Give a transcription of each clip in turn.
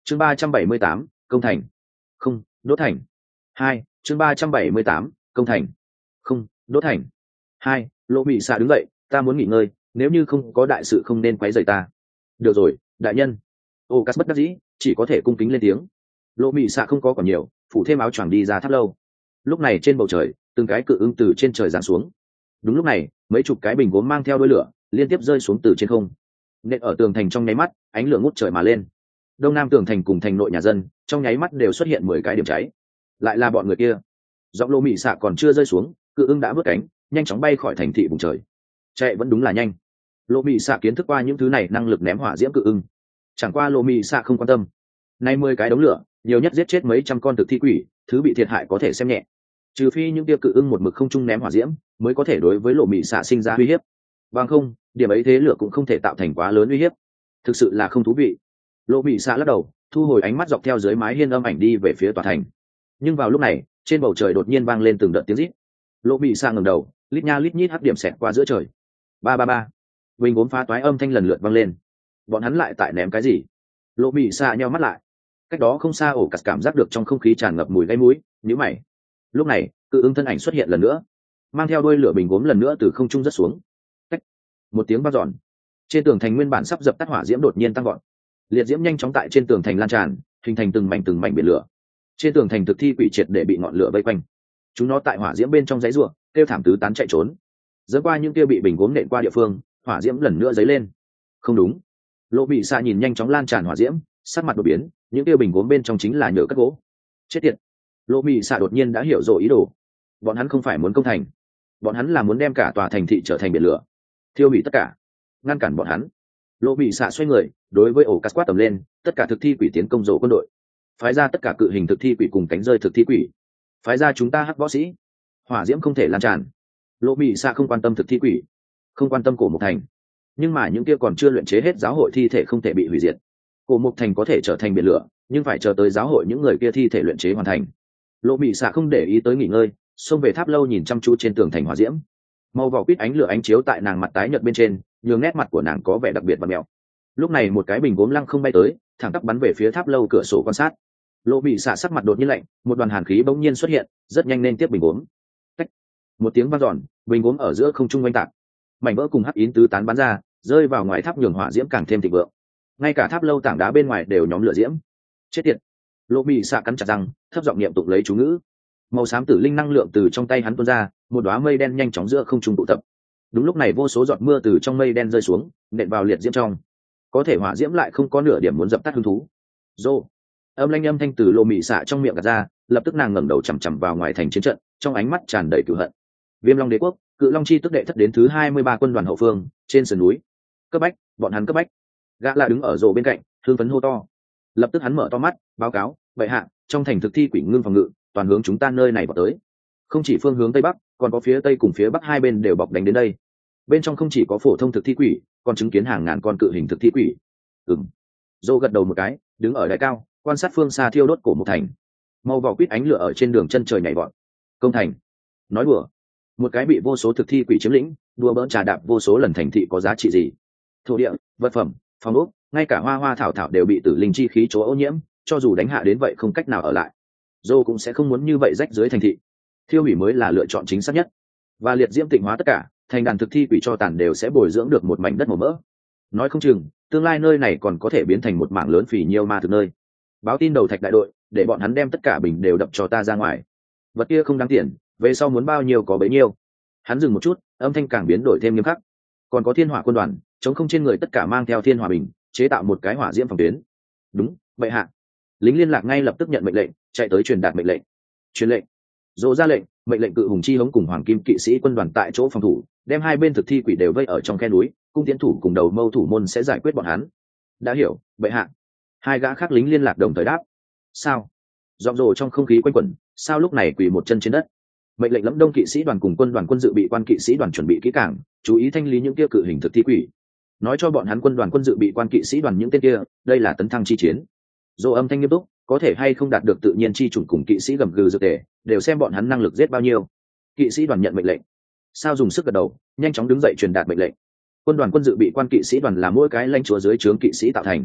chương 378, công thành. Không, đốt thành. 2, chương 378, công thành. Không, đốt thành. 2, Lộ Mị Xạ đứng dậy, ta muốn nghỉ ngơi, nếu như không có đại sự không nên quấy rầy ta. Được rồi, đại nhân. Ocas bất đắc dĩ, chỉ có thể cung kính lên tiếng. Lộ Mị Xạ không có còn nhiều, phủ thêm áo choàng đi ra tháp lâu. Lúc này trên bầu trời, từng cái cự ưng từ trên trời giáng xuống. Đúng lúc này, mấy chục cái bình gốm mang theo đuôi lửa liên tiếp rơi xuống từ trên không, nện ở tường thành trong nháy mắt, ánh lửa ngút trời mà lên. Đông nam tường thành cùng thành nội nhà dân trong nháy mắt đều xuất hiện 10 cái điểm cháy. Lại là bọn người kia. Giọng Lộ Mị Xạ còn chưa rơi xuống, cự ưng đã vớt cánh, nhanh chóng bay khỏi thành thị vùng trời. Chạy vẫn đúng là nhanh. Lộ Mị Xạ kiến thức qua những thứ này năng lực ném hỏa diễm cự ưng, chẳng qua Lộ Mị Xạ không quan tâm. Nay 10 cái đống lửa, nhiều nhất giết chết mấy trăm con thực thi quỷ, thứ bị thiệt hại có thể xem nhẹ. Trừ phi những tia cự ưng một mực không trung ném hỏa diễm, mới có thể đối với Lộ Mị Xạ sinh ra uy hiếp. Bằng không, điểm ấy thế lửa cũng không thể tạo thành quá lớn uy hiếp. Thực sự là không thú vị. Lộ Mị Xạ lắc đầu, thu hồi ánh mắt dọc theo dưới mái hiên âm ảnh đi về phía tòa thành. Nhưng vào lúc này, trên bầu trời đột nhiên vang lên từng đợt tiếng rít. Lộ Mị Xạ ngẩng đầu, lít nha lít nhít hắc điểm xẹt qua giữa trời. Ba ba ba. Bình gốm phá toái âm thanh lần lượt vang lên. Bọn hắn lại tại ném cái gì? Lộ Mị Xạ nheo mắt lại. Cách đó không xa ổ cắt cảm giác được trong không khí tràn ngập mùi gáy mũi, nhíu mày. Lúc này, cự ưng thân ảnh xuất hiện lần nữa, mang theo đuôi lửa bình gốm lần nữa từ không trung rớt xuống. Cách. Một tiếng vang dọn. Trên tường thành nguyên bản sắp dập tắt hỏa diễm đột nhiên tăng vọt. Liệt diễm nhanh chóng tại trên tường thành lan tràn, hình thành từng mảnh biển lửa. Trên tường thành thực thi quỷ triệt để bị ngọn lửa vây quanh. Chúng nó tại hỏa diễm bên trong giấy rùa, kêu thảm tứ tán chạy trốn. Dẫn qua những kia bị bình gốm nện qua địa phương, hỏa diễm lần nữa dấy lên. Không đúng. Lộ Mị Xạ nhìn nhanh chóng lan tràn hỏa diễm, sắc mặt đột biến, những kia bình gốm bên trong chính là nhựa cất gỗ. Chết tiệt. Lộ Mị Xạ đột nhiên đã hiểu rồi ý đồ. Bọn hắn không phải muốn công thành, bọn hắn là muốn đem cả tòa thành thị trở thành biển lửa, thiêu hủy tất cả. Ngăn cản bọn hắn. Lộ Mị Xạ xoay người, đối với ổ cắt quát tầm lên, tất cả thực thi quỷ tiến công rổ quân đội, phái ra tất cả cự hình thực thi quỷ cùng cánh rơi thực thi quỷ, phái ra chúng ta hắc võ sĩ. Hỏa diễm không thể lan tràn. Lộ Mị Xạ không quan tâm thực thi quỷ, không quan tâm cổ mục thành, nhưng mà những kia còn chưa luyện chế hết giáo hội thi thể không thể bị hủy diệt. Cổ mục thành có thể trở thành biển lửa, nhưng phải chờ tới giáo hội những người kia thi thể luyện chế hoàn thành. Lộ Mị Xạ không để ý tới nghỉ ngơi, xông về tháp lâu nhìn chăm chú trên tường thành hỏa diễm. Màu vỏ quýt ánh lửa ánh chiếu tại nàng mặt tái nhợt bên trên, nhường nét mặt của nàng có vẻ đặc biệt và mèo. Lúc này một cái bình gốm lăng không bay tới, thẳng tắp bắn về phía tháp lâu cửa sổ quan sát. Lộ Mị Xạ sắc mặt đột nhiên lạnh, một đoàn hàn khí bỗng nhiên xuất hiện, rất nhanh nên tiếp bình gốm. Cách. Một tiếng vang dọn, bình gốm ở giữa không trung oanh tạc, mảnh vỡ cùng hắc yến tứ tán bắn ra, rơi vào ngoài tháp nhường hỏa diễm càng thêm thịnh vượng. Ngay cả tháp lâu tảng đá bên ngoài đều nhóm lửa diễm. Chết tiệt. Lộ Mị Xạ cắn chặt răng, thấp giọng niệm tụng lấy chú ngữ. Màu xám tử linh năng lượng từ trong tay hắn tuôn ra, một đóa mây đen nhanh chóng giữa không trung tụ tập. Đúng lúc này vô số giọt mưa từ trong mây đen rơi xuống, nện vào liệt diễm trong. Có thể hỏa diễm lại không có nửa điểm muốn dập tắt hứng thú. Rô. Âm thanh từ Lộ Mị Xạ trong miệng gạt ra, lập tức nàng ngẩng đầu chằm chằm vào ngoài thành chiến trận, trong ánh mắt tràn đầy cừu hận. Viêm Long Đế quốc, Cự Long chi tức đệ thất đến thứ 23 quân đoàn hậu phương, trên sườn núi. Cấp bách, bọn hắn cấp bách. Gã là đứng ở rổ bên cạnh, hưng phấn hô to. Lập tức hắn mở to mắt, báo cáo, bệ hạ, trong thành thực thi quỷ ngưng phòng ngự, toàn hướng chúng ta nơi này vào tới. Không chỉ phương hướng tây bắc, còn có phía tây cùng phía bắc hai bên đều bọc đánh đến đây. Bên trong không chỉ có phổ thông thực thi quỷ, còn chứng kiến hàng ngàn con cự hình thực thi quỷ. Dô gật đầu một cái, đứng ở đài cao, quan sát phương xa thiêu đốt cổ một thành. Màu vỏ quýt ánh lửa ở trên đường chân trời nhảy vọt. Công thành. Nói đùa. Một cái bị vô số thực thi quỷ chiếm lĩnh, đùa bỡn trà đạp vô số lần thành thị có giá trị gì? Thổ địa, vật phẩm, phòng ốc, ngay cả hoa thảo thảo đều bị tử linh chi khí chỗ ô nhiễm, cho dù đánh hạ đến vậy không cách nào ở lại. Dô cũng sẽ không muốn như vậy rách dưới thành thị. Thiêu hủy mới là lựa chọn chính xác nhất. Và liệt diễm tịnh hóa tất cả, thành đàn thực thi quỷ cho tàn đều sẽ bồi dưỡng được một mảnh đất màu mỡ. Nói không chừng, tương lai nơi này còn có thể biến thành một mảng lớn phì nhiêu ma thực nơi. Báo tin đầu thạch đại đội, để bọn hắn đem tất cả bình đều đập cho ta ra ngoài. Vật kia không đáng tiền, về sau muốn bao nhiêu có bấy nhiêu. Hắn dừng một chút, âm thanh càng biến đổi thêm nghiêm khắc. Còn có thiên hỏa quân đoàn, chống không trên người tất cả mang theo thiên hỏa bình, chế tạo một cái hỏa diễm phòng tuyến. Đúng, vậy hạ. Lính liên lạc ngay lập tức nhận mệnh lệnh, chạy tới truyền đạt mệnh lệnh. Truyền lệnh. Dỗ ra lệnh, mệnh lệnh cự hùng chi hống cùng hoàng kim kỵ sĩ quân đoàn tại chỗ phòng thủ, đem hai bên thực thi quỷ đều vây ở trong khe núi, cung tiến thủ cùng đầu mâu thủ môn sẽ giải quyết bọn hắn. Đã hiểu, bệ hạ. Hai gã khác lính liên lạc đồng thời đáp. Sao? Giọng rồ trong không khí quanh quẩn, sao lúc này quỳ một chân trên đất? Mệnh lệnh Lẫm Đông kỵ sĩ đoàn cùng quân đoàn quân dự bị quan kỵ sĩ đoàn chuẩn bị kỹ càng, chú ý thanh lý những kia cự hình thực thi quỷ. Nói cho bọn hắn quân đoàn quân dự bị quan kỵ sĩ đoàn những tên kia, đây là tấn thăng chi chiến. Dỗ âm thanh nghiêm túc, có thể hay không đạt được tự nhiên chi chủng cùng kỵ sĩ gầm gừ dược tề, đều xem bọn hắn năng lực giết bao nhiêu. Kỵ sĩ đoàn nhận mệnh lệnh. Sao dùng sức gật đầu, nhanh chóng đứng dậy truyền đạt mệnh lệnh. Quân đoàn quân dự bị quan kỵ sĩ đoàn là mỗi cái lãnh chúa dưới trướng kỵ sĩ tạo thành.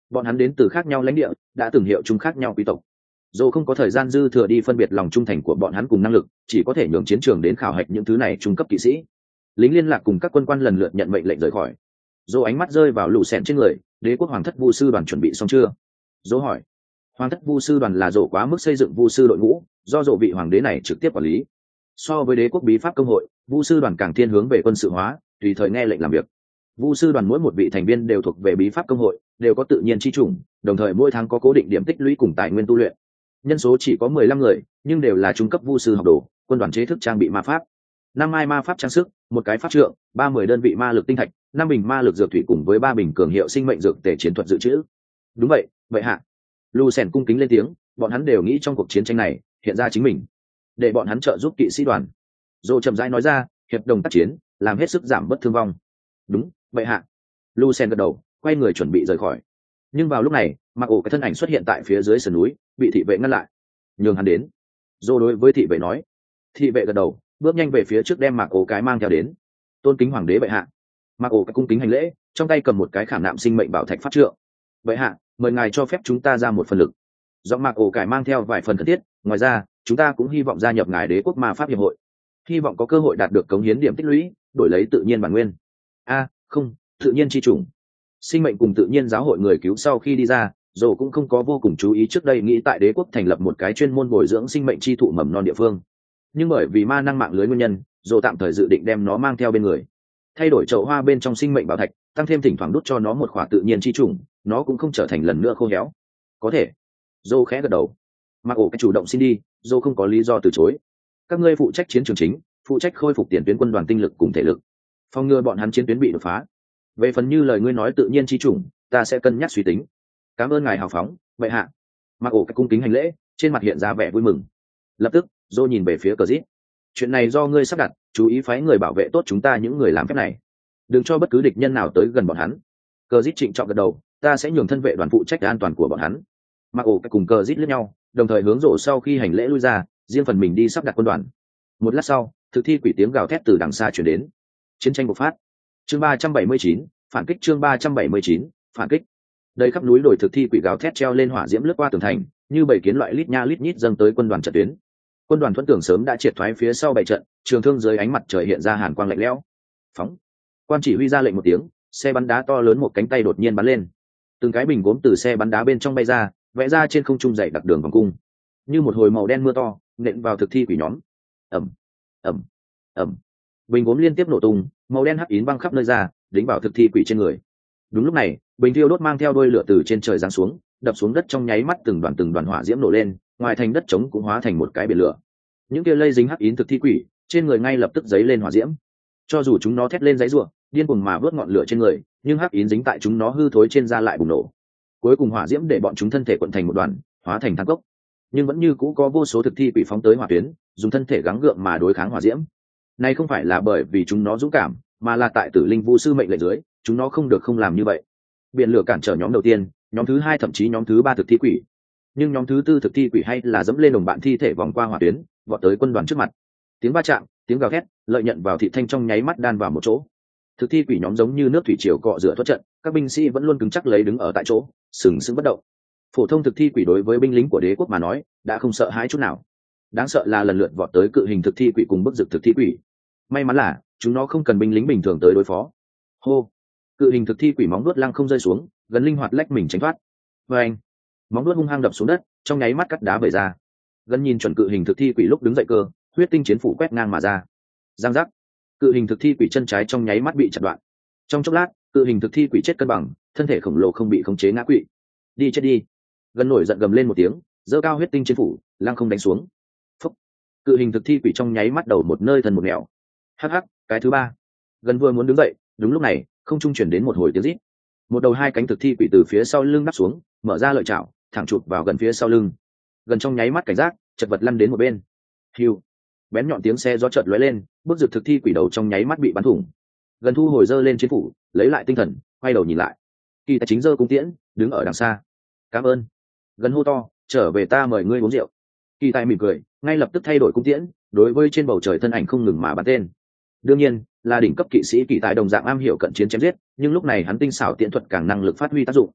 bọn hắn đến từ khác nhau lãnh địa, đã từng hiệu chung khác nhau quý tộc. Dù không có thời gian dư thừa đi phân biệt lòng trung thành của bọn hắn cùng năng lực, chỉ có thể nhường chiến trường đến khảo hạch những thứ này trung cấp kỵ sĩ. Lính liên lạc cùng các quân quan lần lượt nhận mệnh lệnh rời khỏi. Dù ánh mắt rơi vào lũ xẹn trên người, đế quốc hoàng thất vu sư đoàn chuẩn bị xong chưa? Dỗ hỏi. Hoàng thất vu sư đoàn là dỗ quá mức xây dựng vu sư đội ngũ, do dỗ vị hoàng đế này trực tiếp quản lý. So với đế quốc bí pháp công hội, vu sư đoàn càng thiên hướng về quân sự hóa, tùy thời nghe lệnh làm việc. Vu sư đoàn mỗi một vị thành viên đều thuộc về bí pháp công hội, đều có tự nhiên chi chủng, đồng thời mỗi tháng có cố định điểm tích lũy cùng tài nguyên tu luyện. Nhân số chỉ có 15 người, nhưng đều là trung cấp vu sư học đồ, quân đoàn chế thức trang bị ma pháp. 5 mai ma pháp trang sức, một cái pháp trượng, 30 đơn vị ma lực tinh thạch, 5 bình ma lực dược thủy cùng với 3 bình cường hiệu sinh mệnh dược tề chiến thuật dự trữ. Đúng vậy, vậy hạ. Lucien cung kính lên tiếng, bọn hắn đều nghĩ trong cuộc chiến tranh này, hiện ra chính mình, để bọn hắn trợ giúp kỵ sĩ đoàn. Dô chậm rãi nói ra, hiệp đồng tác chiến, làm hết sức giảm bớt thương vong. Đúng, vậy hạ. Lucien gật đầu, quay người chuẩn bị rời khỏi. Nhưng vào lúc này, mặc ổ cái thân ảnh xuất hiện tại phía dưới sườn núi, bị thị vệ ngăn lại. Nhường hắn đến. Dô đối với thị vệ nói. Thị vệ gật đầu, bước nhanh về phía trước đem mặc ổ cái mang theo đến. Tôn kính hoàng đế bệ hạ. Mặc ổ cái cung kính hành lễ, trong tay cầm một cái khảm nạm sinh mệnh bảo thạch pháp trượng. Bệ hạ, mời ngài cho phép chúng ta ra một phần lực. Giọng mặc ổ cải mang theo vài phần cần thiết. Ngoài ra, chúng ta cũng hy vọng gia nhập ngài đế quốc ma pháp hiệp hội, hy vọng có cơ hội đạt được cống hiến điểm tích lũy, đổi lấy tự nhiên bản nguyên. Không, tự nhiên chi chủng. Sinh mệnh cùng tự nhiên giáo hội người cứu sau khi đi ra, Dồ cũng không có vô cùng chú ý trước đây nghĩ tại đế quốc thành lập một cái chuyên môn bồi dưỡng sinh mệnh chi thụ mầm non địa phương. Nhưng bởi vì ma năng mạng lưới nguyên nhân, Dồ tạm thời dự định đem nó mang theo bên người. Thay đổi chậu hoa bên trong sinh mệnh bảo thạch, tăng thêm thỉnh thoảng đút cho nó một khỏa tự nhiên chi chủng, nó cũng không trở thành lần nữa khô héo. Có thể. Dồ khẽ gật đầu. Mặc ổ cái chủ động xin đi, Dồ không có lý do từ chối. Các ngươi phụ trách chiến trường chính, phụ trách khôi phục tiền tuyến quân đoàn tinh lực cùng thể lực, phòng ngừa bọn hắn chiến tuyến bị đột phá. Về phần như lời ngươi nói tự nhiên chi chủng, ta sẽ cân nhắc suy tính. Cảm ơn ngài hào phóng, bệ hạ. Mặc ổ cái cung kính hành lễ, trên mặt hiện ra vẻ vui mừng. Lập tức, Dô nhìn về phía Cờ Dít. Chuyện này do ngươi sắp đặt, chú ý phái người bảo vệ tốt chúng ta những người làm phép này, đừng cho bất cứ địch nhân nào tới gần bọn hắn. Cờ Dít trịnh trọng gật đầu, ta sẽ nhường thân vệ đoàn phụ trách an toàn của bọn hắn. Mặc ổ cái cùng Cờ Dít liếc nhau, đồng thời hướng rộ sau khi hành lễ lui ra, riêng phần mình đi sắp đặt quân đoàn. Một lát sau, thực thi quỷ tiếng gào thét từ đằng xa chuyển đến. Chiến tranh bộc phát. Chương 379, phản kích. Chương 379, phản kích. Đây khắp núi đồi thực thi quỷ gào thét treo lên hỏa diễm lướt qua tường thành, như bầy kiến loại lít nha lít nhít dâng tới quân đoàn trận tuyến. Quân đoàn thuẫn tưởng sớm đã triệt thoái phía sau bày trận, trường thương dưới ánh mặt trời hiện ra hàn quang lạnh lẽo. Phóng. Quan chỉ huy ra lệnh một tiếng, xe bắn đá to lớn một cánh tay đột nhiên bắn lên. Từng cái bình gốm từ xe bắn đá bên trong bay ra, vẽ ra trên không trung dày đặc đường vòng cung, như một hồi màu đen mưa to nện vào thực thi quỷ nhóm. Ầm, ầm, ầm. Bình gốm liên tiếp nổ tung, màu đen hắc yến băng khắp nơi ra, đính vào thực thi quỷ trên người. Đúng lúc này, bình thiêu đốt mang theo đôi lửa từ trên trời giáng xuống, đập xuống đất trong nháy mắt từng đoàn hỏa diễm nổ lên, ngoài thành đất trống cũng hóa thành một cái biển lửa. Những kia lây dính hắc yến thực thi quỷ, trên người ngay lập tức giấy lên hỏa diễm. Cho dù chúng nó thét lên giãy giụa, điên cuồng mà vớt ngọn lửa trên người, nhưng hắc yến dính tại chúng nó hư thối trên da lại bùng nổ. Cuối cùng hỏa diễm để bọn chúng thân thể cuộn thành một đoàn, hóa thành than cốc. Nhưng vẫn như cũ có vô số thực thi quỷ phóng tới hỏa tuyến, dùng thân thể gắng gượng mà đối kháng hỏa diễm. Này không phải là bởi vì chúng nó dũng cảm, mà là tại Tử Linh Vu sư mệnh lệnh dưới, chúng nó không được không làm như vậy. Biển lửa cản trở nhóm đầu tiên, nhóm thứ hai thậm chí nhóm thứ ba thực thi quỷ. Nhưng nhóm thứ tư thực thi quỷ hay là dẫm lên đồng bạn thi thể vòng qua hỏa tuyến, vọt tới quân đoàn trước mặt. Tiếng va chạm, tiếng gào thét, lợi nhận vào thị thanh trong nháy mắt đan vào một chỗ. Thực thi quỷ nhóm giống như nước thủy triều cọ rửa thoát trận, các binh sĩ vẫn luôn cứng chắc lấy đứng ở tại chỗ, sừng sững bất động. Phổ thông thực thi quỷ đối với binh lính của đế quốc mà nói, đã không sợ hãi chút nào. Đáng sợ là lần lượt vọt tới cự hình thực thi quỷ cùng bức dực thực thi quỷ. May mắn là chúng nó không cần binh lính bình thường tới đối phó. Hô, cự hình thực thi quỷ móng vuốt lăng không rơi xuống, gần linh hoạt lách mình tránh thoát. Và anh, móng vuốt hung hăng đập xuống đất, trong nháy mắt cắt đá vẩy ra. Gần nhìn chuẩn cự hình thực thi quỷ lúc đứng dậy cơ, huyết tinh chiến phủ quét ngang mà ra. Giang giác, cự hình thực thi quỷ chân trái trong nháy mắt bị chặt đoạn. Trong chốc lát, cự hình thực thi quỷ chết cân bằng, thân thể khổng lồ không bị khống chế ngã quỵ. Đi chết đi. Gần nổi giận gầm lên một tiếng, giơ cao huyết tinh chiến phủ, lăng không đánh xuống. Phúc. Cự hình thực thi quỷ trong nháy mắt đầu một nơi thần một nẻo. Hắc hắc, cái thứ ba. Gần vừa muốn đứng dậy, đúng lúc này, không trung chuyển đến một hồi tiếng rít. Một đầu hai cánh thực thi quỷ từ phía sau lưng đắp xuống, mở ra lợi chảo, thẳng chụp vào gần phía sau lưng. Gần trong nháy mắt cảnh giác, chật vật lăn đến một bên. Hiu. Bén nhọn tiếng xe gió chợt lóe lên, bước rực thực thi quỷ đầu trong nháy mắt bị bắn thủng. Gần thu hồi dơ lên chiến phủ, lấy lại tinh thần, quay đầu nhìn lại. Kỳ tài chính dơ cung tiễn, đứng ở đằng xa. Cảm ơn. Gần hô to, trở về ta mời ngươi uống rượu. Kỳ tài mỉm cười, ngay lập tức thay đổi cung tiễn, đối với trên bầu trời thân ảnh không ngừng mà bắn tên. Đương nhiên, là đỉnh cấp kỵ sĩ Kỳ tài đồng dạng am hiểu cận chiến chém giết, nhưng lúc này hắn tinh xảo tiễn thuật càng năng lực phát huy tác dụng.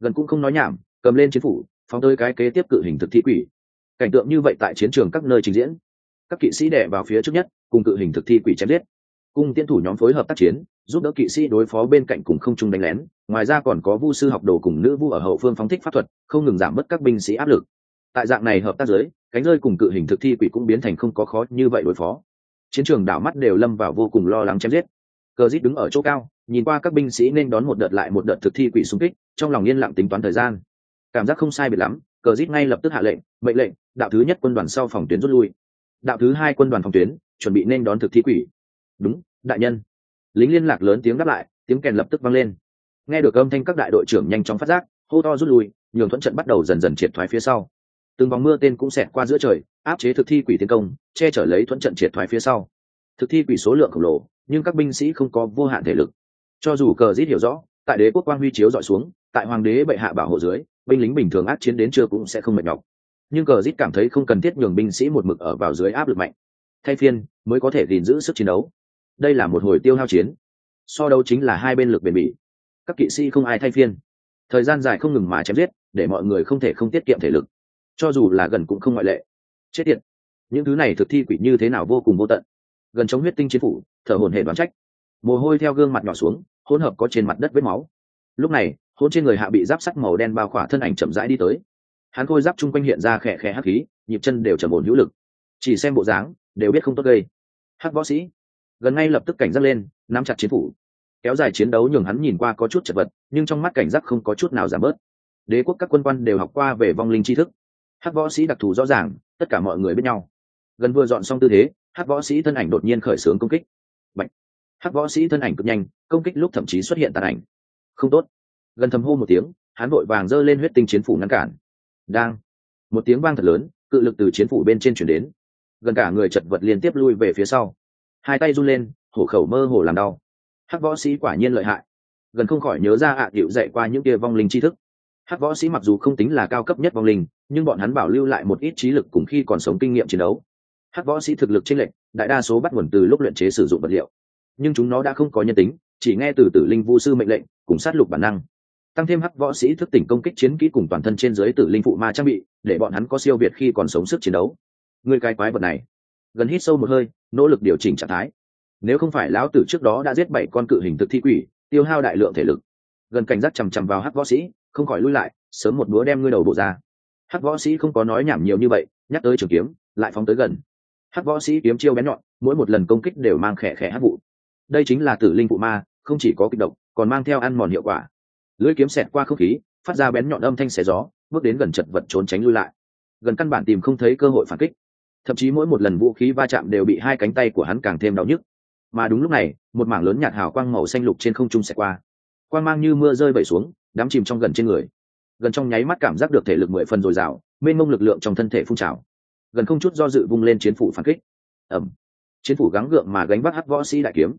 Gần cũng không nói nhảm, cầm lên chiến phủ phóng tới cái kế tiếp cự hình thực thi quỷ. Cảnh tượng như vậy tại chiến trường các nơi trình diễn, các kỵ sĩ đè vào phía trước nhất cùng cự hình thực thi quỷ chém giết, cung tiến thủ nhóm phối hợp tác chiến giúp đỡ kỵ sĩ đối phó bên cạnh cùng không trung đánh lén. Ngoài ra còn có vu sư học đồ cùng nữ vu ở hậu phương phóng thích pháp thuật, không ngừng giảm bớt các binh sĩ áp lực. Tại dạng này hợp tác dưới, cánh rơi cùng cự hình thực thi quỷ cũng biến thành không có khó như vậy đối phó. Chiến trường đảo mắt đều lâm vào vô cùng lo lắng chém giết. Cờ Dít đứng ở chỗ cao, nhìn qua các binh sĩ nên đón một đợt lại một đợt thực thi quỷ xung kích, trong lòng yên lặng tính toán thời gian. Cảm giác không sai biệt lắm, Cờ Dít ngay lập tức hạ lệnh, mệnh lệnh, đạo thứ nhất quân đoàn sau phòng tuyến rút lui. Đạo thứ hai quân đoàn phòng tuyến, chuẩn bị nên đón thực thi quỷ. Đúng, đại nhân. Lính liên lạc lớn tiếng đáp lại, tiếng kèn lập tức vang lên. Nghe được âm thanh các đại đội trưởng nhanh chóng phát giác, hô to rút lui, nhường thuẫn trận bắt đầu dần dần triệt thoái phía sau. Từng vòng mưa tên cũng xẹt qua giữa trời, áp chế thực thi quỷ tiến công, che chở lấy thuẫn trận triệt thoái phía sau. Thực thi quỷ số lượng khổng lồ, nhưng các binh sĩ không có vô hạn thể lực. Cho dù Cờ Dít hiểu rõ, tại đế quốc quang huy chiếu dọi xuống, tại hoàng đế bệ hạ bảo hộ dưới, binh lính bình thường ác chiến đến trưa cũng sẽ không mệt nhọc. Nhưng Cờ Dít cảm thấy không cần thiết nhường binh sĩ một mực ở vào dưới áp lực mạnh. Thay phiên mới có thể gìn giữ sức chiến đấu. Đây là một hồi tiêu hao chiến. So đấu chính là hai bên lực bền bỉ. Các kỵ sĩ không ai thay phiên. Thời gian dài không ngừng mà chém giết, để mọi người không thể không tiết kiệm thể lực. Cho dù là Gần cũng không ngoại lệ. Chết tiệt. Những thứ này thực thi quỷ như thế nào vô cùng vô tận. Gần chống huyết tinh chiến phủ, thở hổn hển đoán trách. Mồ hôi theo gương mặt nhỏ xuống, hỗn hợp có trên mặt đất vết máu. Lúc này, hỗn trên người hạ bị giáp sắt màu đen bao khỏa thân ảnh chậm rãi đi tới. Hắn khôi giáp chung quanh hiện ra khẽ khẽ hắc khí, nhịp chân đều trầm ổn hữu lực. Chỉ xem bộ dáng, đều biết không tốt gây. Hắc võ sĩ Gần ngay lập tức cảnh giác lên, nắm chặt chiến phủ. Kéo dài chiến đấu nhường hắn nhìn qua có chút chật vật, nhưng trong mắt cảnh giác không có chút nào giảm bớt. Đế quốc các quân quan đều học qua về vong linh tri thức. Hắc võ sĩ đặc thù rõ ràng, tất cả mọi người biết nhau. Gần vừa dọn xong tư thế, hắc võ sĩ thân ảnh đột nhiên khởi xướng công kích. Bạch. Hắc võ sĩ thân ảnh cực nhanh, công kích lúc thậm chí xuất hiện tàn ảnh. Không tốt. Gần thầm hô một tiếng, hắn vội vàng giơ lên huyết tinh chiến phủ ngăn cản. Đang. Một tiếng vang thật lớn, cự lực từ chiến phủ bên trên chuyển đến. Gần cả người chật vật liên tiếp lui về phía sau, hai tay run lên, hổ khẩu mơ hồ làm đau. Hắc võ sĩ quả nhiên lợi hại. Gần không khỏi nhớ ra hiệu dạy qua những kia vong linh tri thức. Hắc võ sĩ mặc dù không tính là cao cấp nhất vong linh, nhưng bọn hắn bảo lưu lại một ít trí lực cùng khi còn sống kinh nghiệm chiến đấu. Hắc võ sĩ thực lực chênh lệch, đại đa số bắt nguồn từ lúc luyện chế sử dụng vật liệu, nhưng chúng nó đã không có nhân tính, chỉ nghe từ tử linh vu sư mệnh lệnh, cùng sát lục bản năng. Tăng thêm hắc võ sĩ thức tỉnh công kích chiến kỹ cùng toàn thân trên dưới tử linh phụ ma trang bị, để bọn hắn có siêu việt khi còn sống sức chiến đấu. Người cái quái vật này. Gần hít sâu một hơi, nỗ lực điều chỉnh trạng thái. Nếu không phải lão tử trước đó đã giết 7 con cự hình thực thi quỷ, tiêu hao đại lượng thể lực. Gần cảnh giác chằm chằm vào hắc võ sĩ, không khỏi lui lại, sớm một búa đem ngươi đầu bổ ra. Hắc võ sĩ không có nói nhảm nhiều như vậy, nhắc tới trường kiếm, lại phóng tới Gần. Hắc võ sĩ kiếm chiêu bén nhọn, mỗi một lần công kích đều mang khẽ khẽ hắc vụ. Đây chính là tử linh phụ ma, không chỉ có kịch độc, còn mang theo ăn mòn hiệu quả. Lưỡi kiếm xẹt qua không khí, phát ra bén nhọn âm thanh xé gió, bước đến Gần chật vật trốn tránh lui lại. Gần căn bản tìm không thấy cơ hội phản kích, thậm chí mỗi một lần vũ khí va chạm đều bị hai cánh tay của hắn càng thêm đau nhức. Mà đúng lúc này, một mảng lớn nhạt hào quang màu xanh lục trên không trung xẹt qua, quang mang như mưa rơi vẩy xuống, đắm chìm trong Gần trên người. Gần trong nháy mắt cảm giác được thể lực 10 phần dồi dào, mênh mông lực lượng trong thân thể phun trào. Gần không chút do dự vung lên chiến phủ phản kích. Ầm. Chiến phủ gắng gượng mà gánh vác hắc võ sĩ đại kiếm.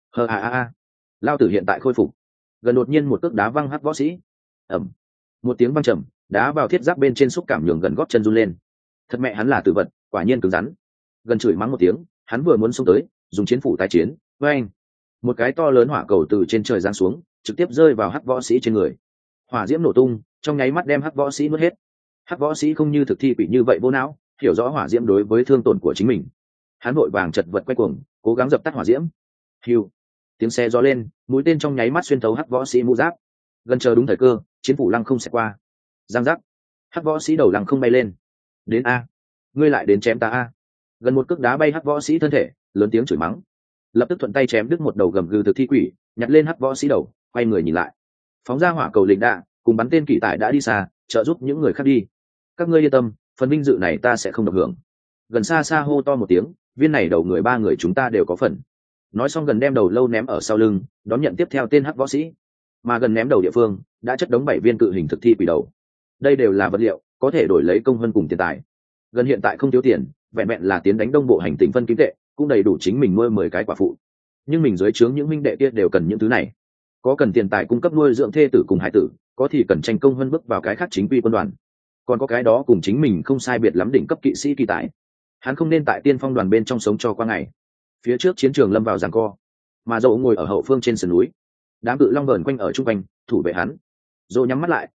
Lao tử hiện tại khôi phục. Gần đột nhiên một cước đá văng hắc võ sĩ. Ầm. Một tiếng vang trầm, đá vào thiết giáp bên trên xúc cảm nhường Gần gót chân run lên. Thật mẹ hắn là tử vật, quả nhiên cứng rắn. Gần chửi mắng một tiếng, hắn vừa muốn xông tới, dùng chiến phủ tái chiến, với anh. Một cái to lớn hỏa cầu từ trên trời giáng xuống, trực tiếp rơi vào hắc võ sĩ trên người. Hỏa diễm nổ tung, trong nháy mắt đem hắc võ sĩ nuốt hết. Hắc võ sĩ không như thực thi quỷ như vậy vô não, hiểu rõ hỏa diễm đối với thương tổn của chính mình. Hắn vội vàng chật vật quay cuồng, cố gắng dập tắt hỏa diễm. Hưu. Tiếng xe gió lên, mũi tên trong nháy mắt xuyên thấu hắc võ sĩ mũ giáp. Gần chờ đúng thời cơ, chiến phủ lăng không xẹt qua. Giang giác. Hắc võ sĩ đầu lăng không bay lên. Đến a, ngươi lại đến chém ta a. Gần một cước đá bay hắc võ sĩ thân thể, lớn tiếng chửi mắng. Lập tức thuận tay chém đứt một đầu gầm gừ thực thi quỷ, nhặt lên hắc võ sĩ đầu, quay người nhìn lại. Phóng ra hỏa cầu lĩnh đạ, cùng bắn tên kỵ tải đã đi xa, trợ giúp những người khác đi. Các ngươi yên tâm, phần vinh dự này ta sẽ không được hưởng. Gần xa xa hô to một tiếng, viên này đầu người 3 người chúng ta đều có phần. Nói xong Gần đem đầu lâu ném ở sau lưng, đón nhận tiếp theo tên hắc võ sĩ. Mà Gần ném đầu địa phương đã chất đống 7 viên cự hình thực thi quỷ đầu. Đây đều là vật liệu, có thể đổi lấy công hơn cùng tiền tài. Gần hiện tại không thiếu tiền, vẹn vẹn là tiến đánh đông bộ hành tinh phân kim tệ, cũng đầy đủ chính mình nuôi 10 cái quả phụ. Nhưng mình dưới trướng những minh đệ kia đều cần những thứ này. Có cần tiền tài cung cấp nuôi dưỡng thê tử cùng hải tử, có thì cần tranh công hơn bước vào cái khác chính quy quân đoàn. Còn có cái đó cùng chính mình không sai biệt lắm đỉnh cấp kỵ sĩ kỳ tài. Hắn không nên tại tiên phong đoàn bên trong sống cho qua ngày. Phía trước chiến trường lâm vào giằng co, mà Dỗ ngồi ở hậu phương trên sườn núi. Đám cự long vờn quanh ở trung quanh, thủ vệ hắn. Dỗ nhắm mắt lại,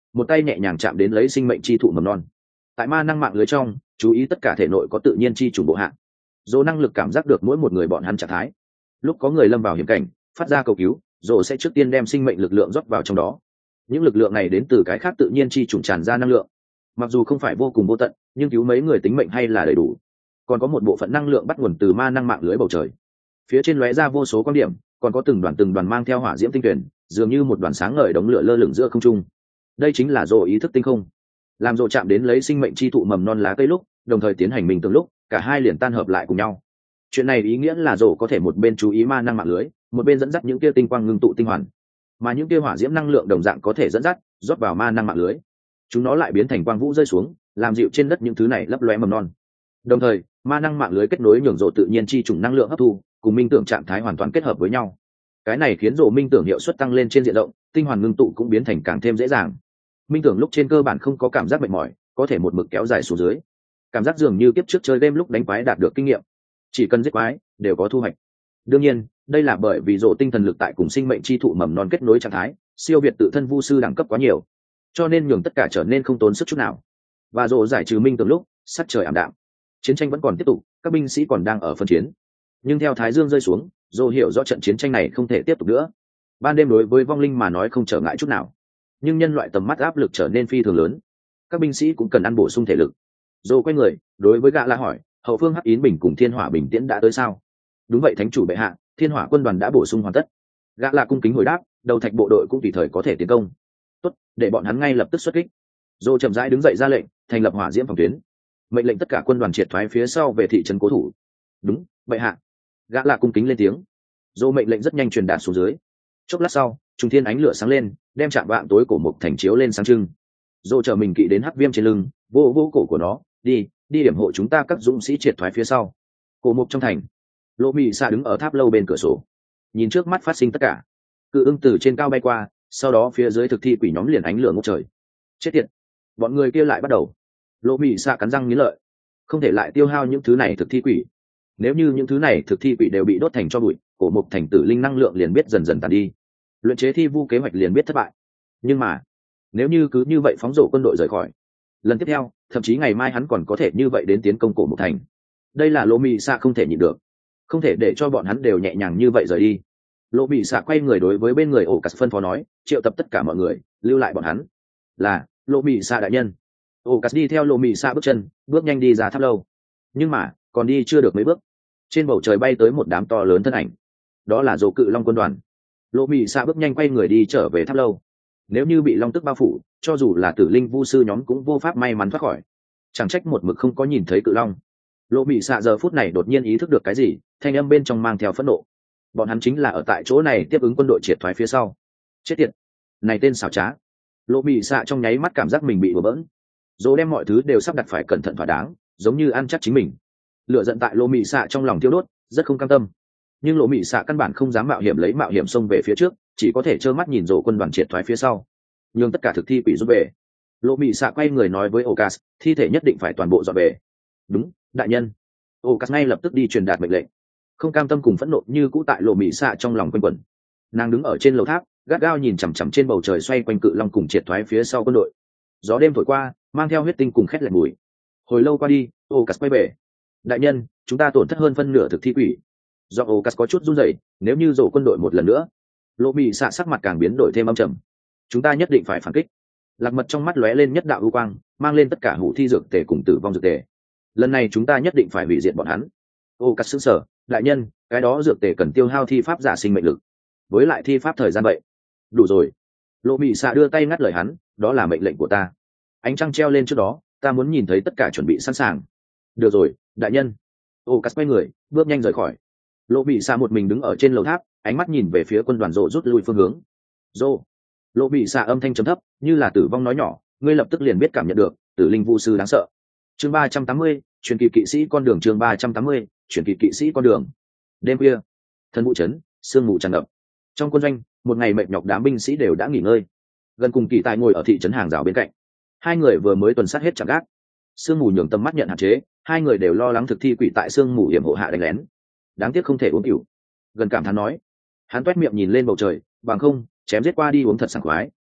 một tay nhẹ nhàng chạm đến lấy sinh mệnh chi thụ mầm non. Tại ma năng mạng lưới trong, chú ý tất cả thể nội có tự nhiên chi trùng bộ hạng. Dỗ năng lực cảm giác được mỗi một người bọn hắn trạng thái. Lúc có người lâm vào hiểm cảnh, phát ra cầu cứu, Dỗ sẽ trước tiên đem sinh mệnh lực lượng rót vào trong đó. Những lực lượng này đến từ cái khác tự nhiên chi trùng tràn ra năng lượng. Mặc dù không phải vô cùng vô tận, nhưng cứu mấy người tính mệnh hay là đầy đủ. Còn có một bộ phận năng lượng bắt nguồn từ ma năng mạng lưới bầu trời. Phía trên lóe ra vô số quan điểm, còn có từng đoàn mang theo hỏa diễm tinh tuyển, dường như một đoàn sáng ngời đống lửa lơ lửng giữa không trung. Đây chính là Dỗ ý thức tinh không. Làm Dỗ chạm đến lấy sinh mệnh chi thụ mầm non lá cây lúc, đồng thời tiến hành mình từng lúc, cả hai liền tan hợp lại cùng nhau. Chuyện này ý nghĩa là Dỗ có thể một bên chú ý ma năng mạng lưới, một bên dẫn dắt những kia tinh quang ngưng tụ tinh hoàn, mà những kia hỏa diễm năng lượng đồng dạng có thể dẫn dắt rót vào ma năng mạng lưới, chúng nó lại biến thành quang vũ rơi xuống, làm dịu trên đất những thứ này lấp lóe mầm non. Đồng thời ma năng mạng lưới kết nối nhường Dỗ tự nhiên chi trùng năng lượng hấp thu cùng minh tưởng trạng thái hoàn toàn kết hợp với nhau. Cái này khiến Dỗ minh tưởng hiệu suất tăng lên trên diện rộng, tinh hoàn ngưng tụ cũng biến thành càng thêm dễ dàng. Minh tưởng lúc trên cơ bản không có cảm giác mệt mỏi, có thể một mực kéo dài xuống dưới, cảm giác dường như kiếp trước chơi game lúc đánh quái đạt được kinh nghiệm, chỉ cần giết quái đều có thu hoạch. Đương nhiên đây là bởi vì Dỗ tinh thần lực tại cùng sinh mệnh chi thụ mầm non kết nối trạng thái siêu việt tự thân vu sư đẳng cấp quá nhiều, cho nên nhường tất cả trở nên không tốn sức chút nào. Và Dỗ giải trừ minh tưởng lúc sắc trời ảm đạm, chiến tranh vẫn còn tiếp tục, các binh sĩ còn đang ở phân chiến, nhưng theo thái dương rơi xuống, Dỗ hiểu rõ trận chiến tranh này không thể tiếp tục nữa. Ban đêm đối với vong linh mà nói không trở ngại chút nào, nhưng nhân loại tầm mắt áp lực trở nên phi thường lớn, các binh sĩ cũng cần ăn bổ sung thể lực. Dỗ quay người đối với Gã Lạ hỏi, hậu phương Hắc Yến Bình cùng Thiên Hỏa Bình Tiễn đã tới sao? Đúng vậy thánh chủ bệ hạ, Thiên Hỏa quân đoàn đã bổ sung hoàn tất. Gã Lạ cung kính hồi đáp, đầu thạch bộ đội cũng tùy thời có thể tiến công. Tốt, để bọn hắn ngay lập tức xuất kích. Dỗ chậm rãi đứng dậy ra lệnh, thành lập hỏa diễm phòng tuyến, mệnh lệnh tất cả quân đoàn triệt thoái phía sau về thị trấn cố thủ. Đúng bệ hạ. Gã Lạ cung kính lên tiếng. Dỗ mệnh lệnh rất nhanh truyền đạt xuống dưới. Chốc lát sau, trùng thiên ánh lửa sáng lên, đem chạm vạng tối cổ mục thành chiếu lên sáng trưng. Dỗ chờ mình kỵ đến Hắc Viêm trên lưng, vô vô cổ của nó, đi điểm hộ chúng ta các dũng sĩ triệt thoái phía sau. Cổ mục trong thành, Lỗ Mị Xạ đứng ở tháp lâu bên cửa sổ, nhìn trước mắt phát sinh tất cả. Cự ưng từ trên cao bay qua, sau đó phía dưới thực thi quỷ nhóm liền ánh lửa ngút trời. Chết tiệt, bọn người kia lại bắt đầu. Lỗ Mị Xạ cắn răng nghiến lợi, không thể lại tiêu hao những thứ này thực thi quỷ. Nếu như những thứ này thực thi quỷ đều bị đốt thành tro bụi, cổ mục thành tử linh năng lượng liền biết dần dần tàn đi, luyện chế thi vu kế hoạch liền biết thất bại. Nhưng mà nếu như cứ như vậy phóng rổ quân đội rời khỏi, lần tiếp theo thậm chí ngày mai hắn còn có thể như vậy đến tiến công cổ mục thành. Đây là Lỗ Mị Xạ không thể nhịn được, không thể để cho bọn hắn đều nhẹ nhàng như vậy rời đi. Lỗ Mị Xạ quay người đối với bên người ổ cắt phân phó nói, triệu tập tất cả mọi người, lưu lại bọn hắn. Là Lỗ Mị Xạ đại nhân. Ổ cắt đi theo Lỗ Mị Xạ bước chân, bước nhanh đi ra tháp lâu. Nhưng mà còn đi chưa được mấy bước, trên bầu trời bay tới một đám to lớn thân ảnh, đó là Dỗ Cự Long quân đoàn. Lỗ Mị Xạ bước nhanh quay người đi trở về tháp lâu. Nếu như bị long tức bao phủ, cho dù là tử linh vu sư nhóm cũng vô pháp may mắn thoát khỏi. Chẳng trách một mực không có nhìn thấy cự long. Lỗ Mị Xạ giờ phút này đột nhiên ý thức được cái gì, thanh âm bên trong mang theo phẫn nộ. Bọn hắn chính là ở tại chỗ này tiếp ứng quân đội triệt thoái phía sau. Chết tiệt, này tên xảo trá. Lỗ Mị Xạ trong nháy mắt cảm giác mình bị đùa bỡn. Dỗ đem mọi thứ đều sắp đặt phải cẩn thận thỏa đáng, giống như ăn chắc chính mình. Lửa giận tại Lỗ Mị Xạ trong lòng thiêu đốt, rất không cam tâm. Nhưng Lỗ Mị Xạ căn bản không dám mạo hiểm xông về phía trước, chỉ có thể trơ mắt nhìn Dỗ quân đoàn triệt thoái phía sau, nhưng tất cả thực thi quỷ rút về. Lỗ Mị Xạ quay người nói với Ocas, thi thể nhất định phải toàn bộ dọn về. Đúng đại nhân. Ocas ngay lập tức đi truyền đạt mệnh lệnh. Không cam tâm cùng phẫn nộ như cũ tại Lỗ Mị Xạ trong lòng quanh quẩn. Nàng đứng ở trên lầu tháp, gắt gao nhìn chằm chằm trên bầu trời xoay quanh cự long cùng triệt thoái phía sau quân đội. Gió đêm thổi qua, mang theo huyết tinh cùng khét lẹt mùi. Hồi lâu qua đi, Ocas quay về. Đại nhân, chúng ta tổn thất hơn phân nửa thực thi quỷ. Do Ocas có chút run rẩy, nếu như Dỗ quân đội một lần nữa. Lỗ Mị Xạ sắc mặt càng biến đổi thêm âm trầm. Chúng ta nhất định phải phản kích. Lạc Mật trong mắt lóe lên nhất đạo ưu quang, mang lên tất cả hủ thi dược tề cùng tử vong dược tề. Lần này chúng ta nhất định phải hủy diệt bọn hắn. Ô cắt sững sờ, đại nhân, cái đó dược tề cần tiêu hao thi pháp giả sinh mệnh lực, với lại thi pháp thời gian vậy. Đủ rồi. Lỗ Mị Xạ đưa tay ngắt lời hắn, đó là mệnh lệnh của ta. Ánh trăng treo lên trước đó, ta muốn nhìn thấy tất cả chuẩn bị sẵn sàng. Được rồi, đại nhân. Ô cắt quay người, bước nhanh rời khỏi. Lỗ Mị Xạ một mình đứng ở trên lầu tháp, ánh mắt nhìn về phía quân đoàn Dỗ rút lui phương hướng. Dỗ. Lỗ Mị Xạ âm thanh trầm thấp, như là tử vong nói nhỏ, ngươi lập tức liền biết cảm nhận được tử linh vu sư đáng sợ. Chương 380, truyền kỳ kỵ sĩ con đường. Chương 380, truyền kỳ kỵ sĩ con đường. Đêm khuya, thân vụ trấn, sương mù tràn ngập. Trong quân doanh, một ngày mệt nhọc đám binh sĩ đều đã nghỉ ngơi. Gần cùng Kỳ Tài ngồi ở thị trấn hàng rào bên cạnh. Hai người vừa mới tuần sát hết chạm gác. Sương mù nhường tầm mắt nhận hạn chế, hai người đều lo lắng thực thi quỷ tại sương mù hiểm hộ hạ đánh lén. Đáng tiếc không thể uống rượu. Gần cảm thán nói, hắn toét miệng nhìn lên bầu trời, bằng không chém giết qua đi uống thật sảng khoái,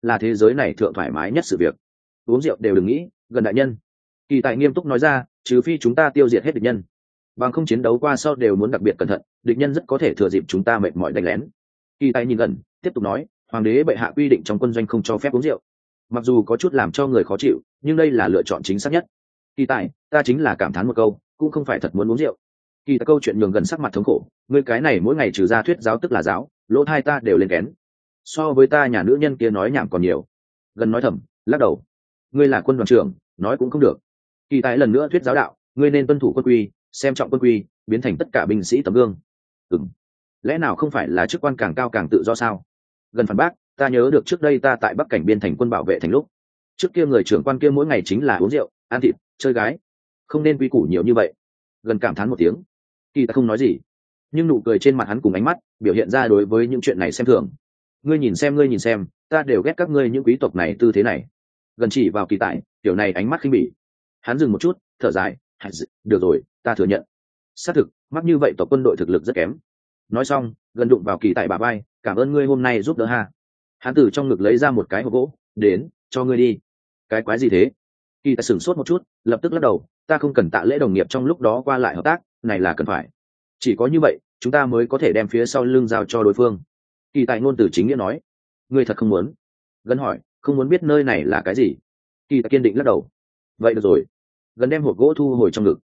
là thế giới này thượng thoải mái nhất sự việc. Uống rượu đều đừng nghĩ. Gần đại nhân, Kỳ Tài nghiêm túc nói ra, trừ phi chúng ta tiêu diệt hết địch nhân, bằng không chiến đấu qua sau đều muốn đặc biệt cẩn thận, địch nhân rất có thể thừa dịp chúng ta mệt mỏi đánh lén. Kỳ Tài nhìn Gần tiếp tục nói, hoàng đế bệ hạ quy định trong quân doanh không cho phép uống rượu, mặc dù có chút làm cho người khó chịu, nhưng đây là lựa chọn chính xác nhất. Kỳ Tài, ta chính là cảm thán một câu, cũng không phải thật muốn uống rượu. Kỳ Tài câu chuyện nhường Gần sắc mặt thống khổ, ngươi cái này mỗi ngày trừ ra thuyết giáo tức là giáo, lỗ tai ta đều lên kén, so với ta nhà nữ nhân kia nói nhảm còn nhiều. Gần nói thầm, lắc đầu, ngươi là quân đoàn trưởng, nói cũng không được. Kỳ Tài lần nữa thuyết giáo đạo, ngươi nên tuân thủ quân quy, xem trọng quân quy, biến thành tất cả binh sĩ tấm gương. Lẽ nào không phải là chức quan càng cao càng tự do sao? Gần phản bác, ta nhớ được trước đây ta tại Bắc Cảnh biên thành quân bảo vệ thành lúc, trước kia người trưởng quan kia mỗi ngày chính là uống rượu, ăn thịt, chơi gái, không nên quy củ nhiều như vậy. Gần cảm thán một tiếng. Kỳ Tài không nói gì, nhưng nụ cười trên mặt hắn cùng ánh mắt biểu hiện ra đối với những chuyện này xem thường. Ngươi nhìn xem, ta đều ghét các ngươi những quý tộc này tư thế này. Gần chỉ vào Kỳ Tài, kiểu này ánh mắt khinh bỉ. Hắn dừng một chút, thở dài, được rồi, ta thừa nhận, xác thực mắc như vậy tộc quân đội thực lực rất kém. Nói xong, Gần đụng vào Kỳ Tài bả vai, cảm ơn ngươi hôm nay giúp đỡ ha. Hắn từ trong ngực lấy ra một cái hộp gỗ, đến, cho ngươi đi. Cái quái gì thế? Kỳ Tài sửng sốt một chút, lập tức lắc đầu, ta không cần tạ lễ đồng nghiệp trong lúc đó qua lại hợp tác, này là cần phải. Chỉ có như vậy, chúng ta mới có thể đem phía sau lưng giao cho đối phương. Kỳ Tài ngôn từ chính nghĩa nói, ngươi thật không muốn? Gần hỏi, không muốn biết nơi này là cái gì? Kỳ Tài kiên định lắc đầu. Vậy được rồi. Gần đem hộp gỗ thu hồi trong ngực.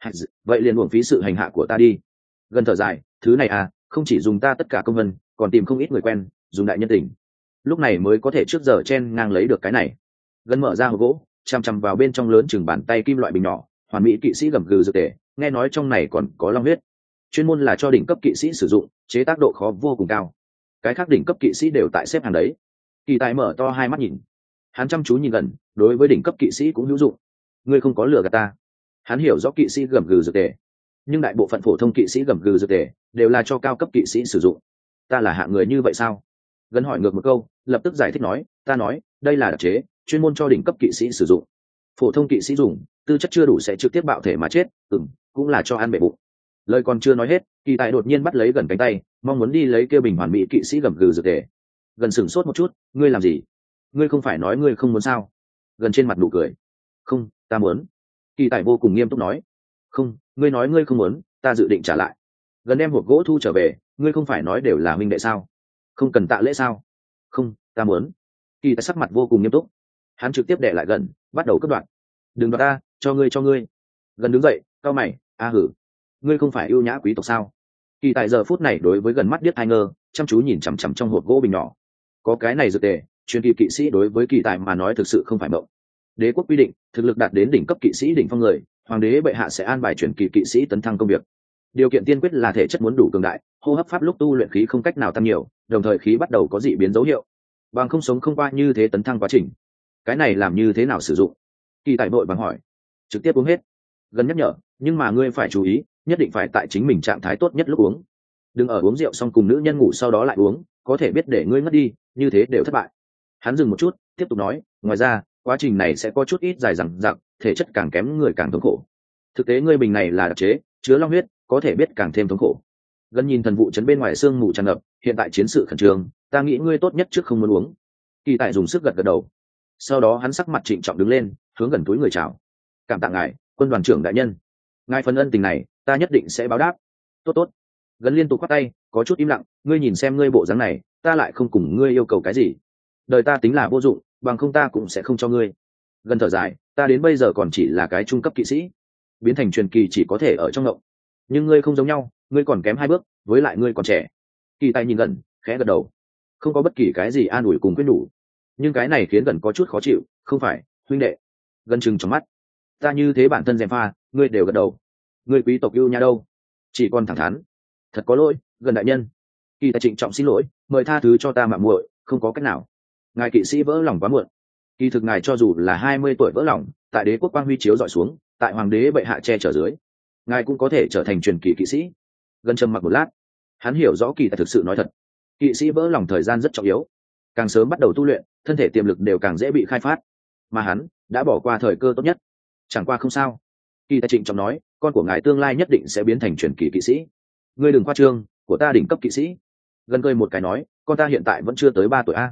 Vậy liền uổng phí sự hành hạ của ta đi. Gần thở dài, thứ này à, không chỉ dùng ta tất cả công vân, còn tìm không ít người quen, dùng đại nhân tình, lúc này mới có thể trước giờ chen ngang lấy được cái này. Gần mở ra hộp gỗ, chằm chằm vào bên trong lớn chừng bàn tay kim loại bình nhỏ, hoàn mỹ kỵ sĩ gầm gừ dược tề, nghe nói trong này còn có long huyết, chuyên môn là cho đỉnh cấp kỵ sĩ sử dụng, chế tác độ khó vô cùng cao. Cái khác đỉnh cấp kỵ sĩ đều tại xếp hàng đấy. Kỳ Tài mở to hai mắt nhìn, hắn chăm chú nhìn Gần, đối với đỉnh cấp kỵ sĩ cũng hữu dụng. Ngươi không có lừa gạt ta. Hắn hiểu rõ kỵ sĩ gầm gừ dược tề, nhưng đại bộ phận phổ thông kỵ sĩ gầm gừ dược tề đều là cho cao cấp kỵ sĩ sử dụng. Ta là hạng người như vậy sao? Gần hỏi ngược một câu, lập tức giải thích nói, ta nói đây là đặc chế, chuyên môn cho đỉnh cấp kỵ sĩ sử dụng, phổ thông kỵ sĩ dùng tư chất chưa đủ sẽ trực tiếp bạo thể mà chết. Cũng là cho ăn bể bụng. Lời còn chưa nói hết, Kỳ Tài đột nhiên bắt lấy Gần cánh tay, mong muốn đi lấy kêu bình hoàn mỹ kỵ sĩ gầm gừ dược tề. Gần sửng sốt một chút, ngươi làm gì? Ngươi không phải nói ngươi không muốn sao? Gần trên mặt nụ cười, không, ta muốn. Kỳ Tài vô cùng nghiêm túc nói, không, ngươi nói ngươi không muốn, ta dự định trả lại. Gần đem hộp gỗ thu trở về, ngươi không phải nói đều là huynh đệ sao? Không cần tạ lễ sao? Không, ta muốn. Kỳ Tài sắc mặt vô cùng nghiêm túc, hắn trực tiếp đè lại Gần, bắt đầu cắt đoạn. Đừng đoạt ta, cho ngươi. Gần đứng dậy, cau mày, hử, ngươi không phải yêu nhã quý tộc sao? Kỳ Tài giờ phút này đối với Gần mắt điếc hai ngơ, chăm chú nhìn chằm chằm trong hộp gỗ bình nhỏ. Có cái này dược tề, truyền kỳ kỵ sĩ đối với Kỳ Tài mà nói thực sự không phải mộng. Đế quốc quy định, thực lực đạt đến đỉnh cấp kỵ sĩ đỉnh phong người, hoàng đế bệ hạ sẽ an bài truyền kỳ kỵ sĩ tấn thăng công việc. Điều kiện tiên quyết là thể chất muốn đủ cường đại, hô hấp pháp lúc tu luyện khí không cách nào tăng nhiều, đồng thời khí bắt đầu có dị biến dấu hiệu, bằng không sống không qua như thế tấn thăng quá trình. Cái này làm như thế nào sử dụng? Kỳ Tài vội vàng hỏi. Trực tiếp uống hết. Gần nhắc nhở, nhưng mà ngươi phải chú ý, nhất định phải tại chính mình trạng thái tốt nhất lúc uống, đừng ở uống rượu xong cùng nữ nhân ngủ sau đó lại uống, có thể biết để ngươi ngất đi, như thế đều thất bại. Hắn dừng một chút, tiếp tục nói, ngoài ra quá trình này sẽ có chút ít dài dằng dặc, thể chất càng kém người càng thống khổ. Thực tế ngươi bình này là đặc chế, chứa long huyết, có thể biết càng thêm thống khổ. Gần nhìn thần vụ chấn bên ngoài sương mù tràn ngập, hiện tại chiến sự khẩn trương, ta nghĩ ngươi tốt nhất trước không muốn uống. Kỳ Tài dùng sức gật gật đầu. Sau đó hắn sắc mặt trịnh trọng đứng lên, hướng Gần túi người chào. Cảm tạ ngài, quân đoàn trưởng đại nhân. Ngài phần ân tình này, ta nhất định sẽ báo đáp. Tốt. Gần liên tục khoát tay, có chút im lặng, ngươi nhìn xem ngươi bộ dáng này, ta lại không cùng ngươi yêu cầu cái gì. Đời ta tính là vô dụng, bằng không ta cũng sẽ không cho ngươi. Gần thở dài, ta đến bây giờ còn chỉ là cái trung cấp kỵ sĩ, biến thành truyền kỳ chỉ có thể ở trong ngộng. Nhưng ngươi không giống nhau, ngươi còn kém 2 bước, với lại ngươi còn trẻ. Kỳ Tài nhìn Gần, khẽ gật đầu, không có bất kỳ cái gì an ủi cùng khuyên đủ, nhưng cái này khiến Gần có chút khó chịu. Không phải huynh đệ? Gần chừng trong mắt, ta như thế bản thân gièm pha, ngươi đều gật đầu. Ngươi quý tộc yêu nha đâu? Chỉ còn thẳng thắn. Thật có lỗi, Gần đại nhân. Kỳ Tài trịnh trọng xin lỗi, mời tha thứ cho ta mạo muội, không có cách nào. Ngài kỵ sĩ vỡ lòng quá muộn. Kỳ thực ngài cho dù là 20 tuổi vỡ lòng, tại đế quốc quang huy chiếu dọi xuống, tại hoàng đế bệ hạ che chở dưới, ngài cũng có thể trở thành truyền kỳ kỵ sĩ. Gần trầm mặc một lát, hắn hiểu rõ Kỳ Tài thực sự nói thật. Kỵ sĩ vỡ lòng thời gian rất trọng yếu, càng sớm bắt đầu tu luyện, thân thể tiềm lực đều càng dễ bị khai phát, mà hắn đã bỏ qua thời cơ tốt nhất. Chẳng qua không sao. Kỳ Tài trịnh trọng nói, con của ngài tương lai nhất định sẽ biến thành truyền kỳ kỵ sĩ. Ngươi đừng khoa trương, của ta đỉnh cấp kỵ sĩ. Gần cười một cái nói, con ta hiện tại vẫn chưa tới 3 tuổi a.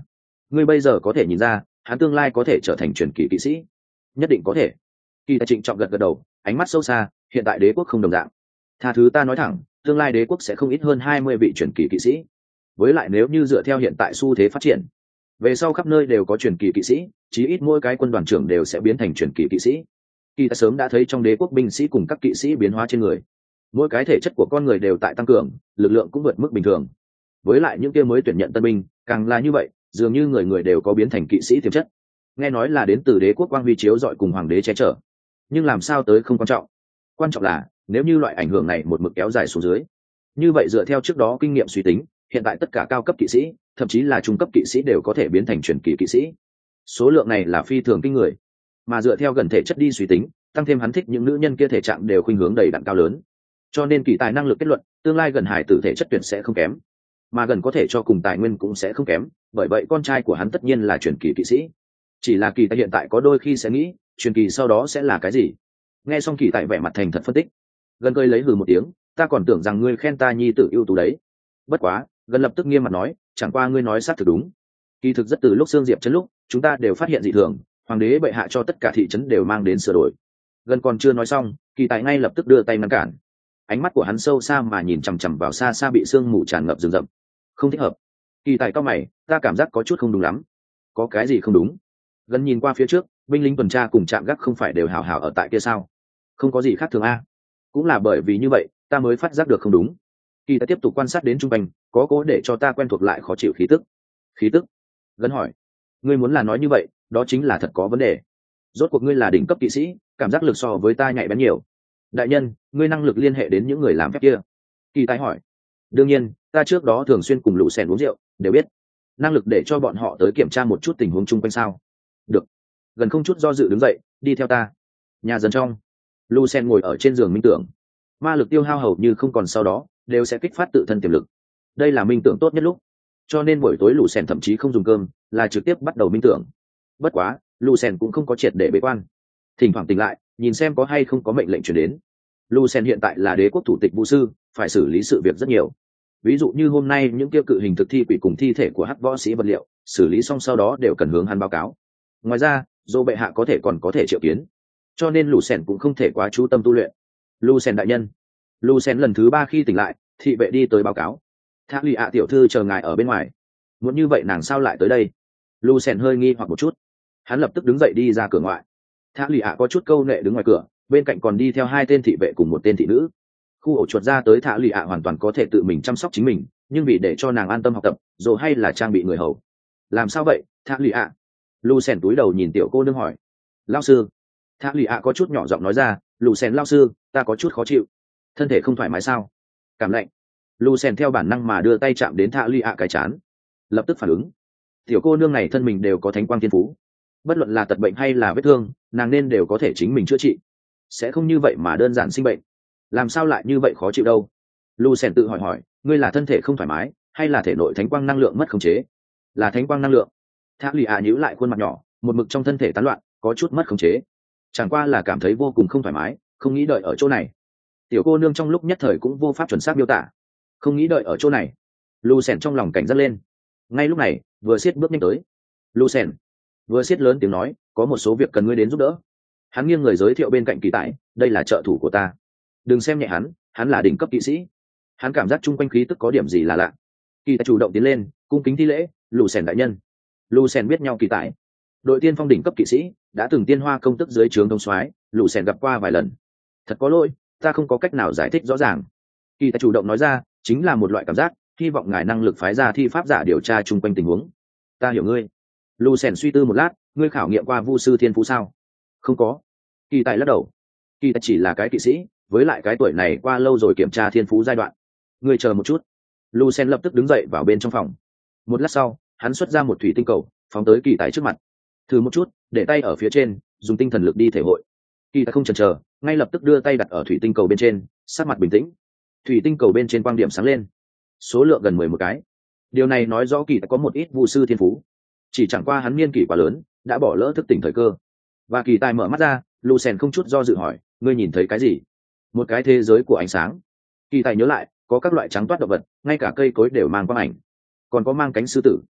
ngươi bây giờ có thể nhìn ra hắn tương lai có thể trở thành truyền kỳ kỵ sĩ. Nhất định có thể. Kỳ tài trịnh trọng gật gật đầu, ánh mắt sâu xa. Hiện tại đế quốc không đồng dạng, tha thứ ta nói thẳng, tương lai đế quốc sẽ không ít hơn 20 vị truyền kỳ kỵ sĩ. Với lại nếu như dựa theo hiện tại xu thế phát triển, về sau khắp nơi đều có truyền kỳ kỵ sĩ, chí ít mỗi cái quân đoàn trưởng đều sẽ biến thành truyền kỳ kỵ sĩ. Kỳ tài sớm đã thấy trong đế quốc binh sĩ cùng các kỵ sĩ biến hóa trên người, mỗi cái thể chất của con người đều tại tăng cường, lực lượng cũng vượt mức bình thường. Với lại những kia mới tuyển nhận tân binh càng là như vậy, dường như người người đều có biến thành kỵ sĩ tiềm chất. Nghe nói là đến từ đế quốc quang huy chiếu dọi cùng hoàng đế che chở, nhưng làm sao tới không quan trọng, quan trọng là nếu như loại ảnh hưởng này một mực kéo dài xuống dưới, như vậy dựa theo trước đó kinh nghiệm suy tính, hiện tại tất cả cao cấp kỵ sĩ, thậm chí là trung cấp kỵ sĩ đều có thể biến thành truyền kỳ kỵ sĩ. Số lượng này là phi thường kinh người, mà dựa theo gần thể chất đi suy tính, tăng thêm hắn thích những nữ nhân kia thể trạng đều khuynh hướng đầy đặn cao lớn, cho nên kỳ tài năng lực kết luận tương lai gần hải tử thể chất tuyệt sẽ không kém, mà gần có thể cho cùng tài nguyên cũng sẽ không kém, bởi vậy con trai của hắn tất nhiên là truyền kỳ kỵ sĩ. Chỉ là kỳ tài hiện tại có đôi khi sẽ nghĩ truyền kỳ sau đó sẽ là cái gì. Nghe xong kỳ tài vẻ mặt thành thật phân tích, gần cười lấy hừ một tiếng, ta còn tưởng rằng ngươi khen ta nhi tử ưu tú đấy. Bất quá, gần lập tức nghiêm mặt nói, chẳng qua ngươi nói xác thực đúng. Kỳ thực rất từ lúc Sương Diệp trấn lúc, chúng ta đều phát hiện dị thường, hoàng đế bệ hạ cho tất cả thị trấn đều mang đến sửa đổi. Gần còn chưa nói xong, kỳ tài ngay lập tức đưa tay ngăn cản. Ánh mắt của hắn sâu xa mà nhìn chằm chằm vào xa xa bị sương mù tràn ngập rừng rậm. Không thích hợp. Kỳ tài cao mày, ta cảm giác có chút không đúng lắm. Có cái gì không đúng? Gần nhìn qua phía trước, binh lính tuần tra cùng trạm gác không phải đều hào hào ở tại kia sao? Không có gì khác thường a. Cũng là bởi vì như vậy, ta mới phát giác được không đúng. Kỳ tài tiếp tục quan sát đến trung quanh, có cố để cho ta quen thuộc lại khó chịu khí tức. Khí tức? Gần hỏi, ngươi muốn là nói như vậy, đó chính là thật có vấn đề. Rốt cuộc ngươi là đỉnh cấp kỵ sĩ, cảm giác lực so với ta nhạy bén nhiều. Đại nhân, ngươi năng lực liên hệ đến những người làm phép kia? Kỳ tài hỏi. Đương nhiên, ta trước đó thường xuyên cùng lũ sèn uống rượu, đều biết. Năng lực để cho bọn họ tới kiểm tra một chút tình huống chung quanh sao? Được. Gần không chút do dự đứng dậy, đi theo ta. Nhà dân trong, lũ sèn ngồi ở trên giường minh tưởng. Ma lực tiêu hao hầu như không còn, sau đó đều sẽ kích phát tự thân tiềm lực. Đây là minh tưởng tốt nhất lúc, cho nên buổi tối lũ sèn thậm chí không dùng cơm, là trực tiếp bắt đầu minh tưởng. Bất quá, lũ sèn cũng không có triệt để bế quan, thỉnh thoảng tỉnh lại nhìn xem có hay không có mệnh lệnh chuyển đến. Lucien hiện tại là đế quốc thủ tịch vũ sư, phải xử lý sự việc rất nhiều. Ví dụ như hôm nay những tiêu cự hình thực thi quỷ cùng thi thể của hắc võ sĩ vật liệu xử lý xong sau đó đều cần hướng hắn báo cáo. Ngoài ra, dô bệ hạ có thể còn có thể triệu kiến, cho nên Lucien cũng không thể quá chú tâm tu luyện. Lucien đại nhân. Lucien lần thứ 3 khi tỉnh lại, thị vệ đi tới báo cáo. Thác Lì ạ tiểu thư chờ ngài ở bên ngoài. Muốn như vậy nàng sao lại tới đây? Lucien hơi nghi hoặc một chút. Hắn lập tức đứng dậy đi ra cửa ngoại. Thác Lì ạ có chút câu nệ đứng ngoài cửa, bên cạnh còn đi theo 2 tên thị vệ cùng một tên thị nữ. Khu ổ chuột ra tới Thả Lì ạ hoàn toàn có thể tự mình chăm sóc chính mình, nhưng vì để cho nàng an tâm học tập, rồi hay là trang bị người hầu. Làm sao vậy, Thả Lì ạ? Lucien túi đầu nhìn tiểu cô nương hỏi. Lão sư. Thả Lì ạ có chút nhỏ giọng nói ra, Lucien lão sư, ta có chút khó chịu. Thân thể không thoải mái sao? Cảm lạnh. Lucien theo bản năng mà đưa tay chạm đến Thả Lì ạ cái chán, lập tức phản ứng. Tiểu cô nương này thân mình đều có thánh quang thiên phú, bất luận là tật bệnh hay là vết thương, nàng nên đều có thể chính mình chữa trị, sẽ không như vậy mà đơn giản sinh bệnh. Làm sao lại như vậy khó chịu đâu? Lucien tự hỏi, ngươi là thân thể không thoải mái hay là thể nội thánh quang năng lượng mất khống chế? Là thánh quang năng lượng. Thác Lì ạ nhíu lại khuôn mặt nhỏ, một mực trong thân thể tán loạn, có chút mất khống chế. Chẳng qua là cảm thấy vô cùng không thoải mái, không nghĩ đợi ở chỗ này. Tiểu cô nương trong lúc nhất thời cũng vô pháp chuẩn xác miêu tả. Không nghĩ đợi ở chỗ này. Lucien trong lòng cảnh giác lên. Ngay lúc này, vừa xiết bước nhanh tới. Lucien vừa xiết lớn tiếng nói, có một số việc cần ngươi đến giúp đỡ. Hắn nghiêng người giới thiệu bên cạnh Kỳ Tài, đây là trợ thủ của ta. Đừng xem nhẹ hắn là đỉnh cấp kỵ sĩ. Hắn cảm giác chung quanh khí tức có điểm gì là lạ. Kỳ Tài chủ động tiến lên, cung kính thi lễ, Lucien đại nhân. Lucien biết nhau Kỳ Tài, đội tiên phong đỉnh cấp kỵ sĩ, đã từng tiên hoa công tức dưới trướng thống soái, Lucien gặp qua vài lần. Thật có lỗi, ta không có cách nào giải thích rõ ràng. Kỳ Tài chủ động nói ra, chính là một loại cảm giác, hy vọng ngài năng lực phái ra thi pháp giả điều tra chung quanh tình huống. Ta hiểu ngươi. Lucien suy tư một lát, ngươi khảo nghiệm qua vu sư thiên phú sao? Không có. Kỳ Tài lắc đầu. Kỳ Tài chỉ là cái kỵ sĩ, với lại cái tuổi này qua lâu rồi kiểm tra thiên phú giai đoạn. Ngươi chờ một chút. Lucien lập tức đứng dậy vào bên trong phòng. Một lát sau, hắn xuất ra một thủy tinh cầu, phóng tới Kỳ Tài trước mặt. Thử một chút, để tay ở phía trên, dùng tinh thần lực đi thể hội. Kỳ Tài không chần chờ, ngay lập tức đưa tay đặt ở thủy tinh cầu bên trên, sắc mặt bình tĩnh. Thủy tinh cầu bên trên quang điểm sáng lên, số lượng gần 11 cái. Điều này nói rõ Kỳ Tài có một ít vu sư thiên phú, chỉ chẳng qua hắn niên kỷ quá lớn, đã bỏ lỡ thức tỉnh thời cơ. Và Kỳ Tài mở mắt ra, Lucien không chút do dự hỏi, ngươi nhìn thấy cái gì? Một cái thế giới của ánh sáng. Kỳ Tài nhớ lại, có các loại trắng toát động vật, ngay cả cây cối đều mang quang ảnh, còn có mang cánh sư tử.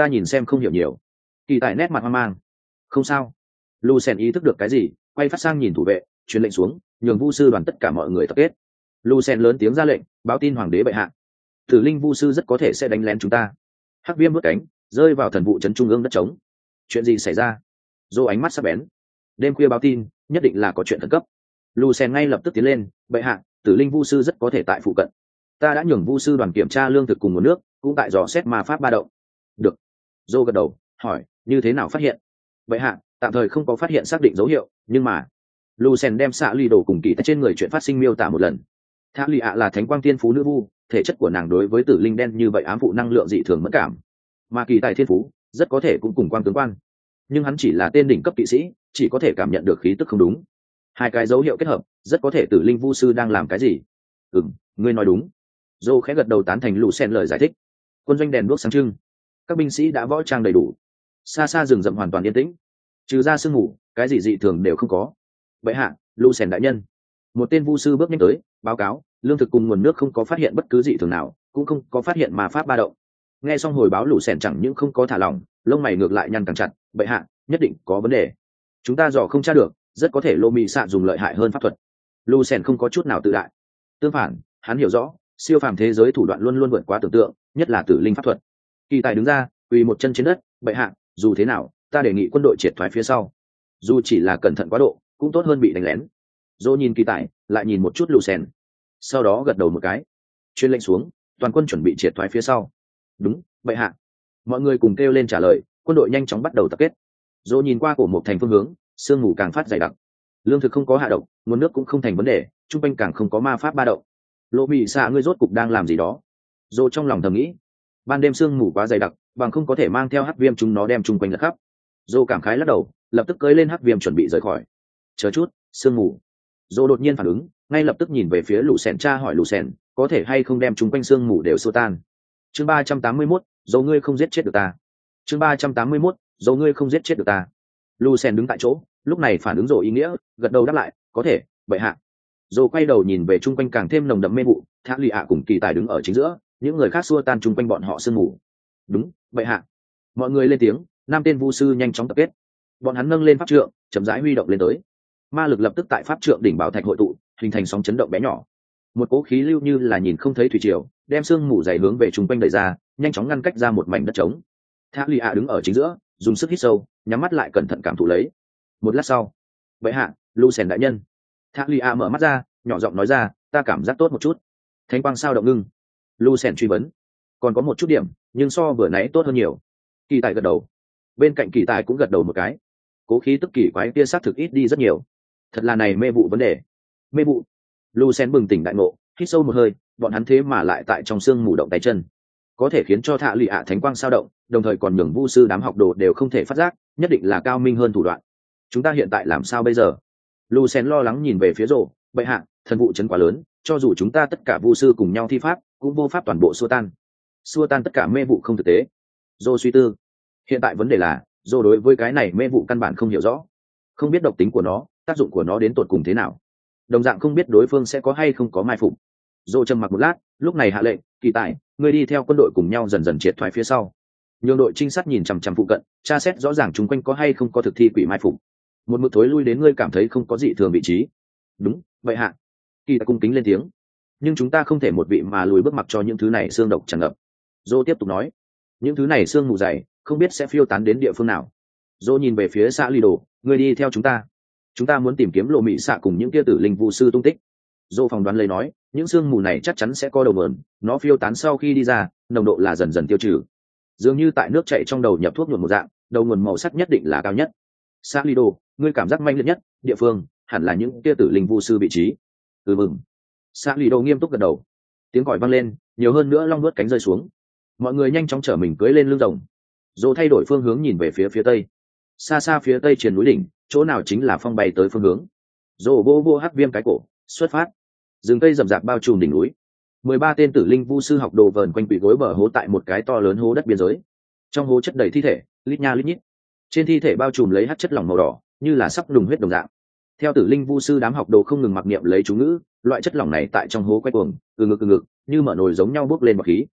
ta nhìn xem không hiểu nhiều. Kỳ tài nét mặt hoang mang. Không sao. Lucien ý thức được cái gì, quay phát sang nhìn thủ vệ, truyền lệnh xuống, nhường vu sư đoàn tất cả mọi người tập kết. Lucien lớn tiếng ra lệnh, báo tin hoàng đế bệ hạ. Tử linh vu sư rất có thể sẽ đánh lén chúng ta. Hắc viêm vớt cánh, rơi vào thần vụ trấn trung ương đất trống. Chuyện gì xảy ra? Dô ánh mắt sắc bén. Đêm khuya báo tin, nhất định là có chuyện khẩn cấp. Lucien ngay lập tức tiến lên, bệ hạ, tử linh vu sư rất có thể tại phụ cận. Ta đã nhường vu sư đoàn kiểm tra lương thực cùng nguồn nước, cũng tại dò xét ma pháp ba động. Được. Dô gật đầu, hỏi, như thế nào phát hiện? Bệ hạ, tạm thời không có phát hiện xác định dấu hiệu, nhưng mà Lucien đem xạ ly đồ cùng kỳ tại trên người chuyện phát sinh miêu tả một lần. Thả lì ạ là thánh quang tiên phú nữ vu, thể chất của nàng đối với tử linh đen như vậy ám phụ năng lượng dị thường mất cảm, mà kỳ tài thiên phú rất có thể cũng cùng quang tướng quan, nhưng hắn chỉ là tên đỉnh cấp kỵ sĩ, chỉ có thể cảm nhận được khí tức không đúng. Hai cái dấu hiệu kết hợp, rất có thể tử linh vu sư đang làm cái gì. Ngươi nói đúng. Dô khẽ gật đầu tán thành Lucien lời giải thích. Quân doanh đèn đuốc sáng trưng, các binh sĩ đã võ trang đầy đủ, xa xa rừng rậm hoàn toàn yên tĩnh, trừ ra sương mù, cái gì dị thường đều không có. Bệ hạ, Lucien đại nhân. Một tên vu sư bước nhanh tới, báo cáo, lương thực cùng nguồn nước không có phát hiện bất cứ dị thường nào, cũng không có phát hiện ma pháp ba động. Nghe xong hồi báo, Lucien chẳng những không có thả lỏng, lông mày ngược lại nhăn càng chặt. Bệ hạ, nhất định có vấn đề. Chúng ta dò không tra được, rất có thể Lô Mị Xạ dùng lợi hại hơn pháp thuật. Lucien không có chút nào tự đại. Tương phản, hắn hiểu rõ, siêu phàm thế giới thủ đoạn luôn luôn vượt quá tưởng tượng, nhất là tử linh pháp thuật. Kỳ tài đứng ra, quỳ một chân trên đất. Bệ hạ, dù thế nào, ta đề nghị quân đội triệt thoái phía sau. Dù chỉ là cẩn thận quá độ, cũng tốt hơn bị đánh lén. Dô nhìn kỳ tài, lại nhìn một chút Lucien, sau đó gật đầu một cái, truyền lệnh xuống, toàn quân chuẩn bị triệt thoái phía sau. Đúng, bệ hạ. Mọi người cùng kêu lên trả lời, quân đội nhanh chóng bắt đầu tập kết. Dô nhìn qua cổ một thành phương hướng, sương mù càng phát dày đặc, lương thực không có hạ độc, nguồn nước cũng không thành vấn đề, trung quanh càng không có ma pháp ba động. Lô Mị Xạ ngươi rốt cục đang làm gì đó? Dô trong lòng thầm nghĩ. Ban đêm sương mù quá dày đặc, bằng không có thể mang theo hắc viêm chúng nó đem chung quanh lật khắp. Dô cảm khái lắc đầu, lập tức cưỡi lên hắc viêm chuẩn bị rời khỏi. Chờ chút, sương mù. Dô đột nhiên phản ứng, ngay lập tức nhìn về phía Lucien, tra hỏi Lucien, có thể hay không đem chung quanh sương mù đều xua tan. Chương 381, dầu ngươi không giết chết được ta. Chương 381, dầu ngươi không giết chết được ta. Lucien đứng tại chỗ, lúc này phản ứng rồi ý nghĩa, gật đầu đáp lại, có thể, bệ hạ. Dô quay đầu nhìn về chung quanh càng thêm nồng đậm mê vụ, Thả lì ạ cùng kỳ tài đứng ở chính giữa, những người khác xua tan chung quanh bọn họ sương mù. Đúng, bệ hạ. Mọi người lên tiếng, 5 tên vu sư nhanh chóng tập kết. Bọn hắn nâng lên pháp trượng, chậm rãi huy động lên tới. Ma lực lập tức tại pháp trượng đỉnh bảo thạch hội tụ, hình thành sóng chấn động bé nhỏ. Một cỗ khí lưu như là nhìn không thấy thủy triều, đem sương mù dày hướng về chung quanh đẩy ra, nhanh chóng ngăn cách ra một mảnh đất trống. Thả lì ạ đứng ở chính giữa, dùng sức hít sâu, nhắm mắt lại cẩn thận cảm thụ lấy. Một lát sau, bệ hạ, Lucien đại nhân. Thả lì ạ mở mắt ra, nhỏ giọng nói ra, ta cảm giác tốt một chút. Thánh quang sao động ngưng. Lucien truy vấn, còn có một chút điểm, nhưng so vừa nãy tốt hơn nhiều. Kỳ tài gật đầu, bên cạnh kỳ tài cũng gật đầu một cái. Cố khí tức kỳ quái kia xác thực ít đi rất nhiều. Thật là này mê vụ vấn đề. Mê vụ. Lucien bừng tỉnh đại ngộ, hít sâu một hơi, bọn hắn thế mà lại tại trong xương mù động tay chân, có thể khiến cho Thạ lì ạ thánh quang sao động, đồng thời còn nhường vu sư đám học đồ đều không thể phát giác, nhất định là cao minh hơn thủ đoạn. Chúng ta hiện tại làm sao bây giờ? Lucien lo lắng nhìn về phía Rồ, bệ hạ, thần vụ chấn quá lớn, cho dù chúng ta tất cả vu sư cùng nhau thi pháp, cũng vô pháp toàn bộ xua tan tất cả mê vụ không thực tế. Rồ suy tư, hiện tại vấn đề là Rồ đối với cái này mê vụ căn bản không hiểu rõ, không biết độc tính của nó, tác dụng của nó đến tột cùng thế nào, đồng dạng không biết đối phương sẽ có hay không có mai phục. Rồ trầm mặc một lát, lúc này hạ lệnh, kỳ tài, ngươi đi theo quân đội cùng nhau dần dần triệt thoái phía sau, nhường đội trinh sát nhìn chằm chằm phụ cận, tra xét rõ ràng chúng quanh có hay không có thực thi quỷ mai phục, một mực thối lui đến ngươi cảm thấy không có dị thường vị trí. Đúng vậy hạ. Kỳ tài cung kính lên tiếng, nhưng chúng ta không thể một vị mà lùi bước mặc cho những thứ này xương độc tràn ngập. Dô tiếp tục nói, những thứ này xương mù dày không biết sẽ phiêu tán đến địa phương nào. Dô nhìn về phía xã Lido, người đi theo chúng ta muốn tìm kiếm Lộ Mị Xạ cùng những kia tử linh vu sư tung tích. Dô phỏng đoán lấy nói, những xương mù này chắc chắn sẽ có đầu mượn, nó phiêu tán sau khi đi ra, nồng độ là dần dần tiêu trừ, dường như tại nước chảy trong đầu nhập thuốc nhuộm một dạng, đầu nguồn màu sắc nhất định là cao nhất. Xã Lido, ngươi cảm giác manh liệt nhất địa phương hẳn là những kia tử linh vu sư vị trí. Mừng. Xã Lido nghiêm túc gật đầu. Tiếng còi vang lên, nhiều hơn nữa long nuốt cánh rơi xuống. Mọi người nhanh chóng chở mình cưỡi lên lưng rồng. Dô thay đổi phương hướng nhìn về phía tây. Xa xa phía tây triền núi đỉnh, chỗ nào chính là phong bay tới phương hướng. Dô vô hắc viêm cái cổ, xuất phát. Rừng cây rậm rạp bao trùm đỉnh núi. 13 tên tử linh vu sư học đồ vờn quanh quỷ gối bờ hố tại một cái to lớn hố đất biên giới. Trong hố chất đầy thi thể, lít nha lít nhít. Trên thi thể bao trùm lấy hắc chất lỏng màu đỏ, như là sắp nùng huyết đồng dạng. Theo tử linh vu sư đám học đồ không ngừng mặc niệm lấy chú ngữ, loại chất lỏng này tại trong hố quay cuồng, từ ngực, như mở nồi giống nhau bốc lên bọt khí.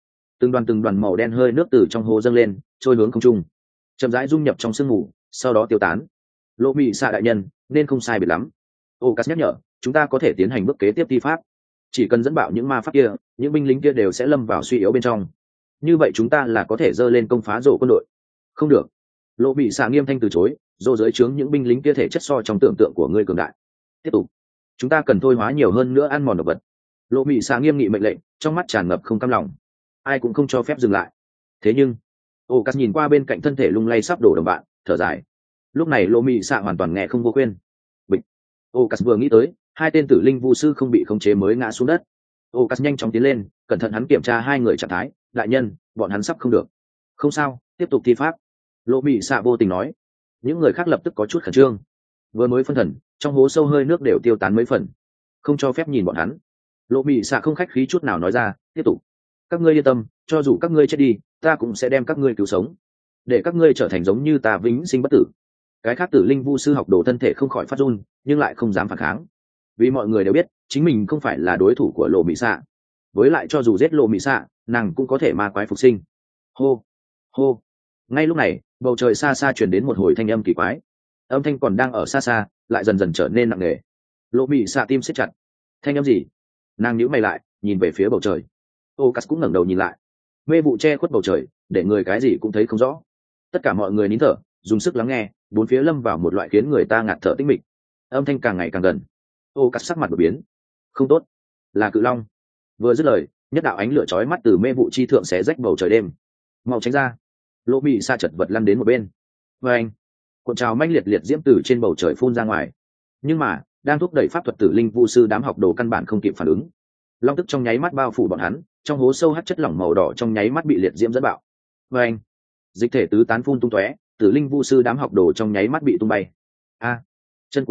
từng đoàn màu đen hơi nước từ trong hồ dâng lên, trôi hướng không trung, chậm rãi dung nhập trong sương mù, sau đó tiêu tán. Lộ Mị Xạ đại nhân, nên không sai biệt lắm. Ocas nhắc nhở, chúng ta có thể tiến hành bước kế tiếp thi pháp. Chỉ cần dẫn bạo những ma pháp kia, những binh lính kia đều sẽ lâm vào suy yếu bên trong. Như vậy chúng ta là có thể dơ lên công phá rổ quân đội. Không được. Lộ Mị Xạ nghiêm thanh từ chối, rổ dưới trướng những binh lính kia thể chất so trong tưởng tượng của ngươi cường đại. Tiếp tục. Chúng ta cần thôi hóa nhiều hơn nữa ăn mòn độc vật. Lộ Mị Xạ nghiêm nghị mệnh lệnh, trong mắt tràn ngập không cam lòng. Ai cũng không cho phép dừng lại. Thế nhưng, Ocas nhìn qua bên cạnh thân thể lung lay sắp đổ đồng bạn, thở dài. Lúc này Lộ Mị Xạ hoàn toàn nghe không vô khuyên. Bịch. Ocas vừa nghĩ tới, hai tên tử linh vu sư không bị khống chế mới ngã xuống đất. Ocas nhanh chóng tiến lên, cẩn thận hắn kiểm tra hai người trạng thái. Đại nhân, bọn hắn sắp không được. Không sao, tiếp tục thi pháp. Lộ Mị Xạ vô tình nói. Những người khác lập tức có chút khẩn trương. Vừa mới phân thần, trong hố sâu hơi nước đều tiêu tán mấy phần. Không cho phép nhìn bọn hắn. Lộ Mị Xạ không khách khí chút nào nói ra, tiếp tục. Các ngươi yên tâm, cho dù các ngươi chết đi, ta cũng sẽ đem các ngươi cứu sống, để các ngươi trở thành giống như ta vĩnh sinh bất tử. Cái khác tử linh vu sư học đồ thân thể không khỏi phát run, nhưng lại không dám phản kháng, vì mọi người đều biết chính mình không phải là đối thủ của Lộ Mị Xạ. Với lại cho dù giết Lộ Mị Xạ, nàng cũng có thể ma quái phục sinh. Hô hô. Ngay lúc này, bầu trời xa xa truyền đến một hồi thanh âm kỳ quái. Âm thanh còn đang ở xa xa, lại dần dần trở nên nặng nề. Lộ Mị Xạ tim siết chặt. Thanh âm gì? Nàng nhíu mày lại, nhìn về phía bầu trời. Ocas cũng ngẩng đầu nhìn lại. Mê vụ che khuất bầu trời, để người cái gì cũng thấy không rõ. Tất cả mọi người nín thở, dùng sức lắng nghe, bốn phía lâm vào một loại khiến người ta ngạt thở tĩnh mịch. Âm thanh càng ngày càng gần. Ocas sắc mặt đổi biến. Không tốt, là cự long. Vừa dứt lời, nhất đạo ánh lửa chói mắt từ mê vụ chi thượng xé rách bầu trời đêm. Mau tránh ra. Lộ Mị Xạ chật vật lăn đến một bên. Và anh, cuộn trào manh liệt liệt diễm từ trên bầu trời phun ra ngoài. Nhưng mà, đang thúc đẩy pháp thuật tử linh vu sư đám học đồ căn bản không kịp phản ứng. Long tức trong nháy mắt bao phủ bọn hắn, trong hố sâu hắt chất lỏng màu đỏ trong nháy mắt bị liệt diễm dẫn bạo. Và anh, dịch thể tứ tán phun tung tóe, tử linh vu sư đám học đồ trong nháy mắt bị tung bay. A, chân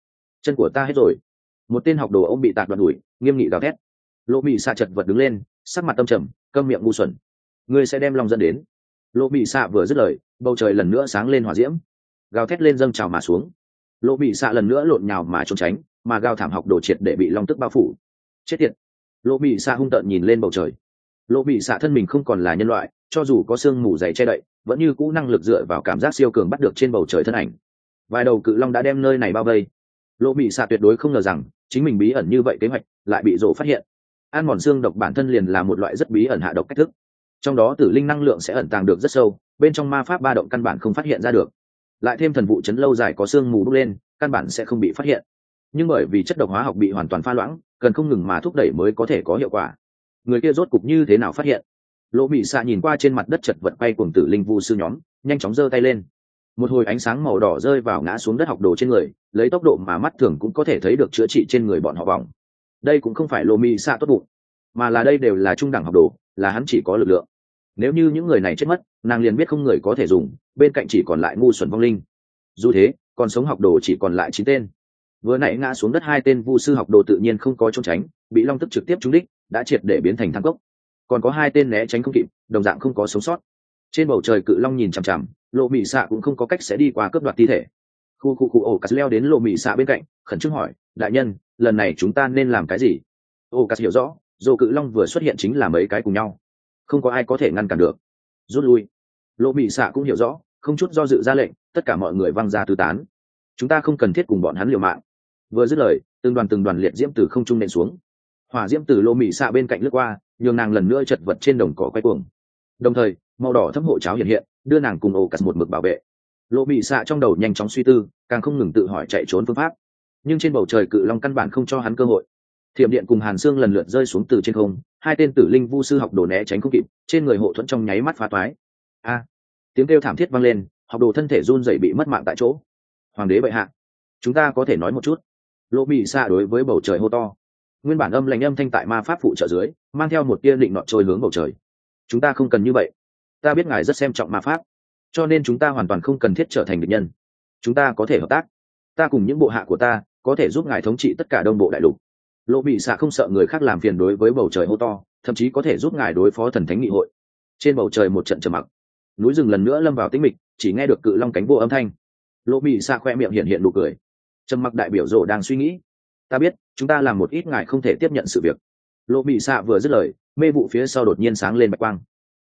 của ta hết rồi. Một tên học đồ ông bị tạc đoạn đuổi, nghiêm nghị gào thét. Lộ Mị Xạ chật vật đứng lên, sắc mặt tâm trầm, câm miệng ngu xuẩn. Ngươi sẽ đem long dẫn đến. Lộ Mị Xạ vừa dứt lời, bầu trời lần nữa sáng lên hỏa diễm, gào thét lên dâng trào mà xuống. Lộ Mị Xạ lần nữa lộn nhào mà trốn tránh, mà gào thảm học đồ triệt để bị long tức bao phủ. Chết tiệt. Lộ Mị Xạ hung tợn nhìn lên bầu trời. Lộ Mị Xạ thân mình không còn là nhân loại, cho dù có xương mù dày che đậy, vẫn như cũ năng lực dựa vào cảm giác siêu cường bắt được trên bầu trời thân ảnh. Vài đầu cự long đã đem nơi này bao vây. Lộ Mị Xạ tuyệt đối không ngờ rằng chính mình bí ẩn như vậy kế hoạch lại bị rộ phát hiện. Ăn mòn xương độc bản thân liền là một loại rất bí ẩn hạ độc cách thức, trong đó tử linh năng lượng sẽ ẩn tàng được rất sâu, bên trong ma pháp ba động căn bản không phát hiện ra được. Lại thêm thần vụ chấn lâu dài có xương mù bốc lên, căn bản sẽ không bị phát hiện. Nhưng bởi vì chất độc hóa học bị hoàn toàn pha loãng, cần không ngừng mà thúc đẩy mới có thể có hiệu quả. Người kia rốt cục như thế nào phát hiện? Lộ Mị Xạ nhìn qua trên mặt đất chật vật bay cuồng tử linh vu sư nhóm, nhanh chóng giơ tay lên. Một hồi ánh sáng màu đỏ rơi vào ngã xuống đất học đồ trên người, lấy tốc độ mà mắt thường cũng có thể thấy được chữa trị trên người bọn họ bỏng. Đây cũng không phải Lộ Mị Xạ tốt bụng, mà là đây đều là trung đẳng học đồ, là hắn chỉ có lực lượng. Nếu như những người này chết mất, nàng liền biết không người có thể dùng, bên cạnh chỉ còn lại ngu xuẩn vong linh. Dù thế, còn sống học đồ chỉ còn lại 9 tên. Vừa nãy ngã xuống đất 2 tên vu sư học đồ tự nhiên không có trốn tránh, bị long tức trực tiếp trúng đích, đã triệt để biến thành thang cốc. Còn có 2 tên né tránh không kịp, đồng dạng không có sống sót. Trên bầu trời cự long nhìn chằm chằm, Lộ Mị Xạ cũng không có cách sẽ đi qua cướp đoạt thi thể. Khu Ocas leo đến Lộ Mị Xạ bên cạnh, khẩn trương hỏi, đại nhân, lần này chúng ta nên làm cái gì? Ocas hiểu rõ, dù cự long vừa xuất hiện chính là mấy cái cùng nhau, không có ai có thể ngăn cản được. Rút lui. Lộ Mị Xạ cũng hiểu rõ, không chút do dự ra lệnh, tất cả mọi người văng ra tứ tán. Chúng ta không cần thiết cùng bọn hắn liều mạng. Vừa dứt lời, từng đoàn liệt diễm từ không trung nện xuống. Hỏa diễm từ Lộ Mị Xạ bên cạnh lướt qua, nhường nàng lần nữa chật vật trên đồng cỏ quay cuồng. Đồng thời, màu đỏ thấm hộ cháo hiện hiện, đưa nàng cùng Ocas một mực bảo vệ. Lộ Mị Xạ trong đầu nhanh chóng suy tư, càng không ngừng tự hỏi chạy trốn phương pháp. Nhưng trên bầu trời cự long căn bản không cho hắn cơ hội. Thiểm điện cùng hàn xương lần lượt rơi xuống từ trên không, 2 tên tử linh vu sư học đồ né tránh không kịp, trên người hộ thuẫn trong nháy mắt phá toái. A! Tiếng kêu thảm thiết vang lên, học đồ thân thể run rẩy bị mất mạng tại chỗ. Hoàng đế bệ hạ, chúng ta có thể nói một chút. Lộ Mị Xạ đối với bầu trời hô to. Nguyên bản âm lạnh âm thanh tại ma pháp phụ trợ dưới, mang theo một tia định nọt trôi hướng bầu trời. Chúng ta không cần như vậy. Ta biết ngài rất xem trọng ma pháp, cho nên chúng ta hoàn toàn không cần thiết trở thành địch nhân. Chúng ta có thể hợp tác. Ta cùng những bộ hạ của ta có thể giúp ngài thống trị tất cả đông bộ đại lục. Lộ Mị Xạ không sợ người khác làm phiền đối với bầu trời hô to, thậm chí có thể giúp ngài đối phó thần thánh nghị hội. Trên bầu trời một trận trầm mặc, núi rừng lần nữa lâm vào tĩnh mịch, chỉ nghe được cự long cánh vô âm thanh. Lộ Mị Xạ khoe miệng hiện nụ cười. Trầm mặc đại biểu rồ đang suy nghĩ. Ta biết, chúng ta làm một ít ngài không thể tiếp nhận sự việc. Lộ Mị Xạ vừa dứt lời, mê vụ phía sau đột nhiên sáng lên bạch quang.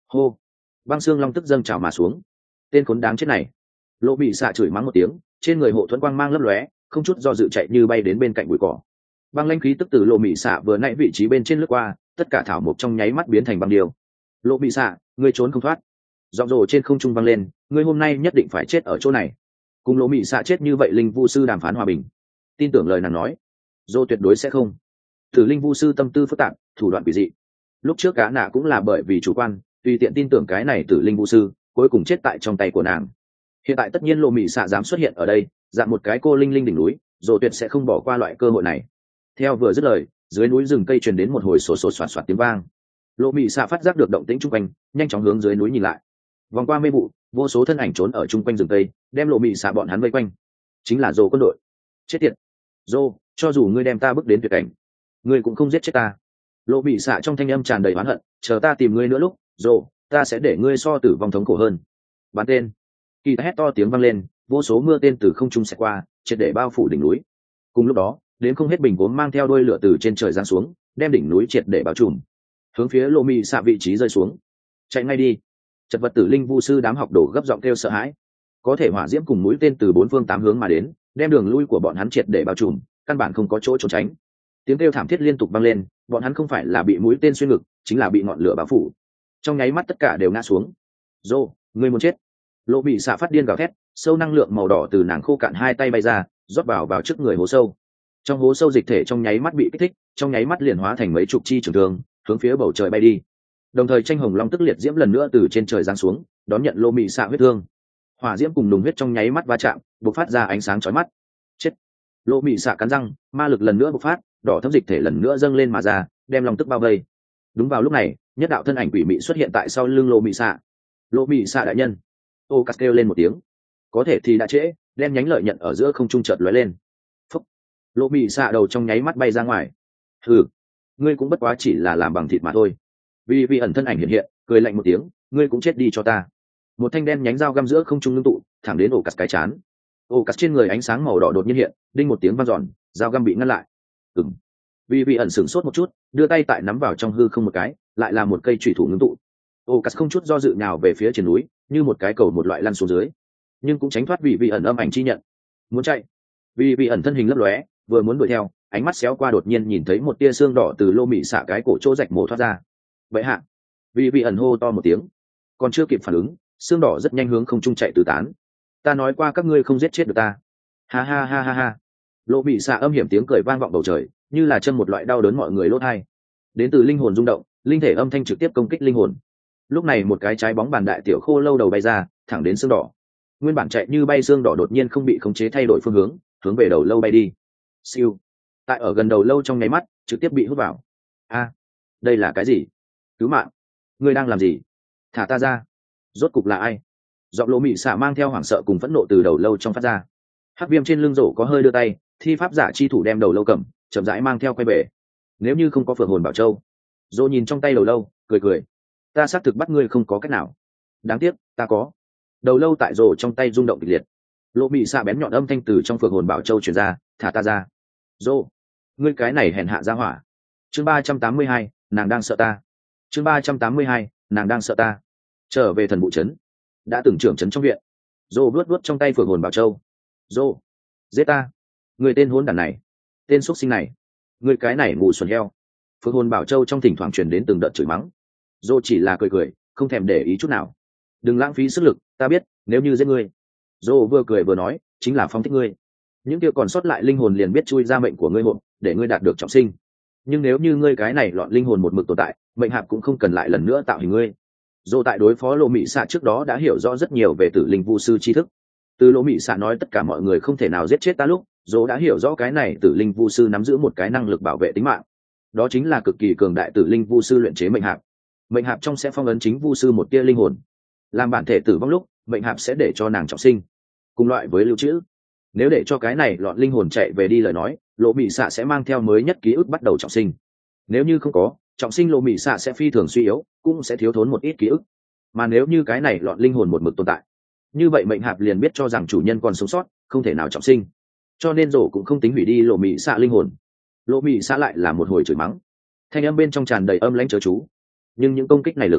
hô. Băng xương long tức dâng trào mà xuống. Tên khốn đáng chết này. Lộ bị xạ chửi mắng một tiếng, trên người hộ thuẫn quang mang lấp lóe, không chút do dự chạy như bay đến bên cạnh bụi cỏ. Băng lãnh khí tức từ lộ bị xạ vừa nãy vị trí bên trên lướt qua, tất cả thảo mộc trong nháy mắt biến thành băng điêu. Lộ bị xạ, ngươi trốn không thoát. Giọng rồ trên không trung vang lên, ngươi hôm nay nhất định phải chết ở chỗ này. Cùng lộ bị xạ chết như vậy linh vu sư đàm phán hòa bình. Tin tưởng lời nàng nói, rồ tuyệt đối sẽ không. Tử linh vu sư tâm tư phức tạp, thủ đoạn quỷ dị. Lúc trước cá nạ cũng là bởi vì chủ quan, tùy tiện tin tưởng cái này tử linh vu sư, cuối cùng chết tại trong tay của nàng. Hiện tại tất nhiên lộ mị xạ dám xuất hiện ở đây, dạng một cái cô linh linh đỉnh núi, rồ tuyệt sẽ không bỏ qua loại cơ hội này. Theo vừa dứt lời, dưới núi rừng cây truyền đến một hồi sổ sổ soạt soạt tiếng vang. Lộ mị xạ phát giác được động tĩnh chung quanh, nhanh chóng hướng dưới núi nhìn lại. Vòng qua mê vụ, vô số thân ảnh trốn ở chung quanh rừng cây, đem lộ mị xạ bọn hắn vây quanh. Chính là rồ quân đội. Chết tiệt. Rồ, cho dù ngươi đem ta bước đến tuyệt cảnh, ngươi cũng không giết chết ta. Lộ mị xạ trong thanh âm tràn đầy oán hận, chờ ta tìm ngươi nữa lúc, rồ, ta sẽ để ngươi so tử vong thống khổ hơn. Bắn tên. Kỳ hét to tiếng vang lên, vô số mưa tên từ không trung xẹt qua, triệt để bao phủ đỉnh núi. Cùng lúc đó, đến không hết bình gốm mang theo đuôi lửa từ trên trời giáng xuống, đem đỉnh núi triệt để bao trùm, hướng phía lô mị xạ vị trí rơi xuống. Chạy ngay đi. Chật vật tử linh vu sư đám học đồ gấp giọng kêu sợ hãi. Có thể hỏa diễm cùng mũi tên từ bốn phương tám hướng mà đến, đem đường lui của bọn hắn triệt để bao trùm, căn bản không có chỗ trốn tránh. Tiếng kêu thảm thiết liên tục vang lên, bọn hắn không phải là bị mũi tên xuyên ngực, chính là bị ngọn lửa bao phủ. Trong nháy mắt tất cả đều ngã xuống. Rô, ngươi muốn chết. Lộ bị xạ phát điên gào thét, sâu năng lượng màu đỏ từ nàng khô cạn hai tay bay ra, rót vào trước người hố sâu. Trong hố sâu dịch thể trong nháy mắt bị kích thích, trong nháy mắt liền hóa thành mấy chục chi trường thương, hướng phía bầu trời bay đi. Đồng thời tranh hồng long tức liệt diễm lần nữa từ trên trời giáng xuống, đón nhận lô mị xạ huyết thương. Hỏa diễm cùng nùng huyết trong nháy mắt va chạm, bộc phát ra ánh sáng chói mắt. Chết. Lô mị xạ cắn răng, ma lực lần nữa bộc phát, đỏ thấm dịch thể lần nữa dâng lên mà ra, đem long tức bao vây. Đúng vào lúc này, nhất đạo thân ảnh quỷ mị xuất hiện tại sau lưng lô mị xạ. Lô mị xạ đại nhân. Ô cắt kêu lên một tiếng. Có thể thì đã trễ, đem nhánh lợi nhận ở giữa không trung chợt lóe lên. Phúc. Lô mị xạ đầu trong nháy mắt bay ra ngoài. Hừ, ngươi cũng bất quá chỉ là làm bằng thịt mà thôi. Vì ẩn thân ảnh hiện hiện, cười lạnh một tiếng, ngươi cũng chết đi cho ta. Một thanh đen nhánh dao găm giữa không trung ngưng tụ, thẳng đến ổ cắt cái chán. Ổ cắt trên người ánh sáng màu đỏ đột nhiên hiện, đinh một tiếng vang dọn, dao găm bị ngăn lại. Ừm. Vì ẩn sửng sốt một chút, đưa tay tại nắm vào trong hư không một cái, lại là một cây chủy thủ ngưng tụ. Ổ cắt không chút do dự nào về phía trên núi, như một cái cầu một loại lăn xuống dưới, nhưng cũng tránh thoát vì ẩn âm ảnh chi nhận. Muốn chạy. Vì ẩn thân hình lấp lóe, vừa muốn đuổi theo, ánh mắt xéo qua đột nhiên nhìn thấy một tia xương đỏ từ lô mị xạ cái cổ chỗ rạch mổ thoát ra. Vậy hạ. Vì ẩn hô to một tiếng, còn chưa kịp phản ứng, xương đỏ rất nhanh hướng không trung chạy tứ tán. Ta nói qua các ngươi không giết chết được ta. Ha ha ha ha ha. Lô mị xạ âm hiểm tiếng cười vang vọng bầu trời, như là châm một loại đau đớn mọi người lốt hai. Đến từ linh hồn rung động, linh thể âm thanh trực tiếp công kích linh hồn. Lúc này một cái trái bóng bàn đại tiểu khô lâu đầu bay ra, thẳng đến xương đỏ. Nguyên bản chạy như bay xương đỏ đột nhiên không bị khống chế thay đổi phương hướng, hướng về đầu lâu bay đi. Siêu. Tại ở gần đầu lâu trong nháy mắt, trực tiếp bị hút vào. A, đây là cái gì? Cứu mạng! Ngươi đang làm gì? Thả ta ra! Rốt cục là ai? Giọng lỗ mị xạ mang theo hoảng sợ cùng phẫn nộ từ đầu lâu trong phát ra. Hắc viêm trên lưng rổ có hơi đưa tay, thi pháp giả chi thủ đem đầu lâu cầm, chậm rãi mang theo quay về. Nếu như không có phượng hồn bảo châu, rổ nhìn trong tay đầu lâu, cười cười. Ta xác thực bắt ngươi không có cách nào. Đáng tiếc, ta có. Đầu lâu tại rổ trong tay rung động kịch liệt. Lỗ mị xạ bén nhọn âm thanh từ trong phượng hồn bảo châu truyền ra, thả ta ra. Rổ, ngươi cái này hèn hạ ra hỏa. Chương 382, nàng đang sợ ta. Chương 382, nàng đang sợ ta. Trở về thần vụ trấn, đã từng trưởng trấn trong viện. Rô vuốt trong tay phượng hồn bảo châu. Rô, giết ta. Người tên hôn đản này, tên xuất sinh này, người cái này ngu xuẩn heo. Phượng hồn bảo châu trong thỉnh thoảng truyền đến từng đợt chửi mắng. Rô chỉ là cười cười, không thèm để ý chút nào. Đừng lãng phí sức lực, ta biết, nếu như giết ngươi. Rô vừa cười vừa nói, chính là phong thích ngươi. Những kia còn sót lại linh hồn liền biết chui ra mệnh của ngươi hồn, để ngươi đạt được trọng sinh. Nhưng nếu như ngươi cái này lọn linh hồn một mực tồn tại, mệnh hạp cũng không cần lại lần nữa tạo hình ngươi. Dô tại đối phó lỗ mị xạ trước đó đã hiểu rõ rất nhiều về tử linh vu sư tri thức. Từ lỗ mị xạ nói tất cả mọi người không thể nào giết chết ta lúc, dô đã hiểu rõ cái này tử linh vu sư nắm giữ một cái năng lực bảo vệ tính mạng. Đó chính là cực kỳ cường đại tử linh vu sư luyện chế mệnh hạp. Mệnh hạp trong sẽ phong ấn chính vu sư một tia linh hồn. Làm bản thể tử vong lúc, mệnh hạp sẽ để cho nàng trọng sinh. Cùng loại với lưu trữ. Nếu để cho cái này lọn linh hồn chạy về đi lời nói, lỗ mị xạ sẽ mang theo mới nhất ký ức bắt đầu trọng sinh. Nếu như không có, trọng sinh lỗ mị xạ sẽ phi thường suy yếu, cũng sẽ thiếu thốn một ít ký ức. Mà nếu như cái này lọn linh hồn một mực tồn tại, như vậy mệnh hạp liền biết cho rằng chủ nhân còn sống sót, không thể nào trọng sinh. Cho nên rổ cũng không tính hủy đi lỗ mị xạ linh hồn. Lỗ mị xạ lại là một hồi chửi mắng, thanh âm bên trong tràn đầy âm lãnh chớ chú. Nhưng những công kích này lực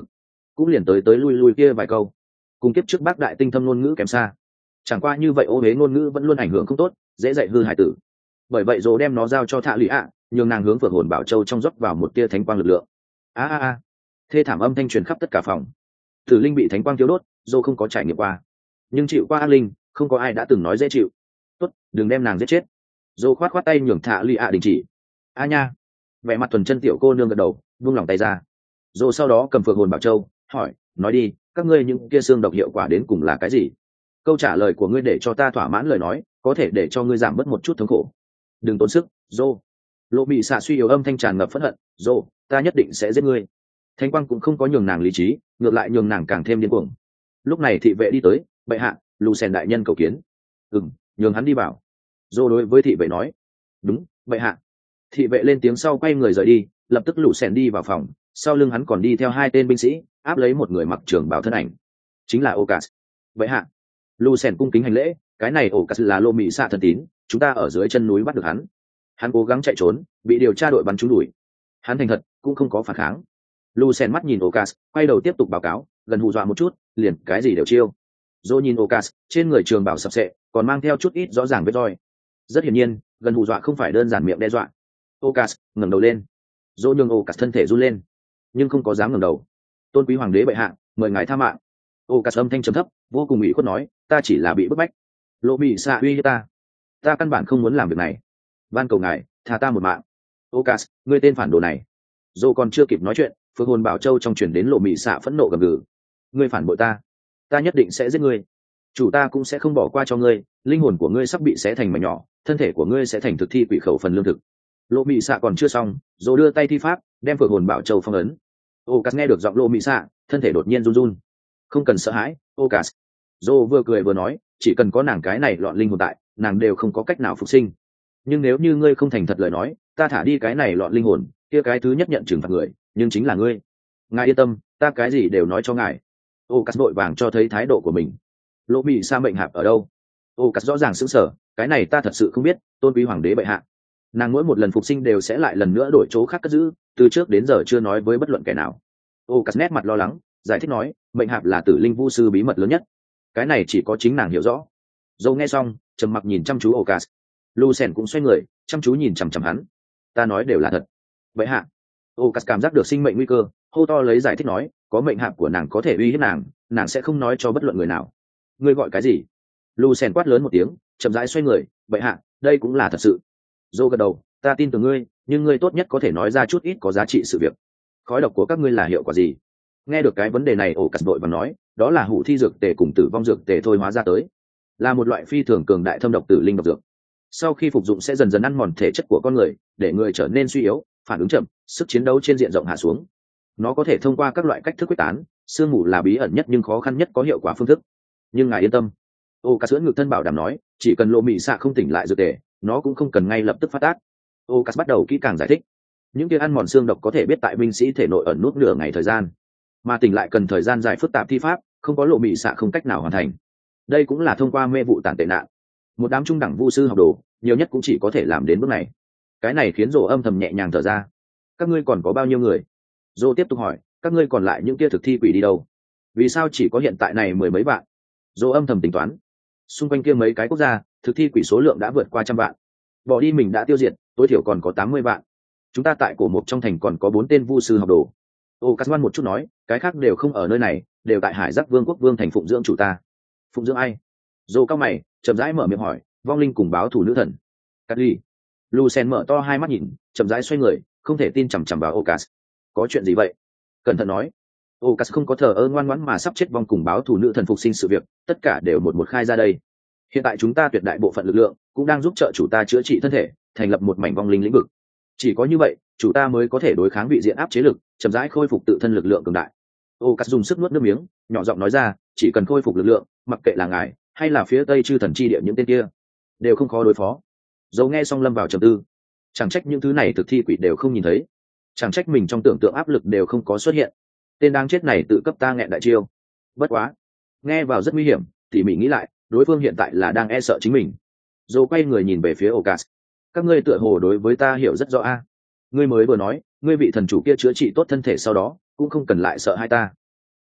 cũng liền tới lui lui kia vài câu, cùng kiếp trước bác đại tinh thâm ngôn ngữ kém xa. Chẳng qua như vậy ô huế ngôn ngữ vẫn luôn ảnh hưởng không tốt, dễ dạy hư hải tử. Bởi vậy rồi đem nó giao cho Thạ Lụy ạ, nhường nàng hướng Phượng Hồn Bảo Châu trong rót vào một tia thánh quang lực lượng. A a a, thê thảm âm thanh truyền khắp tất cả phòng. Tử linh bị thánh quang thiếu đốt, dô không có trải nghiệm qua, nhưng chịu qua ác linh, không có ai đã từng nói dễ chịu. Tốt, đừng đem nàng giết chết. Dô khoát khoát tay nhường Thạ Lụy ạ đình chỉ. A nha, vẻ mặt thuần chân tiểu cô nương gật đầu, buông lòng tay ra. Dô sau đó cầm Phượng Hồn Bảo Châu, hỏi, nói đi, các ngươi những kia xương độc hiệu quả đến cùng là cái gì? Câu trả lời của ngươi để cho ta thỏa mãn lời nói, có thể để cho ngươi giảm bớt một chút thống khổ. Đừng tốn sức, Dô. Lộ bị xạ suy yếu âm thanh tràn ngập phẫn hận. Dô, ta nhất định sẽ giết ngươi. Thánh quang cũng không có nhường nàng lý trí, ngược lại nhường nàng càng thêm điên cuồng. Lúc này thị vệ đi tới, bệ hạ, Lù Sen đại nhân cầu kiến. Nhường hắn đi vào. Dô đối với thị vệ nói. Đúng, bệ hạ. Thị vệ lên tiếng sau quay người rời đi, lập tức Lù Sen đi vào phòng, sau lưng hắn còn đi theo hai tên binh sĩ, áp lấy một người mặc trường bào thân ảnh, chính là Ocas. Bệ hạ. Lù Sen cung kính hành lễ, cái này Ocas là Lô Mị Xạ thân tín, chúng ta ở dưới chân núi bắt được hắn. Hắn cố gắng chạy trốn, bị điều tra đội bắn trúng đuổi. Hắn thành thật, cũng không có phản kháng. Lucien mắt nhìn Ocas, quay đầu tiếp tục báo cáo, gần hù dọa một chút, liền cái gì đều chiêu. Dô nhìn Ocas, trên người trường bảo sập sệ, còn mang theo chút ít rõ ràng vết roi. Rất hiển nhiên, gần hù dọa không phải đơn giản miệng đe dọa. Ocas ngẩng đầu lên. Dô nhường Ocas thân thể run lên, nhưng không có dám ngẩng đầu. Tôn quý hoàng đế bệ hạ, mời ngài tha mạng. Ocas âm thanh trầm thấp, vô cùng ủy khuất nói, ta chỉ là bị bức bách. Lộ bị xạ uy hiếp ta căn bản không muốn làm việc này. Van cầu ngài, tha ta một mạng. Ocas, ngươi tên phản đồ này. Dô còn chưa kịp nói chuyện, Phượng Hồn Bảo Châu trong truyền đến Lộ Mị Xạ phẫn nộ gầm gừ. Ngươi phản bội ta nhất định sẽ giết ngươi. Chủ ta cũng sẽ không bỏ qua cho ngươi, linh hồn của ngươi sắp bị xé thành mảnh nhỏ, thân thể của ngươi sẽ thành thực thi quỷ khẩu phần lương thực. Lộ Mị Xạ còn chưa xong, Dô đưa tay thi pháp, đem Phượng Hồn Bảo Châu phong ấn. Ocas nghe được giọng Lộ Mị Xạ, thân thể đột nhiên run run. Không cần sợ hãi, Ocas. Dô vừa cười vừa nói, chỉ cần có nàng cái này loạn linh hồn tại, nàng đều không có cách nào phục sinh. Nhưng nếu như ngươi không thành thật lời nói, ta thả đi cái này loạn linh hồn, kia cái thứ nhất nhận trừng phạt người, nhưng chính là ngươi. Ngài yên tâm, ta cái gì đều nói cho ngài. Ocas vội vàng cho thấy thái độ của mình. Lỗ bị sa mệnh hạp ở đâu? Ocas rõ ràng sững sờ, cái này ta thật sự không biết, tôn quý hoàng đế bệ hạ. Nàng mỗi một lần phục sinh đều sẽ lại lần nữa đổi chỗ khác cất giữ, từ trước đến giờ chưa nói với bất luận kẻ nào. Ocas nét mặt lo lắng, giải thích nói, mệnh hạp là tử linh vu sư bí mật lớn nhất, cái này chỉ có chính nàng hiểu rõ. Dâu nghe xong, trầm mặc nhìn chăm chú Ocas. Lucien cũng xoay người, chăm chú nhìn chằm chằm hắn. Ta nói đều là thật. Vậy hạ. Ocas cảm giác được sinh mệnh nguy cơ, hô to lấy giải thích nói, có mệnh hạp của nàng có thể uy hiếp nàng sẽ không nói cho bất luận người nào. Ngươi gọi cái gì? Lucien quát lớn một tiếng, chậm rãi xoay người, vậy hạ, đây cũng là thật sự. Dâu gật đầu, ta tin tưởng ngươi, nhưng ngươi tốt nhất có thể nói ra chút ít có giá trị sự việc. Khói độc của các ngươi là hiệu quả gì? Nghe được cái vấn đề này, Ocas đội và nói, đó là hủ thi dược tề cùng tử vong dược tề thôi hóa ra tới, là một loại phi thường cường đại thâm độc tử linh độc dược. Sau khi phục dụng sẽ dần dần ăn mòn thể chất của con người, để người trở nên suy yếu, phản ứng chậm, sức chiến đấu trên diện rộng hạ xuống. Nó có thể thông qua các loại cách thức quyết tán, sương mù là bí ẩn nhất nhưng khó khăn nhất có hiệu quả phương thức. Nhưng ngài yên tâm, Ocas ngược thân bảo đảm nói, chỉ cần Lộ Mị Xạ không tỉnh lại dược tề, nó cũng không cần ngay lập tức phát tác. Ocas bắt đầu kỹ càng giải thích, những kia ăn mòn xương độc có thể biết tại binh sĩ thể nội ẩn nút nửa ngày thời gian, mà tỉnh lại cần thời gian dài phức tạp thi pháp, không có Lộ Mị Xạ không cách nào hoàn thành. Đây cũng là thông qua mê vụ tàn tệ nạn. Một đám trung đẳng vu sư học đồ, nhiều nhất cũng chỉ có thể làm đến bước này. Cái này khiến Dỗ âm thầm nhẹ nhàng thở ra. Các ngươi còn có bao nhiêu người? Dỗ tiếp tục hỏi, các ngươi còn lại những kia thực thi quỷ đi đâu? Vì sao chỉ có hiện tại này mười mấy vạn? Dỗ âm thầm tính toán. Xung quanh kia mấy cái quốc gia, thực thi quỷ số lượng đã vượt qua 100 vạn. Bỏ đi mình đã tiêu diệt, tối thiểu còn có 80 vạn. Chúng ta tại cổ mục trong thành còn có 4 tên vu sư học đồ. Ocaswan một chút nói, cái khác đều không ở nơi này, đều tại Hải Giác Vương quốc vương thành phụng dưỡng chủ ta. Phụng dưỡng ai? Dỗ cao mày, chậm rãi mở miệng hỏi, vong linh cùng báo thủ nữ thần. Cắt ly. Lucien mở to hai mắt nhìn, chậm rãi xoay người, không thể tin chằm chằm vào Ocas. Có chuyện gì vậy? Cẩn thận nói. Ocas không có thờ ơ ngoan ngoãn mà sắp chết vong cùng báo thủ nữ thần phục sinh sự việc, tất cả đều một một khai ra đây. Hiện tại chúng ta tuyệt đại bộ phận lực lượng cũng đang giúp trợ chủ ta chữa trị thân thể, thành lập một mảnh vong linh lĩnh vực. Chỉ có như vậy, chủ ta mới có thể đối kháng vị diện áp chế lực, chậm rãi khôi phục tự thân lực lượng cường đại. Ocas dùng sức nuốt nước miếng, nhỏ giọng nói ra, chỉ cần khôi phục lực lượng, mặc kệ là ngài hay là phía tây chư thần chi địa những tên kia, đều không khó đối phó. Dầu nghe xong lâm vào trầm tư. Chẳng trách những thứ này thực thi quỷ đều không nhìn thấy, chẳng trách mình trong tưởng tượng áp lực đều không có xuất hiện. Tên đáng chết này tự cấp ta nghẹn đại chiêu. Bất quá, nghe vào rất nguy hiểm, tỉ mỉ nghĩ lại, đối phương hiện tại là đang e sợ chính mình. Dầu quay người nhìn về phía Ocas. Các ngươi tựa hồ đối với ta hiểu rất rõ a. Ngươi mới vừa nói, ngươi vị thần chủ kia chữa trị tốt thân thể sau đó, cũng không cần lại sợ hai ta.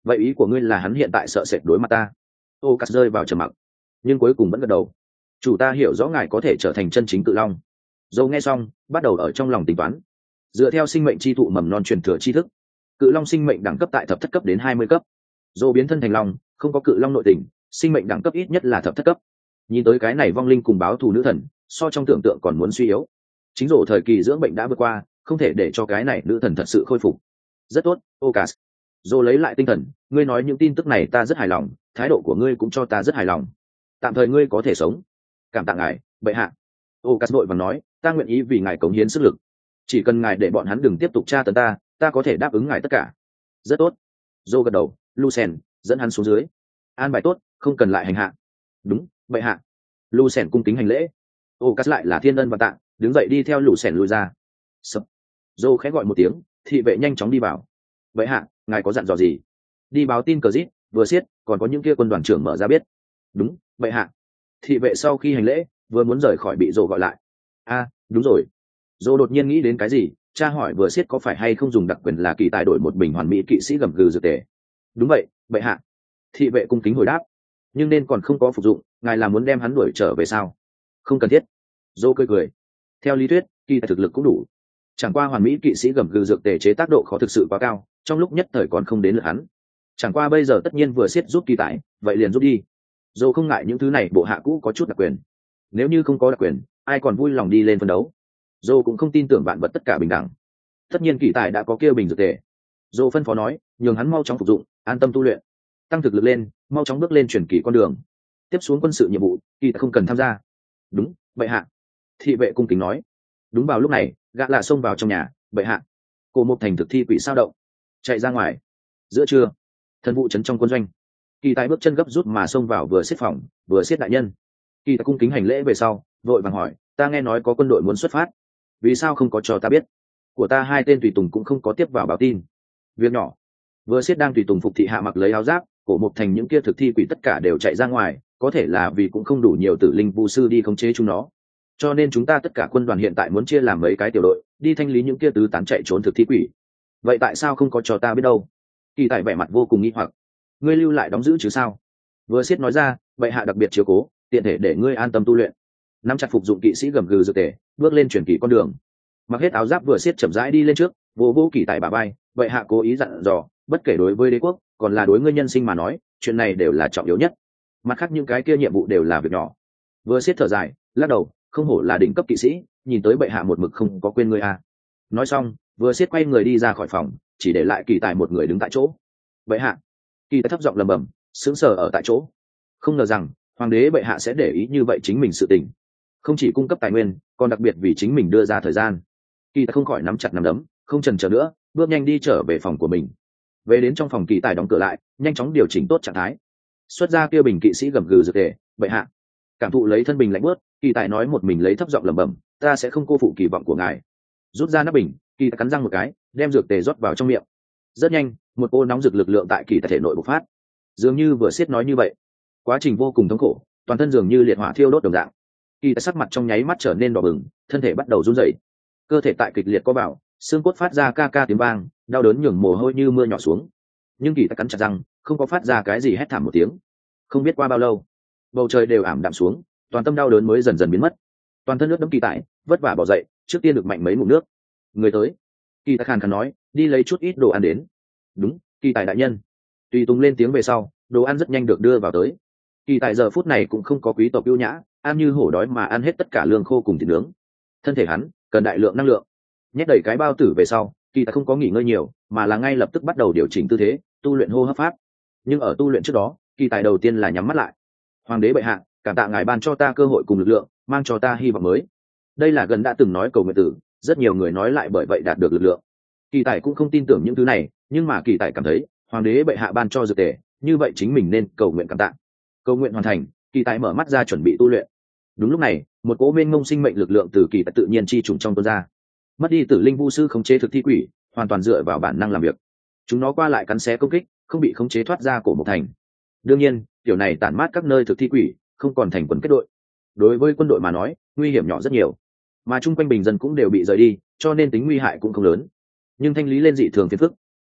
vậy ý của ngươi là hắn hiện tại sợ sệt đối mặt ta? Ô cắt rơi vào trầm mặc, nhưng cuối cùng vẫn gật đầu. Chủ ta hiểu rõ ngài có thể trở thành chân chính cự long. Dâu nghe xong bắt đầu ở trong lòng tính toán. Dựa theo sinh mệnh chi thụ mầm non truyền thừa tri thức, cự long sinh mệnh đẳng cấp tại thập thất cấp đến 20 cấp. Dâu biến thân thành long, không có cự long nội tình, sinh mệnh đẳng cấp ít nhất là thập thất cấp. Nhìn tới cái này vong linh cùng báo thù nữ thần so trong tưởng tượng còn muốn suy yếu. Chính rổ thời kỳ dưỡng bệnh đã vượt qua, không thể để cho cái này nữ thần thật sự khôi phục. Rất tốt, Ocas. Dô lấy lại tinh thần, ngươi nói những tin tức này ta rất hài lòng, thái độ của ngươi cũng cho ta rất hài lòng. Tạm thời ngươi có thể sống. Cảm tạ ngài, bệ hạ. Ocas vội vàng nói, ta nguyện ý vì ngài cống hiến sức lực. Chỉ cần ngài để bọn hắn đừng tiếp tục tra tấn ta, ta có thể đáp ứng ngài tất cả. Rất tốt. Dô gật đầu, Lucien dẫn hắn xuống dưới. An bài tốt, không cần lại hành hạ. Đúng, bệ hạ. Lucien cung kính hành lễ. Ocas lại là thiên ân và tạ, đứng dậy đi theo Lucien lui ra. Sập. Dô khẽ gọi một tiếng, thị vệ nhanh chóng đi vào. Bệ hạ, ngài có dặn dò gì? Đi báo tin cờ rít, vừa xiết, còn có những kia quân đoàn trưởng mở ra biết. Đúng, bệ hạ. Thị vệ sau khi hành lễ, vừa muốn rời khỏi bị Dô gọi lại. Đúng rồi. Dô đột nhiên nghĩ đến cái gì, cha hỏi vừa xiết có phải hay không dùng đặc quyền là kỳ tài đổi một bình hoàn mỹ kỵ sĩ gầm gừ dược tề. Đúng vậy, bệ hạ. Thị vệ cung kính hồi đáp. Nhưng nên còn không có phục dụng, ngài là muốn đem hắn đuổi trở về sao? Không cần thiết. Dô cười cười. Theo lý thuyết, kỳ tài thực lực cũng đủ. Chẳng qua hoàn mỹ kỵ sĩ gầm gừ dược tề chế tác độ khó thực sự quá cao, trong lúc nhất thời còn không đến lượt hắn. Chẳng qua bây giờ tất nhiên vừa xiết giúp kỳ tài, vậy liền giúp đi. Dô không ngại những thứ này bộ hạ cũ có chút đặc quyền. Nếu như không có đặc quyền, ai còn vui lòng đi lên phân đấu. Dô cũng không tin tưởng vạn vật tất cả bình đẳng. Tất nhiên kỳ tài đã có kia bình dược tề. Dô phân phó nói, nhường hắn mau chóng phục dụng, an tâm tu luyện, tăng thực lực lên, mau chóng bước lên truyền kỳ con đường. Tiếp xuống quân sự nhiệm vụ, kỳ tài không cần tham gia. Đúng, bệ hạ. Thị vệ cung kính nói. Đúng vào lúc này, gã lạ xông vào trong nhà, bệ hạ. Cổ Mộc Thành thực thi quỷ sao động, chạy ra ngoài. Giữa trưa, thần vụ trấn trong quân doanh, kỳ tài bước chân gấp rút mà xông vào vừa xiết phòng, vừa xiết đại nhân. Kỳ tài cung kính hành lễ về sau, vội vàng hỏi, ta nghe nói có quân đội muốn xuất phát, vì sao không có cho ta biết? Của ta 2 tên tùy tùng cũng không có tiếp vào báo tin. Việc nhỏ. Vừa xiết đang tùy tùng phục thị hạ mặc lấy áo giáp, Cổ Mộc Thành những kia thực thi quỷ tất cả đều chạy ra ngoài, có thể là vì cũng không đủ nhiều tử linh vu sư đi khống chế chúng nó, cho nên chúng ta tất cả quân đoàn hiện tại muốn chia làm mấy cái tiểu đội đi thanh lý những kia tứ tán chạy trốn thực thi quỷ. Vậy tại sao không có cho ta biết đâu? Kỳ tài vẻ mặt vô cùng nghi hoặc. Ngươi lưu lại đóng giữ chứ sao? Vừa xiết nói ra, bệ hạ đặc biệt chiếu cố, tiện thể để ngươi an tâm tu luyện. Nắm chặt phục dụng kỵ sĩ gầm gừ dược tề, bước lên truyền kỳ con đường. Mặc hết áo giáp vừa xiết chậm rãi đi lên trước, vô kỳ tài bả vai, bệ hạ cố ý dặn dò, bất kể đối với đế quốc, còn là đối ngươi nhân sinh mà nói, chuyện này đều là trọng yếu nhất. Mặt khác những cái kia nhiệm vụ đều là việc nhỏ. Vừa xiết thở dài, lắc đầu, không hổ là đỉnh cấp kỵ sĩ, nhìn tới bệ hạ một mực không có quên ngươi à. Nói xong, vừa xiết quay người đi ra khỏi phòng, chỉ để lại kỳ tài một người đứng tại chỗ. Bệ hạ. Kỳ tài thấp giọng lầm bầm, sững sờ ở tại chỗ. Không ngờ rằng hoàng đế bệ hạ sẽ để ý như vậy chính mình sự tình, không chỉ cung cấp tài nguyên, còn đặc biệt vì chính mình đưa ra thời gian. Kỳ tài không khỏi nắm chặt nắm đấm, không chần chờ nữa, bước nhanh đi trở về phòng của mình. Về đến trong phòng, kỳ tài đóng cửa lại, nhanh chóng điều chỉnh tốt trạng thái, xuất ra kia bình kỵ sĩ gầm gừ dược tề. Bệ hạ. Cảm thụ lấy thân bình lạnh bớt, kỳ tài nói một mình lấy thấp giọng lẩm bẩm, ta sẽ không cô phụ kỳ vọng của ngài. Rút ra nắp bình, kỳ tài cắn răng một cái, đem dược tề rót vào trong miệng. Rất nhanh, một cô nóng rực lực lượng tại kỳ tài thể nội bộc phát, dường như vừa xiết nói như vậy, quá trình vô cùng thống khổ, toàn thân dường như liệt hỏa thiêu đốt đồng dạng. Kỳ tài sắc mặt trong nháy mắt trở nên đỏ bừng, thân thể bắt đầu run rẩy, cơ thể tại kịch liệt co bảo, xương cốt phát ra ca ca tiếng vang, đau đớn nhường mồ hôi như mưa nhỏ xuống. Nhưng kỳ tài cắn chặt răng, không có phát ra cái gì hét thảm một tiếng. Không biết qua bao lâu, bầu trời đều ảm đạm xuống, toàn tâm đau đớn mới dần dần biến mất. Toàn thân nước đẫm kỳ tài vất vả bỏ dậy, trước tiên được mạnh mấy ngụm nước. Người tới. Kỳ tài khàn khàn nói, đi lấy chút ít đồ ăn đến. Đúng, kỳ tài đại nhân. Tùy tùng lên tiếng về sau, đồ ăn rất nhanh được đưa vào tới. Kỳ tài giờ phút này cũng không có quý tộc ưu nhã, ăn như hổ đói mà ăn hết tất cả lương khô cùng thịt nướng. Thân thể hắn cần đại lượng năng lượng. Nhét đầy cái bao tử về sau, kỳ tài không có nghỉ ngơi nhiều, mà là ngay lập tức bắt đầu điều chỉnh tư thế, tu luyện hô hấp pháp. Nhưng ở tu luyện trước đó, kỳ tài đầu tiên là nhắm mắt lại. Hoàng đế bệ hạ, cảm tạ ngài ban cho ta cơ hội cùng lực lượng, mang cho ta hy vọng mới. Đây là gần đã từng nói cầu nguyện tử, rất nhiều người nói lại bởi vậy đạt được lực lượng. Kỳ tài cũng không tin tưởng những thứ này, nhưng mà kỳ tài cảm thấy hoàng đế bệ hạ ban cho dược tề, như vậy chính mình nên cầu nguyện cảm tạ. Cầu nguyện hoàn thành, kỳ tài mở mắt ra chuẩn bị tu luyện. Đúng lúc này, một cỗ mênh mông sinh mệnh lực lượng từ kỳ tài tự nhiên chi trùng trong tuôn ra. Mất đi tử linh vu sư khống chế thực thi quỷ, hoàn toàn dựa vào bản năng làm việc. Chúng nó qua lại cắn xé công kích, không bị khống chế thoát ra Cổ Mộc Thành. Đương nhiên, kiểu này tản mát các nơi thực thi quỷ, không còn thành quần kết đội. Đối với quân đội mà nói, nguy hiểm nhỏ rất nhiều, mà chung quanh bình dân cũng đều bị rời đi, cho nên tính nguy hại cũng không lớn. Nhưng thanh lý lên dị thường phiền phức.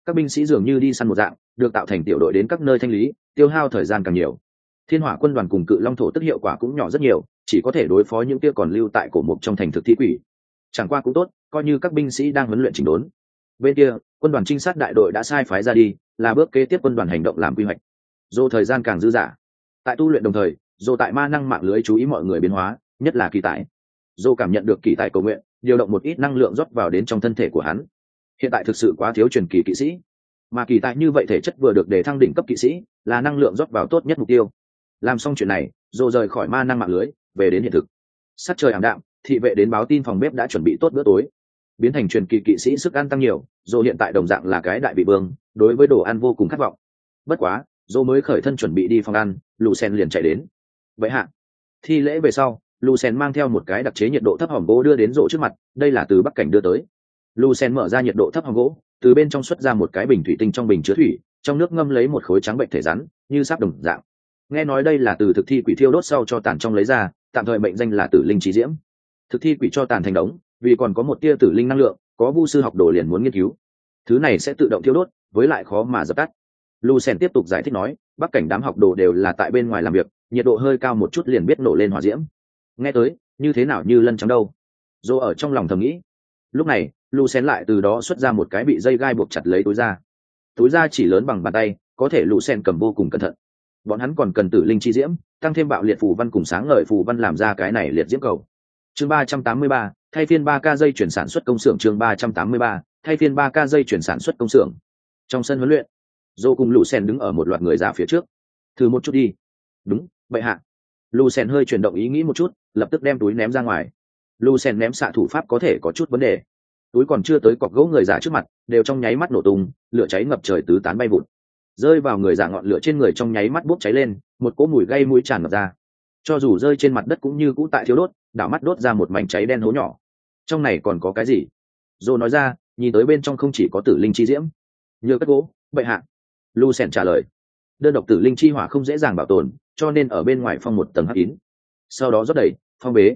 Các binh sĩ dường như đi săn một dạng, được tạo thành tiểu đội đến các nơi thanh lý, tiêu hao thời gian càng nhiều. Thiên Hỏa quân đoàn cùng Cự Long thổ tức hiệu quả cũng nhỏ rất nhiều, chỉ có thể đối phó những kia còn lưu tại cổ mục trong thành thực thi quỷ. Chẳng qua cũng tốt, coi như các binh sĩ đang huấn luyện chỉnh đốn. Bên kia, quân đoàn trinh sát đại đội đã sai phái ra đi, là bước kế tiếp quân đoàn hành động làm quy hoạch. Dù thời gian càng dư dả, tại tu luyện đồng thời, dù tại ma năng mạng lưới chú ý mọi người biến hóa, nhất là kỳ tài. Dù cảm nhận được kỳ tài cầu nguyện, điều động một ít năng lượng rót vào đến trong thân thể của hắn. Hiện tại thực sự quá thiếu truyền kỳ kỵ sĩ, mà kỳ tài như vậy thể chất vừa được đề thăng đỉnh cấp kỵ sĩ, là năng lượng rót vào tốt nhất mục tiêu. Làm xong chuyện này, dù rời khỏi ma năng mạng lưới, về đến hiện thực. Sắc trời ảm đạm, thị vệ đến báo tin phòng bếp đã chuẩn bị tốt bữa tối. Biến thành truyền kỳ kỵ sĩ sức ăn tăng nhiều, dù hiện tại đồng dạng là cái đại vị vương, đối với đồ ăn vô cùng khát vọng. Bất quá, dù mới khởi thân chuẩn bị đi phòng ăn, Lucien liền chạy đến. Vậy hạ, thi lễ về sau, Lucien mang theo một cái đặc chế nhiệt độ thấp hòm gỗ đưa đến rộ trước mặt, đây là từ Bắc Cảnh đưa tới. Lucien mở ra nhiệt độ thấp hòm gỗ, từ bên trong xuất ra một cái bình thủy tinh trong bình chứa thủy, trong nước ngâm lấy một khối trắng bệnh thể rắn, như sáp đồng dạng. Nghe nói đây là từ thực thi quỷ thiêu đốt sau cho tàn trong lấy ra, tạm thời mệnh danh là tử linh trí diễm. Thực thi quỷ cho tàn thành đống, vì còn có một tia tử linh năng lượng, có vu sư học đồ liền muốn nghiên cứu. Thứ này sẽ tự động thiêu đốt, với lại khó mà dập tắt. Lucien tiếp tục giải thích nói, Bắc Cảnh đám học đồ đều là tại bên ngoài làm việc, nhiệt độ hơi cao một chút liền biết nổ lên hỏa diễm. Nghe tới, như thế nào như lân trắng đâu? Dô ở trong lòng thầm nghĩ. Lúc này, Lucien lại từ đó xuất ra một cái bị dây gai buộc chặt lấy túi da. Túi da chỉ lớn bằng bàn tay, có thể Lucien cầm vô cùng cẩn thận. Bọn hắn còn cần tử linh chi diễm, tăng thêm bạo liệt phù văn cùng sáng ngời phù văn làm ra cái này liệt diễm cầu. Chương 383, thay phiên 3K dây chuyển sản xuất công xưởng. Chương 383, thay phiên 3K dây chuyển sản xuất công xưởng. Trong sân huấn luyện, Dô cùng Lucien đứng ở một loạt người ra phía trước. Thử một chút đi. Đúng, bệ hạ. Lucien hơi chuyển động ý nghĩ một chút, lập tức đem túi ném ra ngoài. Lucien ném xạ thủ pháp có thể có chút vấn đề. Túi còn chưa tới cọc gỗ người giả trước mặt, đều trong nháy mắt nổ tung, lửa cháy ngập trời tứ tán bay vụt. Rơi vào người giả ngọn lửa trên người trong nháy mắt bốc cháy lên, một cỗ mùi gây mũi tràn ngập ra. Cho dù rơi trên mặt đất cũng như cũ tại thiếu đốt, đảo mắt đốt ra một mảnh cháy đen hố nhỏ. Trong này còn có cái gì? Dô nói ra, nhìn tới bên trong không chỉ có tử linh chi diễm. Nhờ cất gỗ, bệ hạ. Lucien trả lời. Đơn độc tử linh chi hỏa không dễ dàng bảo tồn, cho nên ở bên ngoài phong một tầng hắc kín. Sau đó rót đầy, phong bế.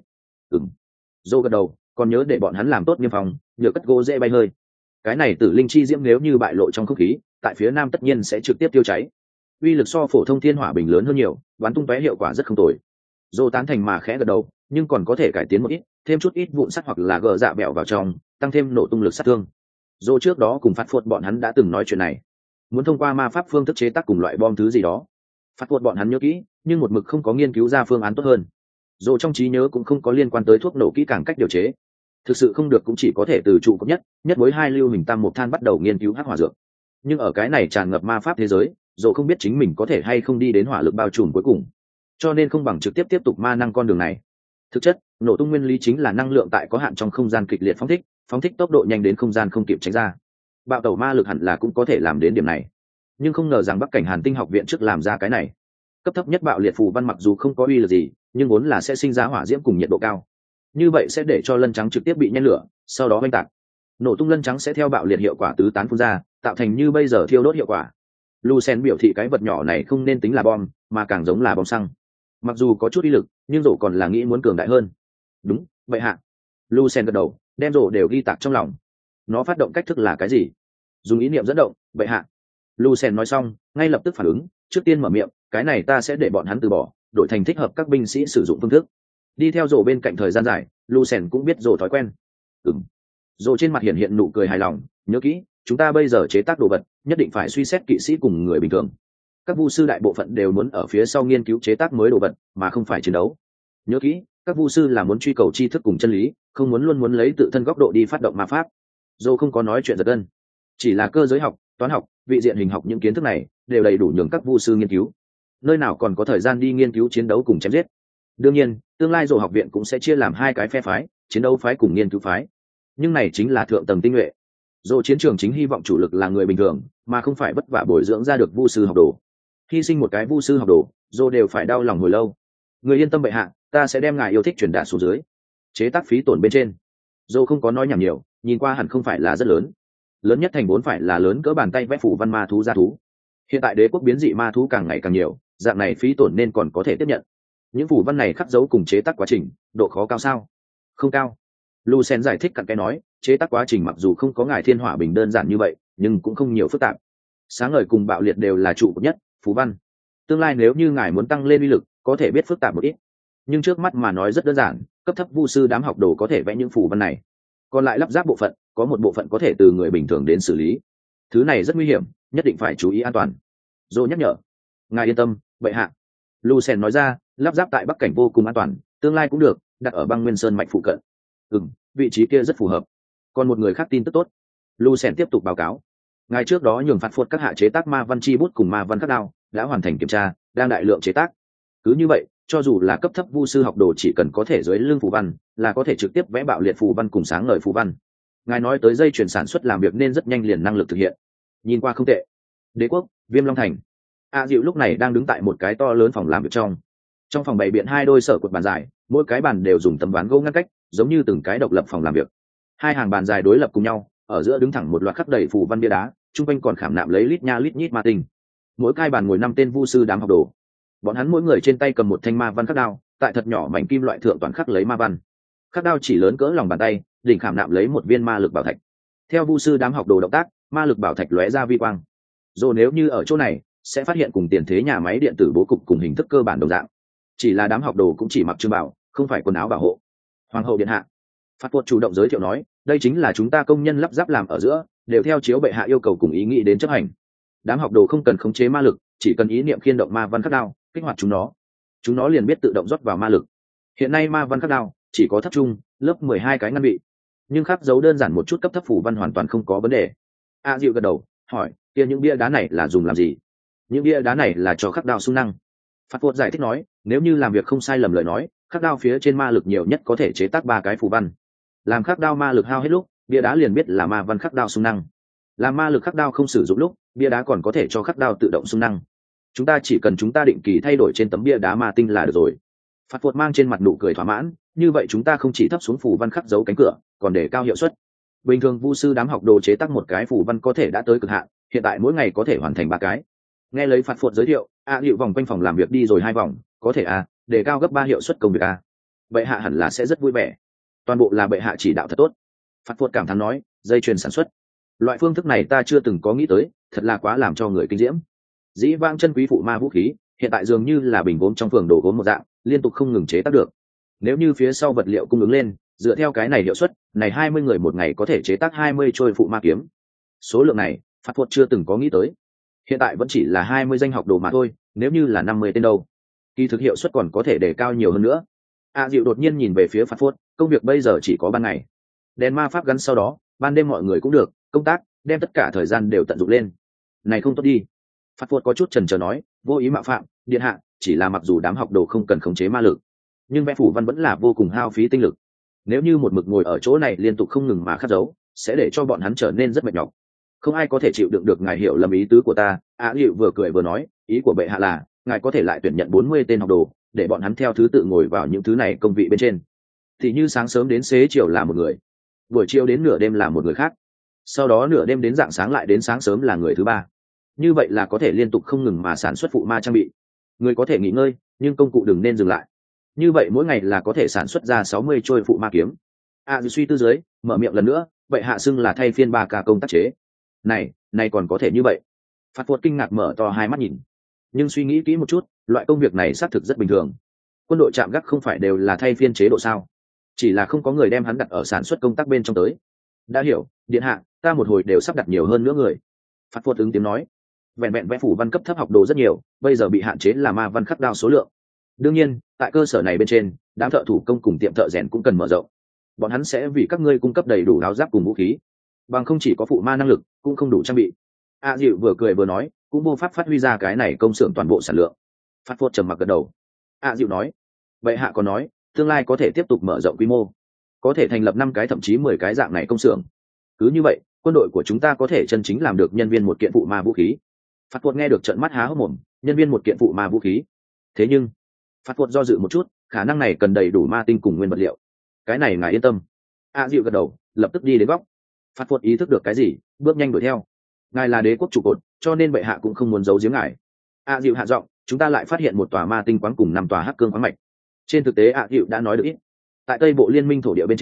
Dô gật đầu, còn nhớ để bọn hắn làm tốt niêm phòng, nhờ cất gỗ dễ bay hơi. Cái này tử linh chi diễm nếu như bại lộ trong không khí, tại phía nam tất nhiên sẽ trực tiếp tiêu cháy. Uy lực so phổ thông thiên hỏa bình lớn hơn nhiều, bắn tung tóe hiệu quả rất không tồi. Dô tán thành mà khẽ gật đầu, nhưng còn có thể cải tiến một ít, thêm chút ít vụn sắt hoặc là gờ dạ bẹo vào trong, tăng thêm nổ tung lực sát thương. Dô trước đó cùng Phát Phột bọn hắn đã từng nói chuyện này, muốn thông qua ma pháp phương thức chế tác cùng loại bom thứ gì đó. Phát Phột bọn hắn nhớ kỹ, nhưng một mực không có nghiên cứu ra phương án tốt hơn. Dô trong trí nhớ cũng không có liên quan tới thuốc nổ kỹ càng cách điều chế. Thực sự không được cũng chỉ có thể từ trụ cấp nhất với hai lưu hình tam một than bắt đầu nghiên cứu hắc hỏa dược. Nhưng ở cái này tràn ngập ma pháp thế giới, Dô không biết chính mình có thể hay không đi đến hỏa lực bao trùm cuối cùng, cho nên không bằng trực tiếp tục ma năng con đường này. Thực chất, nổ tung nguyên lý chính là năng lượng tại có hạn trong không gian kịch liệt phóng thích tốc độ nhanh đến không gian không kịp tránh ra. Bạo tẩu ma lực hẳn là cũng có thể làm đến điểm này, nhưng không ngờ rằng Bắc Cảnh Hàn Tinh học viện trước làm ra cái này. Cấp thấp nhất bạo liệt phù văn mặc dù không có uy lực gì, nhưng vốn là sẽ sinh ra hỏa diễm cùng nhiệt độ cao, như vậy sẽ để cho lân trắng trực tiếp bị nhen lửa, sau đó oanh tạc. Nổ tung lân trắng sẽ theo bạo liệt hiệu quả tứ tán phun ra, tạo thành như bây giờ thiêu đốt hiệu quả. Lucien biểu thị cái vật nhỏ này không nên tính là bom, mà càng giống là bom xăng. Mặc dù có chút uy lực, nhưng rổ còn là nghĩ muốn cường đại hơn. Đúng, vậy hạ. Lucien gật đầu, đem rổ đều ghi tạc trong lòng. Nó phát động cách thức là cái gì? Dùng ý niệm dẫn động, vậy hạ. Lucien nói xong, ngay lập tức phản ứng, trước tiên mở miệng, cái này ta sẽ để bọn hắn từ bỏ, đổi thành thích hợp các binh sĩ sử dụng phương thức. Đi theo rổ bên cạnh thời gian dài, Lucien cũng biết rổ thói quen. Rổ trên mặt hiện nụ cười hài lòng, nhớ kỹ, chúng ta bây giờ chế tác đồ vật, nhất định phải suy xét kỵ sĩ cùng người bình thường. Các vu sư đại bộ phận đều muốn ở phía sau nghiên cứu chế tác mới đồ vật, mà không phải chiến đấu. Nhớ kỹ, các vu sư là muốn truy cầu tri thức cùng chân lý, không muốn lấy tự thân góc độ đi phát động ma pháp. Dô không có nói chuyện giật gân, chỉ là cơ giới học, toán học, vị diện hình học những kiến thức này đều đầy đủ nhường các vu sư nghiên cứu. Nơi nào còn có thời gian đi nghiên cứu chiến đấu cùng chém giết. Đương nhiên, tương lai Dô học viện cũng sẽ chia làm hai cái phe phái, chiến đấu phái cùng nghiên cứu phái. Nhưng này chính là thượng tầng tinh nhuệ. Dô chiến trường chính hy vọng chủ lực là người bình thường, mà không phải vất vả bồi dưỡng ra được vu sư học đồ. Hy sinh một cái vu sư học đồ, Dô đều phải đau lòng hồi lâu. Người yên tâm bệ hạ, ta sẽ đem ngài yêu thích truyền đạt xuống dưới. Chế tác phí tổn bên trên, Dô không có nói nhảm nhiều, nhìn qua hẳn không phải là rất lớn. Lớn nhất thành vốn phải là lớn cỡ bàn tay vẽ phủ văn ma thú gia thú. Hiện tại đế quốc biến dị ma thú càng ngày càng nhiều, dạng này phí tổn nên còn có thể tiếp nhận. Những phủ văn này khắc dấu cùng chế tác quá trình, độ khó cao sao? Không cao. Lucen giải thích cặn cái nói, chế tác quá trình mặc dù không có ngài thiên hỏa bình đơn giản như vậy, nhưng cũng không nhiều phức tạp. Sáng ngời cùng bạo liệt đều là trụ cột nhất, phù văn. Tương lai nếu như ngài muốn tăng lên uy lực, có thể biết phức tạp một ít. Nhưng trước mắt mà nói rất đơn giản, cấp thấp vu sư đám học đồ có thể vẽ những phù văn này. Còn lại lắp ráp bộ phận, có một bộ phận có thể từ người bình thường đến xử lý. Thứ này rất nguy hiểm, nhất định phải chú ý an toàn. Dô nhắc nhở. Ngài yên tâm, bệ hạ. Lucen nói ra, lắp ráp tại Bắc cảnh vô cùng an toàn, tương lai cũng được, đặt ở băng nguyên sơn mạch phụ cận. Vị trí kia rất phù hợp. Còn một người khác tin tức tốt. Lucen tiếp tục báo cáo. Ngài trước đó nhường phạt phốt các hạ chế tác ma văn chi bút cùng ma văn khắc đao đã hoàn thành kiểm tra, đang đại lượng chế tác. Cứ như vậy, cho dù là cấp thấp vu sư học đồ chỉ cần có thể dưới lưng phù văn, là có thể trực tiếp vẽ bạo liệt phù văn cùng sáng ngời phù văn. Ngài nói tới dây chuyển sản xuất làm việc nên rất nhanh liền năng lực thực hiện. Nhìn qua không tệ. Đế quốc, Viêm Long Thành. Diệu lúc này đang đứng tại một cái to lớn phòng làm việc trong phòng bày biện hai đôi sở cột bàn dài, mỗi cái bàn đều dùng tấm ván gỗ ngăn cách, giống như từng cái độc lập phòng làm việc. Hai hàng bàn dài đối lập cùng nhau, ở giữa đứng thẳng một loạt khắc đầy phù văn bia đá, trung quanh còn khảm nạm lấy lít nha lít nhít ma tinh. Mỗi cái bàn ngồi 5 tên vu sư đám học đồ. Bọn hắn mỗi người trên tay cầm một thanh ma văn khắc đao, tại thật nhỏ mảnh kim loại thượng toàn khắc lấy ma văn. Khắc đao chỉ lớn cỡ lòng bàn tay, đỉnh khảm nạm lấy một viên ma lực bảo thạch. Theo vu sư đám học đồ động tác, ma lực bảo thạch lóe ra vi quang. Rồi nếu như ở chỗ này, sẽ phát hiện cùng tiền thế nhà máy điện tử bố cục cùng hình thức cơ bản đồng dạng. Chỉ là đám học đồ cũng chỉ mặc trường bảo, không phải quần áo bảo hộ. Hoàng hậu điện hạ. Phát Tuột chủ động giới thiệu nói, đây chính là chúng ta công nhân lắp ráp làm ở giữa, đều theo chiếu bệ hạ yêu cầu cùng ý nghĩ đến chấp hành. Đám học đồ không cần khống chế ma lực, chỉ cần ý niệm khiên động ma văn khắc đao, kích hoạt chúng nó liền biết tự động rót vào ma lực. Hiện nay ma văn khắc đao chỉ có thấp trung, lớp 12 cái ngăn bị, nhưng khắc dấu đơn giản một chút cấp thấp phủ văn hoàn toàn không có vấn đề. Dịu gật đầu, hỏi, kia những bia đá này là dùng làm gì? Những bia đá này là cho khắc đao xung năng. Phát Tuột giải thích nói, nếu như làm việc không sai lầm lời nói, khắc đao phía trên ma lực nhiều nhất có thể chế tác 3 cái phù văn. Làm khắc đao ma lực hao hết lúc, bia đá liền biết là ma văn khắc đao xung năng. Làm ma lực khắc đao không sử dụng lúc, bia đá còn có thể cho khắc đao tự động xung năng. Chúng ta chỉ cần định kỳ thay đổi trên tấm bia đá ma tinh là được rồi. Phát Tuột mang trên mặt nụ cười thỏa mãn, như vậy chúng ta không chỉ thấp xuống phù văn khắc dấu cánh cửa, còn để cao hiệu suất. Bình thường vu sư đám học đồ chế tác một cái phù văn có thể đã tới cực hạn, hiện tại mỗi ngày có thể hoàn thành 3 cái. Nghe lấy Phát Tuột giới thiệu, Hiệu vòng quanh phòng làm việc đi rồi 2 vòng, có thể để cao gấp 3 hiệu suất công việc bệ hạ hẳn là sẽ rất vui vẻ. Toàn bộ là bệ hạ chỉ đạo thật tốt. Phát Tuột cảm thán nói, dây chuyền sản xuất, loại phương thức này ta chưa từng có nghĩ tới, thật là quá làm cho người kinh diễm. Dĩ vãng chân quý phụ ma vũ khí, hiện tại dường như là bình gốm trong phường đổ gốm một dạng, liên tục không ngừng chế tác được. Nếu như phía sau vật liệu cung ứng lên, dựa theo cái này hiệu suất, này 20 người một ngày có thể chế tác 20 trôi phụ ma kiếm. Số lượng này, Phát Tuột chưa từng có nghĩ tới. Hiện tại vẫn chỉ là 20 danh học đồ mà thôi, nếu như là 50 tên đâu, kỳ thực hiệu suất còn có thể đề cao nhiều hơn nữa. Dịu đột nhiên nhìn về phía Phát Tuột, công việc bây giờ chỉ có ban ngày. Đèn ma pháp gắn sau đó, ban đêm mọi người cũng được, công tác, đem tất cả thời gian đều tận dụng lên. Này không tốt đi. Phát Tuột có chút chần chờ nói, vô ý mạo phạm, điện hạ, chỉ là mặc dù đám học đồ không cần khống chế ma lực, nhưng vẽ phủ văn vẫn là vô cùng hao phí tinh lực. Nếu như một mực ngồi ở chỗ này liên tục không ngừng mà khắc dấu, sẽ để cho bọn hắn trở nên rất mệt nhọc. Không ai có thể chịu đựng được. Ngài hiểu lầm ý tứ của ta. Liệu vừa cười vừa nói, ý của bệ hạ là ngài có thể lại tuyển nhận 40 tên học đồ, để bọn hắn theo thứ tự ngồi vào những thứ này công vị bên trên. Thì như sáng sớm đến xế chiều là một người, buổi chiều đến nửa đêm là một người khác, sau đó nửa đêm đến rạng sáng lại đến sáng sớm là người thứ ba. Như vậy là có thể liên tục không ngừng mà sản xuất phụ ma trang bị. Người có thể nghỉ ngơi, nhưng công cụ đừng nên dừng lại. Như vậy mỗi ngày là có thể sản xuất ra 60 trôi phụ ma kiếm. Suy tư dưới, mở miệng lần nữa, vậy hạ xưng là thay phiên 3 ca công tác chế. Này còn có thể như vậy? Phát Tuột kinh ngạc mở to hai mắt nhìn. Nhưng suy nghĩ kỹ một chút, loại công việc này xác thực rất bình thường. Quân đội trạm gác không phải đều là thay phiên chế độ sao? Chỉ là không có người đem hắn đặt ở sản xuất công tác bên trong tới. Đã hiểu, điện hạ, ta một hồi đều sắp đặt nhiều hơn nữa người. Phát Tuột ứng tiếng nói, vẹn vẹn vẽ phủ văn cấp thấp học đồ rất nhiều, bây giờ bị hạn chế là ma văn khắc đao số lượng. Đương nhiên, tại cơ sở này bên trên, đám thợ thủ công cùng tiệm thợ rèn cũng cần mở rộng. Bọn hắn sẽ vì các ngươi cung cấp đầy đủ áo giáp cùng vũ khí, bằng không chỉ có phụ ma năng lực, cũng không đủ trang bị. Dịu vừa cười vừa nói, cũng vô pháp phát huy ra cái này công xưởng toàn bộ sản lượng. Phát Tuột trầm mặc gật đầu. Dịu nói, vậy hạ còn nói, tương lai có thể tiếp tục mở rộng quy mô, có thể thành lập 5 cái thậm chí 10 cái dạng này công xưởng. Cứ như vậy, quân đội của chúng ta có thể chân chính làm được nhân viên một kiện phụ ma vũ khí. Phát Tuột nghe được trợn mắt há hốc mồm, nhân viên một kiện phụ ma vũ khí. Thế nhưng, Phát Tuột do dự một chút, khả năng này cần đầy đủ ma tinh cùng nguyên vật liệu. Cái này ngài yên tâm. Dịu gật đầu, lập tức đi đến góc. Phát Tuột ý thức được cái gì, bước nhanh đuổi theo. Ngài là đế quốc trụ cột, cho nên bệ hạ cũng không muốn giấu giếm ngài. Dịu hạ giọng, chúng ta lại phát hiện một tòa ma tinh quáng cùng 5 tòa hắc cương khoáng mạch. Trên thực tế Dịu đã nói được ít. Tại Tây Bộ Liên minh thổ địa bên trên,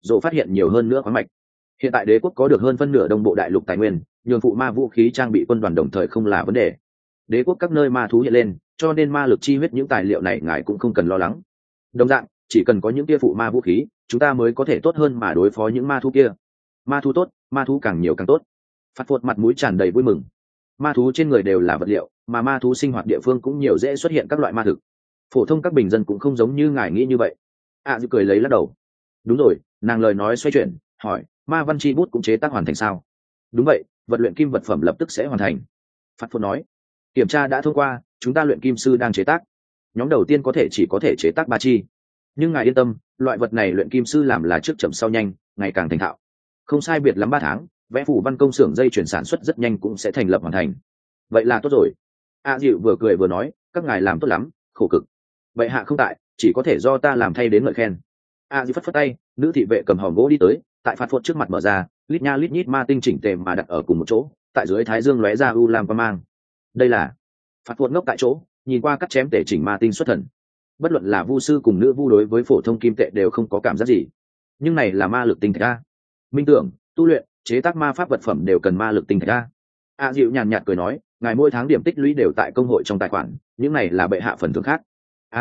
dỗ phát hiện nhiều hơn nữa khoáng mạch. Hiện tại đế quốc có được hơn phân nửa đông bộ đại lục tài nguyên, nhường phụ ma vũ khí trang bị quân đoàn đồng thời không là vấn đề. Đế quốc các nơi ma thú hiện lên, cho nên ma lực chi huyết những tài liệu này ngài cũng không cần lo lắng. Đồng dạng, chỉ cần có những kia phụ ma vũ khí, chúng ta mới có thể tốt hơn mà đối phó những ma thú kia. Ma thú tốt, ma thú càng nhiều càng tốt. Phạt Phột mặt mũi tràn đầy vui mừng. Ma thú trên người đều là vật liệu, mà ma thú sinh hoạt địa phương cũng nhiều dễ xuất hiện các loại ma thực. Phổ thông các bình dân cũng không giống như ngài nghĩ như vậy. Dư cười lấy lắc đầu. Đúng rồi, nàng lời nói xoay chuyển, hỏi, ma văn chi bút cũng chế tác hoàn thành sao? Đúng vậy, vật luyện kim vật phẩm lập tức sẽ hoàn thành. Phạt Phột nói, kiểm tra đã thông qua, chúng ta luyện kim sư đang chế tác. Nhóm đầu tiên chỉ có thể chế tác 3 chi, nhưng ngài yên tâm, loại vật này luyện kim sư làm là trước chậm sau nhanh, ngày càng thành thạo. Không sai biệt lắm 3 tháng, vẽ phủ văn công xưởng dây chuyển sản xuất rất nhanh cũng sẽ thành lập hoàn thành. Vậy là tốt rồi. Dịu vừa cười vừa nói, các ngài làm tốt lắm, khổ cực. Vậy hạ không tại, chỉ có thể do ta làm thay đến ngợi khen. Dịu phất phất tay, nữ thị vệ cầm hòm gỗ đi tới, tại Phạt Phột trước mặt mở ra, lít nha lít nhít ma tinh chỉnh tề mà đặt ở cùng một chỗ, tại dưới thái dương lóe ra u lam qua mang. Đây là Phạt Phột ngốc tại chỗ, nhìn qua cắt chém tề chỉnh ma tinh xuất thần. Bất luận là vu sư cùng nữ vu đối với phổ thông kim tệ đều không có cảm giác gì, nhưng này là ma lực tinh thạch a. Minh tưởng, tu luyện, chế tác ma pháp vật phẩm đều cần ma lực tinh thạch a. Dịu nhàn nhạt cười nói, ngài mỗi tháng điểm tích lũy đều tại công hội trong tài khoản, những này là bệ hạ phần thưởng khác.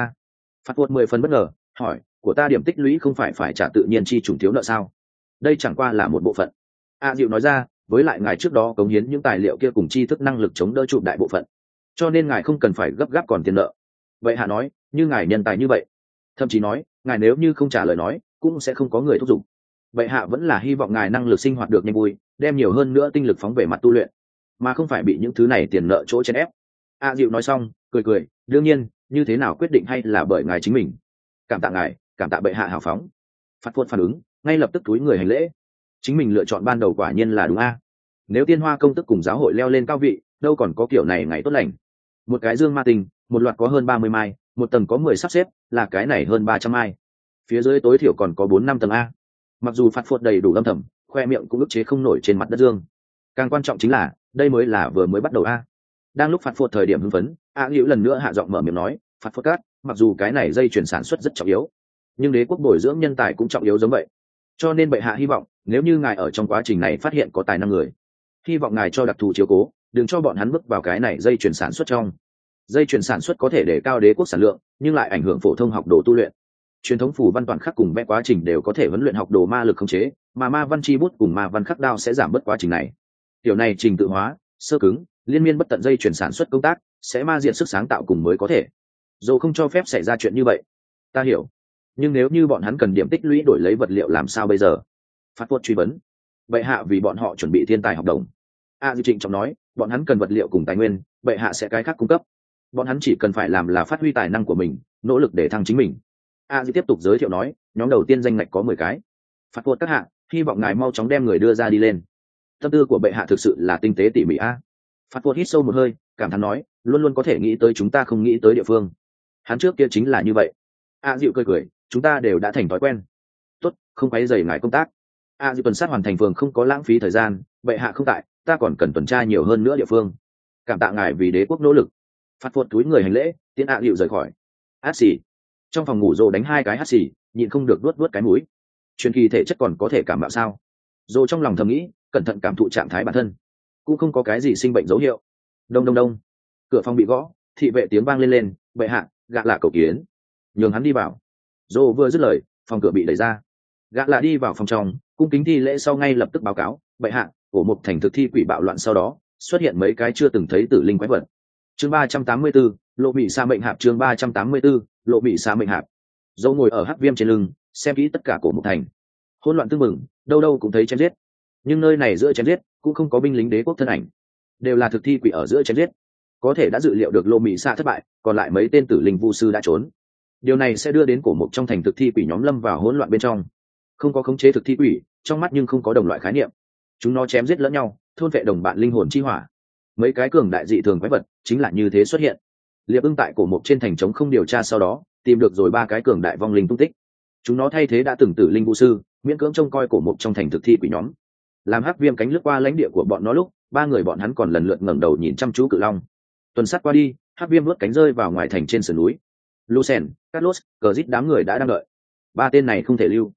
Phạt Phột 10 phần bất ngờ, hỏi, của ta điểm tích lũy không phải trả tự nhiên chi trùng thiếu nợ sao? Đây chẳng qua là một bộ phận. Dịu nói ra, với lại ngài trước đó cống hiến những tài liệu kia cùng tri thức năng lực chống đỡ trụ đại bộ phận, cho nên ngài không cần phải gấp gáp còn tiền nợ. Vậy hạ nói, như ngài nhân tài như vậy, thậm chí nói, ngài nếu như không trả lời nói, cũng sẽ không có người thúc giục. Vậy hạ vẫn là hy vọng ngài năng lực sinh hoạt được nhanh vui, đem nhiều hơn nữa tinh lực phóng về mặt tu luyện, mà không phải bị những thứ này tiền nợ chỗ chèn ép. Dịu nói xong, cười, đương nhiên, như thế nào quyết định hay là bởi ngài chính mình. Cảm tạ ngài, cảm tạ bệ hạ hào phóng. Phạt Phột phản ứng, ngay lập tức túi người hành lễ. Chính mình lựa chọn ban đầu quả nhiên là đúng a. Nếu Tiên Hoa công tức cùng giáo hội leo lên cao vị, đâu còn có kiểu này ngày tốt lành. Một cái dương ma tinh, một loạt có hơn 30 mai, một tầng có 10 sắp xếp, là cái này hơn 300 mai. Phía dưới tối thiểu còn có 4-5 tầng a. Mặc dù Phạt Phột đầy đủ âm thầm, khoe miệng cũng ức chế không nổi trên mặt đất dương. Càng quan trọng chính là, đây mới là vừa mới bắt đầu a. Đang lúc Phạt Phột thời điểm hưng phấn, Liễu lần nữa hạ giọng mở miệng nói, Phạt Phột cát, mặc dù cái này dây chuyển sản xuất rất trọng yếu, nhưng đế quốc bồi dưỡng nhân tài cũng trọng yếu giống vậy. Cho nên bệ hạ hy vọng, nếu như ngài ở trong quá trình này phát hiện có tài năng người, hy vọng ngài cho đặc thù chiếu cố, đừng cho bọn hắn bước vào cái này dây chuyển sản xuất trong. Dây chuyển sản xuất có thể để cao đế quốc sản lượng, nhưng lại ảnh hưởng phổ thông học đồ tu luyện. Truyền thống phù văn toàn khắc cùng vẽ quá trình đều có thể huấn luyện học đồ ma lực khống chế, mà ma văn chi bút cùng ma văn khắc đao sẽ giảm bớt quá trình này. Điều này trình tự hóa, sơ cứng, liên miên bất tận dây chuyển sản xuất công tác, sẽ ma diện sức sáng tạo cùng mới có thể. Dù không cho phép xảy ra chuyện như vậy. Ta hiểu. Nhưng nếu như bọn hắn cần điểm tích lũy đổi lấy vật liệu làm sao bây giờ? Phạt Phột truy vấn. Bệ hạ vì bọn họ chuẩn bị thiên tài học đồng. Dư Trịnh trọng nói, bọn hắn cần vật liệu cùng tài nguyên, bệ hạ sẽ cái khác cung cấp. Bọn hắn chỉ cần phải làm là phát huy tài năng của mình, nỗ lực để thăng chính mình. Dư tiếp tục giới thiệu nói, nhóm đầu tiên danh ngạch có 10 cái. Phạt Phột các hạ, hy vọng ngài mau chóng đem người đưa ra đi lên. Tâm tư của bệ hạ thực sự là tinh tế tỉ mỉ a. Phạt Phột hít sâu một hơi, cảm thán nói, luôn luôn có thể nghĩ tới chúng ta không nghĩ tới địa phương. Hắn trước kia chính là như vậy. Dịu cười, chúng ta đều đã thành thói quen. Tốt, không quấy rầy ngài công tác. Dịu tuần sát hoàn thành phường không có lãng phí thời gian, bệ hạ không tại, ta còn cần tuần tra nhiều hơn nữa địa phương. Cảm tạ ngài vì đế quốc nỗ lực. Phạt Phột túi người hành lễ, tiến Dịu rời khỏi. Hát xì. Trong phòng ngủ Dô đánh 2 cái hát xì, nhịn không được vuốt cái mũi. Truyền kỳ thể chất còn có thể cảm mạo sao? Dô trong lòng thầm nghĩ, cẩn thận cảm thụ trạng thái bản thân, cũng không có cái gì sinh bệnh dấu hiệu. Đông. Cửa phòng bị gõ, thị vệ tiếng vang lên, bệ hạ, gạ lạ cầu kiến. Nhường hắn đi vào. Dô vừa dứt lời, phòng cửa bị đẩy ra. Gạ lạ đi vào phòng trong, cung kính thi lễ sau ngay lập tức báo cáo, bệ hạ, của một thành thực thi quỷ bạo loạn sau đó xuất hiện mấy cái chưa từng thấy tử linh quái vật. Chương 384, lộ bị sa mệnh hạp. Chương 384, lộ bị sa mệnh hạp. Dô ngồi ở hắc viêm trên lưng, xem kỹ tất cả của một thành. Hỗn loạn tương mừng, đâu cũng thấy chém giết. Nhưng nơi này giữa chém giết cũng không có binh lính đế quốc thân ảnh, đều là thực thi quỷ ở giữa chém giết. Có thể đã dự liệu được lô mỹ xạ thất bại, còn lại mấy tên tử linh vu sư đã trốn. Điều này sẽ đưa đến cổ mục trong thành thực thi quỷ nhóm lâm vào hỗn loạn bên trong. Không có khống chế thực thi quỷ, trong mắt nhưng không có đồng loại khái niệm. Chúng nó chém giết lẫn nhau, thôn vệ đồng bạn linh hồn chi hỏa. Mấy cái cường đại dị thường quái vật chính là như thế xuất hiện. Liệp Ưng tại cổ mục trên thành trống không điều tra sau đó, tìm được rồi 3 cái cường đại vong linh tung tích. Chúng nó thay thế đã từng tử linh vu sư, miễn cưỡng trông coi cổ mục trong thành thực thi quỷ nhóm. Làm hắc viêm cánh lướt qua lãnh địa của bọn nó lúc, 3 người bọn hắn còn lần lượt ngẩng đầu nhìn chăm chú cự long. Tuần sát qua đi, hắc viêm vớt cánh rơi vào ngoài thành trên sườn núi. Lucen, Carlos, Cazit đám người đã đang đợi. 3 tên này không thể lưu.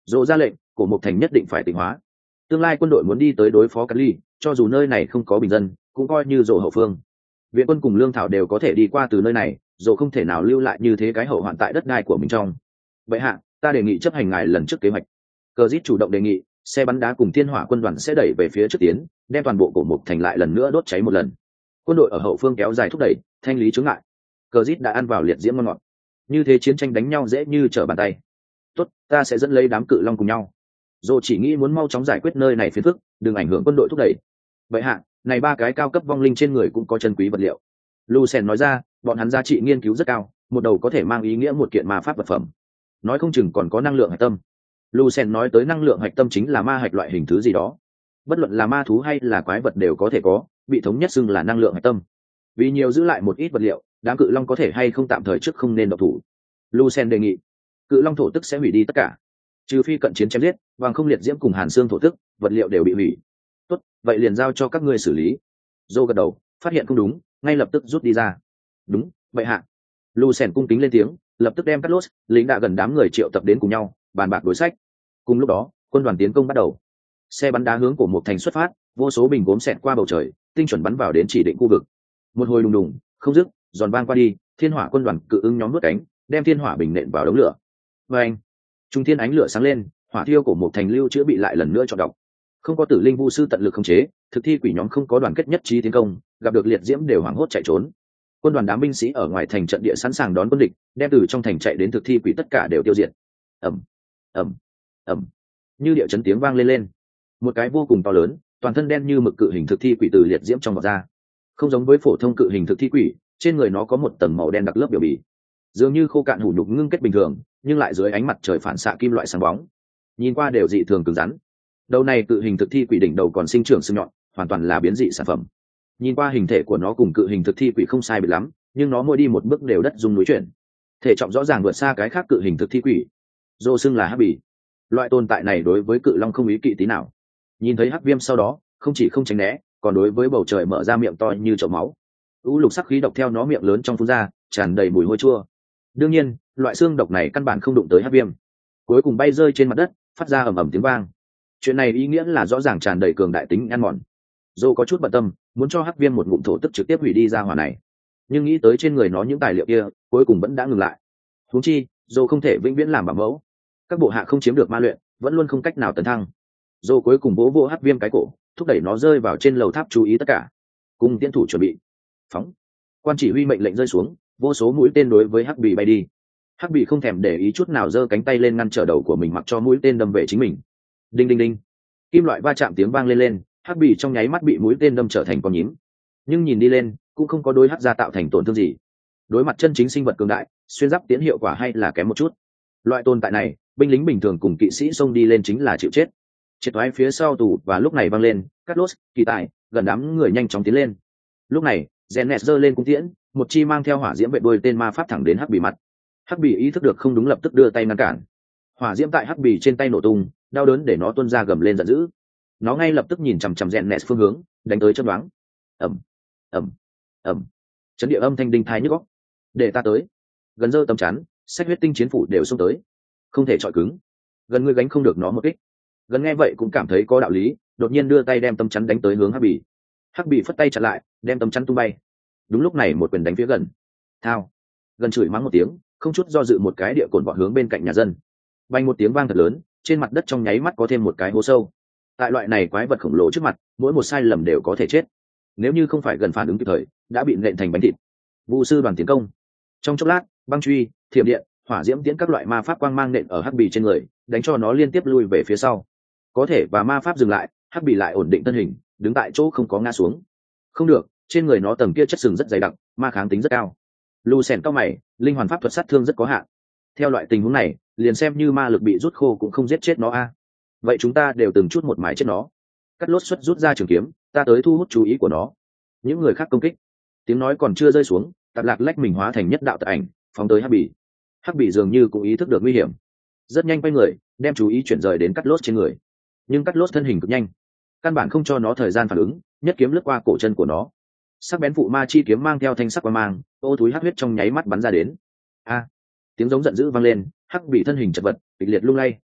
Dỗ ra lệnh, cổ mục thành nhất định phải tịnh hóa. Tương lai quân đội muốn đi tới đối phó Cát Ly, cho dù nơi này không có bình dân, cũng coi như Dỗ hậu phương. Viện quân cùng lương thảo đều có thể đi qua từ nơi này, Dỗ không thể nào lưu lại như thế cái hậu hoạn tại đất đai của mình trong. Vậy hạ, ta đề nghị chấp hành ngài lần trước kế hoạch. Cờ Dít chủ động đề nghị, xe bắn đá cùng thiên hỏa quân đoàn sẽ đẩy về phía trước tiến, đem toàn bộ cổ mục thành lại lần nữa đốt cháy một lần. Quân đội ở hậu phương kéo dài thúc đẩy, thanh lý chướng ngại. Cờ Dít đã ăn vào liệt diễm ngon ngọt. Như thế chiến tranh đánh nhau dễ như trở bàn tay. Tốt, ta sẽ dẫn lấy đám cự long cùng nhau. Dô chỉ nghĩ muốn mau chóng giải quyết nơi này phiền phức, đừng ảnh hưởng quân đội thúc đẩy. Vậy hạ, này ba cái cao cấp vong linh trên người cũng có chân quý vật liệu. Lucien nói ra, bọn hắn giá trị nghiên cứu rất cao, một đầu có thể mang ý nghĩa một kiện ma pháp vật phẩm. Nói không chừng còn có năng lượng hạch tâm. Lucien nói tới năng lượng hạch tâm chính là ma hạch loại hình thứ gì đó. Bất luận là ma thú hay là quái vật đều có thể có, bị thống nhất xưng là năng lượng hạch tâm. Vì nhiều giữ lại một ít vật liệu, đám cự long có thể hay không tạm thời trước không nên động thủ. Lucien đề nghị, cự long thổ tức sẽ hủy đi tất cả, trừ phi cận chiến chém giết, bằng không liệt diễm cùng hàn xương thổ tức, vật liệu đều bị hủy. Tốt, vậy liền giao cho các ngươi xử lý. Dô gật đầu, phát hiện không đúng, ngay lập tức rút đi ra. Đúng, vậy hạ. Lucien cung kính lên tiếng, lập tức đem Carlos, lính đã gần đám người triệu tập đến cùng nhau, bàn bạc đối sách. Cùng lúc đó, quân đoàn tiến công bắt đầu. Xe bắn đá hướng của một thành xuất phát, vô số bình gốm xẹt qua bầu trời, tinh chuẩn bắn vào đến chỉ định khu vực. Một hồi đùng đùng, không dứt, giòn vang qua đi, thiên hỏa quân đoàn cự ứng nhóm nuốt cánh, đem thiên hỏa bình nện vào đống lửa. Và anh, trung thiên ánh lửa sáng lên, hỏa thiêu của một thành lưu chữa bị lại lần nữa chọn đọc. Không có tử linh vu sư tận lực khống chế, thực thi quỷ nhóm không có đoàn kết nhất trí tiến công, gặp được liệt diễm đều hoảng hốt chạy trốn. Quân đoàn đám binh sĩ ở ngoài thành trận địa sẵn sàng đón quân địch, đem từ trong thành chạy đến thực thi quỷ tất cả đều tiêu diệt. Ầm, ầm, ầm, như địa chấn tiếng vang lên lên. Một cái vô cùng to lớn, toàn thân đen như mực cự hình thực thi quỷ từ liệt diễm trong vọt ra. Không giống với phổ thông cự hình thực thi quỷ, trên người nó có một tầng màu đen đặc lớp biểu bì, dường như khô cạn hủ nhục ngưng kết bình thường, nhưng lại dưới ánh mặt trời phản xạ kim loại sáng bóng, nhìn qua đều dị thường cứng rắn. Đầu này cự hình thực thi quỷ đỉnh đầu còn sinh trưởng sừng nhọn, hoàn toàn là biến dị sản phẩm. Nhìn qua hình thể của nó cùng cự hình thực thi quỷ không sai biệt lắm, nhưng nó mỗi đi một bước đều đất rung núi chuyển, thể trọng rõ ràng vượt xa cái khác cự hình thực thi quỷ. Dô xưng là hắc bì. Loại tồn tại này đối với cự long không ý kỵ tí nào. Nhìn thấy hắc viêm sau đó, không chỉ không tránh né, còn đối với bầu trời mở ra miệng to như chậu máu. U lục sắc khí độc theo nó miệng lớn trong phun ra, tràn đầy mùi hôi chua. Đương nhiên, loại xương độc này căn bản không đụng tới hắc viêm, cuối cùng bay rơi trên mặt đất, phát ra ầm ầm tiếng vang. Chuyện này ý nghĩa là rõ ràng tràn đầy cường đại tính ăn mòn. Dô có chút bận tâm, muốn cho hắc viêm một ngụm thổ tức trực tiếp hủy đi ra hỏa này, nhưng nghĩ tới trên người nó những tài liệu kia, cuối cùng vẫn đã ngừng lại. Huống chi, Dô không thể vĩnh viễn làm bảo mẫu, các bộ hạ không chiếm được ma luyện, vẫn luôn không cách nào tấn thăng. Dô cuối cùng vỗ vỗ hắc viêm cái cổ, thúc đẩy nó rơi vào trên lầu tháp, chú ý tất cả, cùng tiến thủ chuẩn bị phóng. Quan chỉ huy mệnh lệnh rơi xuống, vô số mũi tên đối với hắc bì bay đi. Hắc bì không thèm để ý chút nào, giơ cánh tay lên ngăn trở đầu của mình, mặc cho mũi tên đâm về chính mình. Đinh đinh đinh, kim loại va chạm tiếng vang lên lên, hắc bì trong nháy mắt bị mũi tên đâm trở thành con nhím, nhưng nhìn đi lên cũng không có đối hắc gia tạo thành tổn thương gì. Đối mặt chân chính sinh vật cường đại, xuyên giáp tiến hiệu quả hay là kém một chút. Loại tồn tại này, binh lính bình thường cùng kỵ sĩ xông đi lên chính là chịu chết. Triệt thoái phía sau tù, và lúc này vang lên, Carlos, kỳ tài, gần đám người nhanh chóng tiến lên. Lúc này, Zenet giơ lên cung tiễn, một chi mang theo hỏa diễm vệ đuôi tên ma pháp thẳng đến hắc bì mặt. Hắc bì ý thức được không đúng, lập tức đưa tay ngăn cản. Hỏa diễm tại hắc bì trên tay nổ tung, đau đớn để nó tuôn ra gầm lên giận dữ. Nó ngay lập tức nhìn chằm chằm Zenet phương hướng, đánh tới chớp nhoáng. Ầm, ầm, ầm, chấn địa âm thanh đinh tai nhức óc. Để ta tới. Gần giơ tấm chắn, sách huyết tinh chiến phủ đều xông tới. Không thể chọi cứng. Gần ngươi gánh không được nó một kích. Gần nghe vậy cũng cảm thấy có đạo lý, đột nhiên đưa tay đem tấm chắn đánh tới hướng hắc bì. Hắc bì phất tay chặn lại, đem tấm chắn tung bay. Đúng lúc này một quyền đánh phía gần. Thao. Gần chửi mắng một tiếng, không chút do dự một cái địa cồn vọt hướng bên cạnh nhà dân. Vang một tiếng vang thật lớn, trên mặt đất trong nháy mắt có thêm một cái hố sâu. Tại loại này quái vật khổng lồ trước mặt, mỗi một sai lầm đều có thể chết. Nếu như không phải gần phản ứng kịp thời, đã bị nện thành bánh thịt. Vu sư đoàn tiến công. Trong chốc lát, băng truy, thiểm điện, hỏa diễm tiễn các loại ma pháp quang mang nện ở hắc bì trên người, đánh cho nó liên tiếp lui về phía sau. Có thể và ma pháp dừng lại, hắc bì lại ổn định thân hình, đứng tại chỗ không có ngã xuống. Không được, trên người nó tầng kia chất sừng rất dày đặc, ma kháng tính rất cao. Lucien cao mày, linh hoàn pháp thuật sát thương rất có hạn. Theo loại tình huống này, liền xem như ma lực bị rút khô cũng không giết chết nó a. Vậy chúng ta đều từng chút một mái chết nó. Cắt lốt xuất rút ra trường kiếm, ta tới thu hút chú ý của nó. Những người khác công kích. Tiếng nói còn chưa rơi xuống, Tạp Lạc lách mình hóa thành nhất đạo tật ảnh, phóng tới hắc bì. Hắc bì dường như cũng ý thức được nguy hiểm, rất nhanh quay người, đem chú ý chuyển rời đến cắt lốt trên người. Nhưng cắt lốt thân hình cực nhanh, căn bản không cho nó thời gian phản ứng, nhất kiếm lướt qua cổ chân của nó. Sắc bén phụ ma chi kiếm mang theo thanh sắc quang mang, ô túi hắc huyết trong nháy mắt bắn ra đến. A! Tiếng giống giận dữ vang lên, hắc bì thân hình chật vật, kịch liệt lung lay.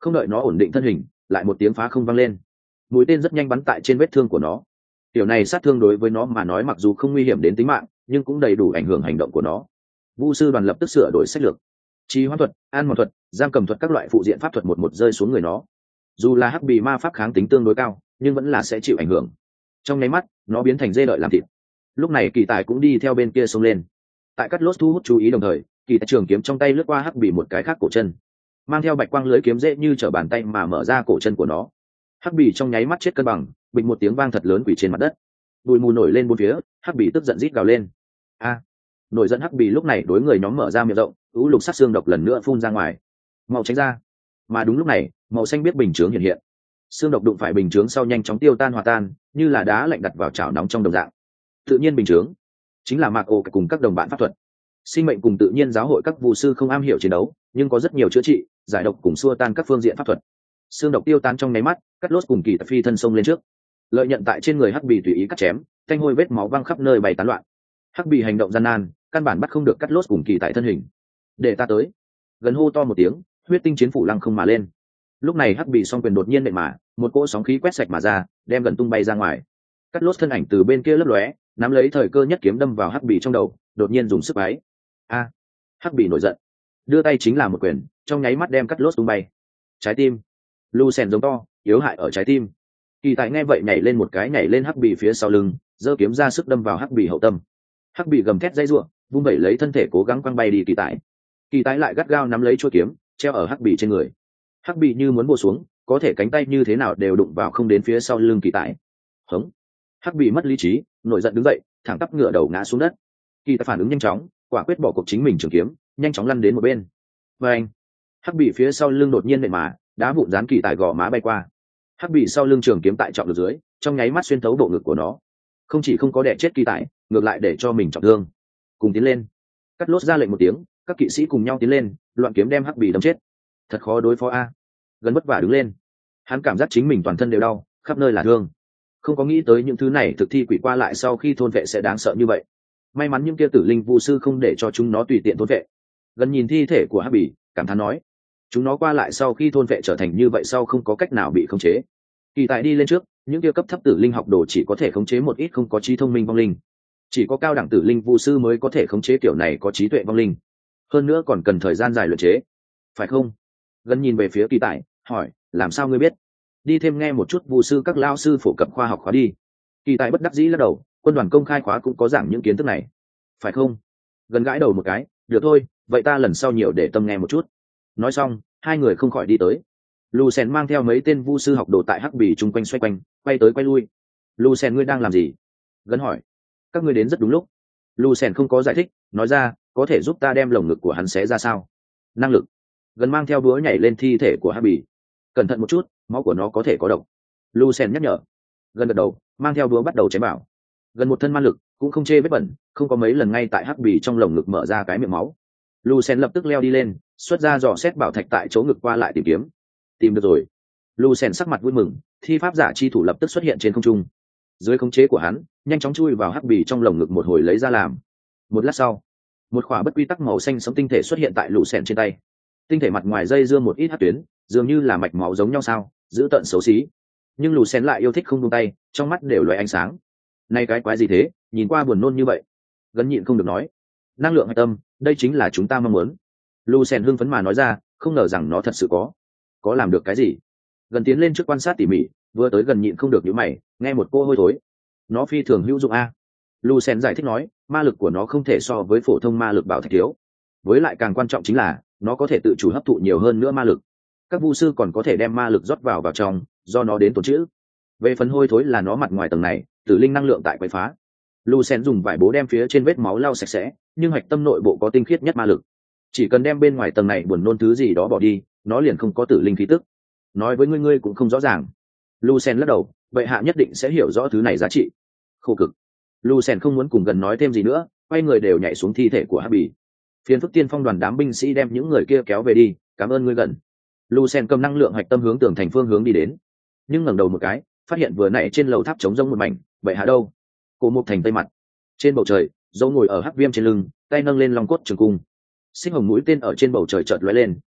Không đợi nó ổn định thân hình, lại một tiếng phá không vang lên, mũi tên rất nhanh bắn tại trên vết thương của nó. Điều này sát thương đối với nó mà nói mặc dù không nguy hiểm đến tính mạng, nhưng cũng đầy đủ ảnh hưởng hành động của nó. Vu sư đoàn lập tức sửa đổi sách lược, trì hoãn thuật, an mòn thuật, giam cầm thuật các loại phụ diện pháp thuật một một rơi xuống người nó. Dù là hắc bì ma pháp kháng tính tương đối cao, nhưng vẫn là sẽ chịu ảnh hưởng. Trong nháy mắt, nó biến thành dê đợi làm thịt. Lúc này kỳ tài cũng đi theo bên kia xông lên. Tại cắt lốt thu hút chú ý đồng thời, kỳ tài trường kiếm trong tay lướt qua hắc bì một cái khác cổ chân, mang theo bạch quang lưới kiếm dễ như trở bàn tay mà mở ra cổ chân của nó. Hắc bì trong nháy mắt chết cân bằng, bịch một tiếng vang thật lớn quỷ trên mặt đất. Bụi mù nổi lên bốn phía, hắc bì tức giận rít gào lên. A! Nổi giận hắc bì lúc này đối người nhóm mở ra miệng rộng, ú lục sắc xương độc lần nữa phun ra ngoài. Mau tránh ra! Mà đúng lúc này, màu xanh biết bình chướng hiện hiện. Xương độc đụng phải bình chướng sau nhanh chóng tiêu tan hòa tan, như là đá lạnh đặt vào chảo nóng trong đồng dạng. Tự nhiên bình chướng chính là mạc ổ cùng các đồng bạn pháp thuật. Sinh mệnh cùng tự nhiên giáo hội các vu sư không am hiểu chiến đấu, nhưng có rất nhiều chữa trị, giải độc cùng xua tan các phương diện pháp thuật. Xương độc tiêu tan trong nháy mắt, cắt lốt cùng kỳ phi thân sông lên trước, lợi nhận tại trên người hắc bì tùy ý cắt chém, thanh hôi vết máu văng khắp nơi bày tán loạn. Hắc bì hành động gian nan, căn bản bắt không được cắt lốt cùng kỳ tại thân hình. Để ta tới! Gần hô to một tiếng, huyết tinh chiến phủ lăng không mà lên. Lúc này hắc bì song quyền đột nhiên nện mà, một cỗ sóng khí quét sạch mà ra, đem gần tung bay ra ngoài. Cắt lốt thân ảnh từ bên kia lấp lóe, nắm lấy thời cơ nhất kiếm đâm vào hắc bì trong đầu, đột nhiên dùng sức váy. A! Hắc bì nổi giận, đưa tay chính là một quyền, trong nháy mắt đem cắt lốt tung bay. Trái tim! Lucien giống to, yếu hại ở trái tim. Kỳ tài nghe vậy nhảy lên một cái, nhảy lên hắc bì phía sau lưng, giơ kiếm ra sức đâm vào hắc bì hậu tâm. Hắc bì gầm thét dây rủa, vung vẩy lấy thân thể cố gắng quăng bay đi kỳ tài. Kỳ tài lại gắt gao nắm lấy chuôi kiếm, treo ở hắc bì trên người. Hắc bì như muốn bổ xuống, có thể cánh tay như thế nào đều đụng vào không đến phía sau lưng kỳ tài. Hống! Hắc bì mất lý trí, nổi giận đứng dậy, thẳng tắp ngửa đầu ngã xuống đất. Kỳ tài phản ứng nhanh chóng, quả quyết bỏ cuộc chính mình trường kiếm, nhanh chóng lăn đến một bên. Và anh! Hắc bì phía sau lưng đột nhiên nện mà, đá vụn dán kỳ tài gò má bay qua. Hắc bì sau lưng trường kiếm tại trọng lực dưới, trong nháy mắt xuyên thấu bộ ngực của nó, không chỉ không có đè chết kỳ tài, ngược lại để cho mình trọng thương. Cùng tiến lên! Cắt lốt ra lệnh một tiếng, các kỵ sĩ cùng nhau tiến lên, loạn kiếm đem hắc bì đâm chết. Thật khó đối phó a. Gần vất vả đứng lên, hắn cảm giác chính mình toàn thân đều đau, khắp nơi là thương. Không có nghĩ tới những thứ này thực thi quỷ qua lại sau khi thôn vệ sẽ đáng sợ như vậy. May mắn những kia tử linh vu sư không để cho chúng nó tùy tiện thôn vệ. Gần nhìn thi thể của hắc bì, cảm thán nói, chúng nó qua lại sau khi thôn vệ trở thành như vậy sau không có cách nào bị khống chế. Kỳ tài đi lên trước, những kia cấp thấp tử linh học đồ chỉ có thể khống chế một ít không có trí thông minh vong linh, chỉ có cao đẳng tử linh vu sư mới có thể khống chế kiểu này có trí tuệ vong linh, hơn nữa còn cần thời gian dài luyện chế, phải không? Gần nhìn về phía kỳ tài, hỏi, làm sao ngươi biết? Đi thêm nghe một chút vu sư các lao sư phổ cập khoa học khóa đi. Kỳ tài bất đắc dĩ lắc đầu, quân đoàn công khai khóa cũng có giảng những kiến thức này, phải không? Gần gãi đầu một cái, được thôi, vậy ta lần sau nhiều để tâm nghe một chút. Nói xong, hai người không khỏi đi tới. Lucien mang theo mấy tên vu sư học đồ tại hắc bì chung quanh xoay quanh, quay tới quay lui. Lucien, ngươi đang làm gì? Gần hỏi. Các ngươi đến rất đúng lúc. Lucien không có giải thích, nói ra, có thể giúp ta đem lồng ngực của hắn xé ra sao? Năng lực. Gần mang theo búa nhảy lên thi thể của hắc bì. Cẩn thận một chút, máu của nó có thể có độc. Lucien nhắc nhở. Gần gật đầu, mang theo búa bắt đầu chém bảo. Gần một thân ma lực, cũng không chê vết bẩn, không có mấy lần ngay tại hắc bì trong lồng ngực mở ra cái miệng máu. Lucien lập tức leo đi lên, xuất ra dò xét bảo thạch tại chỗ ngực qua lại tìm kiếm. Tìm được rồi. Lucien sắc mặt vui mừng, thi pháp giả chi thủ lập tức xuất hiện trên không trung. Dưới khống chế của hắn, nhanh chóng chui vào hắc bì trong lồng ngực một hồi lấy ra làm. Một lát sau, một khỏa bất quy tắc màu xanh sống tinh thể xuất hiện tại Lucien trên tay. Tinh thể mặt ngoài dây dương một ít hắc tuyến, dường như là mạch máu giống nhau sao, giữ tận xấu xí. Nhưng Lucien lại yêu thích không buông tay, trong mắt đều lóe ánh sáng. Này cái quái gì thế, nhìn qua buồn nôn như vậy. Gần nhịn không được nói, năng lượng hạch tâm, đây chính là chúng ta mong muốn. Lucien hưng phấn mà nói ra, không ngờ rằng nó thật sự có làm được cái gì. Gần tiến lên trước quan sát tỉ mỉ, vừa tới gần nhịn không được nhíu mày, nghe một cô hôi thối. Nó phi thường hữu dụng a. Lucien giải thích nói, ma lực của nó không thể so với phổ thông ma lực bảo thạch thiếu. Với lại càng quan trọng chính là, nó có thể tự chủ hấp thụ nhiều hơn nữa ma lực. Các vu sư còn có thể đem ma lực rót vào trong, do nó đến tồn trữ. Về phần hôi thối là nó mặt ngoài tầng này, tử linh năng lượng tại quấy phá. Lucien dùng vải bố đem phía trên vết máu lau sạch sẽ, nhưng hạch tâm nội bộ có tinh khiết nhất ma lực. Chỉ cần đem bên ngoài tầng này buồn nôn thứ gì đó bỏ đi, nó liền không có tử linh khí tức. Nói với ngươi cũng không rõ ràng. Lucien lắc đầu, vậy hạ nhất định sẽ hiểu rõ thứ này giá trị. Khổ cực. Lucien không muốn cùng gần nói thêm gì nữa, quay người đều nhảy xuống thi thể của Hắc Bì. Phiền phức tiên phong đoàn đám binh sĩ đem những người kia kéo về đi, cảm ơn ngươi gần. Lucien cầm năng lượng hạch tâm hướng tường thành phương hướng đi đến, nhưng ngẩng đầu một cái, phát hiện vừa nãy trên lầu tháp trống rỗng một mảnh, vậy hạ đâu? Cổ Mục Thành tây mặt. Trên bầu trời, Dâu ngồi ở Hắc Viêm trên lưng, tay nâng lên long cốt trường cung. Xích hồng mũi tên ở trên bầu trời chợt lóe lên,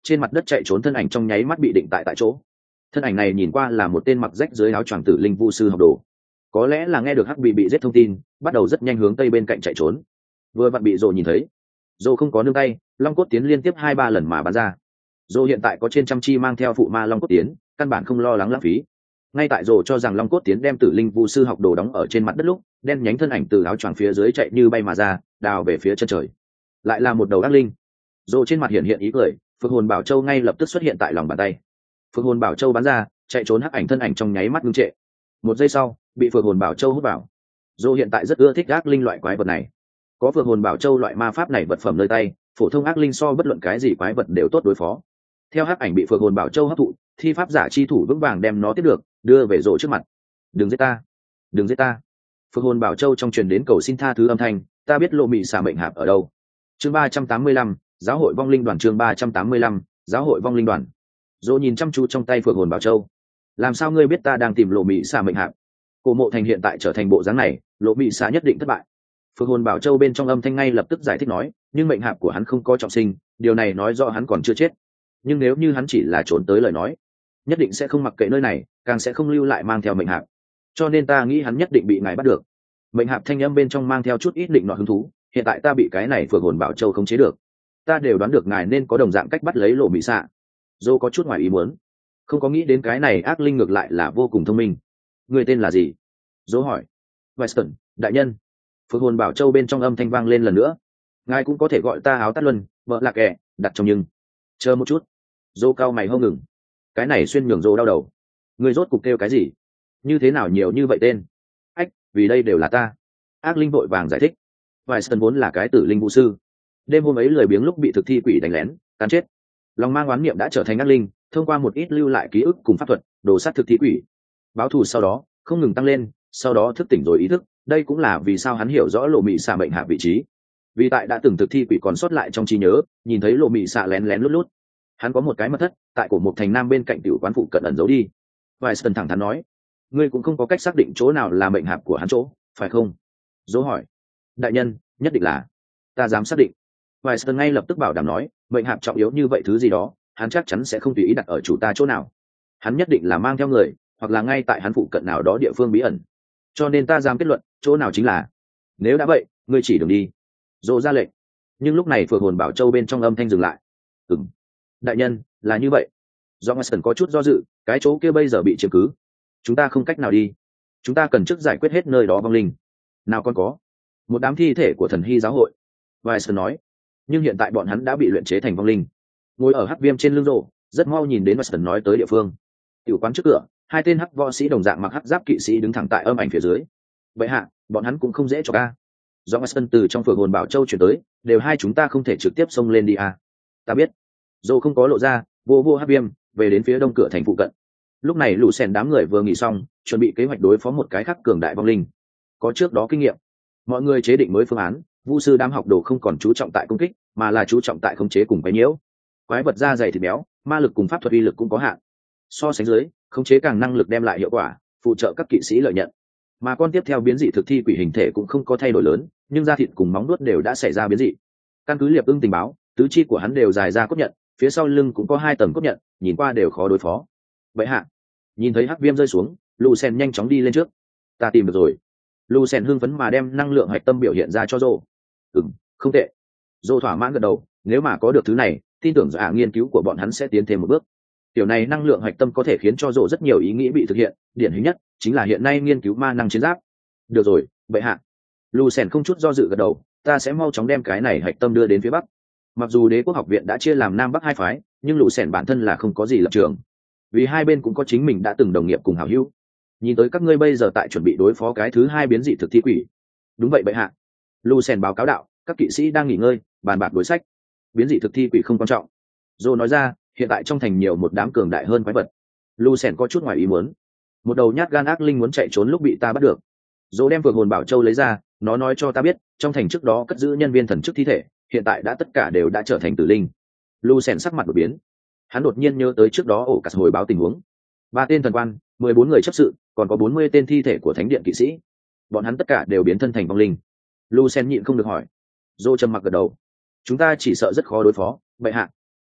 trên mặt đất chạy trốn thân ảnh trong nháy mắt bị định tại chỗ. Thân ảnh này nhìn qua là một tên mặc rách dưới áo choàng tử linh vu sư học đồ, có lẽ là nghe được hắc bị giết thông tin, bắt đầu rất nhanh hướng tây bên cạnh chạy trốn. Vừa vặn bị Dô nhìn thấy, Dô không có nương tay, long cốt tiến liên tiếp 2-3 lần mà bắn ra. Dô hiện tại có trên trăm chi mang theo phụ ma long cốt tiến, căn bản không lo lắng lãng phí. Ngay tại Dô cho rằng long cốt tiến đem tử linh vu sư học đồ đóng ở trên mặt đất lúc, đen nhánh thân ảnh từ áo choàng phía dưới chạy như bay mà ra, đào về phía chân trời. Lại là một đầu ác linh. Dô trên mặt hiện hiện ý cười, Phượng hồn bảo châu ngay lập tức xuất hiện tại lòng bàn tay. Phượng hồn bảo châu bắn ra, chạy trốn hắc ảnh thân ảnh trong nháy mắt ngưng trệ. Một giây sau, bị Phượng hồn bảo châu hút vào. Dô hiện tại rất ưa thích ác linh loại quái vật này. Có Phượng hồn bảo châu loại ma pháp này vật phẩm nơi tay, phổ thông ác linh so bất luận cái gì quái vật đều tốt đối phó. Theo hắc ảnh bị Phượng hồn bảo châu hấp thụ, thi pháp giả chi thủ vững vàng đem nó tiếp được, đưa về Dô trước mặt. Đừng giết ta, đừng giết ta. Phượng hồn bảo châu trong truyền đến cầu xin tha thứ âm thanh, ta biết lộ mị xà mệnh hạp ở đâu. Chương 385, giáo hội vong linh đoàn. Chương 385, giáo hội vong linh đoàn. Dô nhìn chăm chú trong tay Phượng hồn bảo châu. Làm sao ngươi biết ta đang tìm lộ mị xà mệnh hạp? Cổ Mộ Thành hiện tại trở thành bộ dáng này, lộ mị xà nhất định thất bại. Phượng hồn bảo châu bên trong âm thanh ngay lập tức giải thích nói, nhưng mệnh hạp của hắn không có trọng sinh, điều này nói rõ hắn còn chưa chết. Nhưng nếu như hắn chỉ là trốn tới lời nói, nhất định sẽ không mặc kệ nơi này, càng sẽ không lưu lại mang theo mệnh hạp. Cho nên ta nghĩ hắn nhất định bị ngài bắt được. Mệnh hạp thanh âm bên trong mang theo chút ít định nọ hứng thú, hiện tại ta bị cái này Phượng hồn bảo châu khống chế được, ta đều đoán được ngài nên có đồng dạng cách bắt lấy lộ mị xạ. Dô có chút ngoài ý muốn, không có nghĩ đến cái này ác linh ngược lại là vô cùng thông minh. Người tên là gì? Dô hỏi. Weston, đại nhân. Phượng hồn bảo châu bên trong âm thanh vang lên lần nữa. Ngài cũng có thể gọi ta áo tắt luân, vợ lạc kẻ, đặt trong nhưng. Chờ một chút. Dô cao mày hông ngừng. Cái này xuyên nhường Dô đau đầu. Người rốt cục kêu cái gì? Như thế nào nhiều như vậy tên? Ách, vì đây đều là ta. Ác linh vội vàng giải thích. Weston vốn là cái tử linh vũ sư. Đêm hôm ấy lười biếng lúc bị thực thi quỷ đánh lén, cắn chết. Lòng mang oán niệm đã trở thành ác linh, thông qua một ít lưu lại ký ức cùng pháp thuật, đồ sát thực thi quỷ. Báo thù sau đó, không ngừng tăng lên, sau đó thức tỉnh rồi ý thức, đây cũng là vì sao hắn hiểu rõ lộ mị xạ mệnh hạ vị trí. Vì tại đã từng thực thi quỷ còn sót lại trong trí nhớ, nhìn thấy lộ mị xạ lén lén lút lút. Hắn có một cái mật thất, tại cổ một thành nam bên cạnh tiểu quán phụ cận ẩn giấu đi. Weston thẳng thắn nói, ngươi cũng không có cách xác định chỗ nào là mệnh hạp của hắn chỗ, phải không? Dỗ hỏi. Đại nhân, nhất định là. Ta dám xác định. Weston ngay lập tức bảo đảm nói, mệnh hạp trọng yếu như vậy thứ gì đó, hắn chắc chắn sẽ không tùy ý đặt ở chủ ta chỗ nào. Hắn nhất định là mang theo người, hoặc là ngay tại hắn phụ cận nào đó địa phương bí ẩn. Cho nên ta dám kết luận, chỗ nào chính là. Nếu đã vậy, ngươi chỉ đường đi. Dỗ ra lệnh. Nhưng lúc này Phượng hồn bảo châu bên trong âm thanh dừng lại. Ừm. Đại nhân, là như vậy. Do Weston có chút do dự, cái chỗ kia bây giờ bị chiếm cứ. Chúng ta không cách nào đi. Chúng ta cần trước giải quyết hết nơi đó vong linh. Nào còn có. Một đám thi thể của thần hy giáo hội. Weston nói. Nhưng hiện tại bọn hắn đã bị luyện chế thành vong linh. Ngồi ở hắc viêm trên lưng rộ, rất mau nhìn đến Weston nói tới địa phương. Tiểu quán trước cửa, hai tên hắc võ sĩ đồng dạng mặc hắc giáp kỵ sĩ đứng thẳng tại âm ảnh phía dưới. Vậy hạ, bọn hắn cũng không dễ cho ca. Do Weston từ trong Phượng hồn bảo châu chuyển tới, đều hai chúng ta không thể trực tiếp xông lên đi à. Ta biết. Dô không có lộ ra, vô hắc viêm, về đến phía đông cửa thành phụ cận. Lúc này lũ xèn đám người vừa nghỉ xong, chuẩn bị kế hoạch đối phó một cái khác cường đại vong linh. Có trước đó kinh nghiệm, mọi người chế định mới phương án. Vu sư đám học đồ không còn chú trọng tại công kích, mà là chú trọng tại khống chế cùng quấy nhiễu. Quái vật da dày thịt béo, ma lực cùng pháp thuật uy lực cũng có hạn. So sánh dưới, khống chế càng năng lực đem lại hiệu quả, phụ trợ các kỵ sĩ lợi nhận. Mà con tiếp theo biến dị thực thi quỷ hình thể cũng không có thay đổi lớn, nhưng da thịt cùng móng nuốt đều đã xảy ra biến dị. Căn cứ Liệp Ưng tình báo, tứ chi của hắn đều dài ra cốt nhận, phía sau lưng cũng có 2 tầng cốt nhận, nhìn qua đều khó đối phó. Vậy hạ, nhìn thấy hắc viêm rơi xuống, Lucien nhanh chóng đi lên trước. Ta tìm được rồi. Lucien hưng phấn mà đem năng lượng hạch tâm biểu hiện ra cho Dô. Không tệ. Dô thỏa mãn gật đầu, nếu mà có được thứ này, tin tưởng rằng nghiên cứu của bọn hắn sẽ tiến thêm một bước. Điều này năng lượng hạch tâm có thể khiến cho Dô rất nhiều ý nghĩ bị thực hiện, điển hình nhất chính là hiện nay nghiên cứu ma năng chiến giáp. Được rồi, vậy hạ. Lucien không chút do dự gật đầu, ta sẽ mau chóng đem cái này hạch tâm đưa đến phía bắc. Mặc dù Đế quốc học viện đã chia làm nam bắc hai phái, nhưng Lucien bản thân là không có gì lập trường, vì hai bên cũng có chính mình đã từng đồng nghiệp cùng hảo hữu. Nhìn tới các ngươi bây giờ tại chuẩn bị đối phó cái thứ 2 biến dị thực thi quỷ. Đúng vậy bệ hạ. Lucien báo cáo đạo, các kỵ sĩ đang nghỉ ngơi, bàn bạc đối sách. Biến dị thực thi quỷ không quan trọng. Joe nói ra, hiện tại trong thành nhiều một đám cường đại hơn quái vật. Lucien có chút ngoài ý muốn. Một đầu nhát gan ác linh muốn chạy trốn lúc bị ta bắt được. Joe đem Phượng hồn bảo châu lấy ra, nó nói cho ta biết, trong thành trước đó cất giữ nhân viên thần chức thi thể, hiện tại đã tất cả đều đã trở thành tử linh. Lucien sắc mặt đổi biến. Hắn đột nhiên nhớ tới trước đó ổ cắt hồi báo tình huống. 3 tên thần quan, 14 người chấp sự, còn có 40 tên thi thể của thánh điện kỵ sĩ. Bọn hắn tất cả đều biến thân thành vong linh. Lucien nhịn không được hỏi. Joe trầm mặc gật đầu. Chúng ta chỉ sợ rất khó đối phó, bệ hạ.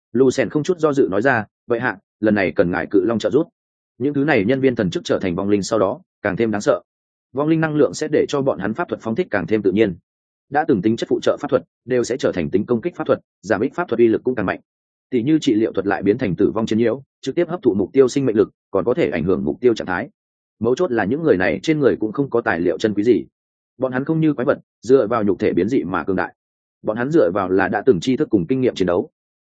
Lucien không chút do dự nói ra, vậy hạ, lần này cần ngài cự long trợ giúp. Những thứ này nhân viên thần chức trở thành vong linh sau đó càng thêm đáng sợ. Vong linh năng lượng sẽ để cho bọn hắn pháp thuật phóng thích càng thêm tự nhiên. Đã từng tính chất phụ trợ pháp thuật đều sẽ trở thành tính công kích pháp thuật, giảm ích pháp thuật uy lực cũng càng mạnh. Tỷ như trị liệu thuật lại biến thành tử vong chiến nhiễu, trực tiếp hấp thụ mục tiêu sinh mệnh lực, còn có thể ảnh hưởng mục tiêu trạng thái. Mấu chốt là những người này trên người cũng không có tài liệu chân quý gì. Bọn hắn không như quái vật, dựa vào nhục thể biến dị mà cường đại. Bọn hắn dựa vào là đã từng tri thức cùng kinh nghiệm chiến đấu.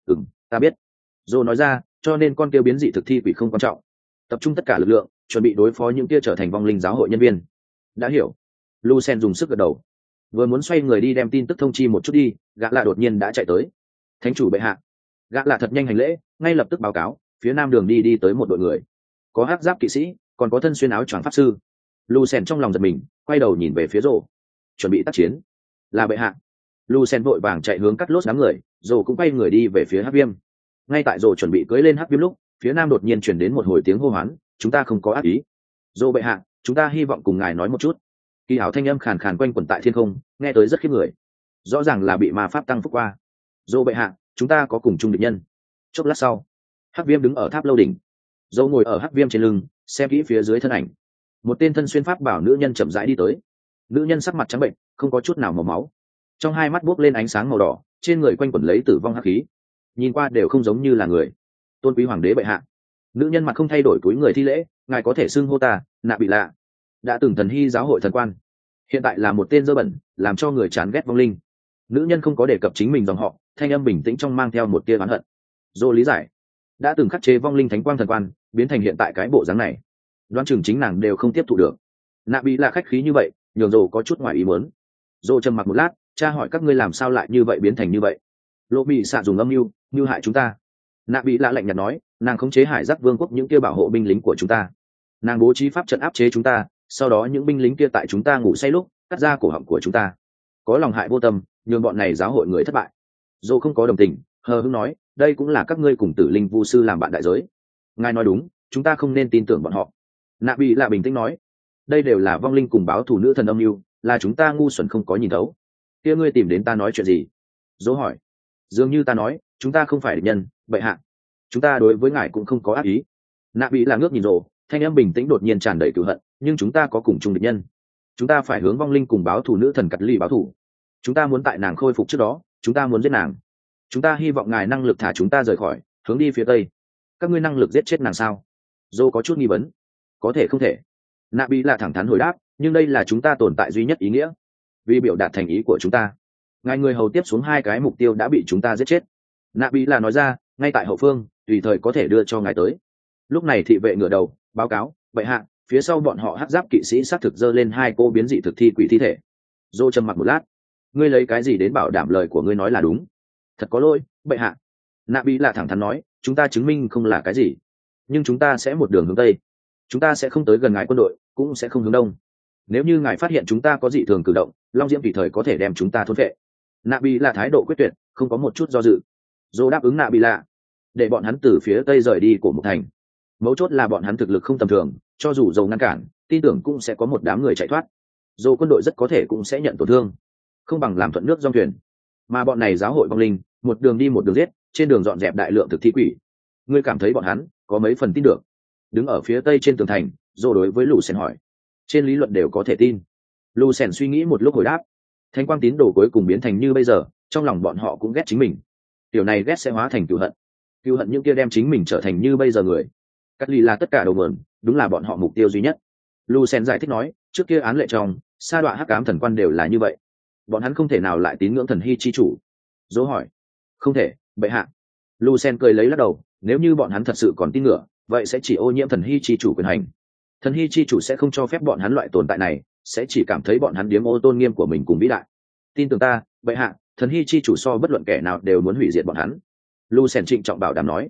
Ta biết. Dô nói ra, cho nên con kia biến dị thực thi quỷ không quan trọng. Tập trung tất cả lực lượng, chuẩn bị đối phó những kia trở thành vong linh giáo hội nhân viên. Đã hiểu. Lucien dùng sức gật đầu. Vừa muốn xoay người đi đem tin tức thông chi một chút đi, gã lạ đột nhiên đã chạy tới. Thánh chủ bệ hạ. Gã lạ thật nhanh hành lễ, ngay lập tức báo cáo, phía nam đường đi tới một đội người. Có hắc giáp kỵ sĩ, còn có thân xuyên áo choàng pháp sư. Lucien trong lòng giật mình, quay đầu nhìn về phía Rồ. Chuẩn bị tác chiến. Là bệ hạ. Lucien vội vàng chạy hướng cắt lốt đám người, Rồ cũng quay người đi về phía Hắc Viêm. Ngay tại Rồ chuẩn bị cưỡi lên Hắc Viêm lúc, phía nam đột nhiên truyền đến một hồi tiếng hô hoán, chúng ta không có ác ý. Rồ bệ hạ, chúng ta hy vọng cùng ngài nói một chút. Kỳ hảo thanh âm khàn khàn quanh quẩn tại thiên không, nghe tới rất khiếp người. Rõ ràng là bị ma pháp tăng phúc qua. Rồ bệ hạ, chúng ta có cùng chung địch nhân. Chốc lát sau, Hắc Viêm đứng ở tháp lâu đỉnh. Rồ ngồi ở Hắc Viêm trên lưng, xem kỹ phía dưới thân ảnh. Một tên thân xuyên pháp bảo nữ nhân chậm rãi đi tới. Nữ nhân sắc mặt trắng bệnh, không có chút nào màu máu, trong hai mắt buốc lên ánh sáng màu đỏ, trên người quanh quẩn lấy tử vong hắc khí, nhìn qua đều không giống như là người. Tôn quý hoàng đế bệ hạ. Nữ nhân mặt không thay đổi cúi người thi lễ, ngài có thể xưng hô ta nạ bị lạ, đã từng thần hy giáo hội thần quan, hiện tại là một tên dơ bẩn, làm cho người chán ghét vong linh. Nữ nhân không có đề cập chính mình dòng họ, thanh âm bình tĩnh trong mang theo một tia oán hận. Dô lý giải, đã từng khắc chế vong linh thánh quang thần quan biến thành hiện tại cái bộ dáng này, đoán chừng chính nàng đều không tiếp thụ được. Nạ bị lạ khách khí như vậy, nhường Dô có chút ngoài ý muốn. Dô trầm mặc một lát, cha hỏi các ngươi làm sao lại như vậy biến thành như vậy. Lộ bị xạ dùng âm mưu như hại chúng ta. Nạ bị lạ lạnh nhạt nói, nàng khống chế hải giác vương quốc những kia bảo hộ binh lính của chúng ta, nàng bố trí pháp trận áp chế chúng ta, sau đó những binh lính kia tại chúng ta ngủ say lúc cắt ra cổ họng của chúng ta, có lòng hại vô tâm, nhường bọn này giáo hội người thất bại. Dô không có đồng tình, hờ hững nói, đây cũng là các ngươi cùng tử linh vu sư làm bạn đại giới. Ngài nói đúng, chúng ta không nên tin tưởng bọn họ. Nạ bị lạ bình tĩnh nói, đây đều là vong linh cùng báo thù nữ thần âm mưu, là chúng ta ngu xuẩn không có nhìn thấu. Kia ngươi tìm đến ta nói chuyện gì? Dô hỏi. Dường như ta nói, chúng ta không phải địch nhân, bệ hạ. Chúng ta đối với ngài cũng không có ác ý. Nạ bị là ngước nhìn Rồ, thanh âm bình tĩnh đột nhiên tràn đầy cửu hận, nhưng chúng ta có cùng chung địch nhân. Chúng ta phải hướng vong linh cùng báo thù nữ thần Cật Ly báo thù. Chúng ta muốn tại nàng khôi phục trước đó, chúng ta muốn giết nàng. Chúng ta hy vọng ngài năng lực thả chúng ta rời khỏi, hướng đi phía tây. Các ngươi năng lực giết chết nàng sao? Dô có chút nghi vấn. Có thể không thể. Nạ bị là thẳng thắn hồi đáp, nhưng đây là chúng ta tồn tại duy nhất ý nghĩa. Vì biểu đạt thành ý của chúng ta, ngài người hầu tiếp xuống 2 cái mục tiêu đã bị chúng ta giết chết. Nạ bị là nói ra, ngay tại hậu phương, tùy thời có thể đưa cho ngài tới. Lúc này thị vệ ngửa đầu báo cáo, bệ hạ, phía sau bọn họ hắc giáp kỵ sĩ xác thực dơ lên 2 cô biến dị thực thi quỷ thi thể. Dô trầm mặc một lát, ngươi lấy cái gì đến bảo đảm lời của ngươi nói là đúng? Thật có lỗi, bệ hạ. Nạ bị là thẳng thắn nói, chúng ta chứng minh không là cái gì, nhưng chúng ta sẽ một đường hướng tây. Chúng ta sẽ không tới gần ngài quân đội, cũng sẽ không hướng đông. Nếu như ngài phát hiện chúng ta có dị thường cử động, long diễm tùy thời có thể đem chúng ta thôn vệ. Nạ bị là thái độ quyết tuyệt, không có một chút do dự. Dô đáp ứng Nạ bị lạ, để bọn hắn từ phía tây rời đi của một thành. Mấu chốt là bọn hắn thực lực không tầm thường, cho dù dầu ngăn cản, tin tưởng cũng sẽ có một đám người chạy thoát. Dô quân đội rất có thể cũng sẽ nhận tổn thương, không bằng làm thuận nước dòng thuyền. Mà bọn này giáo hội vong linh, một đường đi một đường giết, trên đường dọn dẹp đại lượng thực thi quỷ. Ngươi cảm thấy bọn hắn có mấy phần tin được? Đứng ở phía tây trên tường thành, Dô đối với Lucien hỏi. Trên lý luận đều có thể tin. Lucien suy nghĩ một lúc hồi đáp. Thánh quang tín đồ cuối cùng biến thành như bây giờ, trong lòng bọn họ cũng ghét chính mình. Điều này ghét sẽ hóa thành cừu hận. Cừu hận những kia đem chính mình trở thành như bây giờ người. Cắt Ly là tất cả đầu nguồn, đúng là bọn họ mục tiêu duy nhất. Lucien giải thích nói, trước kia án lệ trong, sa đọa hắc ám thần quan đều là như vậy. Bọn hắn không thể nào lại tín ngưỡng thần hy chi chủ. Dỗ hỏi. Không thể, bệ hạ. Lucien cười lấy lắc đầu, nếu như bọn hắn thật sự còn tin ngưỡng, vậy sẽ chỉ ô nhiễm thần hy chi chủ quyền hành. Thần hy chi chủ sẽ không cho phép bọn hắn loại tồn tại này, sẽ chỉ cảm thấy bọn hắn điếm ô tôn nghiêm của mình cùng vĩ đại. Tin tưởng ta, bệ hạ, thần hy chi chủ so bất luận kẻ nào đều muốn hủy diệt bọn hắn. Lucien trịnh trọng bảo đảm nói.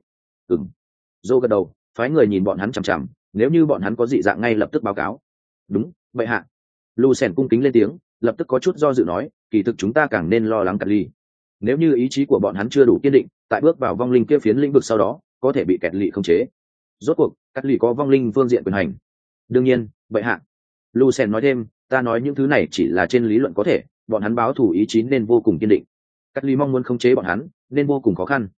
Dô gật đầu, phái người nhìn bọn hắn chằm chằm, nếu như bọn hắn có dị dạng ngay lập tức báo cáo. Đúng, bệ hạ. Lucien cung kính lên tiếng, lập tức có chút do dự nói, kỳ thực chúng ta càng nên lo lắng Cật Ly. Nếu như ý chí của bọn hắn chưa đủ kiên định, tại bước vào vong linh kia phiến lĩnh vực sau đó, có thể bị kẹt lị khống chế. Rốt cuộc, Cật Ly có vong linh phương diện quyền hành. Đương nhiên, bệ hạ. Lucien nói thêm, ta nói những thứ này chỉ là trên lý luận có thể, bọn hắn báo thù ý chí nên vô cùng kiên định. Cắt Ly mong muốn khống chế bọn hắn nên vô cùng khó khăn.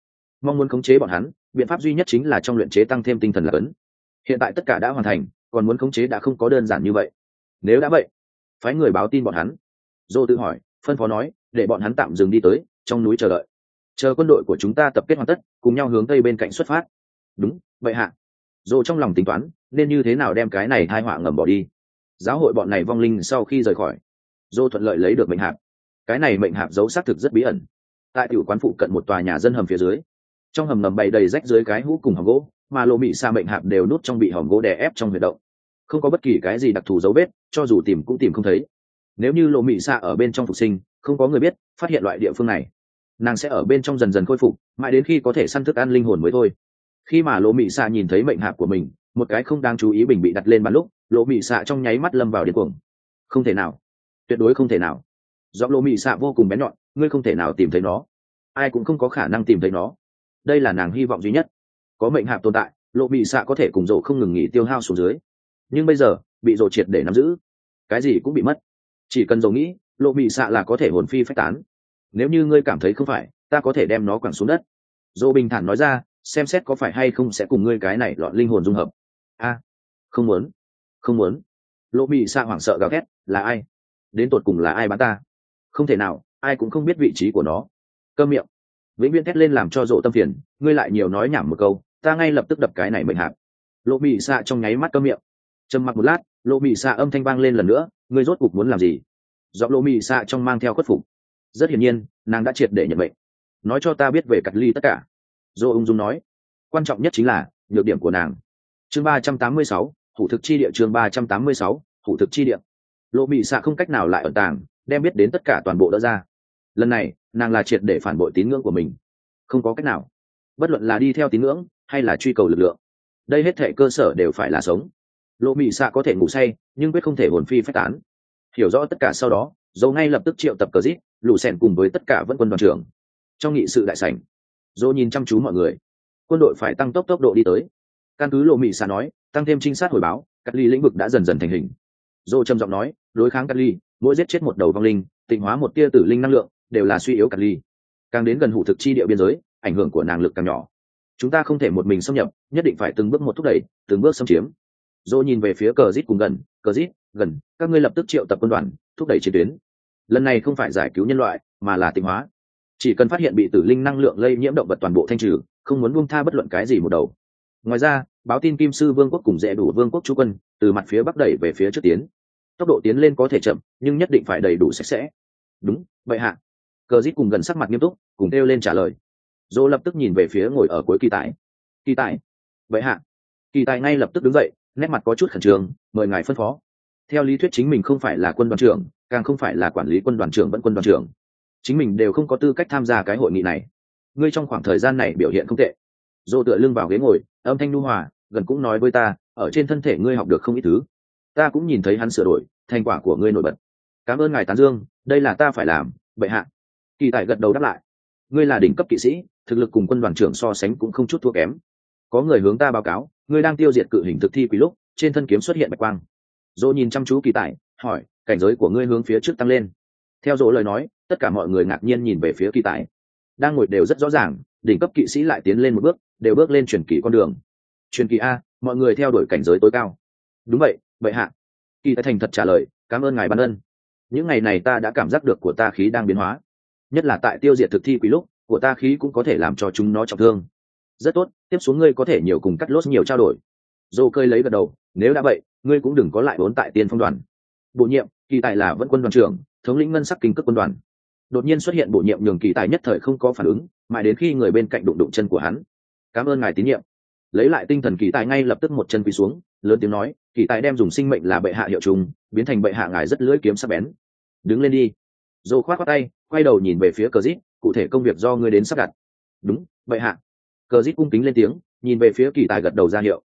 mong muốn khống chế bọn hắn biện pháp duy nhất chính là trong luyện chế tăng thêm tinh thần là cấn. Hiện tại tất cả đã hoàn thành, còn muốn khống chế đã không có đơn giản như vậy. Nếu đã vậy, phái người báo tin bọn hắn. Dô tự hỏi, phân phó nói, để bọn hắn tạm dừng đi tới trong núi chờ đợi, chờ quân đội của chúng ta tập kết hoàn tất, cùng nhau hướng tây bên cạnh xuất phát. Đúng vậy hạ. Dô trong lòng tính toán nên như thế nào đem cái này tai họa ngầm bỏ đi. Giáo hội bọn này vong linh sau khi rời khỏi, Dô thuận lợi lấy được mệnh hạp. Cái này mệnh hạp giấu xác thực rất bí ẩn, tại tiểu quán phụ cận một tòa nhà dân hầm phía dưới. Trong hầm ngầm bày đầy rách dưới cái hũ cùng hòm gỗ, mà Lộ Mị Sa mệnh hạp đều nút trong bị hòm gỗ đè ép trong huyệt động, không có bất kỳ cái gì đặc thù dấu vết, cho dù tìm cũng tìm không thấy. Nếu như Lộ Mị Sa ở bên trong phục sinh, không có người biết phát hiện loại địa phương này, nàng sẽ ở bên trong dần dần khôi phục, mãi đến khi có thể săn thức ăn linh hồn mới thôi. Khi mà Lộ Mị Sa nhìn thấy mệnh hạp của mình, một cái không đáng chú ý bình bị đặt lên bàn lúc, Lộ Mị Sa trong nháy mắt lâm vào điên cuồng. Không thể nào, tuyệt đối không thể nào. Giọng Lộ Mị Sa vô cùng bén nhọn, ngươi không thể nào tìm thấy nó, ai cũng không có khả năng tìm thấy nó. Đây là nàng hy vọng duy nhất. Có mệnh hạp tồn tại, Lộ Mị Sa có thể cùng Dỗ không ngừng nghỉ tiêu hao xuống dưới. Nhưng bây giờ bị Dỗ triệt để nắm giữ, cái gì cũng bị mất. Chỉ cần Dỗ nghĩ, Lộ Mị Sa là có thể hồn phi phách tán. Nếu như ngươi cảm thấy không phải, ta có thể đem nó quẳng xuống đất. Dỗ bình thản nói ra, xem xét có phải hay không sẽ cùng ngươi cái này lọt linh hồn dung hợp. A, không muốn, không muốn. Lộ Mị Sa hoảng sợ gào thét, là ai? Đến tột cùng là ai bán ta? Không thể nào, ai cũng không biết vị trí của nó. Câm miệng. Vĩnh viễn thét lên làm cho Dỗ tâm phiền, ngươi lại nhiều nói nhảm một câu, ta ngay lập tức đập cái này mệnh hạp. Lộ Mị Sa trong nháy mắt câm miệng. Trầm mặc một lát, Lộ Mị Sa âm thanh vang lên lần nữa, ngươi rốt cuộc muốn làm gì? Giọng Lộ Mị Sa trong mang theo khuất phục. Rất hiển nhiên, nàng đã triệt để nhận mệnh. Nói cho ta biết về Cắt Ly tất cả. Dỗ ung dung nói, quan trọng nhất chính là nhược điểm của nàng. Chương 386, hủ thực chi địa. Chương 386, hủ thực chi địa. Lộ Mị Sa không cách nào lại ẩn tàng, đem biết đến tất cả toàn bộ đỡ ra. Lần này, nàng là triệt để phản bội tín ngưỡng của mình. Không có cách nào, bất luận là đi theo tín ngưỡng hay là truy cầu lực lượng, đây hết thảy cơ sở đều phải là sống. Lộ Mị Sa có thể ngủ say, nhưng quyết không thể hồn phi phách tán. Hiểu rõ tất cả sau đó, Dâu ngay lập tức triệu tập cờ rít, lũ sèn cùng với tất cả vẫn quân đoàn trưởng. Trong nghị sự đại sảnh, Dâu nhìn chăm chú mọi người. Quân đội phải tăng tốc độ đi tới. Căn cứ Lộ Mị Sa nói, tăng thêm trinh sát hồi báo, Cắt Ly lĩnh vực đã dần dần thành hình. Dâu trầm giọng nói, đối kháng Cắt Ly, mỗi giết chết một đầu vong linh, tịnh hóa một tia tử linh năng lượng, đều là suy yếu Cắt Ly. Càng đến gần hủ thực chi địa biên giới, ảnh hưởng của nàng lực càng nhỏ. Chúng ta không thể một mình xâm nhập, nhất định phải từng bước một thúc đẩy, từng bước xâm chiếm. Dô nhìn về phía cờ rít cùng gần, cờ rít gần, các ngươi lập tức triệu tập quân đoàn, thúc đẩy chiến tuyến. Lần này không phải giải cứu nhân loại, mà là tịnh hóa. Chỉ cần phát hiện bị tử linh năng lượng lây nhiễm động vật toàn bộ thanh trừ, không muốn buông tha bất luận cái gì một đầu. Ngoài ra, báo tin Kim Sư Vương quốc cùng Dễ Đủ Vương quốc chú quân, từ mặt phía bắc đẩy về phía trước tiến. Tốc độ tiến lên có thể chậm, nhưng nhất định phải đầy đủ sạch sẽ. Đúng vậy hạ. Cờ rít cùng gần sắc mặt nghiêm túc, cùng kêu lên trả lời. Dô lập tức nhìn về phía ngồi ở cuối kỳ tài. Kỳ tài. Vậy hạ. Kỳ tài ngay lập tức đứng dậy, nét mặt có chút khẩn trương, mời ngài phân phó. Theo lý thuyết chính mình không phải là quân đoàn trưởng, càng không phải là quản lý quân đoàn trưởng vẫn quân đoàn trưởng, chính mình đều không có tư cách tham gia cái hội nghị này. Ngươi trong khoảng thời gian này biểu hiện không tệ. Dô tựa lưng vào ghế ngồi, âm thanh nhu hòa, gần cũng nói với ta, ở trên thân thể ngươi học được không ít thứ. Ta cũng nhìn thấy hắn sửa đổi, thành quả của ngươi nổi bật. Cảm ơn ngài tán dương, đây là ta phải làm, bệ hạ. Kỳ tài gật đầu đáp lại. Ngươi là đỉnh cấp kỵ sĩ, thực lực cùng quân đoàn trưởng so sánh cũng không chút thua kém. Có người hướng ta báo cáo, ngươi đang tiêu diệt cự hình thực thi quý lúc, trên thân kiếm xuất hiện bạch quang. Dỗ nhìn chăm chú kỳ tài, hỏi, cảnh giới của ngươi hướng phía trước tăng lên. Theo Dỗ lời nói, tất cả mọi người ngạc nhiên nhìn về phía kỳ tài. Đang ngồi đều rất rõ ràng, đỉnh cấp kỵ sĩ lại tiến lên một bước, đều bước lên truyền kỳ con đường. Truyền kỳ a, mọi người theo đuổi cảnh giới tối cao. Đúng vậy, bệ hạ. Kỳ tài thành thật trả lời, cảm ơn ngài ban ân. Những ngày này ta đã cảm giác được của ta khí đang biến hóa, nhất là tại tiêu diệt thực thi quý lúc, của ta khí cũng có thể làm cho chúng nó trọng thương. Rất tốt, tiếp xuống ngươi có thể nhiều cùng cắt lốt nhiều trao đổi. Dô cơi lấy gật đầu, nếu đã vậy, ngươi cũng đừng có lại vốn tại tiên phong đoàn. Bổ nhiệm, kỳ tài là vẫn quân đoàn trưởng, thống lĩnh ngân sắc kinh cước quân đoàn. Đột nhiên xuất hiện bổ nhiệm nhường kỳ tài nhất thời không có phản ứng, mãi đến khi người bên cạnh đụng đụng chân của hắn. Cảm ơn ngài tín nhiệm. Lấy lại tinh thần kỳ tài ngay lập tức một chân quỳ xuống, lớn tiếng nói, kỳ tài đem dùng sinh mệnh là bệ hạ hiệu trùng, biến thành bệ hạ ngài rất lưỡi kiếm sắc bén. Đứng lên đi. Dô khoát khoát tay, quay đầu nhìn về phía cờ rít, cụ thể công việc do ngươi đến sắp đặt. Đúng bệ hạ. Cờ rít cung kính lên tiếng, nhìn về phía kỳ tài gật đầu ra hiệu.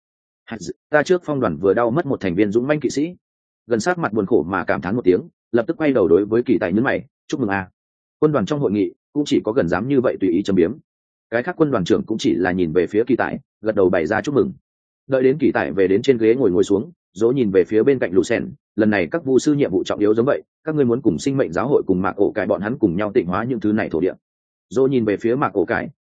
Ta trước phong đoàn vừa đau mất một thành viên dũng manh kỵ sĩ. Gần sát mặt buồn khổ mà cảm thán một tiếng, lập tức quay đầu đối với kỳ tài nhấn mày, chúc mừng a. Quân đoàn trong hội nghị cũng chỉ có gần dám như vậy tùy ý châm biếm. Cái khác quân đoàn trưởng cũng chỉ là nhìn về phía kỳ tài, gật đầu bày ra chúc mừng. Đợi đến kỳ tài về đến trên ghế ngồi xuống, dỗ nhìn về phía bên cạnh lũ sen, lần này các vu sư nhiệm vụ trọng yếu giống vậy, các ngươi muốn cùng sinh mệnh giáo hội cùng mạc ổ cải bọn hắn cùng nhau tịnh hóa những thứ này thổ địa. Dỗ nhìn về phía mạc ổ cải,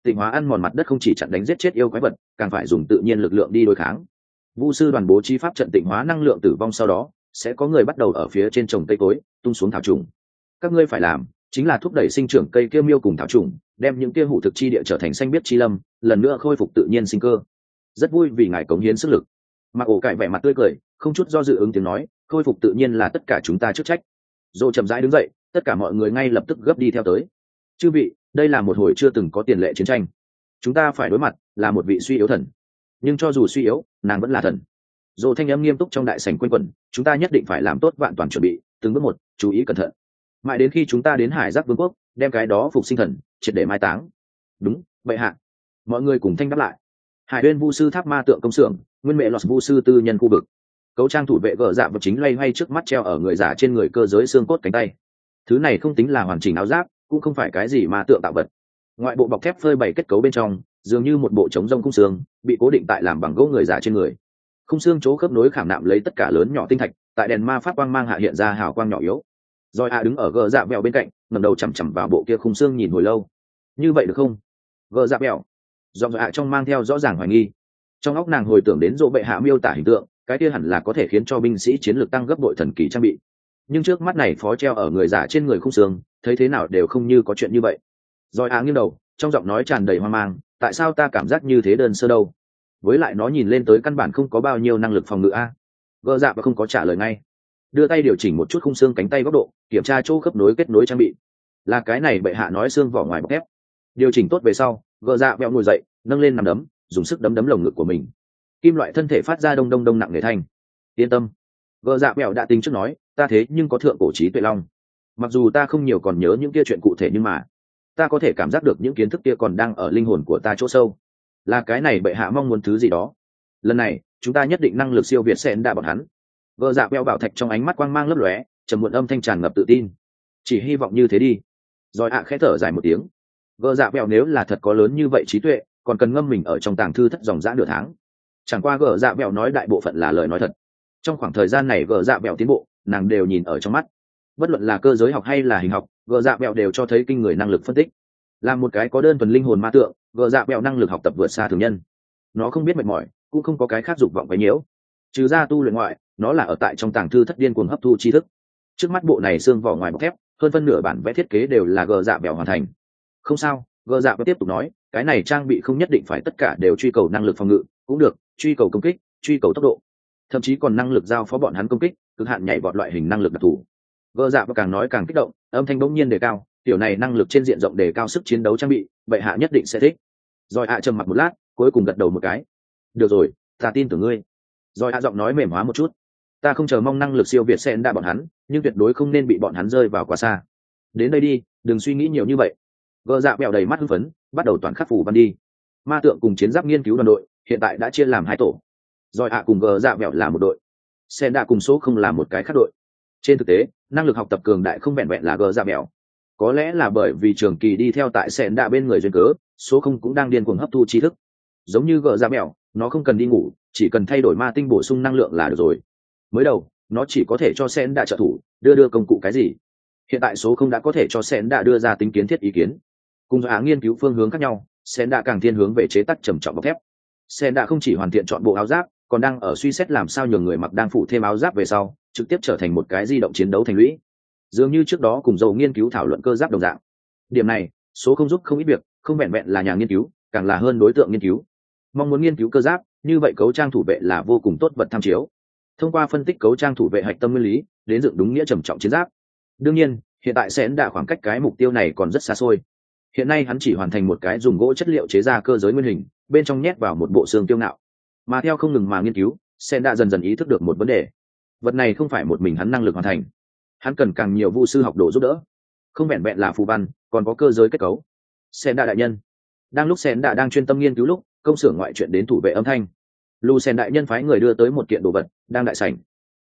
tịnh hóa ăn mòn mặt đất không chỉ chặn đánh giết chết yêu quái vật, càng phải dùng tự nhiên lực lượng đi đối kháng. Vu sư đoàn bố trí pháp trận tịnh hóa năng lượng tử vong, sau đó sẽ có người bắt đầu ở phía trên trồng cây cối, tung xuống thảo trùng. Các ngươi phải làm chính là thúc đẩy sinh trưởng cây kia miêu cùng thảo trùng, đem những kia hủ thực chi địa trở thành xanh biếc chi lâm, lần nữa khôi phục tự nhiên sinh cơ. Rất vui vì ngài cống hiến sức lực. Mặc ổ cải vẻ mặt tươi cười, không chút do dự ứng tiếng nói, khôi phục tự nhiên là tất cả chúng ta chức trách. Dô chậm rãi đứng dậy, tất cả mọi người ngay lập tức gấp đi theo tới. Chư vị, đây là một hồi chưa từng có tiền lệ chiến tranh, chúng ta phải đối mặt là một vị suy yếu thần, nhưng cho dù suy yếu, nàng vẫn là thần. Dô thanh âm nghiêm túc trong đại sảnh quanh quẩn, chúng ta nhất định phải làm tốt vạn toàn chuẩn bị, từng bước một, chú ý cẩn thận, mãi đến khi chúng ta đến Hải Giác Vương quốc, đem cái đó phục sinh thần triệt để mai táng. Đúng, bệ hạ. Mọi người cùng thanh đáp lại. Hải Uyên Vu sư tháp ma tượng công xưởng, Nguyên Mẹ Lọt Vu sư tư nhân khu vực. Cấu trang thủ vệ gờ dạ vật chính loay hoay trước mắt treo ở người giả trên người cơ giới xương cốt cánh tay. Thứ này không tính là hoàn chỉnh áo giáp, cũng không phải cái gì ma tượng tạo vật. Ngoại bộ bọc thép phơi bày kết cấu bên trong, dường như một bộ trống rông khung xương, bị cố định tại làm bằng gỗ người giả trên người. Khung xương chỗ khớp nối khảm nạm lấy tất cả lớn nhỏ tinh thạch, tại đèn ma pháp quang mang hạ hiện ra hào quang nhỏ yếu. Rồi đứng ở gờ dạ vẹo bên cạnh, ngẩng đầu chằm chằm vào bộ kia khung xương nhìn hồi lâu. Như vậy được không? Gờ dạ vẹo. Giọng trong mang theo rõ ràng hoài nghi. Trong óc nàng hồi tưởng đến Dỗ bệ hạ miêu tả hình tượng, cái kia hẳn là có thể khiến cho binh sĩ chiến lược tăng gấp bội thần kỳ trang bị. Nhưng trước mắt này phó treo ở người giả trên người khung xương, thấy thế nào đều không như có chuyện như vậy. Rồi nghiêng đầu, trong giọng nói tràn đầy hoang mang, tại sao ta cảm giác như thế đơn sơ đâu? Với lại nó nhìn lên tới căn bản không có bao nhiêu năng lực phòng ngự a. Gờ dạ và không có trả lời ngay, đưa tay điều chỉnh một chút khung xương cánh tay góc độ, kiểm tra chỗ khớp nối kết nối trang bị. Là cái này bệ hạ nói xương vỏ ngoài bọc thép. Điều chỉnh tốt về sau, gờ dạ vẹo ngồi dậy, nâng lên nằm đấm, dùng sức đấm lồng ngực của mình. Kim loại thân thể phát ra đông đông đông nặng nề thanh. Yên tâm, gờ dạ vẹo đã tính trước nói, ta thế nhưng có thượng cổ trí tuệ long. Mặc dù ta không nhiều còn nhớ những kia chuyện cụ thể, nhưng mà ta có thể cảm giác được những kiến thức kia còn đang ở linh hồn của ta chỗ sâu. Là cái này bệ hạ mong muốn thứ gì đó. Lần này chúng ta nhất định năng lực siêu việt sen đã bọn hắn. Gờ dạ vẹo bảo thạch trong ánh mắt quang mang lấp lóe, trầm muộn âm thanh tràn ngập tự tin. Chỉ hy vọng như thế đi. Rồi khẽ thở dài một tiếng. Gờ dạ vẹo nếu là thật có lớn như vậy trí tuệ, còn cần ngâm mình ở trong tàng thư thất dòng dã nửa tháng. Chẳng qua gờ dạ vẹo nói đại bộ phận là lời nói thật. Trong khoảng thời gian này gờ dạ vẹo tiến bộ, nàng đều nhìn ở trong mắt. Bất luận là cơ giới học hay là hình học, gờ dạ vẹo đều cho thấy kinh người năng lực phân tích. Là một cái có đơn thuần linh hồn ma tượng, gờ dạ vẹo năng lực học tập vượt xa thường nhân. Nó không biết mệt mỏi, cũng không có cái khác dục vọng quấy nhiễu. Trừ ra tu luyện ngoại, nó là ở tại trong tàng thư thất điên cuồng hấp thu tri thức. Trước mắt bộ này xương vỏ ngoài bọc thép, hơn phân nửa bản vẽ thiết kế đều là gờ dạ vẹo hoàn thành. Không sao, gờ dạ vẹo tiếp tục nói, cái này trang bị không nhất định phải tất cả đều truy cầu năng lực phòng ngự, cũng được, truy cầu công kích, truy cầu tốc độ, thậm chí còn năng lực giao phó bọn hắn công kích, cực hạn nhảy vọt loại hình năng lực đặc thù. Gờ dạ và càng nói càng kích động, âm thanh bỗng nhiên đề cao, tiểu này năng lực trên diện rộng đề cao sức chiến đấu trang bị, bệ hạ nhất định sẽ thích. Rồi trầm mặc một lát, cuối cùng gật đầu một cái. Được rồi, ta tin tưởng ngươi. Rồi giọng nói mềm hóa một chút. Ta không chờ mong năng lực siêu việt sen đã bọn hắn, nhưng tuyệt đối không nên bị bọn hắn rơi vào quá xa. Đến đây đi, đừng suy nghĩ nhiều như vậy. Gờ dạ bèo đầy mắt hưng phấn, bắt đầu toàn khắc phủ văn đi. Ma tượng cùng chiến giáp nghiên cứu đoàn đội hiện tại đã chia làm hai tổ. Rồi cùng gờ dạ bèo là một đội, sen đã cùng số không là một cái khác đội. Trên thực tế, năng lực học tập cường đại không vẹn vẹn là gờ dạ bèo. Có lẽ là bởi vì trường kỳ đi theo tại sen đã bên người duyên cớ, số không cũng đang điên cuồng hấp thu tri thức. Giống như gờ dạ bèo, nó không cần đi ngủ, chỉ cần thay đổi ma tinh bổ sung năng lượng là được rồi. Mới đầu nó chỉ có thể cho sen đã trợ thủ, đưa công cụ cái gì. Hiện tại số không đã có thể cho sen đã đưa ra tính kiến thiết ý kiến. Cùng nghiên cứu phương hướng khác nhau, sen đã càng thiên hướng về chế tác trầm trọng bọc thép. Sen đã không chỉ hoàn thiện chọn bộ áo giáp, còn đang ở suy xét làm sao nhường người mặc đang phủ thêm áo giáp về sau trực tiếp trở thành một cái di động chiến đấu thành lũy, dường như trước đó cùng dầu nghiên cứu thảo luận cơ giáp đồng dạng. Điểm này số không giúp không ít việc, không vẹn vẹn là nhà nghiên cứu, càng là hơn đối tượng nghiên cứu. Mong muốn nghiên cứu cơ giáp, như vậy cấu trang thủ vệ là vô cùng tốt vật tham chiếu. Thông qua phân tích cấu trang thủ vệ hạch tâm nguyên lý, đến dựng đúng nghĩa trầm trọng chiến giáp. Đương nhiên, hiện tại sẽ đã khoảng cách cái mục tiêu này còn rất xa xôi. Hiện nay hắn chỉ hoàn thành một cái dùng gỗ chất liệu chế ra cơ giới nguyên hình, bên trong nhét vào một bộ xương tiêu ngạo. Mà theo không ngừng mà nghiên cứu, Sen đã dần dần ý thức được một vấn đề. Vật này không phải một mình hắn năng lực hoàn thành, hắn cần càng nhiều vu sư học đồ giúp đỡ. Không vẹn vẹn là phù văn, còn có cơ giới kết cấu. Sen đã đại nhân. Đang lúc Sen đã đang chuyên tâm nghiên cứu lúc, công xưởng ngoại chuyện đến thủ vệ âm thanh. Lu Sen đại nhân phái người đưa tới một kiện đồ vật, đang đại sảnh.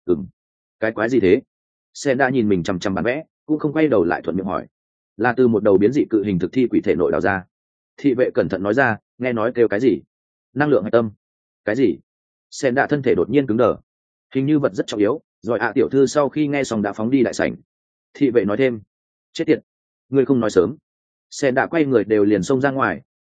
Cái quái gì thế? Sen đã nhìn mình chằm chằm bản vẽ, cũng không quay đầu lại thuận miệng hỏi. Là từ một đầu biến dị cự hình thực thi quỷ thể nội đào ra. Thị vệ cẩn thận nói ra, nghe nói kêu cái gì? Năng lượng hạch tâm. Cái gì? Sen đã thân thể đột nhiên cứng đờ. Hình như vật rất trọng yếu. Rồi tiểu thư sau khi nghe xong đã phóng đi đại sảnh. Thị vệ nói thêm, chết tiệt, ngươi không nói sớm. Sen đã quay người đều liền xông ra ngoài,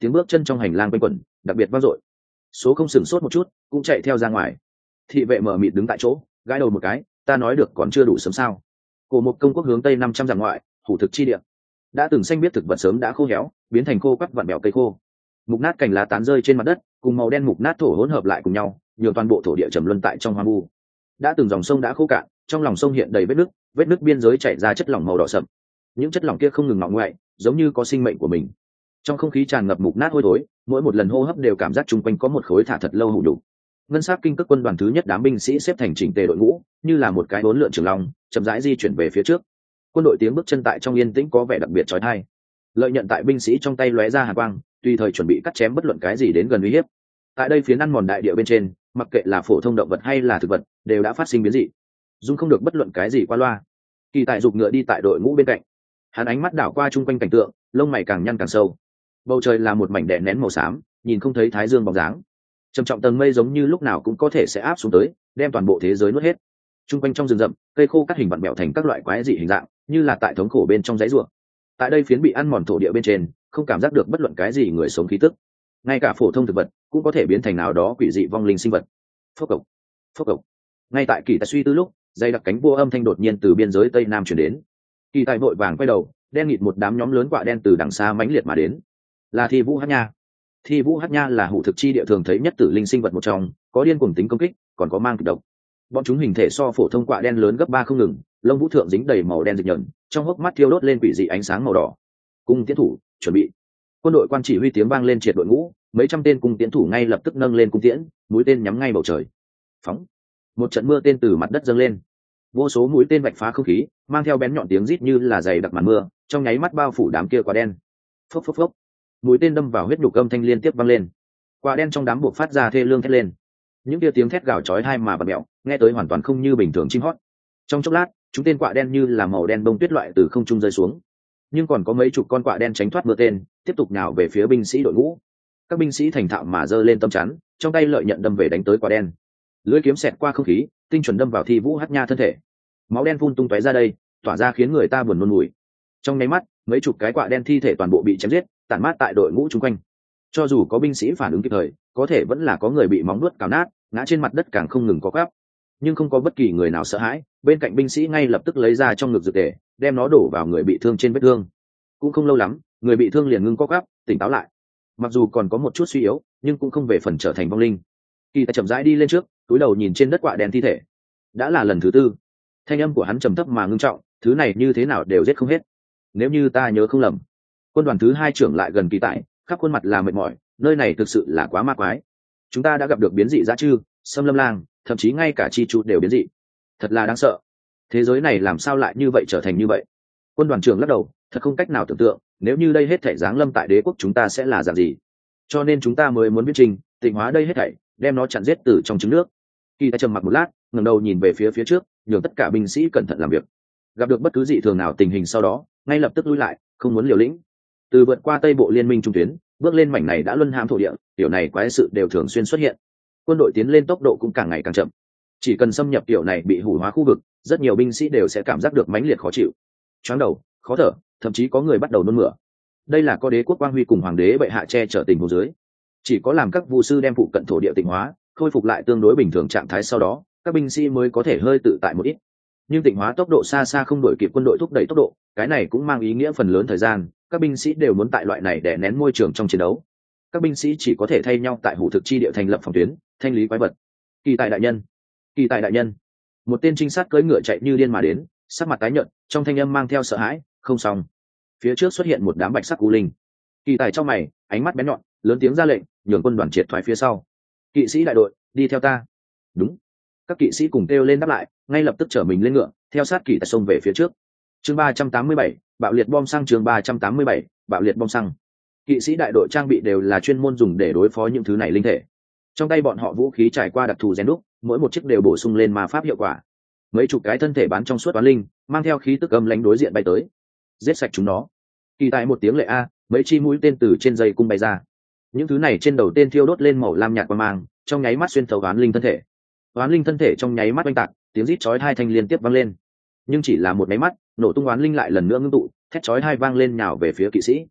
tiếng bước chân trong hành lang quanh quẩn đặc biệt vang dội. Số không sửng sốt một chút cũng chạy theo ra ngoài. Thị vệ mở mịt đứng tại chỗ gãi đầu một cái, ta nói được còn chưa đủ sớm sao? Cổ một công quốc hướng tây 500 dặm ngoại, hủ thực chi địa. Đã từng xanh biết thực vật sớm đã khô héo, biến thành khô quắt vặn bèo cây khô. Mục nát cành lá tán rơi trên mặt đất, cùng màu đen mục nát thổ hỗn hợp lại cùng nhau, nhiều toàn bộ thổ địa trầm luân tại trong hoang vu. Đã từng dòng sông đã khô cạn, trong lòng sông hiện đầy vết nứt biên giới chảy ra chất lỏng màu đỏ sậm. Những chất lỏng kia không ngừng ngọ ngoại, giống như có sinh mệnh của mình. Trong không khí tràn ngập mục nát hôi thối, mỗi một lần hô hấp đều cảm giác chung quanh có một khối thả thật lâu hủ đủ. Ngân sắc kinh cước quân đoàn thứ nhất đám binh sĩ xếp thành chỉnh tề đội ngũ, như là một cái bốn lượn trường long, chậm rãi di chuyển về phía trước. Quân đội tiếng bước chân tại trong yên tĩnh có vẻ đặc biệt chói tai. Lợi nhận tại binh sĩ trong tay lóe ra hàn quang, tùy thời chuẩn bị cắt chém bất luận cái gì đến gần uy hiếp. Tại đây phiến ăn mòn đại địa bên trên, mặc kệ là phổ thông động vật hay là thực vật, đều đã phát sinh biến dị. Dung không được bất luận cái gì qua loa. Kỳ Tại giục ngựa đi tại đội ngũ bên cạnh. Hắn ánh mắt đảo qua chung quanh cảnh tượng, lông mày càng nhăn càng sâu. Bầu trời là một mảnh đè nén màu xám, nhìn không thấy thái dương bóng dáng. Trầm trọng tầng mây giống như lúc nào cũng có thể sẽ áp xuống tới, đem toàn bộ thế giới nuốt hết. Trung quanh trong rừng rậm, cây khô cắt hình vặn mèo thành các loại quái dị hình dạng, như là tại thống khổ bên trong dãy rùa. Tại đây phiến bị ăn mòn thổ địa bên trên, không cảm giác được bất luận cái gì người sống khí tức. Ngay cả phổ thông thực vật cũng có thể biến thành nào đó quỷ dị vong linh sinh vật. Phốc cộc, phốc cộc. Ngay tại Kỳ Tài suy tư lúc, dây đặc cánh vua âm thanh đột nhiên từ biên giới tây nam truyền đến. Kỳ Tài vội vàng quay đầu, đen nghịt một đám nhóm lớn quạ đen từ đằng xa mãnh liệt mà đến. Là Thi Vũ Hắc Nha. Thi Vũ Hắc Nha là hủ thực chi địa thường thấy nhất tử linh sinh vật một trong, có điên cuồng tính công kích, còn có mang kịch độc. Bọn chúng hình thể so phổ thông quạ đen lớn gấp 3 không ngừng, lông vũ thượng dính đầy màu đen dịch nhẫn, trong hốc mắt thiêu đốt lên quỷ dị ánh sáng màu đỏ. Cung tiến thủ, chuẩn bị. Quân đội quan chỉ huy tiếng vang lên triệt đội ngũ, mấy trăm tên cung tiến thủ ngay lập tức nâng lên cung tiễn, mũi tên nhắm ngay bầu trời. Phóng. Một trận mưa tên từ mặt đất dâng lên. Vô số mũi tên vạch phá không khí, mang theo bén nhọn tiếng rít như là dày đặc màn mưa, trong nháy mắt bao phủ đám kia quạ đen. Phốc phốc phốc. Mũi tên đâm vào huyết nhục âm thanh liên tiếp vang lên. Quạ đen trong đám buộc phát ra thê lương thét lên. Những kia tiếng thét gào chói tai mà bật mẹo, nghe tới hoàn toàn không như bình thường chim hót. Trong chốc lát, chúng tên quạ đen như là màu đen bông tuyết loại từ không trung rơi xuống. Nhưng còn có mấy chục con quạ đen tránh thoát mưa tên, tiếp tục nhào về phía binh sĩ đội ngũ. Các binh sĩ thành thạo mà giơ lên tấm chắn, trong tay lợi nhận đâm về đánh tới quạ đen. Lưỡi kiếm xẹt qua không khí, tinh chuẩn đâm vào Thi Vũ Hắc Nha thân thể. Máu đen phun tung tóe ra đây, tỏa ra khiến người ta buồn nôn mùi. Trong nháy mắt, mấy chục cái quạ đen thi thể toàn bộ bị chém giết, tản mát tại đội ngũ chung quanh. Cho dù có binh sĩ phản ứng kịp thời, có thể vẫn là có người bị móng nuốt cào nát, ngã trên mặt đất càng không ngừng có quắp. Nhưng không có bất kỳ người nào sợ hãi, bên cạnh binh sĩ ngay lập tức lấy ra trong ngực dược tề, đem nó đổ vào người bị thương trên vết thương. Cũng không lâu lắm, người bị thương liền ngưng co quắp, tỉnh táo lại. Mặc dù còn có một chút suy yếu, nhưng cũng không về phần trở thành vong linh. Kỳ Tài chậm rãi đi lên trước, cúi đầu nhìn trên đất quạ đen thi thể. Đã là lần thứ tư. Thanh âm của hắn trầm thấp mà ngưng trọng, thứ này như thế nào đều giết không hết. Nếu như ta nhớ không lầm, quân đoàn thứ 2 trưởng lại gần Kỳ Tài, khắp khuôn mặt là mệt mỏi, nơi này thực sự là quá ma quái. Chúng ta đã gặp được biến dị dã chư, xâm lâm lang, thậm chí ngay cả chi chu đều biến dị. Thật là đáng sợ. Thế giới này làm sao lại như vậy trở thành như vậy? Quân đoàn trưởng lắc đầu, thật không cách nào tưởng tượng, nếu như đây hết thảy giáng lâm tại đế quốc chúng ta sẽ là dạng gì. Cho nên chúng ta mới muốn viết trình, tịnh hóa đây hết thảy, đem nó chặn giết từ trong trứng nước. Kỳ Tài trầm mặc một lát, ngẩng đầu nhìn về phía trước, nhường tất cả binh sĩ cẩn thận làm việc. Gặp được bất cứ dị thường nào tình hình sau đó, ngay lập tức lui lại, không muốn liều lĩnh. Từ vượt qua Tây Bộ Liên minh trung tuyến, bước lên mảnh này đã luân hãm thổ địa, tiểu này quái sự đều thường xuyên xuất hiện. Quân đội tiến lên tốc độ cũng càng ngày càng chậm. Chỉ cần xâm nhập tiểu này bị hủ hóa khu vực, rất nhiều binh sĩ đều sẽ cảm giác được mãnh liệt khó chịu, choáng đầu, khó thở, thậm chí có người bắt đầu nôn mửa. Đây là có đế quốc quang huy cùng hoàng đế bệ hạ che chở tình huống dưới. Chỉ có làm các vu sư đem phụ cận thổ địa tịnh hóa, khôi phục lại tương đối bình thường trạng thái sau đó, các binh sĩ mới có thể hơi tự tại một ít. Nhưng tịnh hóa tốc độ xa xa không đổi kịp quân đội thúc đẩy tốc độ, cái này cũng mang ý nghĩa phần lớn thời gian, các binh sĩ đều muốn tại loại này để nén môi trường trong chiến đấu. Các binh sĩ chỉ có thể thay nhau tại hủ thực chi địa thành lập phòng tuyến, thanh lý quái vật. Kỳ Tài đại nhân, Kỳ Tài đại nhân. Một tên trinh sát cưỡi ngựa chạy như điên mà đến, sắc mặt tái nhợt, trong thanh âm mang theo sợ hãi. Không xong, phía trước xuất hiện một đám bạch sắc u linh. Kỳ Tài trong mày, ánh mắt bén nhọn, lớn tiếng ra lệnh, nhường quân đoàn triệt thoái phía sau. Kỵ sĩ đại đội, đi theo ta. Đúng. Các kỵ sĩ cùng kêu lên đáp lại, ngay lập tức chở mình lên ngựa, theo sát Kỳ Tài xông về phía trước. Chương 387, bạo liệt bom xăng. Chương 387, bạo liệt bom xăng. Kỵ sĩ đại đội trang bị đều là chuyên môn dùng để đối phó những thứ này linh thể. Trong tay bọn họ vũ khí trải qua đặc thù rèn đúc, mỗi một chiếc đều bổ sung lên ma pháp hiệu quả. Mấy chục cái thân thể bán trong suốt toán linh, mang theo khí tức âm lãnh đối diện bay tới. Giết sạch chúng nó. Kỳ Tài một tiếng lệ a, mấy chi mũi tên từ trên dây cung bay ra. Những thứ này trên đầu tên thiêu đốt lên màu lam nhạt quang mang, trong nháy mắt xuyên thấu oán linh thân thể. Oán linh thân thể trong nháy mắt oanh tạc, tiếng rít chói tai thanh liên tiếp vang lên. Nhưng chỉ là một nháy mắt, nổ tung oán linh lại lần nữa ngưng tụ, thét chói tai vang lên nhào về phía kỵ sĩ.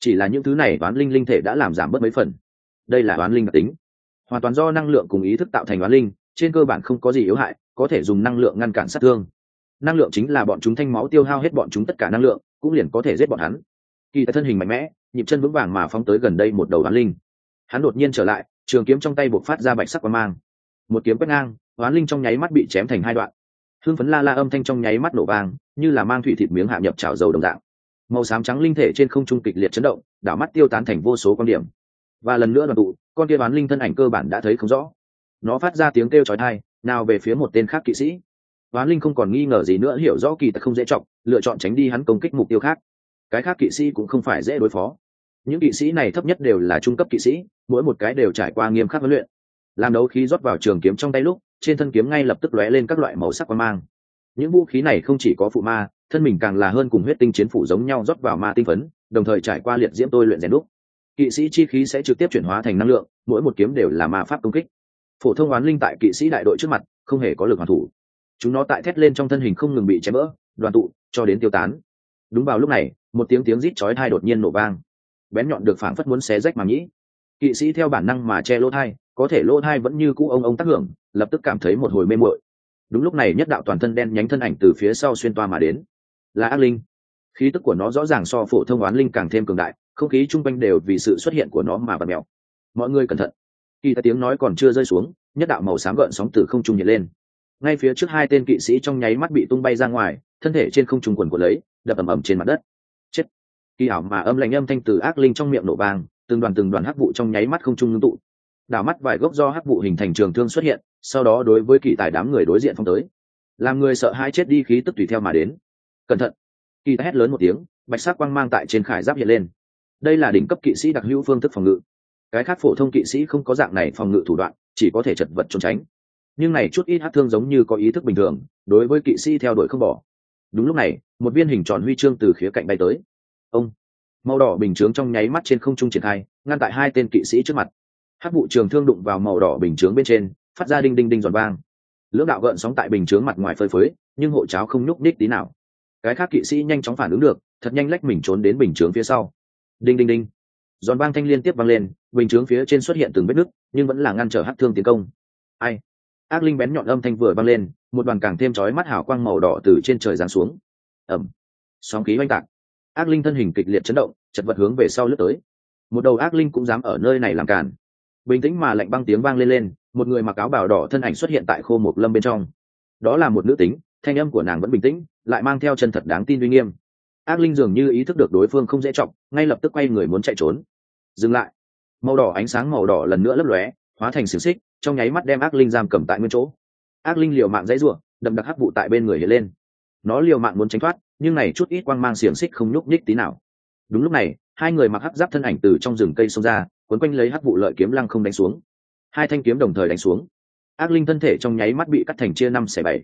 chỉ là những thứ này oán linh linh thể đã làm giảm bớt mấy phần. Đây là oán linh đặc tính, hoàn toàn do năng lượng cùng ý thức tạo thành oán linh, trên cơ bản không có gì yếu hại, có thể dùng năng lượng ngăn cản sát thương. Năng lượng chính là bọn chúng thanh máu tiêu hao hết bọn chúng tất cả năng lượng, cũng liền có thể giết bọn hắn. Kỳ Tài thân hình mạnh mẽ, nhịp chân vững vàng mà phóng tới gần đây một đầu oán linh. Hắn đột nhiên trở lại, trường kiếm trong tay bộc phát ra bạch sắc quang mang, một kiếm quét ngang, oán linh trong nháy mắt bị chém thành hai đoạn. Hương phấn la la âm thanh trong nháy mắt nổ vang, như là mang thủy thịt miếng hạ nhập chảo dầu đồng dạng. Màu xám trắng linh thể trên không trung kịch liệt chấn động, đảo mắt tiêu tán thành vô số quan điểm. Và lần nữa đoàn tụ, con kia oán linh thân ảnh cơ bản đã thấy không rõ. Nó phát ra tiếng kêu chói tai, nào về phía một tên khác kỵ sĩ. Oán linh không còn nghi ngờ gì nữa, hiểu rõ Kỳ Tài không dễ trọng, lựa chọn tránh đi hắn công kích mục tiêu khác. Cái khác kỵ sĩ cũng không phải dễ đối phó. Những kỵ sĩ này thấp nhất đều là trung cấp kỵ sĩ, mỗi một cái đều trải qua nghiêm khắc huấn luyện. Làm đấu khí rót vào trường kiếm trong tay lúc, trên thân kiếm ngay lập tức lóe lên các loại màu sắc quang mang. Những vũ khí này không chỉ có phụ ma, thân mình càng là hơn cùng huyết tinh chiến phủ giống nhau rót vào ma tinh phấn, đồng thời trải qua liệt diễm tôi luyện rèn đúc. Kỵ sĩ chi khí sẽ trực tiếp chuyển hóa thành năng lượng, mỗi một kiếm đều là ma pháp công kích. Phổ thông oán linh tại kỵ sĩ đại đội trước mặt không hề có lực hoàn thủ, chúng nó tại thét lên trong thân hình không ngừng bị chém vỡ, đoàn tụ cho đến tiêu tán. Đúng vào lúc này, một tiếng rít chói tai đột nhiên nổ vang, bén nhọn được phảng phất muốn xé rách màng nhĩ. Kỵ sĩ theo bản năng mà che lỗ tai, có thể lỗ tai vẫn như cũ ông tác hưởng, lập tức cảm thấy một hồi mê muội. Đúng lúc này, nhất đạo toàn thân đen nhánh thân ảnh từ phía sau xuyên toa mà đến, là ác linh. Khí tức của nó rõ ràng so phổ thông oán linh càng thêm cường đại, không khí chung quanh đều vì sự xuất hiện của nó mà bật mèo. Mọi người cẩn thận. Kỳ Tài tiếng nói còn chưa rơi xuống, nhất đạo màu xám gợn sóng từ không trung hiện lên. Ngay phía trước hai tên kỵ sĩ trong nháy mắt bị tung bay ra ngoài, thân thể trên không trung quần của lấy, đập ầm ầm trên mặt đất. Chết. Kỳ ảo mà âm lạnh âm thanh từ ác linh trong miệng nổ vang, từng đoàn hắc vụ trong nháy mắt không trung ngưng tụ. Đảo mắt vài gốc do hắc vụ hình thành trường thương xuất hiện, sau đó đối với Kỳ Tài đám người đối diện phong tới. Làm người sợ hãi chết đi khí tức tùy theo mà đến. Cẩn thận. Kỳ Tài hét lớn một tiếng, bạch sắc quang mang tại trên khải giáp hiện lên. Đây là đỉnh cấp kỵ sĩ đặc hữu phương thức phòng ngự. Cái khác phổ thông kỵ sĩ không có dạng này phòng ngự thủ đoạn, chỉ có thể chật vật trốn tránh. Nhưng này chút ít hắc thương giống như có ý thức bình thường, đối với kỵ sĩ theo đuổi không bỏ. Đúng lúc này, một viên hình tròn huy chương từ khía cạnh bay tới. Ông, màu đỏ bình chướng trong nháy mắt trên không trung triển khai, ngăn tại hai tên kỵ sĩ trước mặt. Hắc vụ trường thương đụng vào màu đỏ bình chướng bên trên, phát ra đinh đinh đinh giòn vang. Lưỡng đạo gợn sóng tại bình chướng mặt ngoài phơi phới, nhưng hộ cháo không nhúc nhích tí nào. Cái khác kỵ sĩ nhanh chóng phản ứng được, thật nhanh lách mình trốn đến bình chướng phía sau. Đinh đinh đinh, giòn vang thanh liên tiếp vang lên, bình chướng phía trên xuất hiện từng vết nứt, nhưng vẫn là ngăn trở hắc thương tiến công. Ai? Ác linh bén nhọn âm thanh vừa vang lên, một đoàn càng thêm chói mắt hào quang màu đỏ từ trên trời giáng xuống. Ầm, sóng khí oanh tạc. Ác linh thân hình kịch liệt chấn động, chật vật hướng về sau lướt tới. Một đầu ác linh cũng dám ở nơi này làm cản. Bình tĩnh mà lạnh băng tiếng vang lên, một người mặc áo bào đỏ thân ảnh xuất hiện tại khô mộc lâm bên trong. Đó là một nữ tính, thanh âm của nàng vẫn bình tĩnh, lại mang theo chân thật đáng tin uy nghiêm. Ác linh dường như ý thức được đối phương không dễ trọng, ngay lập tức quay người muốn chạy trốn. Dừng lại. Màu đỏ ánh sáng màu đỏ lần nữa lấp lóe, hóa thành xiềng xích, trong nháy mắt đem ác linh giam cầm tại nguyên chỗ. Ác linh liều mạng dãy rủa, đậm đặc hắc vụ tại bên người hiện lên. Nó liều mạng muốn tránh thoát, nhưng này chút ít quang mang xiềng xích không nhúc nhích tí nào. Đúng lúc này, hai người mặc hắc giáp thân ảnh từ trong rừng cây xông ra, cuốn quanh lấy hắc vụ lợi kiếm lăng không đánh xuống. Hai thanh kiếm đồng thời đánh xuống. Ác linh thân thể trong nháy mắt bị cắt thành chia 5/7.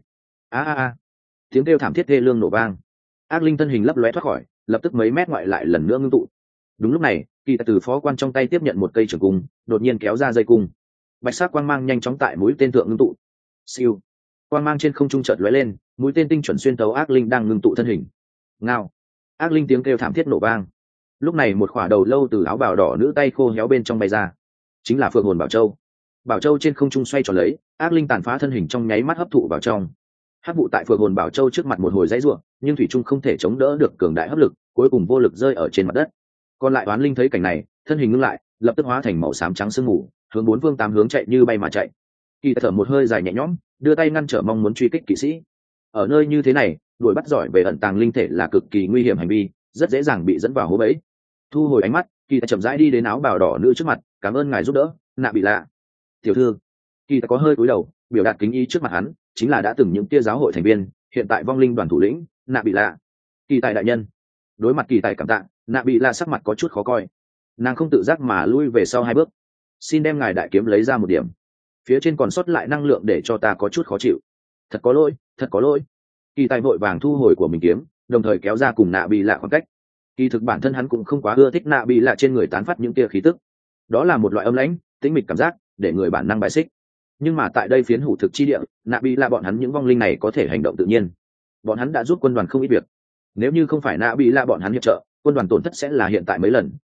Tiếng kêu thảm thiết thê lương nổ vang. Ác linh thân hình lấp lóe thoát khỏi, lập tức mấy mét ngoại lại lần nữa ngưng tụ. Đúng lúc này, Kỳ Tài từ phó quan trong tay tiếp nhận một cây trường cung, đột nhiên kéo ra dây cung. Bạch sắc quang mang nhanh chóng tại mũi tên thượng ngưng tụ. Siêu. Quang mang trên không trung chợt lóe lên, mũi tên tinh chuẩn xuyên tấu ác linh đang ngưng tụ thân hình. Ngao. Ác linh tiếng kêu thảm thiết nổ vang. Lúc này một khỏa đầu lâu từ áo bào đỏ nữ tay khô héo bên trong bay ra, chính là Phượng Hồn Bảo Châu. Bảo Châu trên không trung xoay tròn lấy, ác linh tàn phá thân hình trong nháy mắt hấp thụ vào trong. Hắc vụ tại Phượng Hồn Bảo Châu trước mặt một hồi dãy rủa, nhưng thủy trung không thể chống đỡ được cường đại hấp lực, cuối cùng vô lực rơi ở trên mặt đất. Còn lại oán linh thấy cảnh này, thân hình ngưng lại, lập tức hóa thành màu xám trắng sương mù, hướng bốn phương tám hướng chạy như bay mà chạy. Kỳ Tài thở một hơi dài nhẹ nhõm, đưa tay ngăn trở mong muốn truy kích kỵ sĩ. Ở nơi như thế này, đuổi bắt giỏi về ẩn tàng linh thể là cực kỳ nguy hiểm hành vi, rất dễ dàng bị dẫn vào hố bẫy. Thu hồi ánh mắt, Kỳ Tài chậm rãi đi đến áo bào đỏ nữ trước mặt, cảm ơn ngài giúp đỡ, Nạ Bị Lạ. Tiểu thư. Kỳ Tài có hơi cúi đầu, biểu đạt kính ý trước mặt hắn, chính là đã từng những tia giáo hội thành viên, hiện tại vong linh đoàn thủ lĩnh Nạ Bị Lạ. Kỳ Tài đại nhân. Đối mặt Kỳ Tài cảm tạ, Nạ Bị Lạ sắc mặt có chút khó coi, nàng không tự giác mà lui về sau 2 bước. Xin đem ngài đại kiếm lấy ra một điểm, phía trên còn sót lại năng lượng để cho ta có chút khó chịu. Thật có lỗi, thật có lỗi. Kỳ Tài vội vàng thu hồi của mình kiếm, đồng thời kéo ra cùng Nạ Bị Lạ khoảng cách. Kỳ thực bản thân hắn cũng không quá ưa thích Nạ Bị Lạ trên người tán phát những tia khí tức, đó là một loại âm lãnh tĩnh mịch cảm giác, để người bản năng bài xích. Nhưng mà tại đây phiến hủ thực chi địa, Nạ Bị Lạ bọn hắn những vong linh này có thể hành động tự nhiên. Bọn hắn đã giúp quân đoàn không ít việc, nếu như không phải Nạ Bị Lạ bọn hắn hiệp trợ, quân đoàn tổn thất sẽ là hiện tại mấy lần,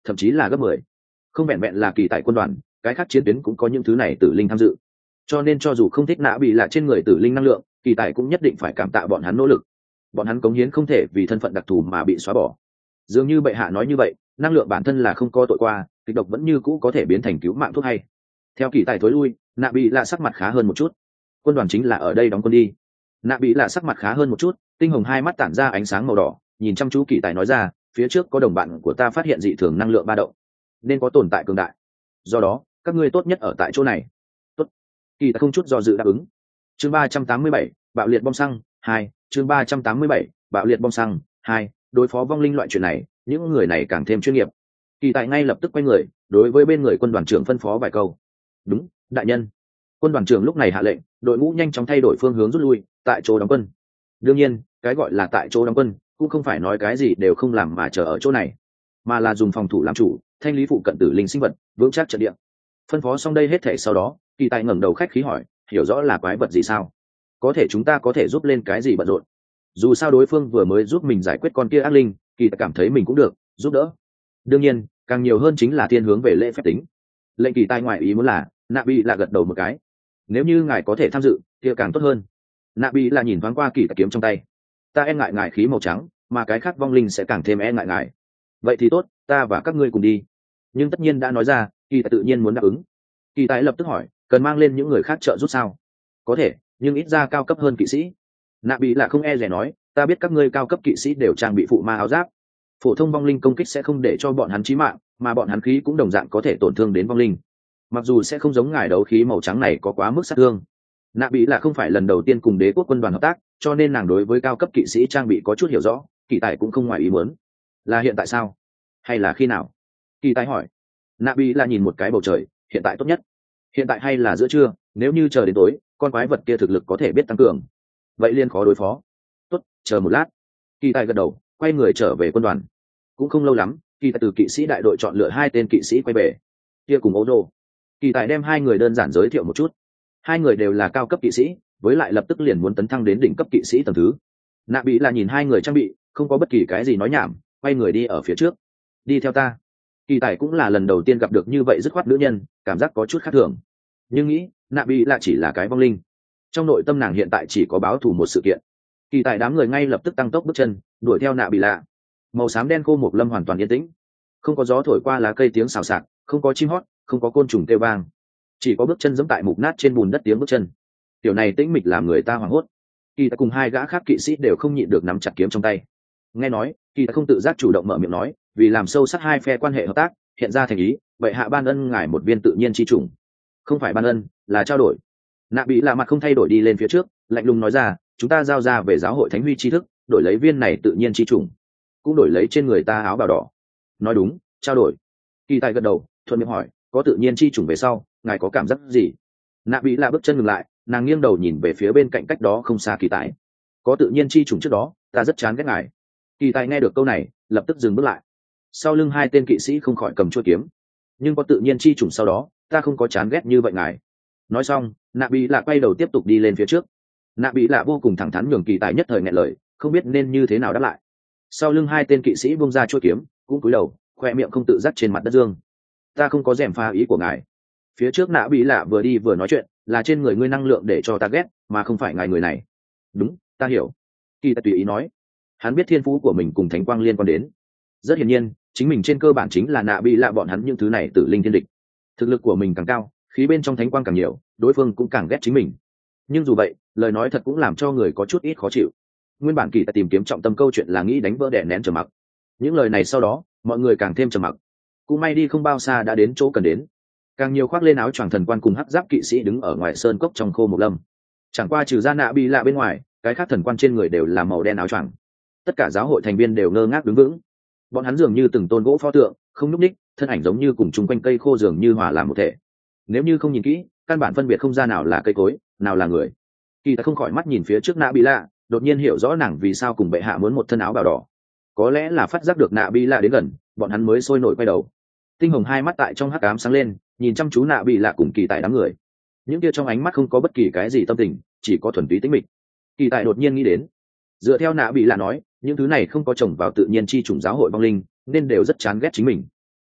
thậm chí là gấp 10. Không vẹn vẹn là kỳ tại quân đoàn, cái khác chiến tuyến cũng có những thứ này tử linh tham dự. Cho nên cho dù không thích nạ bị lạ trên người tử linh năng lượng, kỳ tại cũng nhất định phải cảm tạ bọn hắn nỗ lực. Bọn hắn cống hiến không thể vì thân phận đặc thù mà bị xóa bỏ. Dường như bệ hạ nói như vậy, năng lượng bản thân là không có tội qua, kịch độc vẫn như cũ có thể biến thành cứu mạng thuốc hay. Theo kỳ tài thối lui, nạ bị lạ sắc mặt khá hơn một chút. Quân đoàn chính là ở đây đóng quân đi. Nạ bị lạ sắc mặt khá hơn một chút, tinh hồng hai mắt tản ra ánh sáng màu đỏ, nhìn chăm chú kỳ tài nói ra, phía trước có đồng bạn của ta phát hiện dị thường năng lượng ba động, nên có tồn tại cường đại. Do đó các ngươi tốt nhất ở tại chỗ này. Tốt. Kỳ tài không chút do dự đáp ứng. Chương 387, bạo liệt bom xăng 2. Chương 387, bạo liệt bom xăng 2. Đối phó vong linh loại chuyện này, những người này càng thêm chuyên nghiệp. Kỳ tài ngay lập tức quay người, đối với bên người quân đoàn trưởng phân phó vài câu. Đúng, đại nhân. Quân đoàn trưởng lúc này hạ lệnh, đội ngũ nhanh chóng thay đổi phương hướng rút lui, tại chỗ đóng quân. Đương nhiên, cái gọi là tại chỗ đóng quân, cũng không phải nói cái gì đều không làm mà chờ ở chỗ này, mà là dùng phòng thủ làm chủ, thanh lý phụ cận tử linh sinh vật, vững chắc trận địa. Phân phó xong đây hết thể sau đó, kỳ tài ngẩng đầu khách khí hỏi, hiểu rõ là quái vật gì sao? Có thể chúng ta có thể giúp lên cái gì bận rộn? Dù sao đối phương vừa mới giúp mình giải quyết con kia ác linh, kỳ tài cảm thấy mình cũng được giúp đỡ. Đương nhiên, càng nhiều hơn chính là thiên hướng về lễ phép tính. Lệnh kỳ tài ngoại ý muốn là nạ bị là gật đầu một cái. Nếu như ngài có thể tham dự thì càng tốt hơn. Nạ bị là nhìn thoáng qua kỳ tài kiếm trong tay. Ta e ngại ngài khí màu trắng, mà cái khác vong linh sẽ càng thêm e ngại ngài. Vậy thì tốt, ta và các ngươi cùng đi. Nhưng tất nhiên đã nói ra, kỳ tài tự nhiên muốn đáp ứng. Kỳ tài lập tức hỏi, cần mang lên những người khác trợ giúp sao? Có thể, nhưng ít ra cao cấp hơn kỵ sĩ. Nạ bị là không e dè nói, ta biết các ngươi cao cấp kỵ sĩ đều trang bị phụ ma áo giáp. Phổ thông vong linh công kích sẽ không để cho bọn hắn chí mạng, mà bọn hắn khí cũng đồng dạng có thể tổn thương đến vong linh. Mặc dù sẽ không giống ngài đấu khí màu trắng này có quá mức sát thương. Nạ bị là không phải lần đầu tiên cùng đế quốc quân đoàn hợp tác, cho nên nàng đối với cao cấp kỵ sĩ trang bị có chút hiểu rõ, kỳ tài cũng không ngoài ý muốn. Là hiện tại sao? Hay là khi nào? Kỳ tài hỏi. Nạ bị là nhìn một cái bầu trời, hiện tại tốt nhất. Hiện tại hay là giữa trưa, nếu như chờ đến tối, con quái vật kia thực lực có thể biết tăng cường. Vậy liên khó đối phó. Tốt, chờ một lát. Kỳ tài gật đầu, quay người trở về quân đoàn. Cũng không lâu lắm, kỳ tài từ kỵ sĩ đại đội chọn lựa 2 tên kỵ sĩ quay về. Kia cùng Odo. Kỳ tài đem 2 người đơn giản giới thiệu một chút. 2 người đều là cao cấp kỵ sĩ, với lại lập tức liền muốn tấn thăng đến đỉnh cấp kỵ sĩ tầng thứ. Nạ bị là nhìn 2 người trang bị, không có bất kỳ cái gì nói nhảm, quay người đi ở phía trước. Đi theo ta. Kỳ tài cũng là lần đầu tiên gặp được như vậy dứt khoát nữ nhân, cảm giác có chút khác thường. Nhưng nghĩ, nạ bị là chỉ là cái vong linh. Trong nội tâm nàng hiện tại chỉ có báo thù một sự kiện. Kỳ tài đám người ngay lập tức tăng tốc bước chân, đuổi theo nạ bị lạ. Màu xám đen khô một lâm hoàn toàn yên tĩnh, không có gió thổi qua lá cây tiếng xào xạc, không có chim hót, không có côn trùng kêu vang, chỉ có bước chân giẫm tại mục nát trên bùn đất tiếng bước chân. Tiểu này tĩnh mịch làm người ta hoảng hốt. Kỳ tài cùng 2 gã khác kỵ sĩ đều không nhịn được nắm chặt kiếm trong tay. Nghe nói, kỳ tài không tự giác chủ động mở miệng nói, vì làm sâu sắc 2 phe quan hệ hợp tác, hiện ra thành ý, vậy hạ ban ân ngài một viên tự nhiên chi trùng. Không phải ban ân, là trao đổi. Nạ bị lạ mặt không thay đổi đi lên phía trước, lạnh lùng nói ra, chúng ta giao ra về giáo hội thánh huy tri thức, đổi lấy viên này tự nhiên chi trùng, cũng đổi lấy trên người ta áo bào đỏ. Nói đúng, trao đổi. Kỳ tài gật đầu, thuận miệng hỏi, có tự nhiên chi trùng về sau, ngài có cảm giác gì? Nạ bị lạ bước chân ngừng lại, nàng nghiêng đầu nhìn về phía bên cạnh cách đó không xa kỳ tài. Có tự nhiên chi trùng trước đó, ta rất chán ghét ngài. Kỳ tài nghe được câu này, lập tức dừng bước lại. Sau lưng 2 tên kỵ sĩ không khỏi cầm chuôi kiếm. Nhưng có tự nhiên chi trùng sau đó, ta không có chán ghét như vậy ngài. Nói xong, nạ bị lạ quay đầu tiếp tục đi lên phía trước. Nạ bị lạ vô cùng thẳng thắn nhường kỳ tài nhất thời nghẹn lời, không biết nên như thế nào đáp lại. Sau lưng 2 tên kỵ sĩ buông ra chuôi kiếm, cũng cúi đầu, khoe miệng không tự giác trên mặt đất dương. Ta không có dèm pha ý của ngài. Phía trước nạ bị lạ vừa đi vừa nói chuyện, là trên người ngươi năng lượng để cho ta ghét, mà không phải ngài người này. Đúng, ta hiểu. Kỳ tài tùy ý nói. Hắn biết thiên phú của mình cùng thánh quang liên quan đến. Rất hiển nhiên, chính mình trên cơ bản chính là nạ bị lạ bọn hắn những thứ này tử linh thiên địch. Thực lực của mình càng cao, khí bên trong thánh quang càng nhiều, đối phương cũng càng ghét chính mình. Nhưng dù vậy, lời nói thật cũng làm cho người có chút ít khó chịu. Nguyên bản kỳ tài tìm kiếm trọng tâm câu chuyện là nghĩ đánh vỡ đè nén trầm mặc. Những lời này sau đó, mọi người càng thêm trầm mặc. Cũng may đi không bao xa đã đến chỗ cần đến. Càng nhiều khoác lên áo choàng thần quan cùng hắc giáp kỵ sĩ đứng ở ngoài sơn cốc trong khô một lâm. Chẳng qua trừ ra nạ bị lạ bên ngoài, cái khác thần quan trên người đều là màu đen áo choàng. Tất cả giáo hội thành viên đều ngơ ngác đứng vững. Bọn hắn dường như từng tôn gỗ pho tượng, không nhúc ních, thân ảnh giống như cùng chung quanh cây khô dường như hòa làm một thể. Nếu như không nhìn kỹ, căn bản phân biệt không ra nào là cây cối, nào là người. Kỳ tài không khỏi mắt nhìn phía trước nạ bị lạ, đột nhiên hiểu rõ nàng vì sao cùng bệ hạ muốn một thân áo bào đỏ. Có lẽ là phát giác được nạ bị lạ đến gần, bọn hắn mới sôi nổi quay đầu. Tinh hồng 2 mắt tại trong hắc ám sáng lên, nhìn chăm chú nạ bị lạ cùng kỳ tài đám người. Những kia trong ánh mắt không có bất kỳ cái gì tâm tình, chỉ có thuần túy tĩnh mịch. Kỳ tài đột nhiên nghĩ đến, dựa theo nạ bị lạ nói, những thứ này không có trồng vào tự nhiên chi chủng giáo hội vong linh, nên đều rất chán ghét chính mình.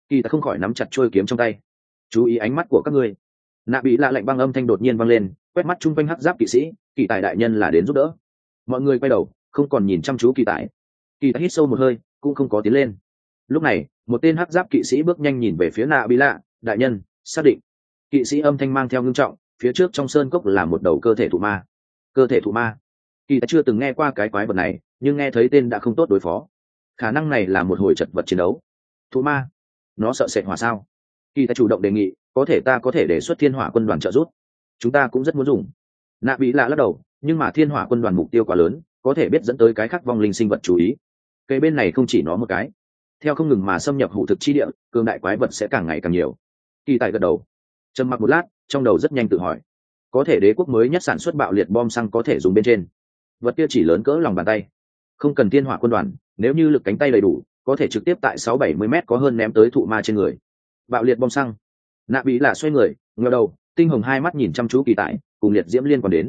Kỳ tài không khỏi nắm chặt chuôi kiếm trong tay. Chú ý ánh mắt của các ngươi. Nạ bị lạ lạnh băng âm thanh đột nhiên vang lên, quét mắt chung quanh hắc giáp kỵ sĩ. Kỳ tài đại nhân là đến giúp đỡ. Mọi người quay đầu, không còn nhìn chăm chú kỳ tài. Kỳ tài hít sâu một hơi, cũng không có tiến lên. Lúc này, một tên hắc giáp kỵ sĩ bước nhanh nhìn về phía Nạ bị lạ. Đại nhân, xác định. Kỵ sĩ âm thanh mang theo ngưng trọng, phía trước trong sơn cốc là một đầu cơ thể thụ ma. Cơ thể thụ ma. Kỳ tài chưa từng nghe qua cái quái vật này, nhưng nghe thấy tên đã không tốt đối phó. Khả năng này là một hồi chật vật chiến đấu. Thụ ma, nó sợ sệt hỏa sao? Kỳ tài chủ động đề nghị, có thể ta có thể đề xuất thiên hỏa quân đoàn trợ giúp. Chúng ta cũng rất muốn dùng. Nạ bị lạ lắc đầu, nhưng mà thiên hỏa quân đoàn mục tiêu quá lớn, có thể biết dẫn tới cái khác vong linh sinh vật chú ý. Cây bên này không chỉ nó một cái, theo không ngừng mà xâm nhập hủ thực chi địa, cường đại quái vật sẽ càng ngày càng nhiều. Kỳ tài gật đầu, trầm mặc một lát, trong đầu rất nhanh tự hỏi, có thể đế quốc mới nhất sản xuất bạo liệt bom xăng có thể dùng bên trên. Vật kia chỉ lớn cỡ lòng bàn tay, không cần thiên hỏa quân đoàn, nếu như lực cánh tay đầy đủ, có thể trực tiếp tại 6-70 mét có hơn ném tới thụ ma trên người. Bạo liệt bom xăng. Nạ bị lạ xoay người, ngẩng đầu, tinh hồng hai mắt nhìn chăm chú kỳ tài, cùng liệt diễm liên quan đến.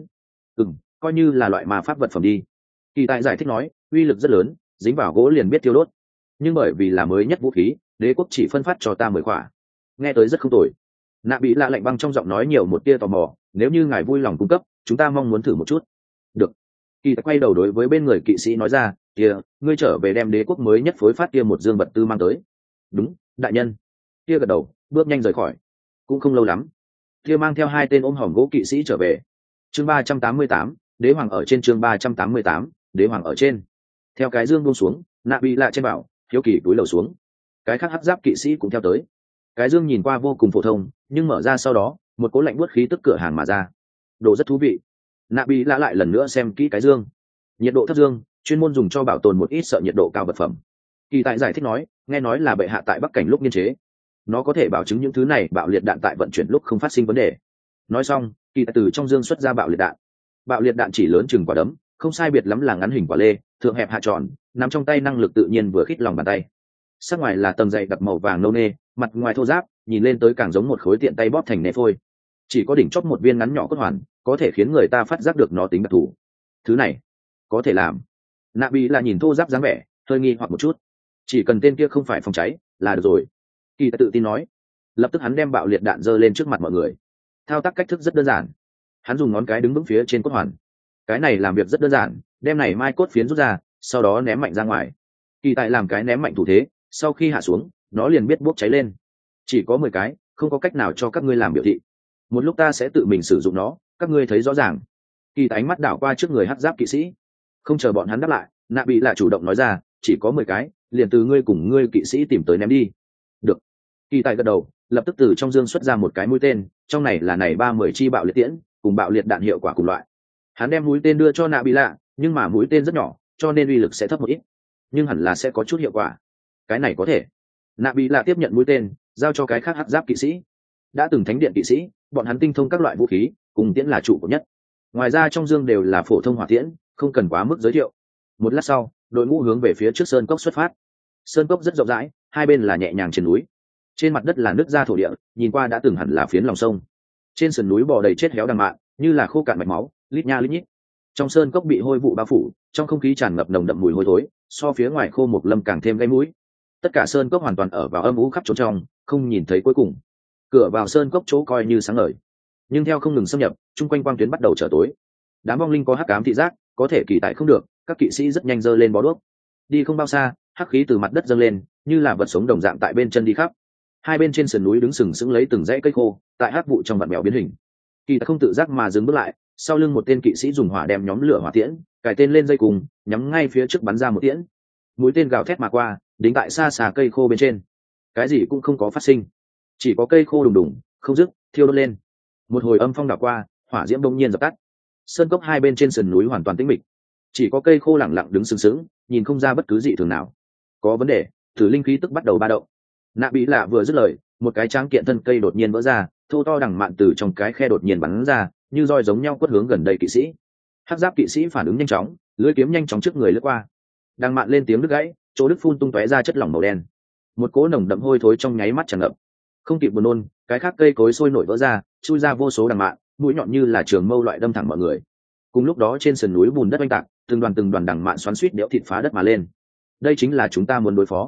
Coi như là loại ma pháp vật phẩm đi. Kỳ tài giải thích nói, uy lực rất lớn, dính vào gỗ liền biết thiêu đốt. Nhưng bởi vì là mới nhất vũ khí, đế quốc chỉ phân phát cho ta 10 quả. Nghe tới rất không tồi. Nạ bị lạ lạnh băng trong giọng nói nhiều một tia tò mò, nếu như ngài vui lòng cung cấp, chúng ta mong muốn thử một chút. Được. Kỳ tài quay đầu đối với bên người kỵ sĩ nói ra, kia, ngươi trở về đem đế quốc mới nhất phối phát kia một dương vật tư mang tới. Đúng, đại nhân. Kia gật đầu, bước nhanh rời khỏi. Cũng không lâu lắm, kia mang theo 2 tên ôm hòm gỗ kỵ sĩ trở về. Chương 388, đế hoàng ở trên. Chương 388, đế hoàng ở trên. Theo cái dương buông xuống, Nạ bị lạ trên bảo, hiếu kỳ túi lầu xuống. Cái khác hắc giáp kỵ sĩ cũng theo tới. Cái dương nhìn qua vô cùng phổ thông, nhưng mở ra sau đó, một cỗ lạnh buốt khí tức cửa hàng mà ra. Đồ rất thú vị. Nạ bị lạ lại lần nữa xem kỹ cái dương. Nhiệt độ thấp dương, chuyên môn dùng cho bảo tồn một ít sợ nhiệt độ cao vật phẩm. Kỳ tại giải thích nói, nghe nói là bệ hạ tại Bắc Cảnh lúc nghiên chế, nó có thể bảo chứng những thứ này bạo liệt đạn tại vận chuyển lúc không phát sinh vấn đề. Nói xong, kỳ tại từ trong dương xuất ra bạo liệt đạn. Bạo liệt đạn chỉ lớn chừng quả đấm, không sai biệt lắm là ngắn hình quả lê, thượng hẹp hạ tròn, nằm trong tay năng lực tự nhiên vừa khít lòng bàn tay. Sắc ngoài là tầng dày đặc màu vàng nâu nê, mặt ngoài thô ráp, nhìn lên tới càng giống một khối tiện tay bóp thành nê phôi. Chỉ có đỉnh chóp một viên ngắn nhỏ cốt hoàn, có thể khiến người ta phát giác được nó tính đặc thù. Thứ này có thể làm. Nạ bị là nhìn thô ráp dáng vẻ, hơi nghi hoặc một chút. Chỉ cần tên kia không phải phòng cháy là được rồi. Kỳ tự tin nói. Lập tức hắn đem bạo liệt đạn giơ lên trước mặt mọi người. Thao tác cách thức rất đơn giản. Hắn dùng ngón cái đứng vững phía trên cốt hoàn. Cái này làm việc rất đơn giản, đem này mai cốt phiến rút ra, sau đó ném mạnh ra ngoài. Kỳ tại làm cái ném mạnh thủ thế, sau khi hạ xuống, nó liền biết bốc cháy lên. Chỉ có 10 cái, không có cách nào cho các ngươi làm biểu thị. Một lúc ta sẽ tự mình sử dụng nó, các ngươi thấy rõ ràng. Kỳ tại ánh mắt đảo qua trước người hắc giáp kỵ sĩ. Không chờ bọn hắn đáp lại, Nạ bị là chủ động nói ra, chỉ có 10 cái, liền từ ngươi cùng ngươi kỵ sĩ tìm tới ném đi. Được. Kỳ tại gật đầu, lập tức từ trong dương xuất ra một cái mũi tên, trong này là này 30 chi bạo liệt tiễn, cùng bạo liệt đạn hiệu quả cùng loại. Hắn đem mũi tên đưa cho Nạ bị lạ, nhưng mà mũi tên rất nhỏ, cho nên uy lực sẽ thấp một ít, nhưng hẳn là sẽ có chút hiệu quả. Cái này có thể. Nạ bị lạ tiếp nhận mũi tên, giao cho cái khác hắc giáp kỵ sĩ. Đã từng thánh điện kỵ sĩ, bọn hắn tinh thông các loại vũ khí, cùng tiễn là chủ của nhất. Ngoài ra trong dương đều là phổ thông hỏa tiễn, không cần quá mức giới thiệu. Một lát sau, đội ngũ hướng về phía trước sơn cốc xuất phát. Sơn cốc rất rộng rãi, hai bên là nhẹ nhàng trên núi. Trên mặt đất là nước ra thổ địa, nhìn qua đã từng hẳn là phiến lòng sông. Trên sườn núi bò đầy chết héo đằng mạn, như là khô cạn mạch máu, lít nha lít nhít. Trong sơn cốc bị hôi vụ bao phủ, trong không khí tràn ngập nồng đậm mùi hôi thối, so phía ngoài khô mục lâm càng thêm gây mũi. Tất cả sơn cốc hoàn toàn ở vào âm u khắp trốn trong, không nhìn thấy cuối cùng. Cửa vào sơn cốc chỗ coi như sáng ngời, nhưng theo không ngừng xâm nhập, chung quanh quang tuyến bắt đầu trở tối. Đám vong linh có hắc ám thị giác, có thể kỳ tại không được, các kỵ sĩ rất nhanh giơ lên bó đuốc. Đi không bao xa, hắc khí từ mặt đất dâng lên, như là vật sống đồng dạng tại bên chân đi khắp. Hai bên trên sườn núi đứng sừng sững lấy từng dãy cây khô, tại hắc vụ trong vạt mèo biến hình. Kỳ tại không tự giác mà dừng bước lại, sau lưng một tên kỵ sĩ dùng hỏa đem nhóm lửa hỏa tiễn, cài tên lên dây cùng, nhắm ngay phía trước bắn ra một tiễn. Mũi tên gào thét mà qua, đính tại xa xà cây khô bên trên. Cái gì cũng không có phát sinh, chỉ có cây khô đùng đùng không dứt thiêu đốt lên. Một hồi âm phong đảo qua, hỏa diễm bỗng nhiên dập tắt. Sơn cốc hai bên trên sườn núi hoàn toàn tĩnh mịch, chỉ có cây khô lẳng lặng đứng sừng sững, nhìn không ra bất cứ gì thường nào. Có vấn đề. Thử linh khí tức bắt đầu ba động. Nạ bị lạ vừa dứt lời, một cái tráng kiện thân cây đột nhiên vỡ ra, thô to đằng mạn từ trong cái khe đột nhiên bắn ra, như roi giống nhau quất hướng gần đây kỵ sĩ. Hắc giáp kỵ sĩ phản ứng nhanh chóng, lưỡi kiếm nhanh chóng trước người lướt qua. Đằng mạn lên tiếng đứt gãy, chỗ đứt phun tung tóe ra chất lỏng màu đen. Một cỗ nồng đậm hôi thối trong nháy mắt tràn ngập. Không kịp buồn nôn, cái khác cây cối sôi nổi vỡ ra, chui ra vô số đằng mạn, mũi nhọn như là trường mâu loại đâm thẳng mọi người. Cùng lúc đó trên sườn núi bùn đất oanh tạc, từng đoàn đằng mạn xoắn xuýt đẽo thịt phá đất mà lên. Đây chính là chúng ta muốn đối phó.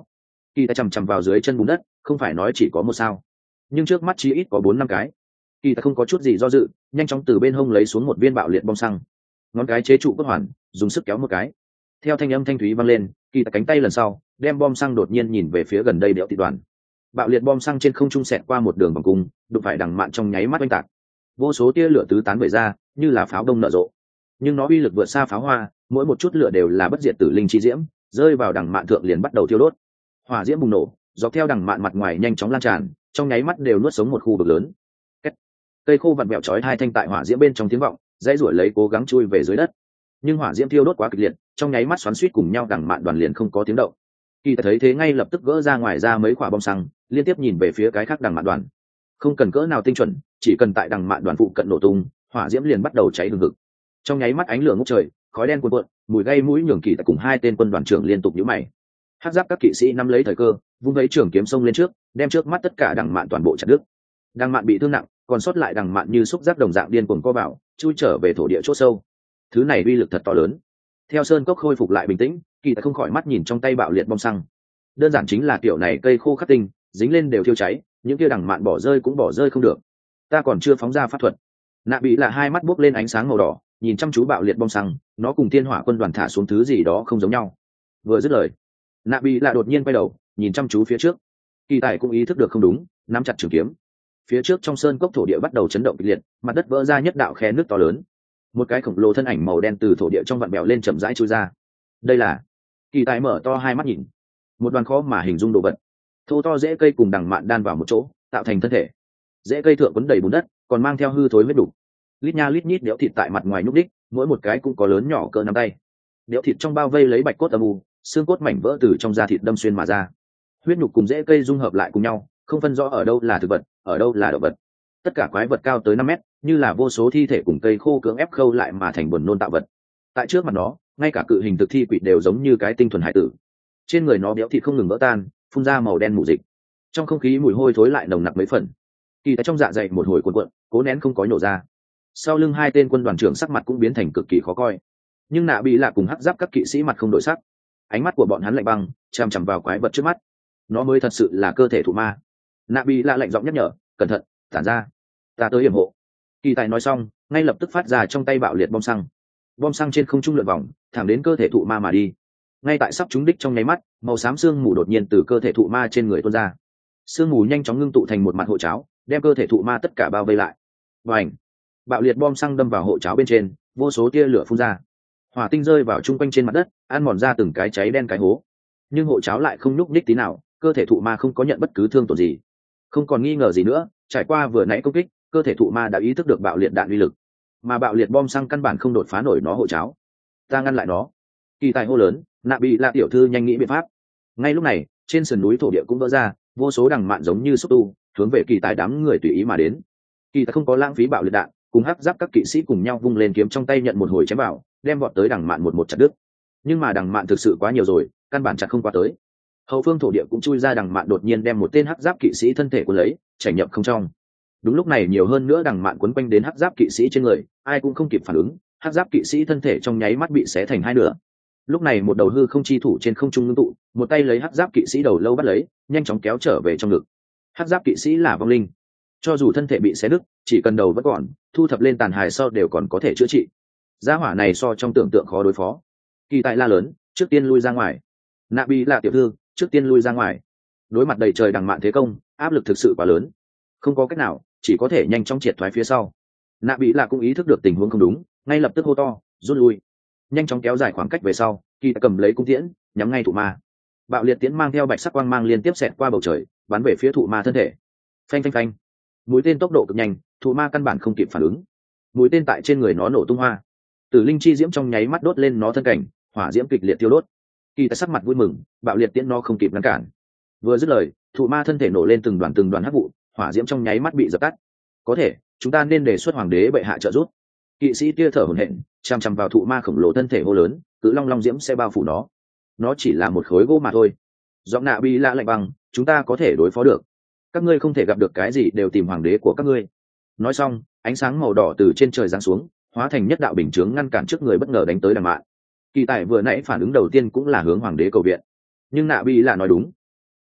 Kỳ tài chằm chằm vào dưới chân bùn đất, không phải nói chỉ có một sao, nhưng trước mắt chí ít có 4-5 cái. Kỳ tài không có chút gì do dự, nhanh chóng từ bên hông lấy xuống một viên bạo liệt bom xăng, ngón cái chế trụ cốt hoàn, dùng sức kéo một cái. Theo thanh âm thanh thúy vang lên, Kỳ tài cánh tay lần sau đem bom xăng đột nhiên nhìn về phía gần đây đẽo thị đoàn. Bạo liệt bom xăng trên không trung xẹt qua một đường vòng cung, đụng phải đằng mạn trong nháy mắt oanh tạc, vô số tia lửa tứ tán về ra như là pháo đông nở rộ. Nhưng nó uy lực vượt xa pháo hoa, mỗi một chút lửa đều là bất diệt tử linh chi diễm, rơi vào đằng mạn thượng liền bắt đầu thiêu đốt. Hỏa diễm bùng nổ, dọc theo đằng mạn mặt ngoài nhanh chóng lan tràn, trong nháy mắt đều nuốt sống một khu vực lớn. Cây khô vặn vẹo chói hai thanh tại hỏa diễm bên trong tiếng vọng, dãy ruổi lấy cố gắng chui về dưới đất. Nhưng hỏa diễm thiêu đốt quá kịch liệt, trong nháy mắt xoắn xuýt cùng nhau đằng mạn đoàn liền không có tiếng động. Kỳ thấy thế ngay lập tức gỡ ra ngoài ra mấy quả bom xăng, liên tiếp nhìn về phía cái khác đằng mạn đoàn. Không cần cỡ nào tinh chuẩn, chỉ cần tại đằng mạn đoàn phụ cận nổ tung, hỏa diễm liền bắt đầu cháy hừng hực. Trong nháy mắt ánh lửa ngút trời, khói đen cuồn cuộn, mùi gây mũi nhường Kỳ tại cùng hai tên quân đoàn trưởng liên tục nhíu mày. Hắc giáp các kỵ sĩ nắm lấy thời cơ, vung lấy trường kiếm xông lên trước, đem trước mắt tất cả đằng mạn toàn bộ chặt đứt. Đằng mạn bị thương nặng, còn sót lại đằng mạn như xúc giác đồng dạng điên cuồng co vào, chui trở về thổ địa chỗ sâu. Thứ này uy lực thật to lớn. Theo sơn cốc khôi phục lại bình tĩnh, Kỳ tài không khỏi mắt nhìn trong tay bạo liệt bom xăng. Đơn giản chính là kiểu này cây khô khắc tinh, dính lên đều thiêu cháy, những kia đằng mạn bỏ rơi cũng bỏ rơi không được. Ta còn chưa phóng ra pháp thuật. Nạ bị là hai mắt buốc lên ánh sáng màu đỏ, nhìn chăm chú bạo liệt bom xăng, nó cùng thiên hỏa quân đoàn thả xuống thứ gì đó không giống nhau. Vừa dứt lời, Nạ bị là đột nhiên quay đầu, nhìn chăm chú phía trước. Kỳ tài cũng ý thức được không đúng, nắm chặt trường kiếm. Phía trước trong sơn cốc thổ địa bắt đầu chấn động kịch liệt, mặt đất vỡ ra nhất đạo khe nước to lớn. Một cái khổng lồ thân ảnh màu đen từ thổ địa trong vặn bèo lên chậm rãi chui ra. Đây là... Kỳ tài mở to hai mắt nhìn, một đoàn khó mà hình dung đồ vật. Thô to rễ cây cùng đằng mạn đan vào một chỗ, tạo thành thân thể. Rễ cây thượng quấn đầy bùn đất, còn mang theo hư thối huyết đủ. Lít nha lít nhít đẽo thịt tại mặt ngoài nhúc đích, mỗi một cái cũng có lớn nhỏ cỡ nắm tay. Đẽo thịt trong bao vây lấy bạch cốt âm u, xương cốt mảnh vỡ từ trong da thịt đâm xuyên mà ra. Huyết nhục cùng rễ cây dung hợp lại cùng nhau, không phân rõ ở đâu là thực vật, ở đâu là động vật. Tất cả quái vật cao tới 5 mét, như là vô số thi thể cùng cây khô cưỡng ép khâu lại mà thành buồn nôn tạo vật. Tại trước mặt nó, ngay cả cự hình thực thi quỷ đều giống như cái tinh thuần hải tử. Trên người nó béo thịt không ngừng vỡ tan, phun ra màu đen mù dịch. Trong không khí mùi hôi thối lại nồng nặc mấy phần. Kỳ tại trong dạ dày một hồi cuộn cuộn, cố nén không có nhổ ra. Sau lưng hai tên quân đoàn trưởng sắc mặt cũng biến thành cực kỳ khó coi. Nhưng Nạ bị lạ cùng hắc giáp các kỵ sĩ mặt không đổi sắc. Ánh mắt của bọn hắn lạnh băng, chằm chằm vào quái vật trước mắt. Nó mới thật sự là cơ thể thụ ma. Nạ bị lạ lạnh giọng nhắc nhở, cẩn thận, tản ra, ta tới hiểm hộ. Kỳ tài nói xong, ngay lập tức phát ra trong tay bạo liệt bom xăng. Bom xăng trên không trung lượn vòng, thẳng đến cơ thể thụ ma mà đi. Ngay tại sắp trúng đích trong nháy mắt, màu xám sương mù đột nhiên từ cơ thể thụ ma trên người tuôn ra. Sương mù nhanh chóng ngưng tụ thành một mặt hộ cháo, đem cơ thể thụ ma tất cả bao vây lại. Bành! Bạo liệt bom xăng đâm vào hộ cháo bên trên, vô số tia lửa phun ra. Hỏa tinh rơi vào chung quanh trên mặt đất, ăn mòn ra từng cái cháy đen cái hố. Nhưng hộ cháo lại không nhúc nhích tí nào, cơ thể thụ ma không có nhận bất cứ thương tổn gì. Không còn nghi ngờ gì nữa, trải qua vừa nãy công kích, cơ thể thụ ma đã ý thức được bạo liệt đạn uy lực, mà bạo liệt bom xăng căn bản không đột phá nổi nó hộ cháo. Ta ngăn lại nó. Kỳ tài hô lớn, Nạ bị lạ tiểu thư nhanh nghĩ biện pháp. Ngay lúc này, trên sườn núi thổ địa cũng vỡ ra, vô số đằng mạn giống như xúc tu hướng về kỳ tài đám người tùy ý mà đến. Kỳ tài không có lãng phí bạo liệt đạn, cùng hắc giáp các kỵ sĩ cùng nhau vung lên kiếm trong tay nhận một hồi chém vào, đem vọt tới đằng mạn một chặt đứt. Nhưng mà đằng mạn thực sự quá nhiều rồi, căn bản chặt không qua tới. Hậu phương thổ địa cũng chui ra đằng mạn đột nhiên đem một tên hắc giáp kỵ sĩ thân thể cuốn lấy, chảy nhập không trong. Đúng lúc này nhiều hơn nữa đằng mạn quấn quanh đến hắc giáp kỵ sĩ trên người, ai cũng không kịp phản ứng, hắc giáp kỵ sĩ thân thể trong nháy mắt bị xé thành hai nửa. Lúc này một đầu hư không chi thủ trên không trung ngưng tụ, một tay lấy hắc giáp kỵ sĩ đầu lâu bắt lấy, nhanh chóng kéo trở về trong ngực. Hắc giáp kỵ sĩ là vong linh, cho dù thân thể bị xé đứt, chỉ cần đầu vẫn còn, thu thập lên tàn hài sau đều còn có thể chữa trị. Gia hỏa này so trong tưởng tượng khó đối phó. Kỳ tài la lớn, trước tiên lui ra ngoài. Nạ bị là tiểu thư, trước tiên lui ra ngoài. Đối mặt đầy trời đằng mạn thế công, áp lực thực sự quá lớn, không có cách nào, chỉ có thể nhanh chóng triệt thoái phía sau. Nạ bị là cũng ý thức được tình huống không đúng, ngay lập tức hô to, rút lui. Nhanh chóng kéo dài khoảng cách về sau, Kỳ cầm lấy cung tiễn, nhắm ngay thụ ma. Bạo liệt tiễn mang theo bạch sắc quang mang liên tiếp xẹt qua bầu trời, bắn về phía thụ ma thân thể. Phanh phanh phanh. Mũi tên tốc độ cực nhanh, thụ ma căn bản không kịp phản ứng. Mũi tên tại trên người nó nổ tung hoa. Tử linh chi diễm trong nháy mắt đốt lên nó thân cảnh, hỏa diễm kịch liệt tiêu đốt. Kỳ sắc mặt vui mừng, bạo liệt tiễn nó không kịp ngăn cản. Vừa dứt lời, thụ ma thân thể nổ lên từng đoàn hắc vụ, hỏa diễm trong nháy mắt bị dập tắt. Có thể, chúng ta nên đề xuất hoàng đế bệ hạ trợ giúp. Kỵ sĩ tia thở hổn hển, chằm chằm vào thụ ma khổng lồ thân thể hô lớn, cự long long diễm sẽ bao phủ nó chỉ là một khối gỗ mà thôi. Giọng Nạ bị lạ lạnh băng, chúng ta có thể đối phó được. Các ngươi không thể gặp được cái gì đều tìm hoàng đế của các ngươi. Nói xong, ánh sáng màu đỏ từ trên trời giáng xuống, hóa thành nhất đạo bình chướng ngăn cản trước người bất ngờ đánh tới đằng mạn. Kỳ tài vừa nãy phản ứng đầu tiên cũng là hướng hoàng đế cầu viện, nhưng Nạ bị lạ nói đúng,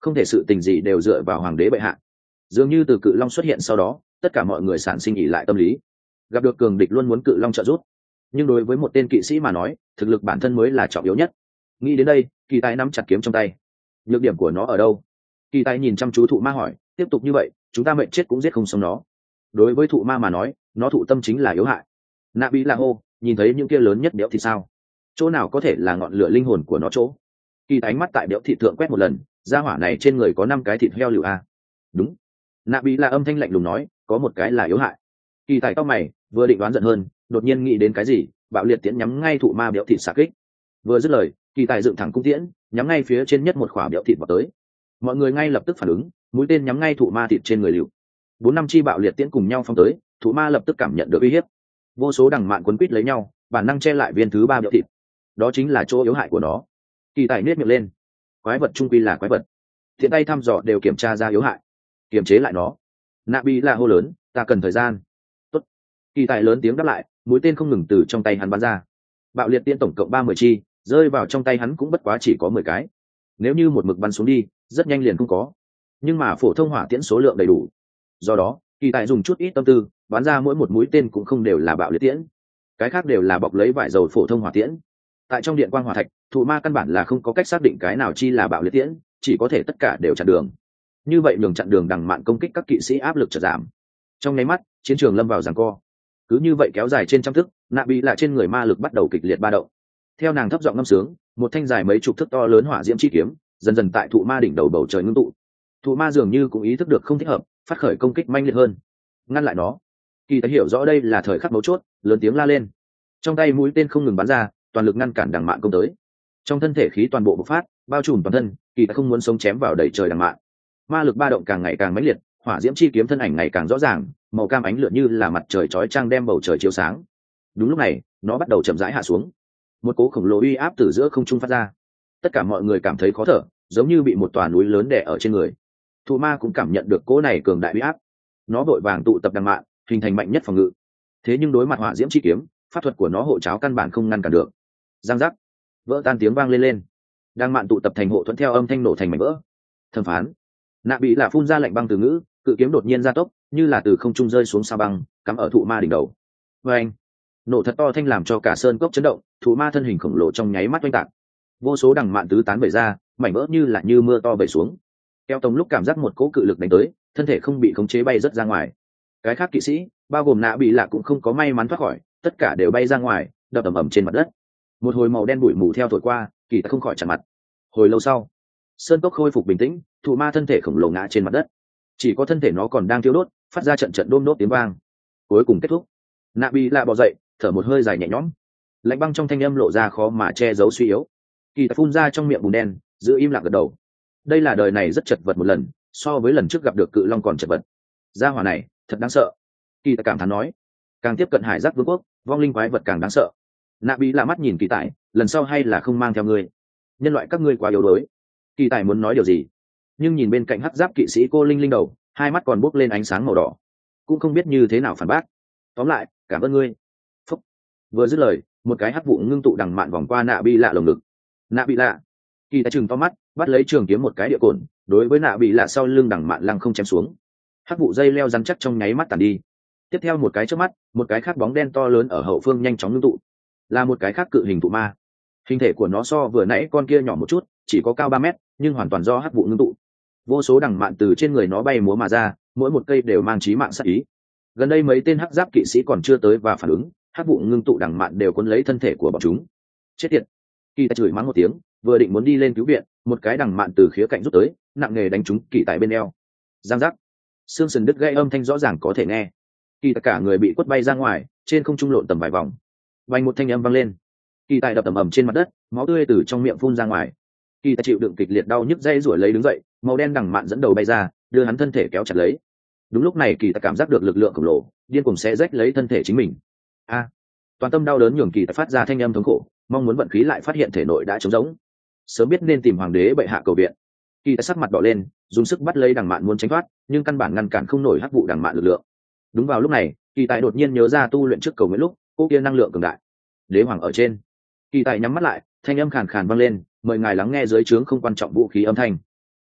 không thể sự tình gì đều dựa vào hoàng đế bệ hạ. Dường như từ cự long xuất hiện sau đó, tất cả mọi người sản sinh ỉ lại tâm lý, gặp được cường địch luôn muốn cự long trợ giúp. Nhưng đối với một tên kỵ sĩ mà nói, thực lực bản thân mới là trọng yếu nhất. Nghĩ đến đây, Kỳ Tài nắm chặt kiếm trong tay. Nhược điểm của nó ở đâu? Kỳ Tài nhìn chăm chú thụ ma hỏi, tiếp tục như vậy chúng ta mệnh chết cũng giết không xong nó. Đối với thụ ma mà nói, nó thụ tâm chính là yếu hại. Nạ Bí là hô, nhìn thấy những kia lớn nhất béo thì sao? Chỗ nào có thể là ngọn lửa linh hồn của nó chỗ? Kỳ Tài ánh mắt tại béo thịt thượng quét một lần, gia hỏa này trên người có 5 cái thịt heo liệu a. Đúng. Nạ Bí là âm thanh lạnh lùng nói, có một cái là yếu hại. Kỳ Tài cau mày, vừa định đoán giận hơn, đột nhiên nghĩ đến cái gì, bạo liệt tiễn nhắm ngay thụ ma béo thịt xạ kích. Vừa dứt lời, Kỳ Tài dựng thẳng cung tiễn, nhắm ngay phía trên nhất một khỏa béo thịt vào tới. Mọi người ngay lập tức phản ứng, mũi tên nhắm ngay thụ ma thịt trên người liệu. 4-5 chi bạo liệt tiễn cùng nhau phóng tới, thụ ma lập tức cảm nhận được uy hiếp. Vô số đằng mạn quấn quít lấy nhau, bản năng che lại viên thứ 3 béo thịt. Đó chính là chỗ yếu hại của nó. Kỳ Tài nhếch miệng lên. Quái vật trung quy là quái vật. Thiện tay thăm dò đều kiểm tra ra yếu hại, kiềm chế lại nó. Nạ Bí là hô lớn, ta cần thời gian. Tốt. Kỳ Tài lớn tiếng đáp lại, mũi tên không ngừng từ trong tay hắn bắn ra. Bạo liệt tiễn tổng cộng 30 chi, rơi vào trong tay hắn cũng bất quá chỉ có 10 cái. Nếu như một mực bắn xuống đi, rất nhanh liền không có. Nhưng mà phổ thông hỏa tiễn số lượng đầy đủ. Do đó, Kỳ Tài dùng chút ít tâm tư, bắn ra mỗi một mũi tên cũng không đều là bạo liệt tiễn. Cái khác đều là bọc lấy vải dầu phổ thông hỏa tiễn. Tại trong điện quang hỏa thạch, thụ ma căn bản là không có cách xác định cái nào chi là bạo liệt tiễn, chỉ có thể tất cả đều chặn đường. Như vậy nhường chặn đường đằng mạn công kích các kỵ sĩ áp lực chợt giảm. Trong nháy mắt, chiến trường lâm vào giằng co. Cứ như vậy kéo dài trên trăm thước, Nạ Bí là trên người ma lực bắt đầu kịch liệt ba động. Theo nàng thấp giọng ngâm sướng, một thanh dài mấy chục thước to lớn hỏa diễm chi kiếm dần dần tại thụ ma đỉnh đầu bầu trời ngưng tụ. Thụ ma dường như cũng ý thức được không thích hợp, phát khởi công kích manh liệt hơn, ngăn lại nó. Kỳ Tài hiểu rõ đây là thời khắc mấu chốt, lớn tiếng la lên. Trong tay mũi tên không ngừng bắn ra, toàn lực ngăn cản đằng mạn công tới. Trong thân thể khí toàn bộ bộc phát, bao trùm toàn thân, Kỳ Tài không muốn sống chém vào đầy trời đằng mạn. Ma lực ba động càng ngày càng mãnh liệt, hỏa diễm chi kiếm thân ảnh ngày càng rõ ràng, màu cam ánh lửa như là mặt trời chói chang đem bầu trời chiếu sáng. Đúng lúc này, nó bắt đầu chậm rãi hạ xuống. Một cỗ khổng lồ uy áp từ giữa không trung phát ra. Tất cả mọi người cảm thấy khó thở, giống như bị một tòa núi lớn đè ở trên người. Thụ ma cũng cảm nhận được cỗ này cường đại uy áp. Nó vội vàng tụ tập đằng mạn, hình thành mạnh nhất phòng ngự. Thế nhưng đối mặt hỏa diễm chi kiếm, pháp thuật của nó hộ cháo căn bản không ngăn cản được. Giang giác, vỡ tan tiếng vang lên. Đằng mạn tụ tập thành hộ thuẫn theo âm thanh nổ thành mảnh vỡ. Thẩm phán. Nạ Bí là phun ra lạnh băng từ ngữ, cự kiếm đột nhiên gia tốc, như là từ không trung rơi xuống sao băng, cắm ở thụ ma đỉnh đầu. Oeng! Nổ thật to thanh làm cho cả sơn cốc chấn động, thụ ma thân hình khổng lồ trong nháy mắt oanh tạc. Vô số đằng mạn tứ tán bể ra, mảnh vỡ như mưa to bể xuống. Keo Tông lúc cảm giác một cỗ cự lực đánh tới, thân thể không bị khống chế bay rất ra ngoài. Cái khác kỵ sĩ, bao gồm Nạ Bí là cũng không có may mắn thoát khỏi, tất cả đều bay ra ngoài, đập ầm ầm trên mặt đất. Một hồi màu đen bụi mù theo thổi qua, Kỳ Tài không khỏi chặn mặt. Hồi lâu sau, sơn cốc khôi phục bình tĩnh, thụ ma thân thể khổng lồ ngã trên mặt đất, chỉ có thân thể nó còn đang thiêu đốt, phát ra trận trận đôm đốt tiếng vang. Cuối cùng kết thúc. Nạ Bí là bò dậy, thở một hơi dài nhẹ nhõm. Lạnh băng trong thanh âm lộ ra khó mà che giấu suy yếu. Kỳ Tài phun ra trong miệng bùn đen, giữ im lặng gật đầu. Đây là đời này rất chật vật một lần, so với lần trước gặp được cự long còn chật vật. Gia hỏa này thật đáng sợ. Kỳ Tài cảm thán nói. Càng tiếp cận hải giác vương quốc, vong linh quái vật càng đáng sợ. Nạ Bí là mắt nhìn Kỳ Tài, lần sau hay là không mang theo ngươi. Nhân loại các ngươi quá yếu đuối. Kỳ Tài muốn nói điều gì, nhưng nhìn bên cạnh hắc giáp kỵ sĩ cô linh linh đầu, hai mắt còn bốc lên ánh sáng màu đỏ, cũng không biết như thế nào phản bác. Tóm lại, cảm ơn ngươi. Phúc. Vừa dứt lời, một cái hắc vụ ngưng tụ đằng mạn vòng qua Nạ Bí lạ lồng ngực. Nạ Bí lạ. Kỳ Tài trừng to mắt, bắt lấy trường kiếm một cái địa cồn, đối với Nạ Bí lạ sau lưng đằng mạn lăng không chém xuống. Hắc vụ dây leo rắn chắc trong nháy mắt tàn đi. Tiếp theo một cái chớp mắt, một cái khác bóng đen to lớn ở hậu phương nhanh chóng ngưng tụ, là một cái khác cự hình thụ ma. Hình thể của nó so vừa nãy con kia nhỏ một chút, chỉ có cao 3 mét, nhưng hoàn toàn do hắc vụ ngưng tụ. Vô số đằng mạn từ trên người nó bay múa mà ra, mỗi một cây đều mang chí mạng sát ý. Gần đây mấy tên hắc giáp kỵ sĩ còn chưa tới và phản ứng, hắc vụ ngưng tụ đằng mạn đều cuốn lấy thân thể của bọn chúng. Chết tiệt! Kỳ Tài chửi mắng một tiếng, vừa định muốn đi lên cứu viện, một cái đằng mạn từ khía cạnh rút tới, nặng nề đánh trúng Kỳ Tài bên eo. Giang giác! Xương sườn đứt gãy âm thanh rõ ràng có thể nghe. Kỳ Tài cả người bị quất bay ra ngoài, trên không trung lộn tầm vài vòng. Vang một thanh âm vang lên. Kỳ Tài đập ầm ầm trên mặt đất, máu tươi từ trong miệng phun ra ngoài. Kỳ Tài chịu đựng kịch liệt đau nhức dây rủi lấy đứng dậy, màu đen đằng mạn dẫn đầu bay ra, đưa hắn thân thể kéo chặt lấy. Đúng lúc này Kỳ Tài cảm giác được lực lượng khổng lồ, điên cuồng xé rách lấy thân thể chính mình. A! Toàn tâm đau đớn nhường Kỳ Tài phát ra thanh âm thống khổ, mong muốn vận khí lại phát hiện thể nội đã trống rỗng. Sớm biết nên tìm hoàng đế bệ hạ cầu viện. Kỳ Tài sắc mặt đỏ lên, dùng sức bắt lấy đằng mạn muốn tránh thoát, nhưng căn bản ngăn cản không nổi hắc vụ đằng mạn lực lượng. Đúng vào lúc này, Kỳ Tài đột nhiên nhớ ra tu luyện trước cầu nguyện lúc, cô kia năng lượng cường đại. Đế hoàng ở trên. Kỳ Tài nhắm mắt lại, thanh âm khàn khàn vang lên, mời ngài lắng nghe dưới trướng không quan trọng vũ khí âm thanh.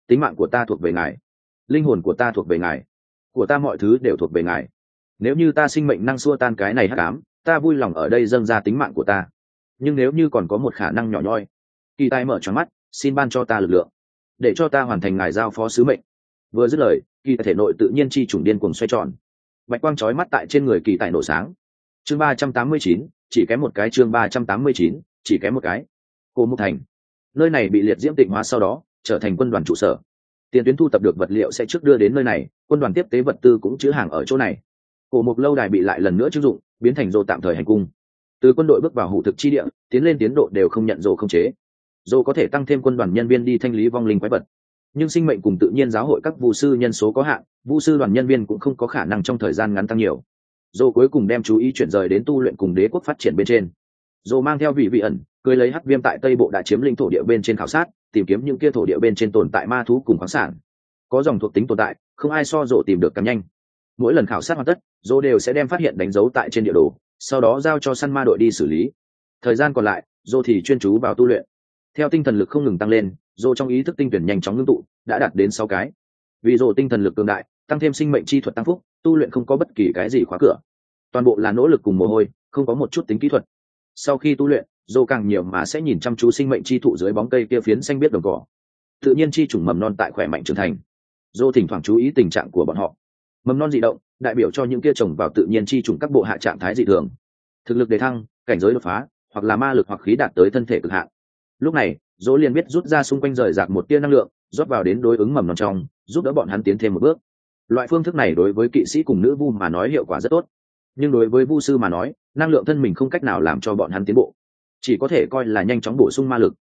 tính mạng của ta thuộc về ngài, linh hồn của ta thuộc về ngài, của ta mọi thứ đều thuộc về ngài. Nếu như ta sinh mệnh năng xua tan cái này hắc ám, ta vui lòng ở đây dâng ra tính mạng của ta. Nhưng nếu như còn có một khả năng nhỏ nhoi, kỳ tài mở choáng mắt, xin ban cho ta lực lượng để cho ta hoàn thành ngài giao phó sứ mệnh. Vừa dứt lời, kỳ tài thể nội tự nhiên chi chủng điên cuồng xoay tròn, bạch quang chói mắt tại trên người kỳ tài nổ sáng. Chương 389, chỉ kém một cái. Chương 389, chỉ kém một cái. Cổ Mục Thành, nơi này bị liệt diễm tịnh hóa sau đó trở thành quân đoàn trụ sở. Tiền tuyến thu tập được vật liệu sẽ trước đưa đến nơi này, quân đoàn tiếp tế vật tư cũng chứa hàng ở chỗ này. Cổ Mục lâu đài bị lại lần nữa trưng dụng, biến thành rô tạm thời hành cung. Từ quân đội bước vào hủ thực chi địa, tiến lên tiến độ đều không nhận rô không chế. Rô có thể tăng thêm quân đoàn nhân viên đi thanh lý vong linh quái vật, nhưng sinh mệnh cùng tự nhiên giáo hội các vu sư nhân số có hạn, vu sư đoàn nhân viên cũng không có khả năng trong thời gian ngắn tăng nhiều. Rô cuối cùng đem chú ý chuyển rời đến tu luyện cùng đế quốc phát triển bên trên. Rô mang theo vị ẩn, cưới lấy hắc viêm tại tây bộ đã chiếm lĩnh thổ địa bên trên khảo sát, tìm kiếm những kia thổ địa bên trên tồn tại ma thú cùng khoáng sản. Có dòng thuộc tính tồn tại, không ai so Rô tìm được càng nhanh. Mỗi lần khảo sát hoàn tất, Rô đều sẽ đem phát hiện đánh dấu tại trên địa đồ, sau đó giao cho săn ma đội đi xử lý. Thời gian còn lại, Rô thì chuyên chú vào tu luyện. Theo tinh thần lực không ngừng tăng lên, Rô trong ý thức tinh tuyển nhanh chóng ngưng tụ, đã đạt đến 6 cái. Vì Rô tinh thần lực cường đại, tăng thêm sinh mệnh chi thuật tăng phúc, tu luyện không có bất kỳ cái gì khóa cửa. Toàn bộ là nỗ lực cùng mồ hôi, không có một chút tính kỹ thuật. Sau khi tu luyện, Rô càng nhiều mà sẽ nhìn chăm chú sinh mệnh chi thụ dưới bóng cây kia phiến xanh biếc đồng cỏ. Tự nhiên chi chủng mầm non tại khỏe mạnh trưởng thành. Rô thỉnh thoảng chú ý tình trạng của bọn họ. Mầm non dị động, đại biểu cho những kia trồng vào tự nhiên chi chủng các bộ hạ trạng thái dị thường. Thực lực đề thăng, cảnh giới đột phá, hoặc là ma lực hoặc khí đạt tới thân thể cực hạn. Lúc này, Dỗ liền biết rút ra xung quanh rời rạc một tia năng lượng, rót vào đến đối ứng mầm non trong, giúp đỡ bọn hắn tiến thêm một bước. Loại phương thức này đối với kỵ sĩ cùng nữ vu mà nói hiệu quả rất tốt, nhưng đối với vu sư mà nói, năng lượng thân mình không cách nào làm cho bọn hắn tiến bộ, chỉ có thể coi là nhanh chóng bổ sung ma lực.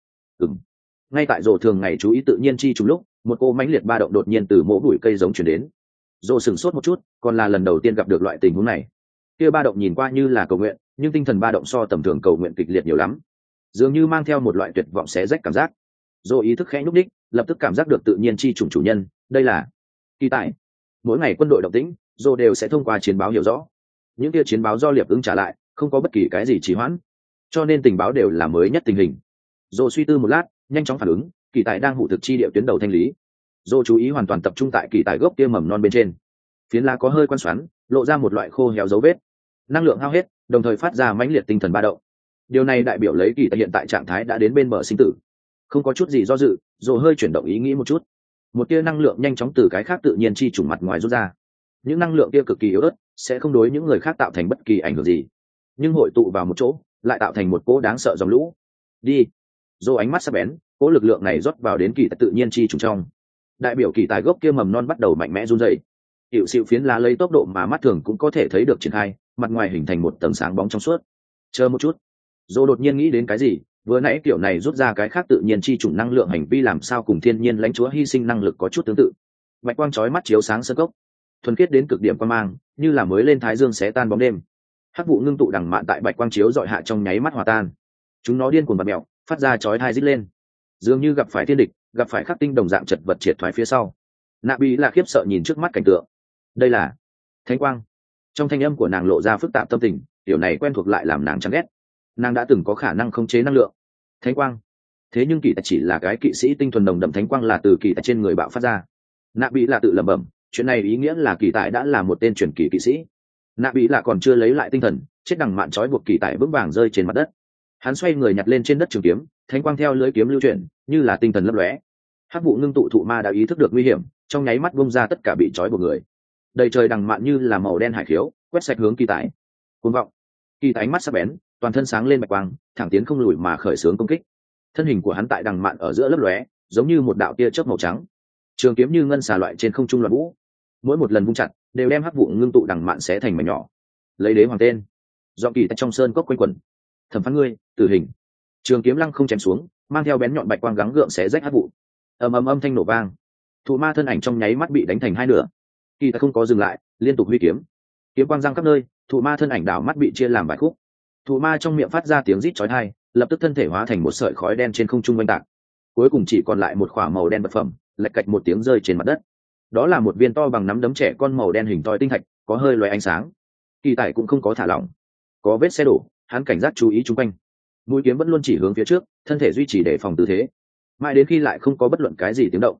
Ngay tại Dỗ thường ngày chú ý tự nhiên chi trùng lúc, một cô mãnh liệt ba động đột nhiên từ mỗ bụi cây giống chuyển đến. Dỗ sửng sốt một chút, còn là lần đầu tiên gặp được loại tình huống này. Kia ba động nhìn qua như là cầu nguyện, nhưng tinh thần ba động so tầm thường cầu nguyện kịch liệt nhiều lắm, dường như mang theo một loại tuyệt vọng xé rách cảm giác. Dỗ ý thức khẽ nhúc đích, lập tức cảm giác được tự nhiên chi chủng chủ nhân, đây là kỳ tại. Mỗi ngày quân đội động tĩnh, Dỗ đều sẽ thông qua chiến báo hiểu rõ. Những kia chiến báo do liệp ứng trả lại, không có bất kỳ cái gì trì hoãn, cho nên tình báo đều là mới nhất tình hình. Dỗ suy tư một lát, nhanh chóng phản ứng, kỳ tại đang hủ thực chi địa tuyến đầu thanh lý. Dỗ chú ý hoàn toàn tập trung tại kỳ tại gốc kia mầm non bên trên. Phiến lá có hơi quan xoắn, lộ ra một loại khô héo dấu vết. Năng lượng hao hết, đồng thời phát ra mãnh liệt tinh thần ba động. Điều này đại biểu lấy kỳ tại hiện tại trạng thái đã đến bên bờ sinh tử. Không có chút gì do dự, rồi hơi chuyển động ý nghĩ một chút. Một tia năng lượng nhanh chóng từ cái khác tự nhiên chi chủng mặt ngoài rút ra. Những năng lượng kia cực kỳ yếu ớt, sẽ không đối những người khác tạo thành bất kỳ ảnh hưởng gì, nhưng hội tụ vào một chỗ, lại tạo thành một cỗ đáng sợ dòng lũ. Đi. Rồi ánh mắt sắc bén, cỗ lực lượng này rót vào đến kỳ tại tự nhiên chi chủng trong. Đại biểu kỳ tài gốc kia mầm non bắt đầu mạnh mẽ run rẩy. Hiệu xịu phiến lá lấy tốc độ mà mắt thường cũng có thể thấy được triển khai, mặt ngoài hình thành một tầng sáng bóng trong suốt. Chờ một chút. Dô đột nhiên nghĩ đến cái gì, vừa nãy kiểu này rút ra cái khác tự nhiên chi chủng năng lượng hành vi làm sao cùng thiên nhiên lãnh chúa hy sinh năng lực có chút tương tự. Bạch quang chói mắt chiếu sáng sân cốc, thuần khiết đến cực điểm quang mang, như là mới lên thái dương xé tan bóng đêm. Hắc vụ ngưng tụ đằng mạn tại bạch quang chiếu dọi hạ trong nháy mắt hòa tan. Chúng nó điên cuồng bật mèo, phát ra chói tai rít lên, dường như gặp phải thiên địch, gặp phải khắc tinh đồng dạng chật vật triệt thoái phía sau. Nạ Bí là khiếp sợ nhìn trước mắt cảnh tượng. Đây là thánh quang. Trong thanh âm của nàng lộ ra phức tạp tâm tình, điều này quen thuộc lại làm nàng chán ghét. Nàng đã từng có khả năng khống chế năng lượng thánh quang, thế nhưng kỳ tài chỉ là cái kỵ sĩ tinh thuần nồng đậm thánh quang là từ kỳ tài trên người bạo phát ra. Nạ Bí là tự lẩm bẩm, chuyện này ý nghĩa là kỳ tài đã là một tên truyền kỳ kỵ sĩ. Nạ Bí là còn chưa lấy lại tinh thần, chết đằng mạn trói buộc kỳ tài vững vàng rơi trên mặt đất. Hắn xoay người nhặt lên trên đất trường kiếm, thánh quang theo lưỡi kiếm lưu chuyển, như là tinh thần lấp lóe. Hắc vụ ngưng tụ thụ ma đã ý thức được nguy hiểm, trong nháy mắt bung ra tất cả bị trói buộc người. Đầy trời đằng mạn như là màu đen hải khiếu, quét sạch hướng kỳ tài. Cuồng vọng. Kỳ tài ánh mắt sắc bén, toàn thân sáng lên bạch quang, thẳng tiến không lùi mà khởi xướng công kích. Thân hình của hắn tại đằng mạn ở giữa lấp lóe, giống như một đạo tia chớp màu trắng. Trường kiếm như ngân xà loại trên không trung loạn vũ, mỗi một lần vung chặt đều đem hắc vụ ngưng tụ đằng mạn xé thành mảnh nhỏ. Lấy đế hoàng tên, giọng kỳ tại trong sơn cốc quanh quẩn. Thẩm phán ngươi, tử hình. Trường kiếm lăng không chém xuống, mang theo bén nhọn bạch quang gắng gượng xé rách hắc vụ. Ầm ầm âm thanh nổ vang, thụ ma thân ảnh trong nháy mắt bị đánh thành hai nửa. Kỳ tại không có dừng lại, liên tục huy kiếm, kiếm quang giăng khắp nơi, thụ ma thân ảnh đảo mắt bị chia làm vài khúc. Thụ ma trong miệng phát ra tiếng rít chói tai, lập tức thân thể hóa thành một sợi khói đen trên không trung oanh tạc. Cuối cùng chỉ còn lại một khỏa màu đen vật phẩm, lạch cạch một tiếng rơi trên mặt đất. Đó là một viên to bằng nắm đấm trẻ con màu đen hình thoi tinh thạch, có hơi loé ánh sáng. Kỳ tài cũng không có thả lỏng, có vết xe đổ, hắn cảnh giác chú ý chung quanh. Mũi kiếm vẫn luôn chỉ hướng phía trước, thân thể duy trì để phòng tư thế, mãi đến khi lại không có bất luận cái gì tiếng động.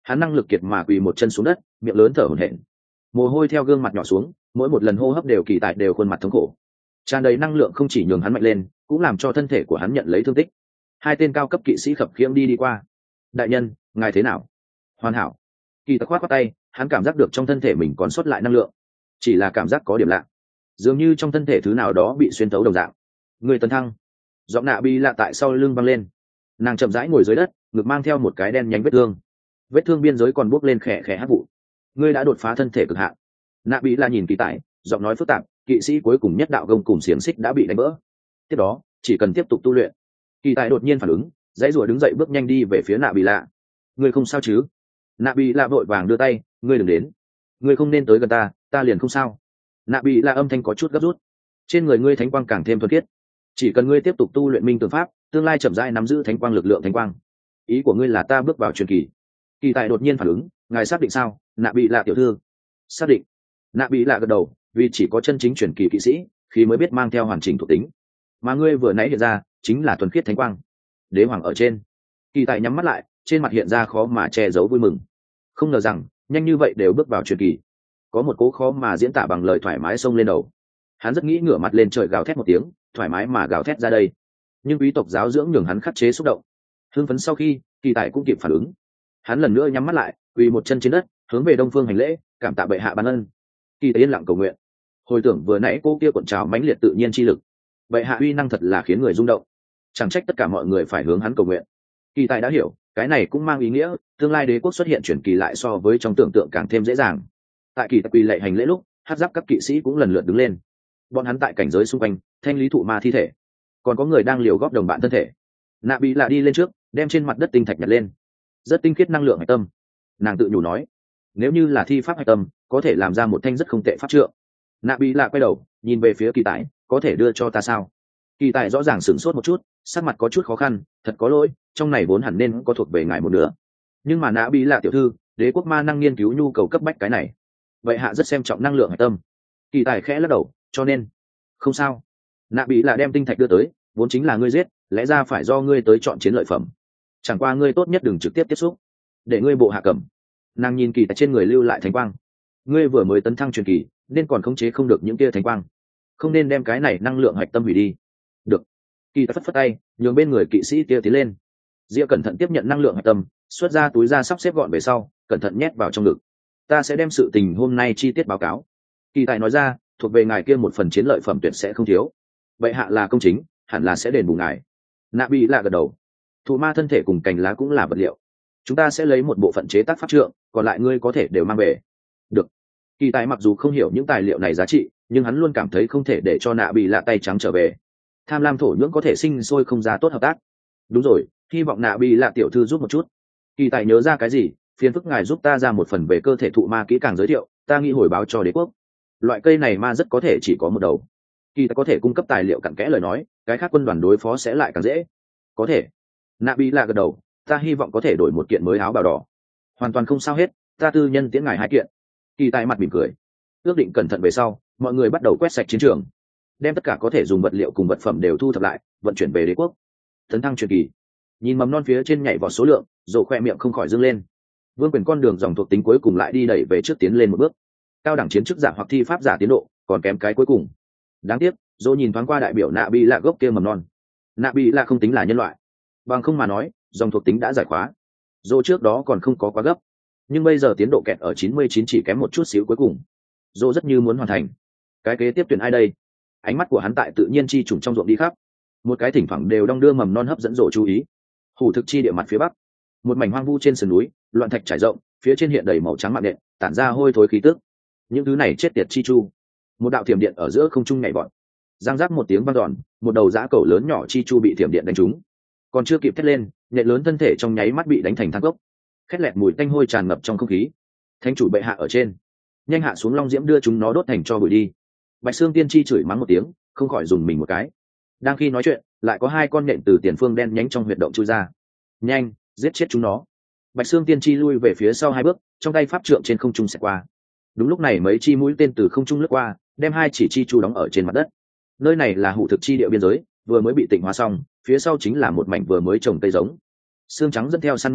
hắn năng lực kiệt mà quỳ một chân xuống đất, miệng lớn thở hổn hển, mồ hôi theo gương mặt nhỏ xuống, mỗi một lần hô hấp đều kỳ tại đều khuôn mặt thống khổ. Tràn đầy năng lượng không chỉ nhường hắn mạnh lên, cũng làm cho thân thể của hắn nhận lấy thương tích. Hai tên cao cấp kỵ sĩ khập khiễng đi qua. Đại nhân, ngài thế nào? Hoàn hảo. Kỳ tài khoát khoát tay, hắn cảm giác được trong thân thể mình còn sót lại năng lượng, chỉ là cảm giác có điểm lạ, dường như trong thân thể thứ nào đó bị xuyên tấu đồng dạng. Người tấn thăng. Giọng nạ bi lạ tại sau lưng văng lên. Nàng chậm rãi ngồi dưới đất, ngực mang theo một cái đen nhánh vết thương, vết thương biên giới còn bốc lên khẽ khẽ hắc vụ. Ngươi đã đột phá thân thể cực hạn. Nạ bi lạ nhìn kỳ tài, giọng nói phức tạp, kỵ sĩ cuối cùng nhất đạo gông cùng xiềng xích đã bị đánh vỡ. Tiếp đó chỉ cần tiếp tục tu luyện. Kỳ tài đột nhiên phản ứng, dãy rùa đứng dậy bước nhanh đi về phía nạ bị lạ. Ngươi không sao chứ? Nạ bị lạ vội vàng đưa tay, ngươi đừng đến, ngươi không nên tới gần ta, ta liền không sao. Nạ bị lạ âm thanh có chút gấp rút, trên người ngươi thánh quang càng thêm thuần khiết, chỉ cần ngươi tiếp tục tu luyện minh tường pháp, tương lai chậm rãi nắm giữ thánh quang lực lượng thánh quang. Ý của ngươi là ta bước vào truyền kỳ? Kỳ tài đột nhiên phản ứng, ngài xác định sao? Nạ bị lạ tiểu thư. Xác định. Nạ bị lạ gật đầu, vì chỉ có chân chính truyền kỳ kỵ sĩ khi mới biết mang theo hoàn chỉnh thuộc tính, mà ngươi vừa nãy hiện ra chính là thuần khiết thánh quang. Đế hoàng ở trên. Kỳ tài nhắm mắt lại, trên mặt hiện ra khó mà che giấu vui mừng. Không ngờ rằng nhanh như vậy đều bước vào truyền kỳ, có một cố khó mà diễn tả bằng lời thoải mái xông lên đầu. Hắn rất nghĩ ngửa mặt lên trời gào thét một tiếng, thoải mái mà gào thét ra đây, nhưng quý tộc giáo dưỡng nhường hắn khắc chế xúc động. Hưng phấn sau khi, kỳ tài cũng kịp phản ứng, hắn lần nữa nhắm mắt lại, quỳ một chân trên đất, hướng về đông phương hành lễ, cảm tạ bệ hạ ban ân. Kỳ tài yên lặng cầu nguyện, hồi tưởng vừa nãy cô kia cuộn trào mãnh liệt tự nhiên chi lực, bệ hạ uy năng thật là khiến người rung động, chẳng trách tất cả mọi người phải hướng hắn cầu nguyện. Kỳ tài đã hiểu, cái này cũng mang ý nghĩa tương lai đế quốc xuất hiện chuyển kỳ lại so với trong tưởng tượng càng thêm dễ dàng. Tại kỳ tài quỳ lạy hành lễ lúc, hắc giáp các kỵ sĩ cũng lần lượt đứng lên, bọn hắn tại cảnh giới xung quanh thanh lý thụ ma thi thể, còn có người đang liều góp đồng bạn thân thể. Nạ bị lạ đi lên trước, đem trên mặt đất tinh thạch nhặt lên, rất tinh khiết năng lượng hạch tâm. Nàng tự nhủ nói, nếu như là thi pháp hạch tâm, có thể làm ra một thanh rất không tệ pháp trượng. Nạ bị lạ quay đầu nhìn về phía kỳ tài, có thể đưa cho ta sao? Kỳ tài rõ ràng sửng sốt một chút, sắc mặt có chút khó khăn, thật có lỗi, trong này vốn hẳn nên có thuộc về ngài một nửa, nhưng mà nạ bị lạ tiểu thư, đế quốc ma năng nghiên cứu nhu cầu cấp bách cái này, vậy hạ rất xem trọng năng lượng hạch tâm. Kỳ tài khẽ lắc đầu, cho nên không sao. Nạ bị lạ đem tinh thạch đưa tới, vốn chính là ngươi giết, lẽ ra phải do ngươi tới chọn chiến lợi phẩm, chẳng qua ngươi tốt nhất đừng trực tiếp tiếp xúc, để ngươi bộ hạ cầm. Nàng nhìn kỳ tài trên người lưu lại thánh quang, ngươi vừa mới tấn thăng truyền kỳ nên còn khống chế không được những kia thánh quang, không nên đem cái này năng lượng hạch tâm hủy đi. Được. Kỳ tài phất phất tay, nhường bên người kỵ sĩ kia tiến lên. Diệp cẩn thận tiếp nhận năng lượng hạch tâm, xuất ra túi ra sắp xếp gọn về sau, cẩn thận nhét vào trong ngực. Ta sẽ đem sự tình hôm nay chi tiết báo cáo. Kỳ tài nói ra, thuộc về ngài kia một phần chiến lợi phẩm tuyệt sẽ không thiếu. Vậy hạ là công chính, hẳn là sẽ đền bù ngài. Nạ bị lạ gật đầu. Thụ ma thân thể cùng cành lá cũng là vật liệu, chúng ta sẽ lấy một bộ phận chế tác pháp trượng, còn lại ngươi có thể đều mang về. Được. Kỳ tài mặc dù không hiểu những tài liệu này giá trị, nhưng hắn luôn cảm thấy không thể để cho nạ bị lạ tay trắng trở về. Tham lam thổ nhưỡng có thể sinh sôi không ra tốt hợp tác. Đúng rồi, hy vọng nạ bị lạ tiểu thư giúp một chút. Kỳ tài nhớ ra cái gì, phiền phức ngài giúp ta ra một phần về cơ thể thụ ma kỹ càng giới thiệu, ta nghĩ hồi báo cho đế quốc. Loại cây này ma rất có thể chỉ có một đầu. Kỳ tài có thể cung cấp tài liệu cặn kẽ lời nói, cái khác quân đoàn đối phó sẽ lại càng dễ. Có thể. Nạ bị lạ gật đầu, ta hy vọng có thể đổi một kiện mới áo bào đỏ. Hoàn toàn không sao hết, ta tư nhân tiễn ngài 2 kiện. Kỳ tài mặt mỉm cười. Ước định cẩn thận về sau, mọi người bắt đầu quét sạch chiến trường, đem tất cả có thể dùng vật liệu cùng vật phẩm đều thu thập lại, vận chuyển về đế quốc. Tấn thăng truyền kỳ, nhìn mầm non phía trên nhảy vọt số lượng, rồi khoe miệng không khỏi dâng lên. Vương quyền con đường dòng thuộc tính cuối cùng lại đi đẩy về trước, tiến lên một bước. Cao đẳng chiến chức giả hoặc thi pháp giả tiến độ còn kém cái cuối cùng. Đáng tiếc, dỗ nhìn thoáng qua đại biểu nạ bị lạ gốc kia mầm non. Nạ bị lạ không tính là nhân loại, bằng không mà nói dòng thuộc tính đã giải khóa. Dỗ trước đó còn không có quá gấp, nhưng bây giờ tiến độ kẹt ở 99, chỉ kém một chút xíu cuối cùng. Dỗ rất như muốn hoàn thành. Cái kế tiếp tuyển ai đây? Ánh mắt của hắn tại tự nhiên chi trùng trong ruộng đi khắp, một cái thỉnh thoảng đều đong đưa mầm non hấp dẫn rộ chú ý. Hủ thực chi địa mặt phía bắc, một mảnh hoang vu trên sườn núi, loạn thạch trải rộng, phía trên hiện đầy màu trắng mạng nện, tản ra hôi thối khí tức. Những thứ này chết tiệt chi chu. Một đạo thiểm điện ở giữa không trung nhảy vọt, giang rác một tiếng vang dọn, một đầu dã cẩu lớn nhỏ chi chu bị thiểm điện đánh trúng, còn chưa kịp thét lên, nhện lớn thân thể trong nháy mắt bị đánh thành than gốc. Khét lẹt mùi tanh hôi tràn ngập trong không khí. Thánh chủ bệ hạ ở trên, nhanh hạ xuống long diễm đưa chúng nó đốt thành cho bụi đi. Bạch Xương Tiên Tri chửi mắng một tiếng, không khỏi dùng mình một cái. Đang khi nói chuyện, lại có 2 con nện từ tiền phương đen nhánh trong huyệt động chui ra. Nhanh, giết chết chúng nó. Bạch Xương Tiên Tri lui về phía sau 2 bước, trong tay pháp trượng trên không trung xẹt qua. Đúng lúc này mấy chi mũi tên từ không trung lướt qua, đem 2 chỉ chi chu đóng ở trên mặt đất. Nơi này là hủ thực chi địa biên giới, vừa mới bị tịnh hóa xong, phía sau chính là một mảnh vừa mới trồng cây giống. Xương trắng dẫn theo săn ma đội,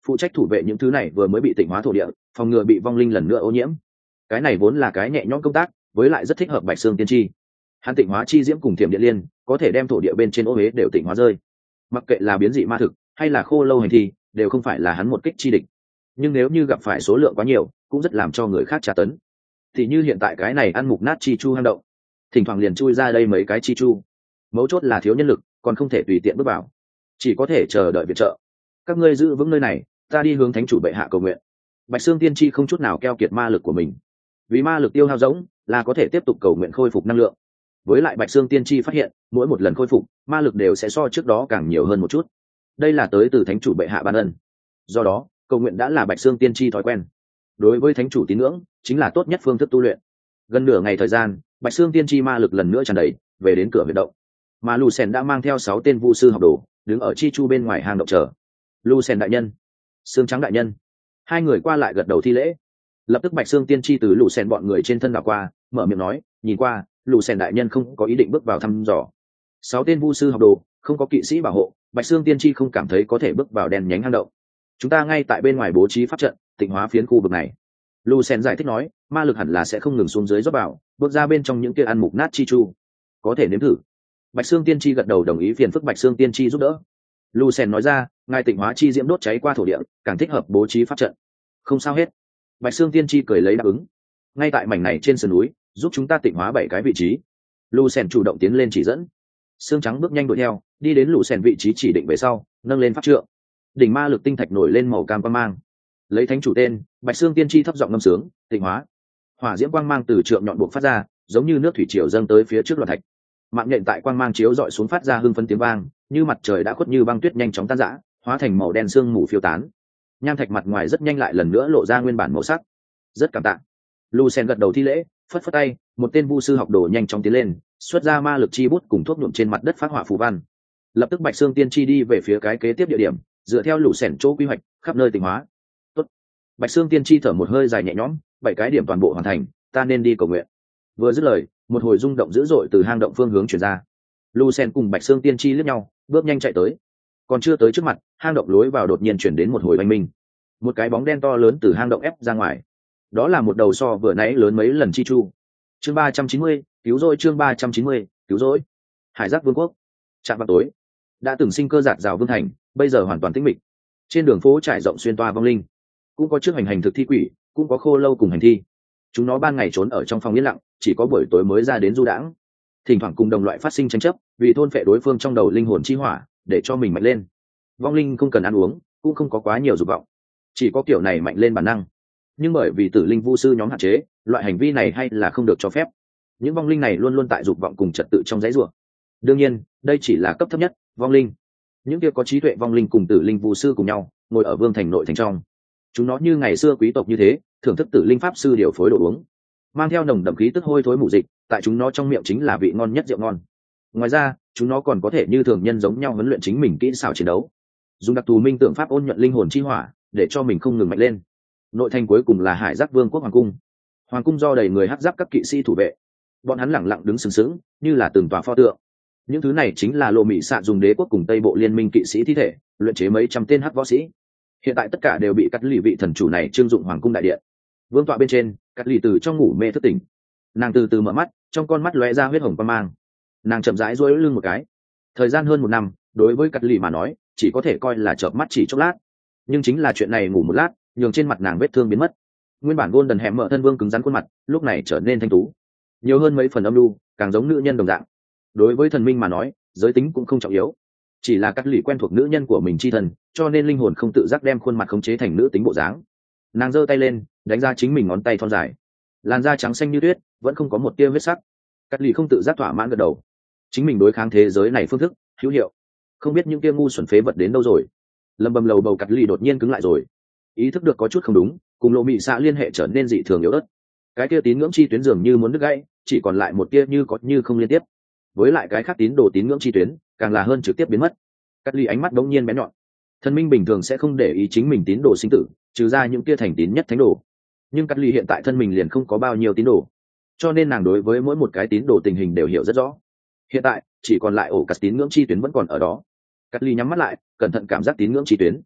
phụ trách thủ vệ những thứ này vừa mới bị tịnh hóa thổ địa, phòng ngừa bị vong linh lần nữa ô nhiễm. Cái này vốn là cái nhẹ nhõm công tác, với lại rất thích hợp Bạch Xương tiên tri. Hắn tịnh hóa chi diễm cùng thiểm điện liên có thể đem thổ địa bên trên ô huế đều tịnh hóa rơi. Mặc kệ là biến dị ma thực hay là khô lâu hành thi, đều không phải là hắn một kích chi địch. Nhưng nếu như gặp phải số lượng quá nhiều, cũng rất làm cho người khác tra tấn. Thì như hiện tại cái này ăn mục nát chi chu hang động, thỉnh thoảng liền chui ra đây mấy cái chi chu. Mấu chốt là thiếu nhân lực, còn không thể tùy tiện bước vào, chỉ có thể chờ đợi viện trợ. Các ngươi giữ vững nơi này, ta đi hướng thánh chủ bệ hạ cầu nguyện. Bạch Xương tiên tri không chút nào keo kiệt ma lực của mình, vì ma lực tiêu hao rỗng là có thể tiếp tục cầu nguyện khôi phục năng lượng. Với lại Bạch Xương tiên tri phát hiện, mỗi một lần khôi phục, ma lực đều sẽ so trước đó càng nhiều hơn một chút. Đây là tới từ thánh chủ bệ hạ ban ân. Do đó, cầu nguyện đã là Bạch Xương tiên tri thói quen. Đối với thánh chủ tín ngưỡng, chính là tốt nhất phương thức tu luyện. Gần nửa ngày thời gian, Bạch Xương tiên tri ma lực lần nữa tràn đầy, về đến cửa huyệt động. Mà Lucien đã mang theo 6 tên vu sư học đồ, đứng ở chi chu bên ngoài hang động chờ. Lucien đại nhân, Xương Trắng đại nhân. Hai người qua lại gật đầu thi lễ. Lập tức Bạch Xương tiên tri từ Lucien bọn người trên thân đảo qua, mở miệng nói, nhìn qua, Lucien đại nhân không có ý định bước vào thăm dò. 6 tên vu sư học đồ, không có kỵ sĩ bảo hộ, Bạch Xương tiên tri không cảm thấy có thể bước vào đen nhánh hang động. Chúng ta ngay tại bên ngoài bố trí pháp trận, tịnh hóa phiến khu vực này. Lucien giải thích nói, ma lực hẳn là sẽ không ngừng xuống dưới rót vào, bước ra bên trong những kia ăn mục nát chi chu. Có thể nếm thử. Bạch Xương tiên tri gật đầu đồng ý, phiền phức Bạch Xương tiên tri giúp đỡ. Lucien nói ra, ngài tịnh hóa chi diễm đốt cháy qua thổ địa, càng thích hợp bố trí pháp trận. Không sao hết. Bạch Xương tiên tri cười lấy đáp ứng. Ngay tại mảnh này trên sườn núi, giúp chúng ta tịnh hóa 7 cái vị trí. Lucien chủ động tiến lên chỉ dẫn. Xương Trắng bước nhanh đuổi theo, đi đến Lucien vị trí chỉ định về sau, nâng lên pháp trượng. Đỉnh ma lực tinh thạch nổi lên màu cam quang mang. Lấy thánh chủ tên, Bạch Xương tiên tri thấp giọng ngâm sướng, tịnh hóa. Hỏa diễm quang mang từ trượng nhọn buộc phát ra, giống như nước thủy triều dâng tới phía trước loạn thạch. Mạng nhện tại quang mang chiếu dọi xuống phát ra hưng phấn tiếng vang, như mặt trời đã khuất như băng tuyết nhanh chóng tan rã, hóa thành màu đen sương mù phiêu tán. Nham thạch mặt ngoài rất nhanh lại lần nữa lộ ra nguyên bản màu sắc. Rất cảm tạ. Lucien gật đầu thi lễ, phất phất tay, một tên vu sư học đồ nhanh chóng tiến lên, xuất ra ma lực chi bút cùng thuốc nhuộm trên mặt đất phát họa phù văn. Lập tức Bạch Xương tiên tri đi về phía cái kế tiếp địa điểm, dựa theo Lucien chỗ quy hoạch, khắp nơi tịnh hóa. Tốt. Bạch Xương tiên tri thở một hơi dài nhẹ nhõm, 7 cái điểm toàn bộ hoàn thành, ta nên đi cầu nguyện. Vừa dứt lời, một hồi rung động dữ dội từ hang động phương hướng truyền ra. Lucien cùng Bạch Xương tiên tri liếc nhau, bước nhanh chạy tới. Còn chưa tới trước mặt, hang động lối vào đột nhiên chuyển đến một hồi oanh minh. Một cái bóng đen to lớn từ hang động ép ra ngoài. Đó là một đầu so vừa nãy lớn mấy lần chi chu. Chương 390, cứu rỗi. Chương 390, cứu rỗi. Hải Giác Vương quốc. Trạm vào tối, đã từng sinh cơ giạt rào vương thành, bây giờ hoàn toàn tĩnh mịch. Trên đường phố trải rộng xuyên toa vong linh, cũng có trước hành thực thi quỷ, cũng có khô lâu cùng hành thi. Chúng nó ban ngày trốn ở trong phòng yên lặng, chỉ có buổi tối mới ra đến du đãng. Thỉnh thoảng cùng đồng loại phát sinh tranh chấp, vì thôn phệ đối phương trong đầu linh hồn chi hỏa, để cho mình mạnh lên. Vong linh không cần ăn uống, cũng không có quá nhiều dục vọng, chỉ có kiểu này mạnh lên bản năng. Nhưng bởi vì tử linh vu sư nhóm hạn chế, loại hành vi này hay là không được cho phép. Những vong linh này luôn luôn tại dục vọng cùng trật tự trong dãy rủa. Đương nhiên, đây chỉ là cấp thấp nhất, vong linh. Những kia có trí tuệ vong linh cùng tử linh vu sư cùng nhau, ngồi ở vương thành nội thành trong. Chúng nó như ngày xưa quý tộc như thế, thưởng thức tử linh pháp sư điều phối đồ uống, mang theo nồng đậm khí tức hôi thối mù dịch, tại chúng nó trong miệng chính là vị ngon nhất rượu ngon. Ngoài ra, chúng nó còn có thể như thường nhân giống nhau huấn luyện chính mình kỹ xảo chiến đấu, dùng đặc thù minh tượng pháp ôn nhuận linh hồn chi hỏa, để cho mình không ngừng mạnh lên. Nội thành cuối cùng là Hải Giác Vương quốc hoàng cung. Hoàng cung do đầy người hắc giáp các kỵ sĩ thủ vệ, bọn hắn lẳng lặng đứng sừng sững, như là từng tòa pho tượng. Những thứ này chính là Lộ Mị Xạ dùng đế quốc cùng Tây bộ liên minh kỵ sĩ thi thể luyện chế mấy trăm tên hắc võ sĩ. Hiện tại tất cả đều bị cắt lì vị thần chủ này trưng dụng hoàng cung đại điện. Vương tọa bên trên, cắt lì từ trong ngủ mê thức tỉnh. Nàng từ từ mở mắt, trong con mắt lóe ra huyết hồng quang mang. Nàng chậm rãi duỗi lưng một cái. Thời gian hơn 1 năm, đối với cắt lì mà nói, chỉ có thể coi là chợp mắt chỉ chốc lát. Nhưng chính là chuyện này ngủ một lát, nhường trên mặt nàng vết thương biến mất. Nguyên bản Golden hẻm mở thân vương cứng rắn khuôn mặt, lúc này trở nên thanh tú, nhiều hơn mấy phần âm lưu, càng giống nữ nhân đồng dạng. Đối với thần minh mà nói, giới tính cũng không trọng yếu, chỉ là cắt lì quen thuộc nữ nhân của mình chi thần, cho nên linh hồn không tự giác đem khuôn mặt khống chế thành nữ tính bộ dáng. Nàng giơ tay lên, đánh ra chính mình ngón tay thon dài, làn da trắng xanh như tuyết, vẫn không có một tia huyết sắc. Cắt lì không tự giác thỏa mãn gật đầu. Chính mình đối kháng thế giới này phương thức hữu hiệu. Không biết những tia ngu xuẩn phế vật đến đâu rồi. Lầm bầm lầu bầu, cắt lì đột nhiên cứng lại rồi, ý thức được có chút không đúng, cùng Lộ Mị Xạ liên hệ trở nên dị thường yếu ớt. Cái kia tín ngưỡng chi tuyến dường như muốn đứt gãy, chỉ còn lại một tia như có như không liên tiếp. Với lại cái khác tín đồ tín ngưỡng chi tuyến càng là hơn trực tiếp biến mất. Cắt lì ánh mắt đống nhiên bén nhọn. Thần minh bình thường sẽ không để ý chính mình tín đồ sinh tử, trừ ra những kia thành tín nhất thánh đồ. Nhưng cắt lì hiện tại thân mình liền không có bao nhiêu tín đồ, cho nên nàng đối với mỗi một cái tín đồ tình hình đều hiểu rất rõ. Hiện tại chỉ còn lại ổ cắt tín ngưỡng chi tuyến vẫn còn ở đó. Cắt lì nhắm mắt lại, cẩn thận cảm giác tín ngưỡng chi tuyến.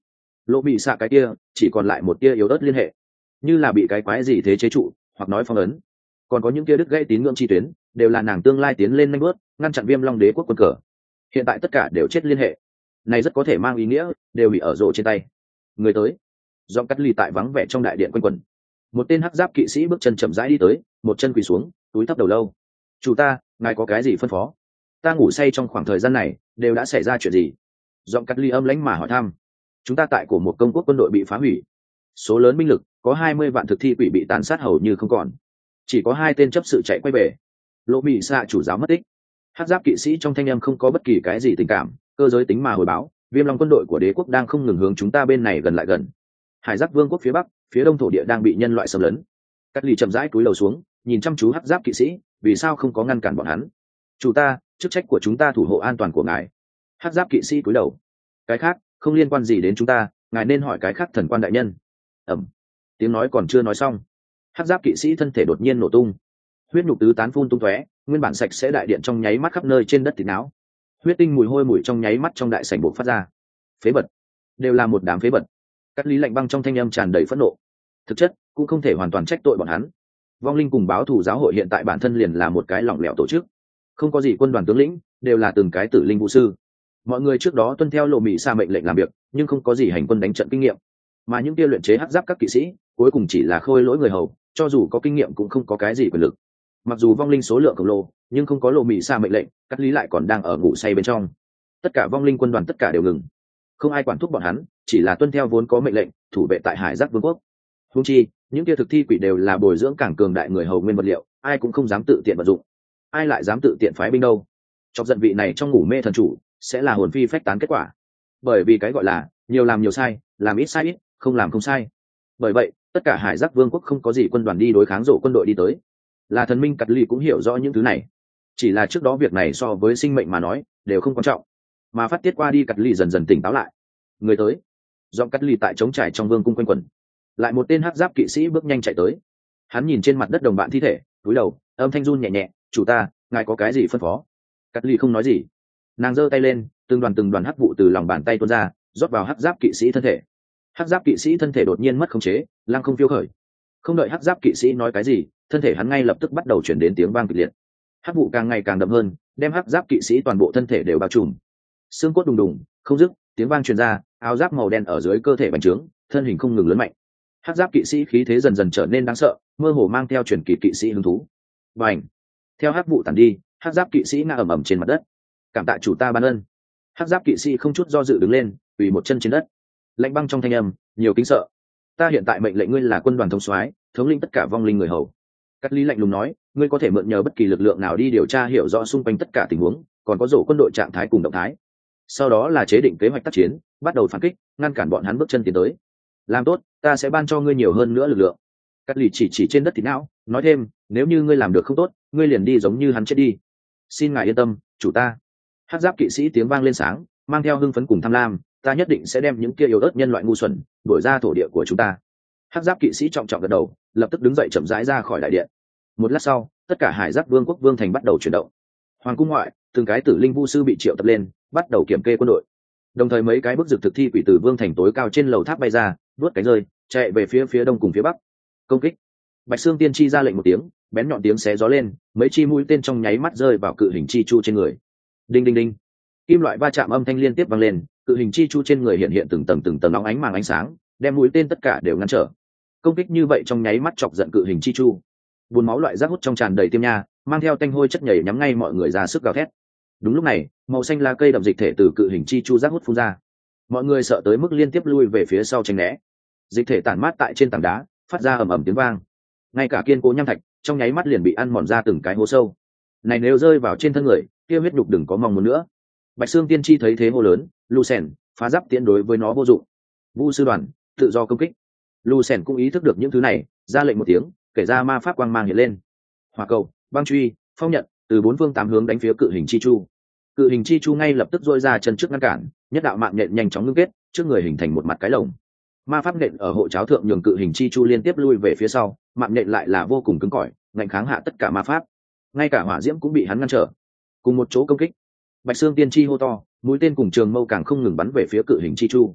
lộ bị xạ cái kia chỉ còn lại một tia yếu ớt liên hệ, như là bị cái quái gì thế chế trụ hoặc nói phong ấn. Còn có những kia đứt gãy tín ngưỡng chi tuyến, đều là nàng tương lai tiến lên nhanh bước ngăn chặn Viêm Long Đế quốc quân cờ. Hiện tại tất cả đều chết liên hệ, này rất có thể mang ý nghĩa đều bị ở rổ trên tay. Người tới, giọng cắt ly tại vắng vẻ trong đại điện quanh quẩn. Một tên hắc giáp kỵ sĩ bước chân chậm rãi đi tới, một chân quỳ xuống, túi thấp đầu lâu. Chủ ta, ngài có cái gì phân phó? Ta ngủ say trong khoảng thời gian này đều đã xảy ra chuyện gì? Giọng cắt ly âm lãnh mà hỏi thăm. Chúng ta tại của một công quốc quân đội bị phá hủy, số lớn binh lực, có 20 vạn thực thi quỷ bị tàn sát hầu như không còn, chỉ có 2 tên chấp sự chạy quay về. Lộ bị xạ chủ giáo mất tích. Hắc giáp kỵ sĩ trong thanh âm không có bất kỳ cái gì tình cảm, cơ giới tính mà hồi báo, Viêm Long quân đội của đế quốc đang không ngừng hướng chúng ta bên này gần lại gần. Hải Giác Vương quốc phía bắc, phía đông thổ địa đang bị nhân loại xâm lấn. Cắt lì chậm rãi cúi đầu xuống, nhìn chăm chú hắc giáp kỵ sĩ, vì sao không có ngăn cản bọn hắn? Chủ ta, chức trách của chúng ta thủ hộ an toàn của ngài. Hắc giáp kỵ sĩ cúi đầu. Cái khác không liên quan gì đến chúng ta, ngài nên hỏi cái khác thần quan đại nhân. Ẩm. Tiếng nói còn chưa nói xong, hắc giáp kỵ sĩ thân thể đột nhiên nổ tung, huyết nhục tứ tán phun tung tóe, nguyên bản sạch sẽ đại điện trong nháy mắt khắp nơi trên đất thịt não, huyết tinh mùi hôi mùi trong nháy mắt trong đại sảnh bộc phát ra. Phế vật, đều là một đám phế vật. Cắt lý lạnh băng trong thanh âm tràn đầy phẫn nộ. Thực chất cũng không thể hoàn toàn trách tội bọn hắn. Vong linh cùng báo thù giáo hội hiện tại bản thân liền là một cái lỏng lẻo tổ chức, không có gì quân đoàn tướng lĩnh, đều là từng cái tử linh vũ sư. Mọi người trước đó tuân theo lộ mỹ sa mệnh lệnh làm việc, nhưng không có gì hành quân đánh trận kinh nghiệm, mà những kia luyện chế hắc giáp các kỵ sĩ cuối cùng chỉ là khôi lỗi người hầu, cho dù có kinh nghiệm cũng không có cái gì quyền lực. Mặc dù vong linh số lượng khổng lồ, nhưng không có lộ mỹ sa mệnh lệnh, cắt lý lại còn đang ở ngủ say bên trong. Tất cả vong linh quân đoàn tất cả đều ngừng, không ai quản thúc bọn hắn, chỉ là tuân theo vốn có mệnh lệnh, thủ vệ tại Hải Giác Vương quốc. Huống chi những kia thực thi quỷ đều là bồi dưỡng càng cường đại người hầu nguyên vật liệu, ai cũng không dám tự tiện vận dụng, ai lại dám tự tiện phái binh đâu. Chọc giận vị này trong ngủ mê thần chủ, sẽ là hồn phi phách tán kết quả. Bởi vì cái gọi là nhiều làm nhiều sai, làm ít sai ít, không làm không sai. Bởi vậy tất cả Hải Giác Vương quốc không có gì quân đoàn đi đối kháng rộ quân đội đi tới, là thần minh cắt ly cũng hiểu rõ những thứ này. Chỉ là trước đó việc này so với sinh mệnh mà nói đều không quan trọng, mà phát tiết qua đi cắt ly dần dần tỉnh táo lại. Người tới, giọng cắt ly tại trống trải trong vương cung quanh quẩn. Lại một tên hắc giáp kỵ sĩ bước nhanh chạy tới, hắn nhìn trên mặt đất đồng bạn thi thể, cúi đầu, âm thanh run nhẹ nhẹ. Chủ ta, ngài có cái gì phân phó? Cắt ly không nói gì. Nàng giơ tay lên, từng đoàn hắc vụ từ lòng bàn tay tuôn ra, rót vào hắc giáp kỵ sĩ thân thể. Hắc giáp kỵ sĩ thân thể đột nhiên mất khống chế, lăng không phiêu khởi. Không đợi hắc giáp kỵ sĩ nói cái gì, thân thể hắn ngay lập tức bắt đầu chuyển đến tiếng vang kịch liệt. Hắc vụ càng ngày càng đậm hơn, đem hắc giáp kỵ sĩ toàn bộ thân thể đều bao trùm. Xương cốt đùng đùng không dứt, tiếng vang truyền ra, áo giáp màu đen ở dưới cơ thể bành trướng, thân hình không ngừng lớn mạnh. Hắc giáp kỵ sĩ khí thế dần dần trở nên đáng sợ, mơ hồ mang theo truyền kỳ kỵ sĩ hứng thú. Bành! Theo hắc vụ tàn đi, hắc giáp kỵ sĩ ngã ầm ầm trên mặt đất. Cảm tạ chủ ta ban ân. Hắc giáp kỵ sĩ không chút do dự đứng lên, quỳ một chân trên đất. Lạnh băng trong thanh âm nhiều kính sợ. Ta hiện tại mệnh lệnh ngươi là quân đoàn thống soái, thống lĩnh tất cả vong linh người hầu. Cắt lý lạnh lùng nói, ngươi có thể mượn nhờ bất kỳ lực lượng nào đi điều tra hiểu rõ xung quanh tất cả tình huống, còn có rổ quân đội trạng thái cùng động thái. Sau đó là chế định kế hoạch tác chiến, bắt đầu phản kích, ngăn cản bọn hắn bước chân tiến tới. Làm tốt, ta sẽ ban cho ngươi nhiều hơn nữa lực lượng. Cắt lý chỉ trên đất thịt não, nói thêm, nếu như ngươi làm được không tốt, ngươi liền đi giống như hắn chết đi. Xin ngài yên tâm, chủ ta. Hắc giáp kỵ sĩ tiếng vang lên sáng, mang theo hưng phấn cùng tham lam, ta nhất định sẽ đem những kia yếu ớt nhân loại ngu xuẩn đuổi ra thổ địa của chúng ta. Hắc giáp kỵ sĩ trọng trọng gật đầu, lập tức đứng dậy chậm rãi ra khỏi đại điện. Một lát sau, tất cả Hải Giác Vương quốc vương thành bắt đầu chuyển động. Hoàng cung ngoại, từng cái tử linh vu sư bị triệu tập lên, bắt đầu kiểm kê quân đội. Đồng thời mấy cái bức dực thực thi quỷ tử vương thành tối cao trên lầu tháp bay ra, vớt cánh rơi, chạy về phía đông cùng phía bắc. Công kích! Bạch Xương Tiên Tri ra lệnh một tiếng, bén nhọn tiếng xé gió lên, mấy chi mũi tên trong nháy mắt rơi vào cự hình chi chu trên người. Đinh đinh đinh! Kim loại va chạm âm thanh liên tiếp vang lên, cự hình chi chu trên người hiện từng tầng nóng ánh màng ánh sáng, đem mũi tên tất cả đều ngăn trở. Công kích như vậy trong nháy mắt chọc giận cự hình chi chu. Buồn máu loại rác hút trong tràn đầy tiêm nha, mang theo tanh hôi chất nhảy nhắm ngay mọi người ra sức gào thét. Đúng lúc này, màu xanh lá cây đậm dịch thể từ cự hình chi chu rác hút phun ra. Mọi người sợ tới mức liên tiếp lui về phía sau tránh né. Dịch thể tản mát tại trên tảng đá, phát ra ầm ầm tiếng vang. Ngay cả kiên cố nham thạch, trong nháy mắt liền bị ăn mòn ra từng cái hố sâu. Này nếu rơi vào trên thân người, kia huyết đục đừng có mong muốn nữa. Bạch Xương Tiên Tri thấy thế hô lớn, Lucen, phá giáp tiễn đối với nó vô dụng. Vu sư đoàn, tự do công kích. Lucen cũng ý thức được những thứ này, ra lệnh một tiếng, kể ra ma pháp quang mang hiện lên. Hỏa cầu, băng truy, phong nhận, từ 4 phương 8 hướng đánh phía cự hình chi chu. Cự hình chi chu ngay lập tức dội ra chân trước ngăn cản, nhất đạo mạng nhện nhanh chóng ngưng kết, trước người hình thành một mặt cái lồng. Ma pháp nện ở hộ cháo thượng nhường cự hình chi chu liên tiếp lui về phía sau, mạng nện lại là vô cùng cứng cỏi, ngạnh kháng hạ tất cả ma pháp. Ngay cả hỏa diễm cũng bị hắn ngăn trở. Cùng một chỗ công kích. Bạch Xương Tiên Tri hô to, mũi tên cùng trường mâu càng không ngừng bắn về phía cự hình chi chu.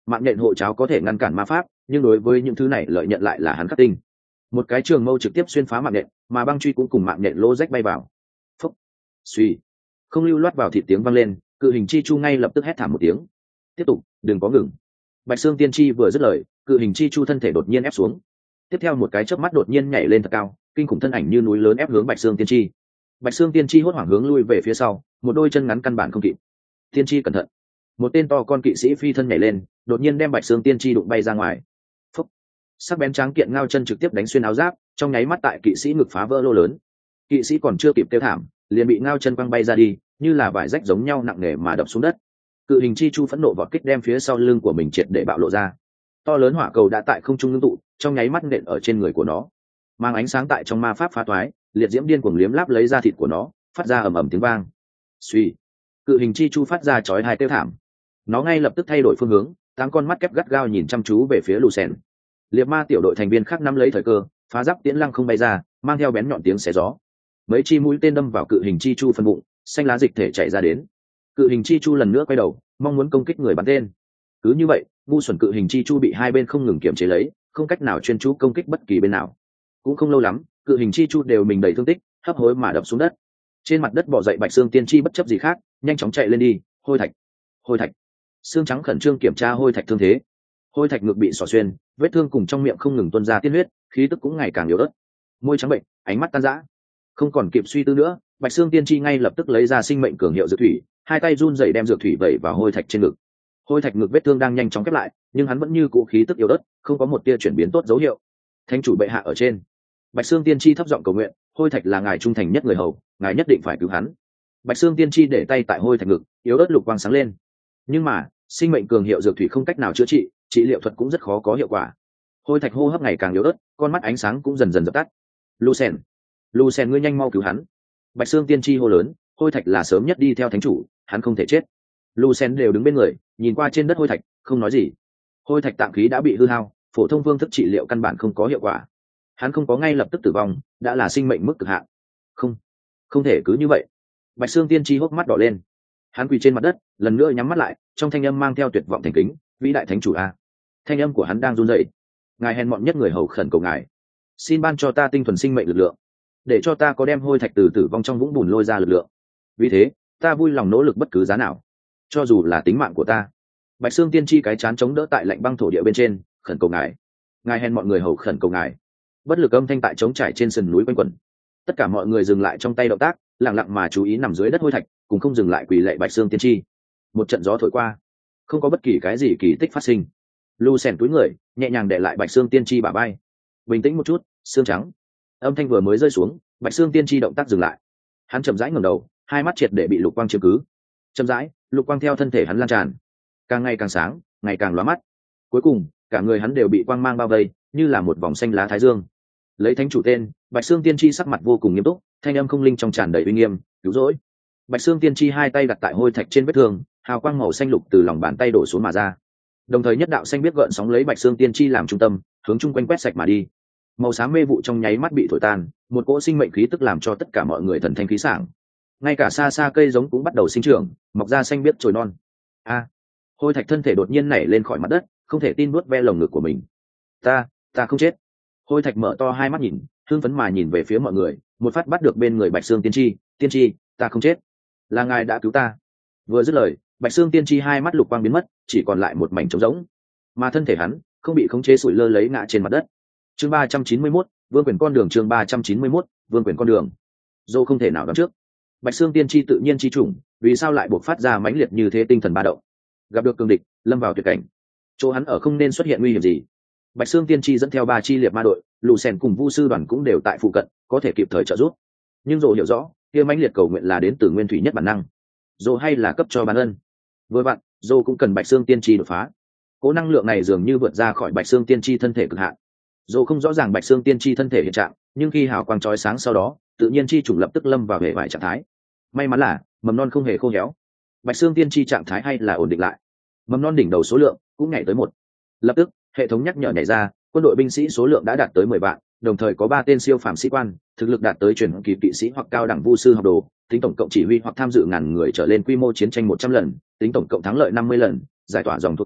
Mạng nhện hộ cháo có thể ngăn cản ma pháp, nhưng đối với những thứ này lợi nhận lại là hắn khắc tinh. Một cái trường mâu trực tiếp xuyên phá mạng nhện, mà băng truy cũng cùng mạng nhện lỗ rách bay vào. Phốc, suy, không lưu loát vào thịt tiếng vang lên, cự hình chi chu ngay lập tức hét thảm một tiếng. Tiếp tục, đừng có ngừng. Bạch Xương Tiên Tri vừa dứt lời, cự hình chi chu thân thể đột nhiên ép xuống. Tiếp theo một cái chớp mắt đột nhiên nhảy lên thật cao, kinh khủng thân ảnh như núi lớn ép hướng Bạch Xương Tiên Tri. Bạch Xương Tiên Tri hốt hoảng hướng lui về phía sau, một đôi chân ngắn căn bản không kịp. Tiên Tri cẩn thận. Một tên to con kỵ sĩ phi thân nhảy lên, đột nhiên đem Bạch Xương Tiên Tri đụng bay ra ngoài. Phúc. Sắc bén tráng kiện ngao chân trực tiếp đánh xuyên áo giáp, trong nháy mắt tại kỵ sĩ ngực phá vỡ lô lớn. Kỵ sĩ còn chưa kịp kêu thảm, liền bị ngao chân quăng bay ra đi, như là vải rách giống nhau nặng nề mà đập xuống đất. Cự hình chi chu phẫn nộ vọt kích đem phía sau lưng của mình triệt để bạo lộ ra. To lớn hỏa cầu đã tại không trung ngưng tụ, trong nháy mắt nện ở trên người của nó, mang ánh sáng tại trong ma pháp phá toái, liệt diễm điên cuồng liếm láp lấy da thịt của nó, phát ra ầm ầm tiếng vang. Suy, cự hình chi chu phát ra chói tai kêu thảm. Nó ngay lập tức thay đổi phương hướng, tám con mắt kép gắt gao nhìn chăm chú về phía Lucien. Liệt ma tiểu đội thành viên khác nắm lấy thời cơ, phá giáp tiễn lăng không bay ra, mang theo bén nhọn tiếng xé gió. Mấy chi mũi tên đâm vào cự hình chi chu phần bụng, xanh lá dịch thể chảy ra đến. Cự hình chi chu lần nữa quay đầu, mong muốn công kích người bắn tên. Cứ như vậy, ngu xuẩn cự hình chi chu bị hai bên không ngừng kiểm chế lấy, không cách nào chuyên chú công kích bất kỳ bên nào. Cũng không lâu lắm, cự hình chi chu đều mình đầy thương tích, hấp hối mà đập xuống đất. Trên mặt đất bò dậy Bạch Xương Tiên Tri bất chấp gì khác, nhanh chóng chạy lên đi. Hôi thạch, hôi thạch. Xương trắng khẩn trương kiểm tra hôi thạch thương thế. Hôi thạch ngực bị xỏ xuyên, vết thương cùng trong miệng không ngừng tuôn ra tiên huyết, khí tức cũng ngày càng yếu ớt. Môi trắng bệnh, ánh mắt tan rã. Không còn kịp suy tư nữa, Bạch Xương Tiên Tri ngay lập tức lấy ra sinh mệnh cường hiệu dược thủy, hai tay run rẩy đem dược thủy vẩy vào hôi thạch trên ngực. Hôi thạch ngực vết thương đang nhanh chóng khép lại, nhưng hắn vẫn như cũ khí tức yếu ớt, không có một tia chuyển biến tốt dấu hiệu. Thánh chủ bệ hạ ở trên. Bạch Xương Tiên Tri thấp giọng cầu nguyện, hôi thạch là ngài trung thành nhất người hầu, ngài nhất định phải cứu hắn. Bạch Xương Tiên Tri để tay tại hôi thạch ngực, yếu ớt lục quang sáng lên. Nhưng mà, sinh mệnh cường hiệu dược thủy không cách nào chữa trị, trị liệu thuật cũng rất khó có hiệu quả. Hôi thạch hô hấp ngày càng yếu ớt, con mắt ánh sáng cũng dần dần dập tắt. Lucien, Lucien, ngươi nhanh mau cứu hắn. Bạch Xương Tiên Tri hô lớn, hôi thạch là sớm nhất đi theo thánh chủ, hắn không thể chết. Lucien đều đứng bên người, nhìn qua trên đất hôi thạch, không nói gì. Hôi thạch tạng khí đã bị hư hao, phổ thông phương thức trị liệu căn bản không có hiệu quả. Hắn không có ngay lập tức tử vong, đã là sinh mệnh mức cực hạn. Không thể cứ như vậy. Bạch Xương Tiên Tri hốc mắt đỏ lên. Hắn quỳ trên mặt đất, lần nữa nhắm mắt lại, trong thanh âm mang theo tuyệt vọng thành kính, vĩ đại thánh chủ a. Thanh âm của hắn đang run rẩy. Ngài hèn mọn nhất người hầu khẩn cầu ngài, xin ban cho ta tinh thuần sinh mệnh lực lượng, để cho ta có đem hôi thạch từ tử vong trong vũng bùn lôi ra lực lượng. Vì thế, ta vui lòng nỗ lực bất cứ giá nào, cho dù là tính mạng của ta. Bạch Xương Tiên Tri cái chán chống đỡ tại lạnh băng thổ địa bên trên, khẩn cầu ngài. Ngài hèn mọi người hầu khẩn cầu ngài. Bất lực âm thanh tại trống trải trên sườn núi quanh quẩn. Tất cả mọi người dừng lại trong tay động tác, lặng lặng mà chú ý nằm dưới đất hôi thạch, cùng không dừng lại quỳ lạy Bạch Xương Tiên Tri. Một trận gió thổi qua, không có bất kỳ cái gì kỳ tích phát sinh. Lucien túi người, nhẹ nhàng để lại Bạch Xương Tiên Tri bả vai. Bình tĩnh một chút, xương trắng. Âm thanh vừa mới rơi xuống, Bạch Xương Tiên Tri động tác dừng lại. Hắn chậm rãi ngẩng đầu, hai mắt triệt để bị lục quang chiếm cứ. Chậm rãi, lục quang theo thân thể hắn lan tràn, càng ngày càng sáng, ngày càng lóa mắt. Cuối cùng, cả người hắn đều bị quang mang bao vây, như là một vòng xanh lá thái dương. Lấy thánh chủ tên, Bạch Xương Tiên Tri sắc mặt vô cùng nghiêm túc, thanh âm không linh trong tràn đầy uy nghiêm, cứu rỗi. Bạch Xương Tiên Tri hai tay đặt tại hôi thạch trên vết thương, hào quang màu xanh lục từ lòng bàn tay đổ xuống mà ra. Đồng thời nhất đạo xanh biết gợn sóng lấy Bạch Xương Tiên Tri làm trung tâm, hướng chung quanh quét sạch mà đi. Màu xám mê vụ trong nháy mắt bị thổi tan, một cỗ sinh mệnh khí tức làm cho tất cả mọi người thần thanh khí sảng. Ngay cả xa xa cây giống cũng bắt đầu sinh trưởng, mọc ra xanh biếc chồi non. Hôi thạch thân thể đột nhiên nảy lên khỏi mặt đất, không thể tin nuốt ve lồng ngực của mình. Ta không chết. Hôi thạch mở to hai mắt nhìn, hưng phấn mà nhìn về phía mọi người, một phát bắt được bên người Bạch Xương Tiên Tri, ta không chết, là ngài đã cứu ta. Vừa dứt lời, Bạch Xương Tiên Tri hai mắt lục quang biến mất, chỉ còn lại một mảnh trống rỗng, mà thân thể hắn không bị khống chế sủi lơ lấy ngã trên mặt đất. Chương 391, Vương quyền con đường. Chương 391, Vương quyền con đường. Dô không thể nào đoán trước, Bạch Xương Tiên Tri tự nhiên chi chủng, vì sao lại buộc phát ra mãnh liệt như thế tinh thần ba động. Gặp được cường địch, lâm vào tuyệt cảnh, chỗ hắn ở không nên xuất hiện nguy hiểm gì. Bạch Xương Tiên Tri dẫn theo 3 chi liệt ma đội, Lucien cùng Vu sư đoàn cũng đều tại phụ cận, có thể kịp thời trợ giúp. Nhưng Dô hiểu rõ, kia mãnh liệt cầu nguyện là đến từ nguyên thủy nhất bản năng. Dô hay là cấp cho ban ân. Vừa vặn, Dô cũng cần Bạch Xương Tiên Tri đột phá. Cố năng lượng này dường như vượt ra khỏi Bạch Xương Tiên Tri thân thể cực hạn. Dô không rõ ràng Bạch Xương Tiên Tri thân thể hiện trạng, nhưng khi hào quang chói sáng sau đó, tự nhiên chi chủng lập tức lâm vào hệ vải trạng thái. May mắn là mầm non không hề khô héo, Bạch Xương Tiên Tri trạng thái hay là ổn định lại. Mầm non đỉnh đầu số lượng cũng nhảy tới 1. Lập tức, hệ thống nhắc nhở nhảy ra, quân đội binh sĩ số lượng đã đạt tới 10 vạn, đồng thời có 3 tên siêu phàm sĩ quan, thực lực đạt tới truyền kỳ kỵ sĩ hoặc cao đẳng vu sư học đồ, tính tổng cộng chỉ huy hoặc tham dự ngàn người trở lên quy mô chiến tranh 100 lần, tính tổng cộng thắng lợi 50 lần, giải tỏa dòng thuộc tính,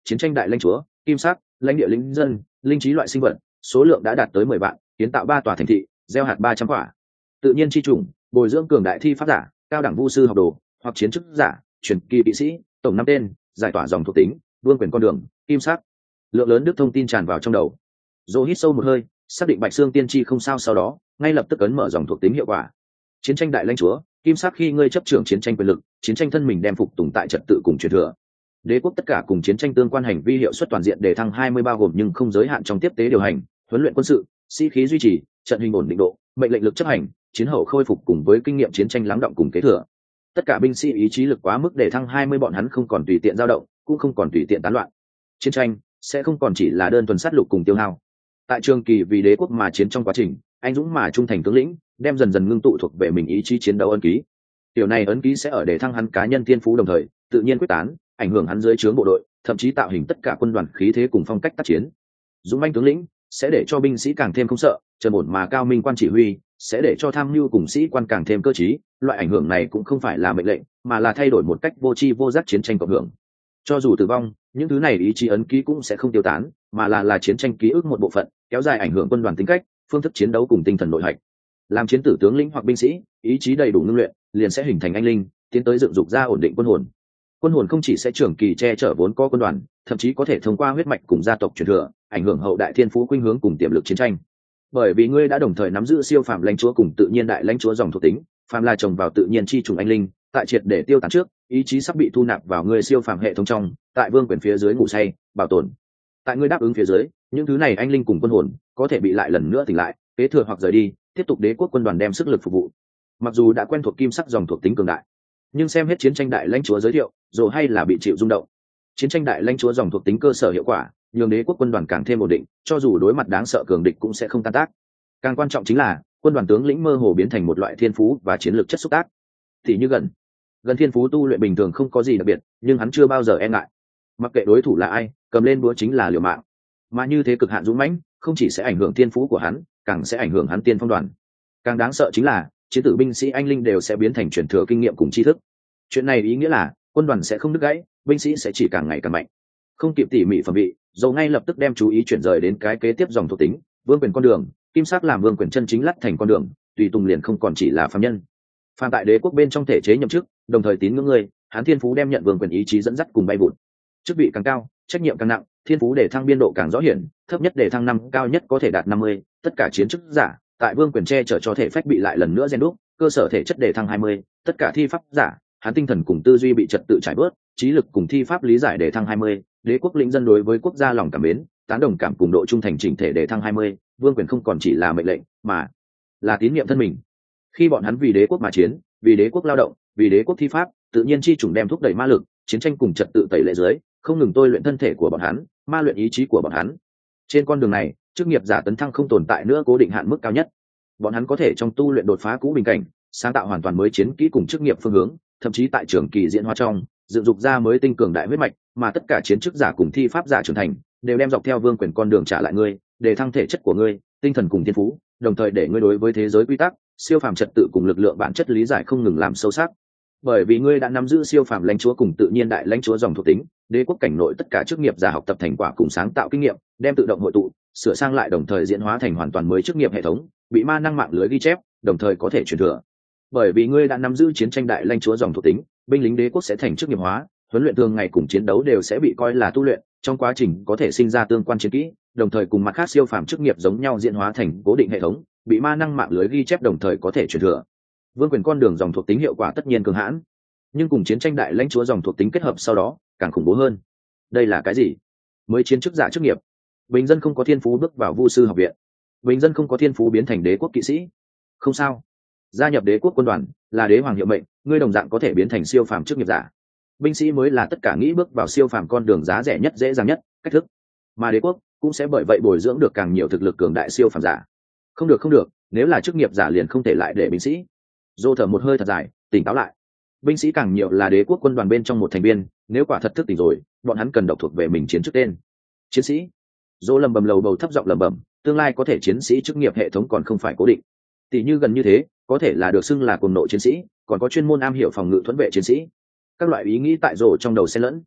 chiến tranh đại lãnh chúa, kim sắc, lãnh địa lính dân, linh trí loại sinh vật, số lượng đã đạt tới 10 vạn, kiến tạo 3 tòa thành thị, gieo hạt 300 quả. Tự nhiên chi chủng, bồi dưỡng cường đại thi pháp giả, cao đẳng vu sư học đồ, hoặc chiến chức giả, truyền kỳ kỵ sĩ, tổng 5 tên, giải tỏa dòng thuộc tính, vương quyền con đường, kim sắc. Lượng lớn đức thông tin tràn vào trong đầu. Dỗ hít sâu một hơi, xác định Bạch Xương tiên tri không sao, sau đó ngay lập tức ấn mở dòng thuộc tính hiệu quả. Chiến tranh đại lãnh chúa, kim sắc, khi ngươi chấp trưởng chiến tranh quyền lực, chiến tranh thân mình đem phục tùng tại trật tự cùng truyền thừa. Đế quốc tất cả cùng chiến tranh tương quan hành vi hiệu suất toàn diện để thăng 20, bao gồm nhưng không giới hạn trong tiếp tế điều hành, huấn luyện quân sự, sĩ khí duy trì, trận hình ổn định độ, mệnh lệnh lực chấp hành, chiến hậu khôi phục cùng với kinh nghiệm chiến tranh lắng đọng cùng kế thừa. Tất cả binh sĩ ý chí lực quá mức để thăng 20, bọn hắn không còn tùy tiện dao động, cũng không còn tùy tiện tán loạn. Chiến tranh sẽ không còn chỉ là đơn thuần sát lục cùng tiêu hao. Tại trường kỳ vì đế quốc mà chiến trong quá trình, anh dũng mà trung thành tướng lĩnh, đem dần dần ngưng tụ thuộc về mình ý chí chiến đấu ấn ký. Điều này ấn ký sẽ ở để thăng hắn cá nhân thiên phú, đồng thời tự nhiên quyết tán, ảnh hưởng hắn dưới trướng bộ đội, thậm chí tạo hình tất cả quân đoàn khí thế cùng phong cách tác chiến. Dũng mãnh tướng lĩnh sẽ để cho binh sĩ càng thêm không sợ, trầm ổn mà cao minh quan chỉ huy sẽ để cho tham mưu cùng sĩ quan càng thêm cơ trí. Loại ảnh hưởng này cũng không phải là mệnh lệnh, mà là thay đổi một cách vô tri vô giác chiến tranh cộng hưởng. Cho dù tử vong, những thứ này ý chí ấn ký cũng sẽ không tiêu tán, mà là chiến tranh ký ức một bộ phận, kéo dài ảnh hưởng quân đoàn tính cách, phương thức chiến đấu cùng tinh thần nội hạch. Làm chiến tử tướng lĩnh hoặc binh sĩ ý chí đầy đủ ngưng luyện, liền sẽ hình thành anh linh, tiến tới dựng dục ra ổn định quân hồn. Quân hồn không chỉ sẽ trưởng kỳ che chở vốn có quân đoàn, thậm chí có thể thông qua huyết mạch cùng gia tộc truyền thừa, ảnh hưởng hậu đại thiên phú khuynh hướng cùng tiềm lực chiến tranh. Bởi vì ngươi đã đồng thời nắm giữ siêu phàm lãnh chúa cùng tự nhiên đại lãnh chúa dòng thuộc tính, phàm là trồng vào tự nhiên chi trùng anh linh, tại triệt để tiêu tán trước, ý chí sắp bị thu nạp vào ngươi siêu phàm hệ thống trong, tại vương quyền phía dưới ngủ say, bảo tồn. Tại ngươi đáp ứng phía dưới, những thứ này anh linh cùng quân hồn có thể bị lại lần nữa tỉnh lại, kế thừa hoặc rời đi, tiếp tục đế quốc quân đoàn đem sức lực phục vụ. Mặc dù đã quen thuộc kim sắc dòng thuộc tính cường đại, nhưng xem hết chiến tranh đại lãnh chúa giới thiệu, rồi hay là bị chịu rung động. Chiến tranh đại lãnh chúa dòng thuộc tính cơ sở hiệu quả, nhường đế quốc quân đoàn càng thêm ổn định, cho dù đối mặt đáng sợ cường địch cũng sẽ không tan tác. Càng quan trọng chính là quân đoàn tướng lĩnh mơ hồ biến thành một loại thiên phú và chiến lược chất xúc tác. Thì như gần thiên phú tu luyện bình thường không có gì đặc biệt, nhưng hắn chưa bao giờ e ngại. Mặc kệ đối thủ là ai, cầm lên búa chính là liều mạng. Mà như thế cực hạn dũng mãnh, không chỉ sẽ ảnh hưởng thiên phú của hắn, càng sẽ ảnh hưởng hắn tiên phong đoàn. Càng đáng sợ chính là chiến tử binh sĩ anh linh đều sẽ biến thành truyền thừa kinh nghiệm cùng tri thức. Chuyện này ý nghĩa là quân đoàn sẽ không đứt gãy, binh sĩ sẽ chỉ càng ngày càng mạnh. Không kịp tỉ mỉ phẩm vị, dầu ngay lập tức đem chú ý chuyển rời đến cái kế tiếp dòng thuộc tính, vương quyền con đường, kim sắc làm vương quyền chân chính lắt thành con đường, tùy tùng liền không còn chỉ là phàm nhân. Phàm tại đế quốc bên trong thể chế nhậm chức, đồng thời tín ngưỡng người, hắn thiên phú đem nhận vương quyền ý chí dẫn dắt cùng bay vụt. Chức vị càng cao, trách nhiệm càng nặng, thiên phú để thăng biên độ càng rõ hiển, thấp nhất để thăng 5, cao nhất có thể đạt 50, tất cả chiến chức giả, tại vương quyền che chở cho thể phách bị lại lần nữa rèn đúc, cơ sở thể chất để thăng 20, tất cả thi pháp giả, hắn tinh thần cùng tư duy bị trật tự trải bớt, trí lực cùng thi pháp lý giải để thăng 20, đế quốc lĩnh dân đối với quốc gia lòng cảm mến, tán đồng cảm cùng độ trung thành chỉnh thể để thăng 20, vương quyền không còn chỉ là mệnh lệnh, mà là tín nhiệm thân mình. Khi bọn hắn vì đế quốc mà chiến, vì đế quốc lao động, vì đế quốc thi pháp, tự nhiên chi trùng đem thúc đẩy ma lực, chiến tranh cùng trật tự tẩy lệ dưới, không ngừng tôi luyện thân thể của bọn hắn, ma luyện ý chí của bọn hắn. Trên con đường này, chức nghiệp giả tấn thăng không tồn tại nữa cố định hạn mức cao nhất. Bọn hắn có thể trong tu luyện đột phá cũ bình cảnh, sáng tạo hoàn toàn mới chiến kỹ cùng chức nghiệp phương hướng, thậm chí tại trường kỳ diễn hóa trong dựng dục ra mới tinh cường đại huyết mạch, mà tất cả chiến chức giả cùng thi pháp giả trưởng thành đều đem dọc theo vương quyền con đường trả lại ngươi, để thăng thể chất của ngươi, tinh thần cùng thiên phú, đồng thời để ngươi đối với thế giới quy tắc, siêu phàm trật tự cùng lực lượng bản chất lý giải không ngừng làm sâu sắc. Bởi vì ngươi đã nắm giữ siêu phàm lãnh chúa cùng tự nhiên đại lãnh chúa dòng thuộc tính, đế quốc cảnh nội tất cả chức nghiệp giả học tập thành quả cùng sáng tạo kinh nghiệm, đem tự động hội tụ, sửa sang lại đồng thời diễn hóa thành hoàn toàn mới chức nghiệp hệ thống, bị ma năng mạng lưới ghi chép, đồng thời có thể truyền thừa. Bởi vì ngươi đã nắm giữ chiến tranh đại lãnh chúa dòng thuộc tính, binh lính đế quốc sẽ thành chức nghiệp hóa, huấn luyện thường ngày cùng chiến đấu đều sẽ bị coi là tu luyện, trong quá trình có thể sinh ra tương quan chiến kỹ, đồng thời cùng mặt khác siêu phàm chức nghiệp giống nhau diễn hóa thành cố định hệ thống, bị ma năng mạng lưới ghi chép đồng thời có thể truyền thừa. Vương quyền con đường dòng thuộc tính hiệu quả tất nhiên cường hãn, nhưng cùng chiến tranh đại lãnh chúa dòng thuộc tính kết hợp sau đó càng khủng bố hơn. Đây là cái gì? Mới chiến chức giả chức nghiệp. Bình dân không có thiên phú bước vào vu sư học viện, bình dân không có thiên phú biến thành đế quốc kỵ sĩ. Không sao, gia nhập đế quốc quân đoàn là đế hoàng hiệu mệnh, ngươi đồng dạng có thể biến thành siêu phàm chức nghiệp giả. Binh sĩ mới là tất cả nghĩ bước vào siêu phàm con đường giá rẻ nhất, dễ dàng nhất cách thức, mà đế quốc cũng sẽ bởi vậy bồi dưỡng được càng nhiều thực lực cường đại siêu phàm giả. Không được, nếu là chức nghiệp giả liền không thể lại để binh sĩ. Dô thở một hơi thật dài, tỉnh táo lại. Binh sĩ càng nhiều là đế quốc quân đoàn bên trong một thành viên, nếu quả thật thức tỉnh rồi, bọn hắn cần độc thuộc về mình chiến chức tên. Chiến sĩ. Dô lầm bầm lầu bầu thấp giọng lẩm bẩm, tương lai có thể chiến sĩ chức nghiệp hệ thống còn không phải cố định. Tỷ như gần như thế, có thể là được xưng là cuồng nộ chiến sĩ, còn có chuyên môn am hiểu phòng ngự thuẫn vệ chiến sĩ. Các loại ý nghĩ tại rổ trong đầu xen lẫn.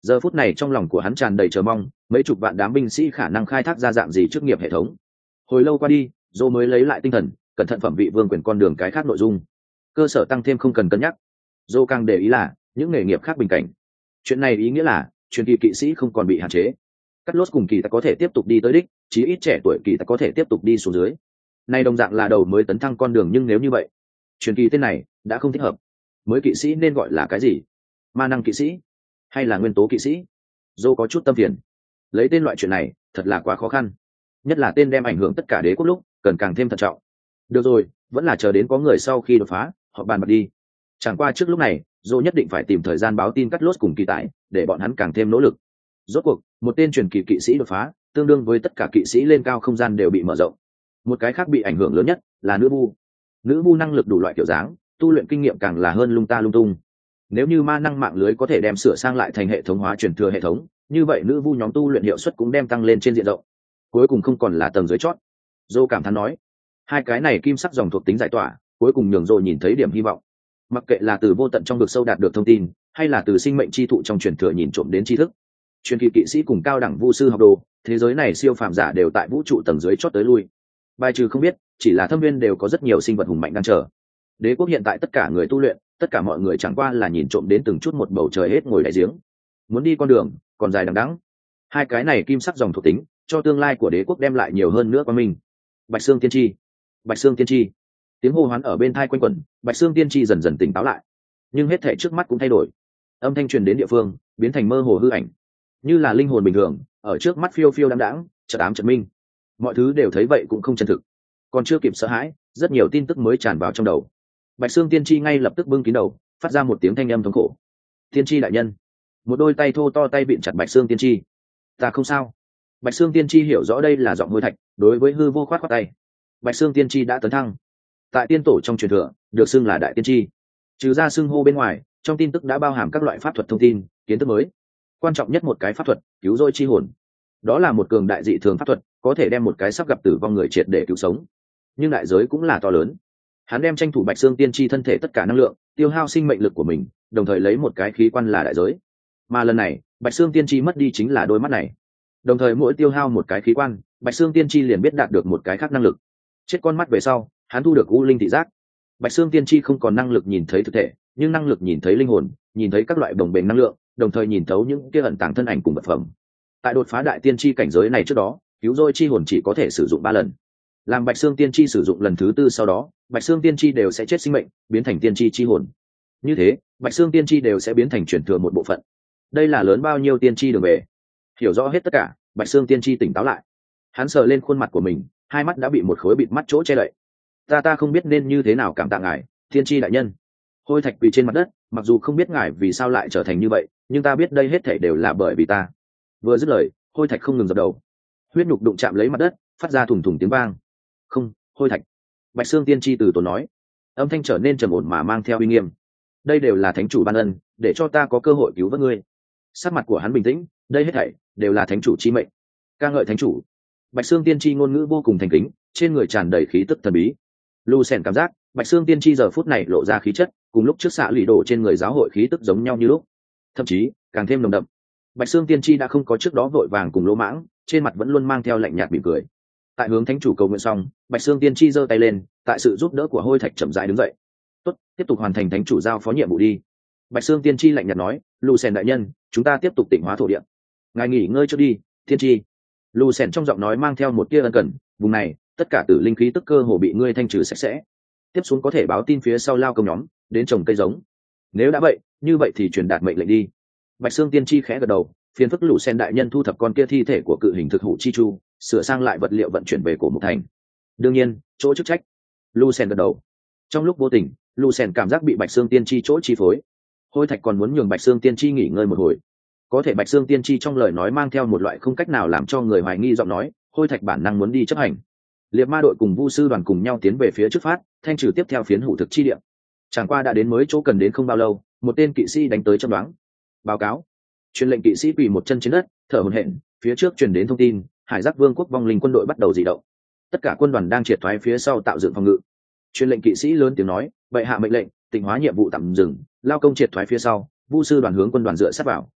Giờ phút này trong lòng của hắn tràn đầy chờ mong, mấy chục vạn đám binh sĩ khả năng khai thác ra dạng gì chức nghiệp hệ thống. Hồi lâu qua đi, Dô mới lấy lại tinh thần, cẩn thận phẩm vị vương quyền con đường cái khác nội dung. Cơ sở tăng thêm không cần cân nhắc. Dô càng để ý là những nghề nghiệp khác bình cảnh. Chuyện này ý nghĩa là truyền kỳ kỵ sĩ không còn bị hạn chế. Cắt lốt cùng kỳ ta có thể tiếp tục đi tới đích, chí ít trẻ tuổi kỳ ta có thể tiếp tục đi xuống dưới. Này đồng dạng là đầu mới tấn thăng con đường, nhưng nếu như vậy, truyền kỳ tên này đã không thích hợp. Mới kỵ sĩ nên gọi là cái gì? Ma năng kỵ sĩ hay là nguyên tố kỵ sĩ? Dô có chút tâm phiền. Lấy tên loại chuyện này thật là quá khó khăn, nhất là tên đem ảnh hưởng tất cả đế quốc lúc cần càng thêm thận trọng. Được rồi, vẫn là chờ đến có người sau khi đột phá họ bàn bạc đi. Chẳng qua trước lúc này Dô nhất định phải tìm thời gian báo tin Cắt lốt cùng kỳ tại, để bọn hắn càng thêm nỗ lực. Rốt cuộc một tên truyền kỳ kỵ sĩ đột phá tương đương với tất cả kỵ sĩ lên cao không gian đều bị mở rộng. Một cái khác bị ảnh hưởng lớn nhất là nữ vu. Nữ vu năng lực đủ loại kiểu dáng, tu luyện kinh nghiệm càng là hơn lung ta lung tung. Nếu như ma năng mạng lưới có thể đem sửa sang lại thành hệ thống hóa truyền thừa hệ thống, như vậy nữ vu nhóm tu luyện hiệu suất cũng đem tăng lên trên diện rộng. Cuối cùng không còn là tầng dưới chót. Dô cảm thán nói, hai cái này kim sắc dòng thuộc tính giải tỏa cuối cùng nhường Dô nhìn thấy điểm hy vọng. Mặc kệ là từ vô tận trong vực sâu đạt được thông tin, hay là từ sinh mệnh chi thụ trong truyền thừa nhìn trộm đến tri thức, truyền kỳ kỵ sĩ cùng cao đẳng vu sư học đồ, thế giới này siêu phàm giả đều tại vũ trụ tầng dưới chót tới lui. Bài trừ không biết, chỉ là thâm viên đều có rất nhiều sinh vật hùng mạnh đang chờ. Đế quốc hiện tại tất cả người tu luyện, tất cả mọi người chẳng qua là nhìn trộm đến từng chút một bầu trời hết ngồi đại giếng. Muốn đi con đường còn dài đằng đẵng. Hai cái này kim sắc dòng thuộc tính cho tương lai của đế quốc đem lại nhiều hơn nữa qua mình. Bạch Xương Tiên Tri, Bạch Xương Tiên Tri. Tiếng hô hoán ở bên tai quanh quẩn, Bạch Xương Tiên Tri dần dần tỉnh táo lại. Nhưng hết thảy trước mắt cũng thay đổi. Âm thanh truyền đến địa phương biến thành mơ hồ hư ảnh, như là linh hồn bình thường ở trước mắt phiêu phiêu đãng đãng, chợt ám chợt minh. Mọi thứ đều thấy vậy cũng không chân thực. Còn chưa kịp sợ hãi, rất nhiều tin tức mới tràn vào trong đầu. Bạch Xương Tiên Tri ngay lập tức bưng kín đầu, phát ra một tiếng thanh âm thống khổ. Tiên Tri đại nhân. Một đôi tay thô to tay vịn chặt Bạch Xương Tiên Tri. Ta không sao. Bạch Xương Tiên Tri hiểu rõ đây là giọng hôi thạch, đối với hư vô khoát khoát tay. Bạch Xương Tiên Tri đã tấn thăng, tại tiên tổ trong truyền thừa được xưng là đại tiên tri. Trừ ra xưng hô bên ngoài, trong tin tức đã bao hàm các loại pháp thuật thông tin, kiến thức mới. Quan trọng nhất một cái pháp thuật, cứu rỗi chi hồn. Đó là một cường đại dị thường pháp thuật, có thể đem một cái sắp gặp tử vong người triệt để cứu sống. Nhưng đại giới cũng là to lớn. Hắn đem tranh thủ Bạch Xương Tiên Tri thân thể tất cả năng lượng, tiêu hao sinh mệnh lực của mình, đồng thời lấy một cái khí quan là đại giới. Mà lần này, Bạch Xương Tiên Tri mất đi chính là đôi mắt này. Đồng thời mỗi tiêu hao một cái khí quan, Bạch Xương Tiên Tri liền biết đạt được một cái khác năng lực. Chết con mắt về sau, hắn thu được u linh thị giác. Bạch Xương Tiên Tri không còn năng lực nhìn thấy thực thể, nhưng năng lực nhìn thấy linh hồn, nhìn thấy các loại đồng bền năng lượng, đồng thời nhìn thấu những kia ẩn tàng thân ảnh cùng vật phẩm. Tại đột phá đại tiên tri cảnh giới này trước đó, cứu rỗi chi hồn chỉ có thể sử dụng 3 lần. Làm Bạch Xương Tiên Tri sử dụng lần thứ 4 sau đó, Bạch Xương Tiên Tri đều sẽ chết sinh mệnh, biến thành tiên tri chi hồn. Như thế, Bạch Xương Tiên Tri đều sẽ biến thành truyền thừa một bộ phận. Đây là lớn bao nhiêu tiên tri đường về. Hiểu rõ hết tất cả, Bạch Xương Tiên Tri tỉnh táo lại. Hắn sờ lên khuôn mặt của mình, hai mắt đã bị một khối bịt mắt chỗ che đậy. Ta không biết nên như thế nào cảm tạ ngài, tiên tri đại nhân. Hôi thạch quỳ trên mặt đất, mặc dù không biết ngài vì sao lại trở thành như vậy, nhưng ta biết đây hết thảy đều là bởi vì ta. Vừa dứt lời, hôi thạch không ngừng dập đầu. Huyết nhục đụng chạm lấy mặt đất, phát ra thùng thùng tiếng vang. Không, hôi thạch. Bạch Xương Tiên Tri từ tốn nói, âm thanh trở nên trầm ổn mà mang theo uy nghiêm. Đây đều là thánh chủ ban ân, để cho ta có cơ hội cứu vớt ngươi. Sắc mặt của hắn bình tĩnh, đây hết thảy đều là thánh chủ chi mệnh. Ca ngợi thánh chủ. Bạch Xương Tiên Tri ngôn ngữ vô cùng thành kính, trên người tràn đầy khí tức thần bí. Lu Sen cảm giác Bạch Xương Tiên Tri giờ phút này lộ ra khí chất cùng lúc trước xạ lụy đổ trên người giáo hội khí tức giống nhau như lúc, thậm chí càng thêm nồng đậm. Bạch Xương Tiên Tri đã không có trước đó vội vàng cùng lỗ mãng, trên mặt vẫn luôn mang theo lạnh nhạt mỉm cười. Tại hướng thánh chủ cầu nguyện xong, Bạch Xương Tiên Tri giơ tay lên, tại sự giúp đỡ của hôi thạch chậm rãi đứng dậy. Tốt, tiếp tục hoàn thành thánh chủ giao phó nhiệm vụ đi. Bạch Xương Tiên Tri lạnh nhạt nói, Lu Sen đại nhân, chúng ta tiếp tục tịnh hóa thổ địa. Ngài nghỉ ngơi trước đi, Tiên Tri. Lu Sen trong giọng nói mang theo một tia ân cần, vùng này tất cả tử linh khí tức cơ hồ bị ngươi thanh trừ sạch sẽ. Tiếp xuống có thể báo tin phía sau lao công nhóm đến trồng cây giống. Nếu đã vậy, như vậy thì truyền đạt mệnh lệnh đi. Bạch Xương Tiên Tri khẽ gật đầu, phiền phức Lũ Sen đại nhân thu thập con kia thi thể của cự hình thực hủ chi chu, sửa sang lại vật liệu vận chuyển về cổ mục thành. Đương nhiên, chỗ chức trách. Lũ Sen gật đầu. Trong lúc vô tình, Lũ Sen cảm giác bị Bạch Xương Tiên Tri chỗ chi phối. Hôi thạch còn muốn nhường Bạch Xương Tiên Tri nghỉ ngơi một hồi. Có thể Bạch Xương Tiên Tri trong lời nói mang theo một loại không cách nào làm cho người hoài nghi giọng nói, hôi thạch bản năng muốn đi chấp hành. Liệt ma đội cùng vu sư đoàn cùng nhau tiến về phía trước phát, thanh trừ tiếp theo phiến hủ thực chi địa. Chẳng qua đã đến mới chỗ cần đến không bao lâu, một tên kỵ sĩ đánh tới chấm đoán. Báo cáo. Truyền lệnh kỵ sĩ quỳ một chân trên đất, thở hổn hển, phía trước truyền đến thông tin, Hải Giác Vương quốc vong linh quân đội bắt đầu dị động. Tất cả quân đoàn đang triệt thoái phía sau tạo dựng phòng ngự. Truyền lệnh kỵ sĩ lớn tiếng nói, bệ hạ mệnh lệnh, tịnh hóa nhiệm vụ tạm dừng, lao công triệt thoái phía sau, vu sư đoàn hướng quân đoàn dựa sát vào.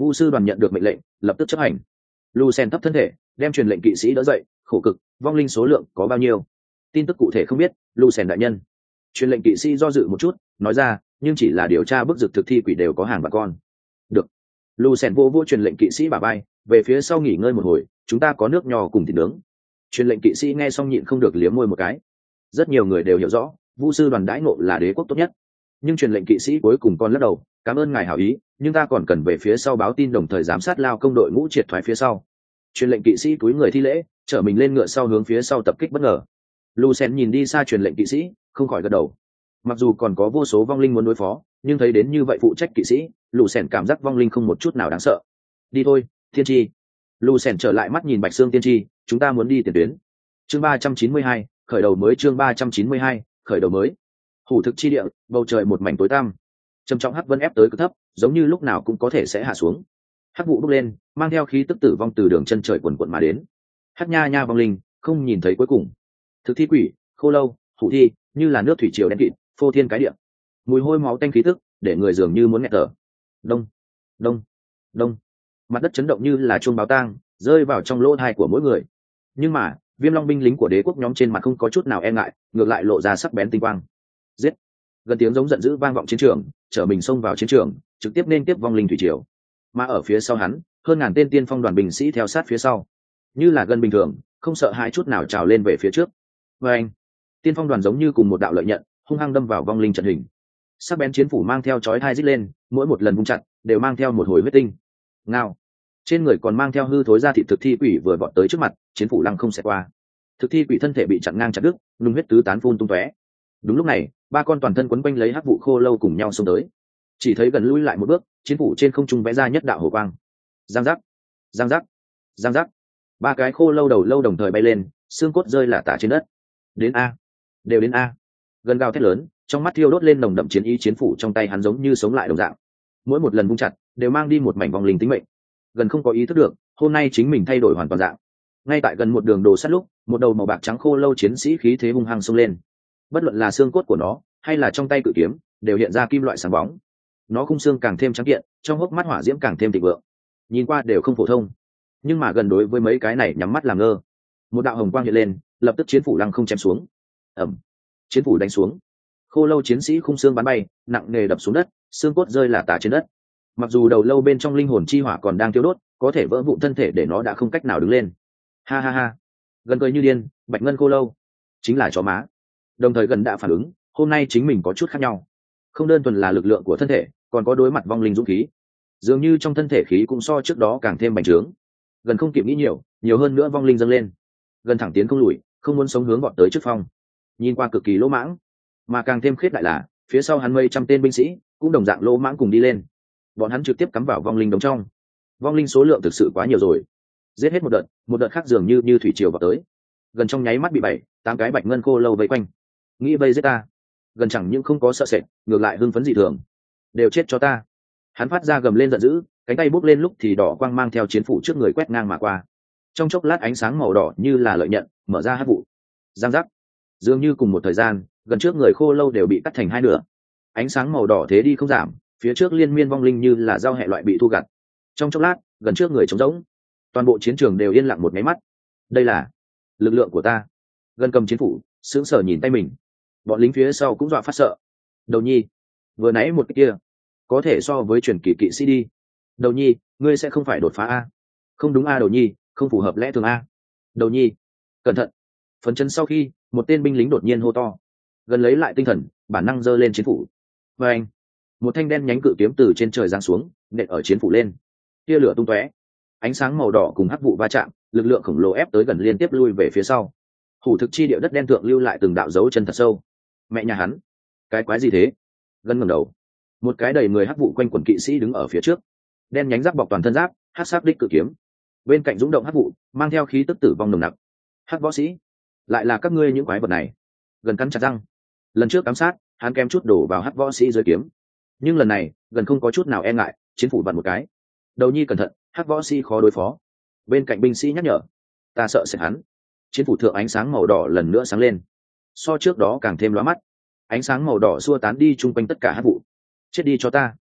Vu sư đoàn nhận được mệnh lệnh lập tức chấp hành. Lucen thấp thân thể đem truyền lệnh kỵ sĩ đỡ dậy. Khổ cực, vong linh số lượng có bao nhiêu tin tức cụ thể không biết. Lucen đại nhân. Truyền lệnh kỵ sĩ do dự một chút nói ra, nhưng chỉ là điều tra bức dực thực thi quỷ đều có hàng và con. Được. Lucen vô truyền lệnh kỵ sĩ bả vai về phía sau nghỉ ngơi một hồi, chúng ta có nước nho cùng thịt nướng. Truyền lệnh kỵ sĩ nghe xong nhịn không được liếm môi một cái. Rất nhiều người đều hiểu rõ Vu sư đoàn đãi ngộ là đế quốc tốt nhất, nhưng truyền lệnh kỵ sĩ cuối cùng còn lắc đầu, cảm ơn ngài hảo ý, nhưng ta còn cần về phía sau báo tin đồng thời giám sát lao công đội ngũ triệt thoái phía sau. Truyền lệnh kỵ sĩ cúi người thi lễ, trở mình lên ngựa sau hướng phía sau tập kích bất ngờ. Lucen nhìn đi xa truyền lệnh kỵ sĩ không khỏi gật đầu. Mặc dù còn có vô số vong linh muốn đối phó, nhưng thấy đến như vậy phụ trách kỵ sĩ, Lucen cảm giác vong linh không một chút nào đáng sợ. Đi thôi, tiên tri. Lucen trở lại mắt nhìn Bạch Xương tiên tri, chúng ta muốn đi tiền tuyến. Chương 392, khởi đầu mới. Chương 392, khởi đầu mới. Hủ thực chi địa, bầu trời một mảnh tối tăm, trầm trọng hắc vân ép tới cực thấp, giống như lúc nào cũng có thể sẽ hạ xuống. Hắc vụ bốc lên, mang theo khí tức tử vong từ đường chân trời quần quần mà đến. Hắc nha nha vong linh, không nhìn thấy cuối cùng. Thực thi quỷ, khô lâu, hủ thi, như là nước thủy triều đen kịt, phô thiên cái địa. Mùi hôi máu tanh khí tức, để người dường như muốn nghẹt thở. Đông, đông, đông. Mặt đất chấn động như là chuông báo tang, rơi vào trong lỗ tai của mỗi người. Nhưng mà, Viêm Long binh lính của đế quốc nhóm trên mặt không có chút nào e ngại, ngược lại lộ ra sắc bén tinh quang. Giết! Gần tiếng giống giận dữ vang vọng chiến trường, trở mình xông vào chiến trường, trực tiếp nên tiếp vong linh thủy triều. Mà ở phía sau hắn, hơn ngàn tên tiên phong đoàn binh sĩ theo sát phía sau, như là gần bình thường, không sợ hãi chút nào trào lên về phía trước. Và anh, tiên phong đoàn giống như cùng một đạo lợi nhận, hung hăng đâm vào vong linh trận hình. Sắc bén chiến phủ mang theo chói tai rít lên, mỗi một lần vung chặt đều mang theo một hồi huyết tinh. Ngao, trên người còn mang theo hư thối ra thịt thực thi quỷ vừa vọt tới trước mặt, chiến phủ lăng không xẹt qua. Thực thi quỷ thân thể bị chặn ngang chặt đứt, nung huyết tứ tán phun tung tóe. Đúng lúc này, ba con toàn thân quấn quanh lấy hắc vụ khô lâu cùng nhau xông tới. Chỉ thấy gần lui lại một bước, chiến phủ trên không trung vẽ ra nhất đạo hổ quang. Giang giác, giang giác, giang giác. Ba cái khô lâu đầu lâu đồng thời bay lên, xương cốt rơi lả tả trên đất. Đến a, đều đến a. Gần gào thét lớn, trong mắt thiêu đốt lên nồng đậm chiến ý, chiến phủ trong tay hắn giống như sống lại đồng dạng. Mỗi một lần vung chặt, đều mang đi một mảnh vong linh tính mệnh. Gần không có ý thức được, hôm nay chính mình thay đổi hoàn toàn dạng. Ngay tại gần một đường đồ sắt lúc, một đầu màu bạc trắng khô lâu chiến sĩ khí thế hung hăng xông lên. Bất luận là xương cốt của nó hay là trong tay cự kiếm đều hiện ra kim loại sáng bóng. Nó khung xương càng thêm trắng kiện, trong hốc mắt hỏa diễm càng thêm thịnh vượng, nhìn qua đều không phổ thông. Nhưng mà gần đối với mấy cái này nhắm mắt làm ngơ. Một đạo hồng quang hiện lên, lập tức chiến phủ lăng không chém xuống. Ẩm, chiến phủ đánh xuống, khô lâu chiến sĩ khung xương bắn bay, nặng nề đập xuống đất, xương cốt rơi lả tả trên đất. Mặc dù đầu lâu bên trong linh hồn chi hỏa còn đang thiêu đốt, có thể vỡ vụn thân thể để nó đã không cách nào đứng lên. Ha ha ha, gần cười như điên. Bạch ngân khô lâu chính là chó má. Đồng thời gần đã phản ứng, hôm nay chính mình có chút khác nhau, không đơn thuần là lực lượng của thân thể, còn có đối mặt vong linh dũng khí. Dường như trong thân thể khí cũng so trước đó càng thêm bành trướng. Gần không kịp nghĩ nhiều hơn nữa vong linh dâng lên. Gần thẳng tiến không lùi, không muốn sống hướng gọn tới trước phong. Nhìn qua cực kỳ lỗ mãng, mà càng thêm khiết đại là phía sau hắn mấy trăm tên binh sĩ cũng đồng dạng lỗ mãng cùng đi lên. Bọn hắn trực tiếp cắm vào vong linh đống trong. Vong linh số lượng thực sự quá nhiều rồi, giết hết một đợt khác dường như thủy triều vào tới. Gần trong nháy mắt bị 7-8 cái bạch ngân khô lâu vây quanh, nghĩ vây giết ta. Gần chẳng những không có sợ sệt, ngược lại hưng phấn dị thường. Đều chết cho ta. Hắn phát ra gầm lên giận dữ, cánh tay bốc lên lúc thì đỏ quang mang theo chiến phủ trước người quét ngang mà qua. Trong chốc lát ánh sáng màu đỏ như là lợi nhận mở ra hắc vụ. Giang giác, dường như cùng một thời gian, gần trước người khô lâu đều bị cắt thành hai nửa. Ánh sáng màu đỏ thế đi không giảm, phía trước liên miên vong linh như là dao hệ loại bị thu gặt. Trong chốc lát, gần trước người trống rỗng, toàn bộ chiến trường đều yên lặng một máy mắt. Đây là lực lượng của ta. Gần cầm chiến phủ, sững sờ nhìn tay mình. Bọn lính phía sau cũng dọa phát sợ. Đầu nhi, vừa nãy một cái kia có thể so với truyền kỳ kỵ sĩ đi. Đầu nhi, ngươi sẽ không phải đột phá a? Không đúng a đầu nhi, không phù hợp lẽ thường a. Đầu nhi, cẩn thận. Phấn chấn sau khi, một tên binh lính đột nhiên hô to. Gần lấy lại tinh thần, bản năng giơ lên chiến phủ. Và anh, một thanh đen nhánh cự kiếm từ trên trời giáng xuống, nện ở chiến phủ lên. Tia lửa tung tóe, ánh sáng màu đỏ cùng hắc vụ va chạm, lực lượng khổng lồ ép tới gần liên tiếp lui về phía sau. Hủ thực chi địa đất đen thượng lưu lại từng đạo dấu chân thật sâu. Mẹ nhà hắn, cái quái gì thế? Gần ngẩng đầu, một cái đầy người hắc vụ quanh quần kỵ sĩ đứng ở phía trước, đen nhánh giáp bọc toàn thân giáp, hắc sắc đích cự kiếm, bên cạnh dũng động hắc vụ mang theo khí tức tử vong nồng nặc. Hắc võ sĩ, lại là các ngươi những quái vật này. Gần cắn chặt răng, lần trước ám sát hắn kém chút đổ vào hắc võ sĩ dưới kiếm, nhưng lần này gần không có chút nào e ngại, chiến phủ vặn một cái. Đầu nhi cẩn thận, hắc võ sĩ khó đối phó. Bên cạnh binh sĩ nhắc nhở. Ta sợ sẽ hắn. Chiến phủ thượng ánh sáng màu đỏ lần nữa sáng lên, so trước đó càng thêm lóa mắt. Ánh sáng màu đỏ xua tán đi chung quanh tất cả hắc vụ. Chết đi cho ta.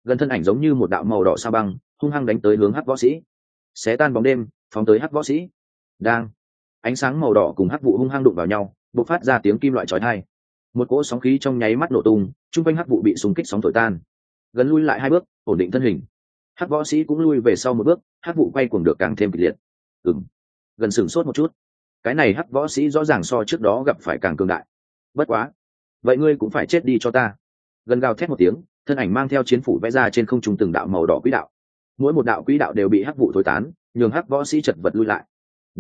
Gần thân ảnh giống như một đạo màu đỏ sao băng hung hăng đánh tới hướng hắc võ sĩ, xé tan bóng đêm phóng tới hắc võ sĩ. Đang ánh sáng màu đỏ cùng hắc vụ hung hăng đụng vào nhau, bộc phát ra tiếng kim loại chói tai. Một cỗ sóng khí trong nháy mắt nổ tung, trung quanh hắc vụ bị xung kích sóng thổi tan. Gần lui lại 2 bước, ổn định thân hình. Hắc võ sĩ cũng lui về sau 1 bước, hắc vụ quay cuồng được càng thêm kịch liệt. Gần sửng sốt một chút. Cái này hắc võ sĩ rõ ràng so trước đó gặp phải càng cường đại. Bất quá, vậy ngươi cũng phải chết đi cho ta. Gần gào thét một tiếng, thân ảnh mang theo chiến phủ vẽ ra trên không trung từng đạo màu đỏ quỹ đạo. Mỗi một đạo quỹ đạo đều bị hắc vụ thổi tán, nhường hắc võ sĩ chật vật lui lại.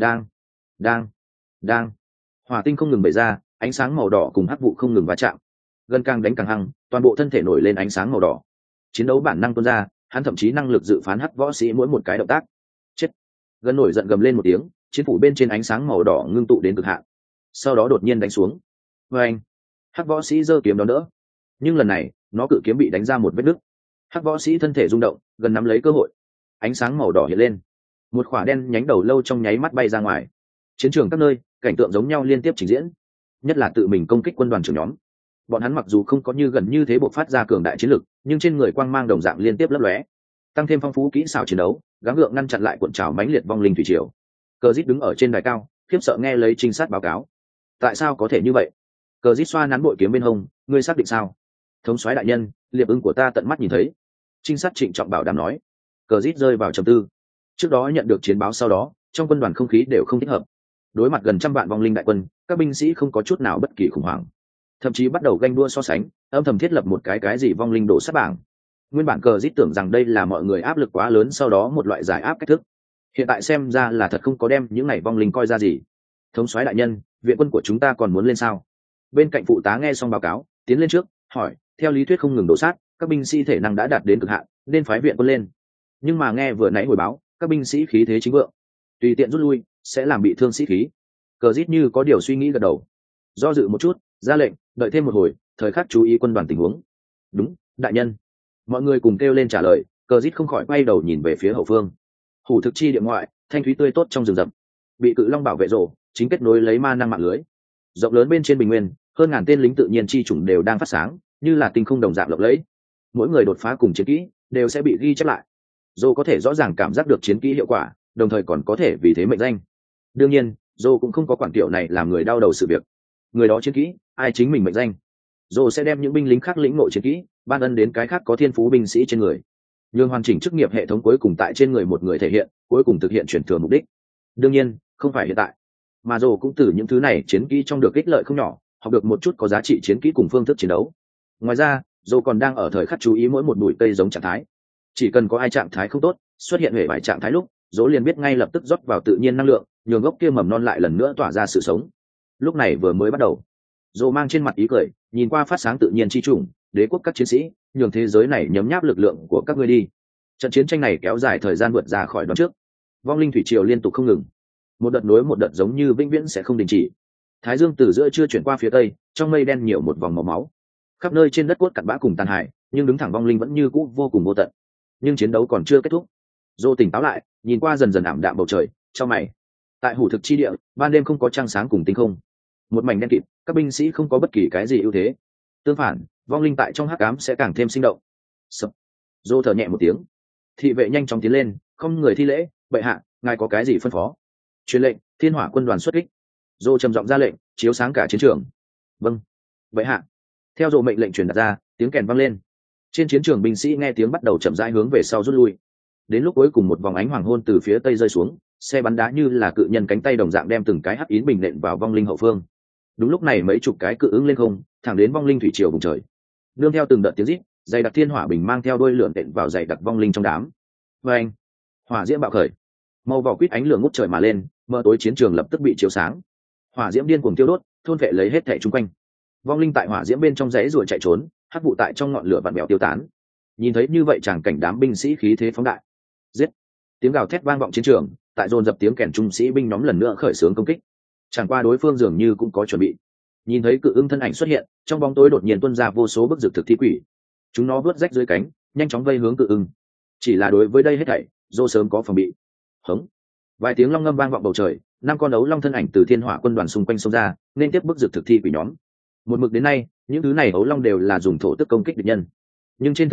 Đang hỏa tinh không ngừng bày ra, ánh sáng màu đỏ cùng hắc vụ không ngừng va chạm. Gần càng đánh càng hăng, toàn bộ thân thể nổi lên ánh sáng màu đỏ. Chiến đấu bản năng tuôn ra, hắn thậm chí năng lực dự phán hắc võ sĩ mỗi một cái động tác. Chết! Gần nổi giận gầm lên một tiếng, chiến phủ bên trên ánh sáng màu đỏ ngưng tụ đến cực hạn, sau đó đột nhiên đánh xuống. Và anh, hắc võ sĩ giơ kiếm đón đỡ, nhưng lần này nó cự kiếm bị đánh ra một vết nứt. Hắc võ sĩ thân thể rung động, gần nắm lấy cơ hội, ánh sáng màu đỏ hiện lên, một quả đen nhánh đầu lâu trong nháy mắt bay ra ngoài. Chiến trường các nơi cảnh tượng giống nhau liên tiếp trình diễn, nhất là tự mình công kích quân đoàn trưởng nhóm. Bọn hắn mặc dù không có như gần như thế bộc phát ra cường đại chiến lực, nhưng trên người quang mang đồng dạng liên tiếp lấp lóe, tăng thêm phong phú kỹ xảo chiến đấu, gắng gượng ngăn chặn lại cuộn trào mãnh liệt vong linh thủy triều. Cờ Dít đứng ở trên đài cao, khiếp sợ nghe lấy trinh sát báo cáo. Tại sao có thể như vậy? Cờ Dít xoa nắn bội kiếm bên hông, ngươi xác định sao? Thống soái đại nhân, liệp ưng của ta tận mắt nhìn thấy. Trinh sát trịnh trọng bảo đảm nói. Cờ Dít rơi vào trầm tư. Trước đó nhận được chiến báo sau đó, trong quân đoàn không khí đều không thích hợp. Đối mặt gần 100 vạn vong linh đại quân, các binh sĩ không có chút nào bất kỳ khủng hoảng, thậm chí bắt đầu ganh đua so sánh, âm thầm thiết lập một cái gì vong linh đổ sát bảng. Nguyên bản Cờ Dít tưởng rằng đây là mọi người áp lực quá lớn sau đó một loại giải áp cách thức. Hiện tại xem ra là thật không có đem những này vong linh coi ra gì. Thống soái đại nhân, viện quân của chúng ta còn muốn lên sao? Bên cạnh phụ tá nghe xong báo cáo, tiến lên trước hỏi, theo lý thuyết không ngừng đổ sát, các binh sĩ thể năng đã đạt đến cực hạn, nên phái viện quân lên. Nhưng mà nghe vừa nãy hồi báo, các binh sĩ khí thế chính vượng, tùy tiện rút lui sẽ làm bị thương sĩ khí. Cờ Dít như có điều suy nghĩ gật đầu, do dự một chút, ra lệnh, đợi thêm một hồi, thời khắc chú ý quân đoàn tình huống. Đúng, đại nhân. Mọi người cùng kêu lên trả lời. Cờ Dít không khỏi quay đầu nhìn về phía hậu phương. Hủ thực chi địa ngoại, thanh thúy tươi tốt trong rừng rậm, bị cự long bảo vệ rổ chính kết nối lấy ma năng mạng lưới rộng lớn bên trên bình nguyên. Hơn ngàn tên lính tự nhiên chi chủng đều đang phát sáng, như là tinh không đồng dạng lộng lẫy. Mỗi người đột phá cùng chiến kỹ đều sẽ bị ghi chép lại. Dô có thể rõ ràng cảm giác được chiến kỹ hiệu quả, đồng thời còn có thể vì thế mệnh danh. Đương nhiên, Dô cũng không có quản tiểu này làm người đau đầu sự việc. Người đó chiến kỹ, ai chính mình mệnh danh. Dô sẽ đem những binh lính khác lĩnh ngộ chiến kỹ, ban ân đến cái khác có thiên phú binh sĩ trên người, nhường hoàn chỉnh chức nghiệp hệ thống cuối cùng tại trên người một người thể hiện, cuối cùng thực hiện chuyển thừa mục đích. Đương nhiên, không phải hiện tại, mà Dô cũng từ những thứ này chiến kỹ trong được ích lợi không nhỏ, học được một chút có giá trị chiến kỹ cùng phương thức chiến đấu. Ngoài ra, Dô còn đang ở thời khắc chú ý mỗi một bụi cây giống trạng thái. Chỉ cần có ai trạng thái không tốt, xuất hiện hệ vài trạng thái lúc, Dô liền biết ngay lập tức rót vào tự nhiên năng lượng, nhường gốc kia mầm non lại lần nữa tỏa ra sự sống. Lúc này vừa mới bắt đầu, Dô mang trên mặt ý cười, nhìn qua phát sáng tự nhiên chi trùng, đế quốc các chiến sĩ, nhường thế giới này nhấm nháp lực lượng của các ngươi đi. Trận chiến tranh này kéo dài thời gian vượt ra khỏi đoán trước, vong linh thủy triều liên tục không ngừng, một đợt nối một đợt giống như vĩnh viễn sẽ không đình chỉ. Thái dương từ giữa chưa chuyển qua phía tây, trong mây đen nhiều một vòng màu máu, khắp nơi trên đất cốt cặn bã cùng tàn hại, nhưng đứng thẳng vong linh vẫn như cũ vô cùng vô tận. Nhưng chiến đấu còn chưa kết thúc. Dô tỉnh táo lại, nhìn qua dần dần ảm đạm bầu trời, cho mày. Tại hủ thực chi địa, ban đêm không có trăng sáng cùng tinh không, một mảnh đen kịt, các binh sĩ không có bất kỳ cái gì ưu thế. Tương phản, vong linh tại trong hắc ám sẽ càng thêm sinh động. Sập. Dô thở nhẹ một tiếng. Thị vệ nhanh chóng tiến lên, không người thi lễ, bệ hạ, ngài có cái gì phân phó? Truyền lệnh, thiên hỏa quân đoàn xuất kích. Dô trầm giọng ra lệnh, chiếu sáng cả chiến trường. Vâng, bệ hạ. Theo Dô mệnh lệnh truyền đạt ra, tiếng kèn vang lên. Trên chiến trường binh sĩ nghe tiếng bắt đầu chậm rãi hướng về sau rút lui. Đến lúc cuối cùng một vòng ánh hoàng hôn từ phía tây rơi xuống, xe bắn đá như là cự nhân cánh tay đồng dạng đem từng cái hắc yến bình nện vào vong linh hậu phương. Đúng lúc này mấy chục cái cự ứng lên không, thẳng đến vong linh thủy triều vùng trời. Nương theo từng đợt tiếng rít, dày đặc thiên hỏa bình mang theo đuôi lượn nện vào dày đặc vong linh trong đám. Và anh, hỏa diễm bạo khởi, màu vỏ quýt ánh lửa ngút trời mà lên, mờ tối chiến trường lập tức bị chiếu sáng. Hỏa diễm điên cuồng tiêu đốt, thôn vệ lấy hết thảy chung quanh. Vong linh tại hỏa diễm bên trong rẽ rồi chạy trốn, hắc vụ tại trong ngọn lửa vặn vẹo tiêu tán. Nhìn thấy như vậy chàng cảnh đám binh sĩ khí thế phóng đại. Giết! Tiếng gào thét vang vọng chiến trường, tại dồn dập tiếng kèn trung sĩ binh nhóm lần nữa khởi xướng công kích. Chẳng qua đối phương dường như cũng có chuẩn bị. Nhìn thấy cự ưng thân ảnh xuất hiện, trong bóng tối đột nhiên tuôn ra vô số bức dược thực thi quỷ. Chúng nó vớt rách dưới cánh, nhanh chóng vây hướng cự ưng. Chỉ là đối với đây hết thảy, Dô sớm có phòng bị. Hống! Vài tiếng long ngâm vang vọng bầu trời, 5 con ấu long thân ảnh từ thiên hỏa quân đoàn xung quanh xông ra, nên tiếp bức dược thực thi quỷ nhóm. Một mực đến nay, những thứ này ấu long đều là dùng thổ tức công kích địch nhân. Nhưng trên thực tế,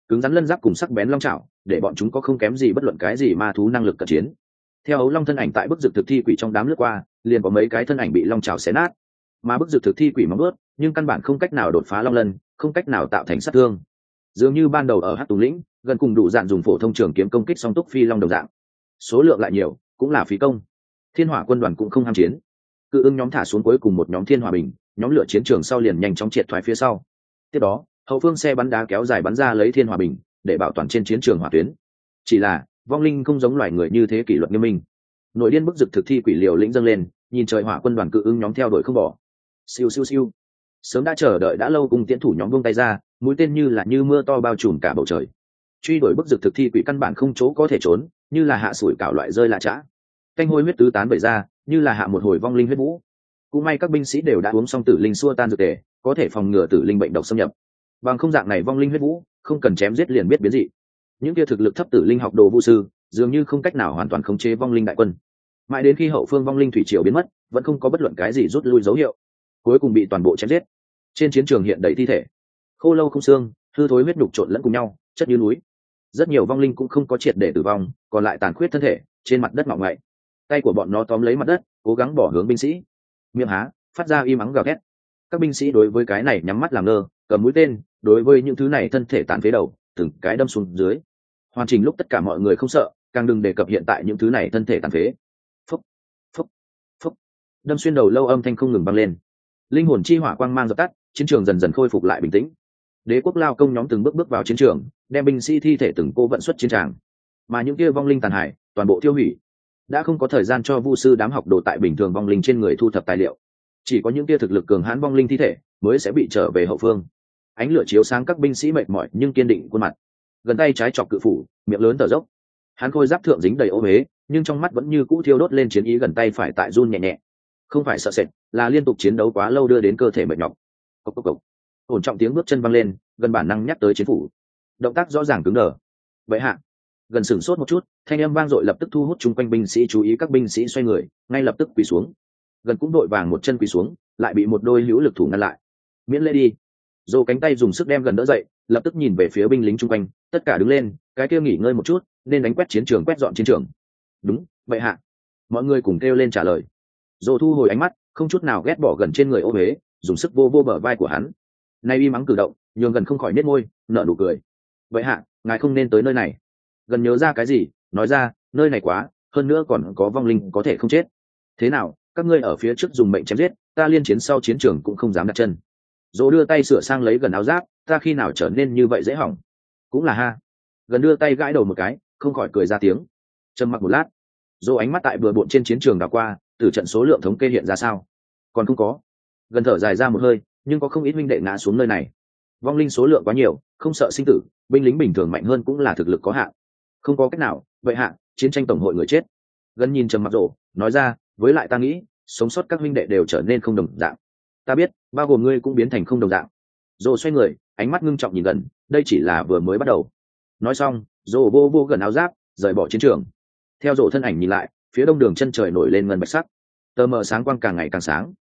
cứng rắn lân giáp cùng sắc bén long trảo để bọn chúng có không kém gì bất luận cái gì ma thú năng lực cận chiến. Theo ấu long thân ảnh tại bức dực thực thi quỷ trong đám lướt qua, liền có mấy cái thân ảnh bị long trảo xé nát, mà bức dực thực thi quỷ móng ướt nhưng căn bản không cách nào đột phá long lân, không cách nào tạo thành sát thương. Dường như ban đầu ở Hắc Tùng lĩnh gần cùng đủ dạn dùng phổ thông trường kiếm công kích song túc phi long đồng dạng, số lượng lại nhiều cũng là phí công. Thiên hỏa quân đoàn cũng không ham chiến, cự ưng nhóm thả xuống cuối cùng một nhóm thiên hỏa bình, nhóm lửa chiến trường sau liền nhanh chóng triệt thoái phía sau. Tiếp đó hậu phương xe bắn đá kéo dài bắn ra lấy thiên hỏa bình để bảo toàn trên chiến trường hỏa tuyến. Chỉ là vong linh không giống loài người như thế kỷ luật nghiêm minh, nội điên bức dực thực thi quỷ liều lĩnh dâng lên, nhìn trời hỏa quân đoàn cự ưng nhóm theo đuổi không bỏ. Siêu siêu siêu, sớm đã chờ đợi đã lâu, cùng tiễn thủ nhóm vung tay ra, mũi tên như là như mưa to bao trùm cả bầu trời, truy đuổi bức dực thực thi quỷ căn bản không chỗ có thể trốn, như là hạ sủi cảo loại rơi lạ chã, canh hôi huyết tứ tán bậy ra, như là hạ một hồi vong linh huyết vũ. Cũng may các binh sĩ đều đã uống xong tử linh xua tan dược tề, có thể phòng ngừa tử linh bệnh độc xâm nhập. Bằng không dạng này vong linh huyết vũ, không cần chém giết liền biết biến dị. Những kia thực lực thấp tử linh học đồ vu sư, dường như không cách nào hoàn toàn khống chế vong linh đại quân. Mãi đến khi hậu phương vong linh thủy triều biến mất, vẫn không có bất luận cái gì rút lui dấu hiệu, cuối cùng bị toàn bộ chém giết. Trên chiến trường hiện đầy thi thể, khô lâu không xương, hư thối huyết nhục trộn lẫn cùng nhau, chất như núi. Rất nhiều vong linh cũng không có triệt để tử vong, còn lại tàn khuyết thân thể trên mặt đất mọng ngậy. Tay của bọn nó tóm lấy mặt đất, cố gắng bỏ hướng binh sĩ, miệng há phát ra im ắng gào thét. Các binh sĩ đối với cái này nhắm mắt làm ngơ, cầm mũi tên đối với những thứ này thân thể tàn phế đầu từng cái đâm xuống dưới. Hoàn chỉnh lúc tất cả mọi người không sợ, càng đừng đề cập hiện tại những thứ này thân thể tàn phế. Phúc phúc phúc, đâm xuyên đầu lâu âm thanh không ngừng vang lên. Linh hồn chi hỏa quang mang dập tắt, chiến trường dần dần khôi phục lại bình tĩnh. Đế quốc lao công nhóm từng bước bước vào chiến trường, đem binh sĩ thi thể từng cô vận xuất chiến tràng, mà những kia vong linh tàn hải toàn bộ tiêu hủy. Đã không có thời gian cho vu sư đám học đồ tại bình thường vong linh trên người thu thập tài liệu, chỉ có những kia thực lực cường hãn vong linh thi thể mới sẽ bị trở về hậu phương. Ánh lửa chiếu sáng các binh sĩ mệt mỏi nhưng kiên định khuôn mặt. Gần tay trái chọc cự phủ, miệng lớn thở dốc. Hắn khôi giáp thượng dính đầy ô huế, nhưng trong mắt vẫn như cũ thiêu đốt lên chiến ý. Gần tay phải tại run nhẹ nhẹ, không phải sợ sệt, là liên tục chiến đấu quá lâu đưa đến cơ thể mệt nhọc. Cộc cộc cộc, ổn trọng tiếng bước chân vang lên, gần bản năng nhắc tới chiến phủ, động tác rõ ràng cứng đờ. Vậy hạ gần sửng sốt một chút, thanh âm vang dội lập tức thu hút chung quanh binh sĩ chú ý. Các binh sĩ xoay người, ngay lập tức quỳ xuống. Gần cũng đội vàng một chân quỳ xuống, lại bị một đôi hữu lực thủ ngăn lại. Miễn lễ đi. Dô cánh tay dùng sức đem gần đỡ dậy, lập tức nhìn về phía binh lính chung quanh, tất cả đứng lên, cái kia nghỉ ngơi một chút, nên đánh quét chiến trường, quét dọn chiến trường. Đúng vậy hạ, mọi người cùng kêu lên trả lời. Dô thu hồi ánh mắt, không chút nào ghét bỏ gần trên người ô huế, dùng sức vô vô bờ vai của hắn. Nay uy mắng cử động, nhường gần không khỏi nết môi, nở nụ cười. Vậy hạ, ngài không nên tới nơi này. Gần nhớ ra cái gì, nói ra, nơi này quá, hơn nữa còn có vong linh có thể không chết. Thế nào, các ngươi ở phía trước dùng mệnh chém giết, ta liên chiến sau chiến trường cũng không dám đặt chân. Dỗ đưa tay sửa sang lấy gần áo giáp, ta khi nào trở nên như vậy dễ hỏng. Cũng là ha. Gần đưa tay gãi đầu một cái, không khỏi cười ra tiếng. Trầm mặc một lát, Dỗ ánh mắt tại bừa bộn trên chiến trường đảo qua, từ trận số lượng thống kê hiện ra sao? Còn không có. Gần thở dài ra một hơi, nhưng có không ít huynh đệ ngã xuống nơi này. Vong linh số lượng quá nhiều, không sợ sinh tử, binh lính bình thường mạnh hơn cũng là thực lực có hạn. Không có cách nào, vậy hạ, chiến tranh tổng hội người chết. Gần nhìn trầm mặc Dỗ, nói ra, với lại ta nghĩ, sống sót các huynh đệ đều trở nên không đồng dạng. Ta biết, bao gồm ngươi cũng biến thành không đồng dạng. Dỗ xoay người, ánh mắt ngưng trọng nhìn gần, đây chỉ là vừa mới bắt đầu. Nói xong, Dỗ vô vô gần áo giáp, rời bỏ chiến trường. Theo Dỗ thân ảnh nhìn lại, phía đông đường chân trời nổi lên ngân bạch sắc, tờ mờ sáng quang càng ngày càng sáng.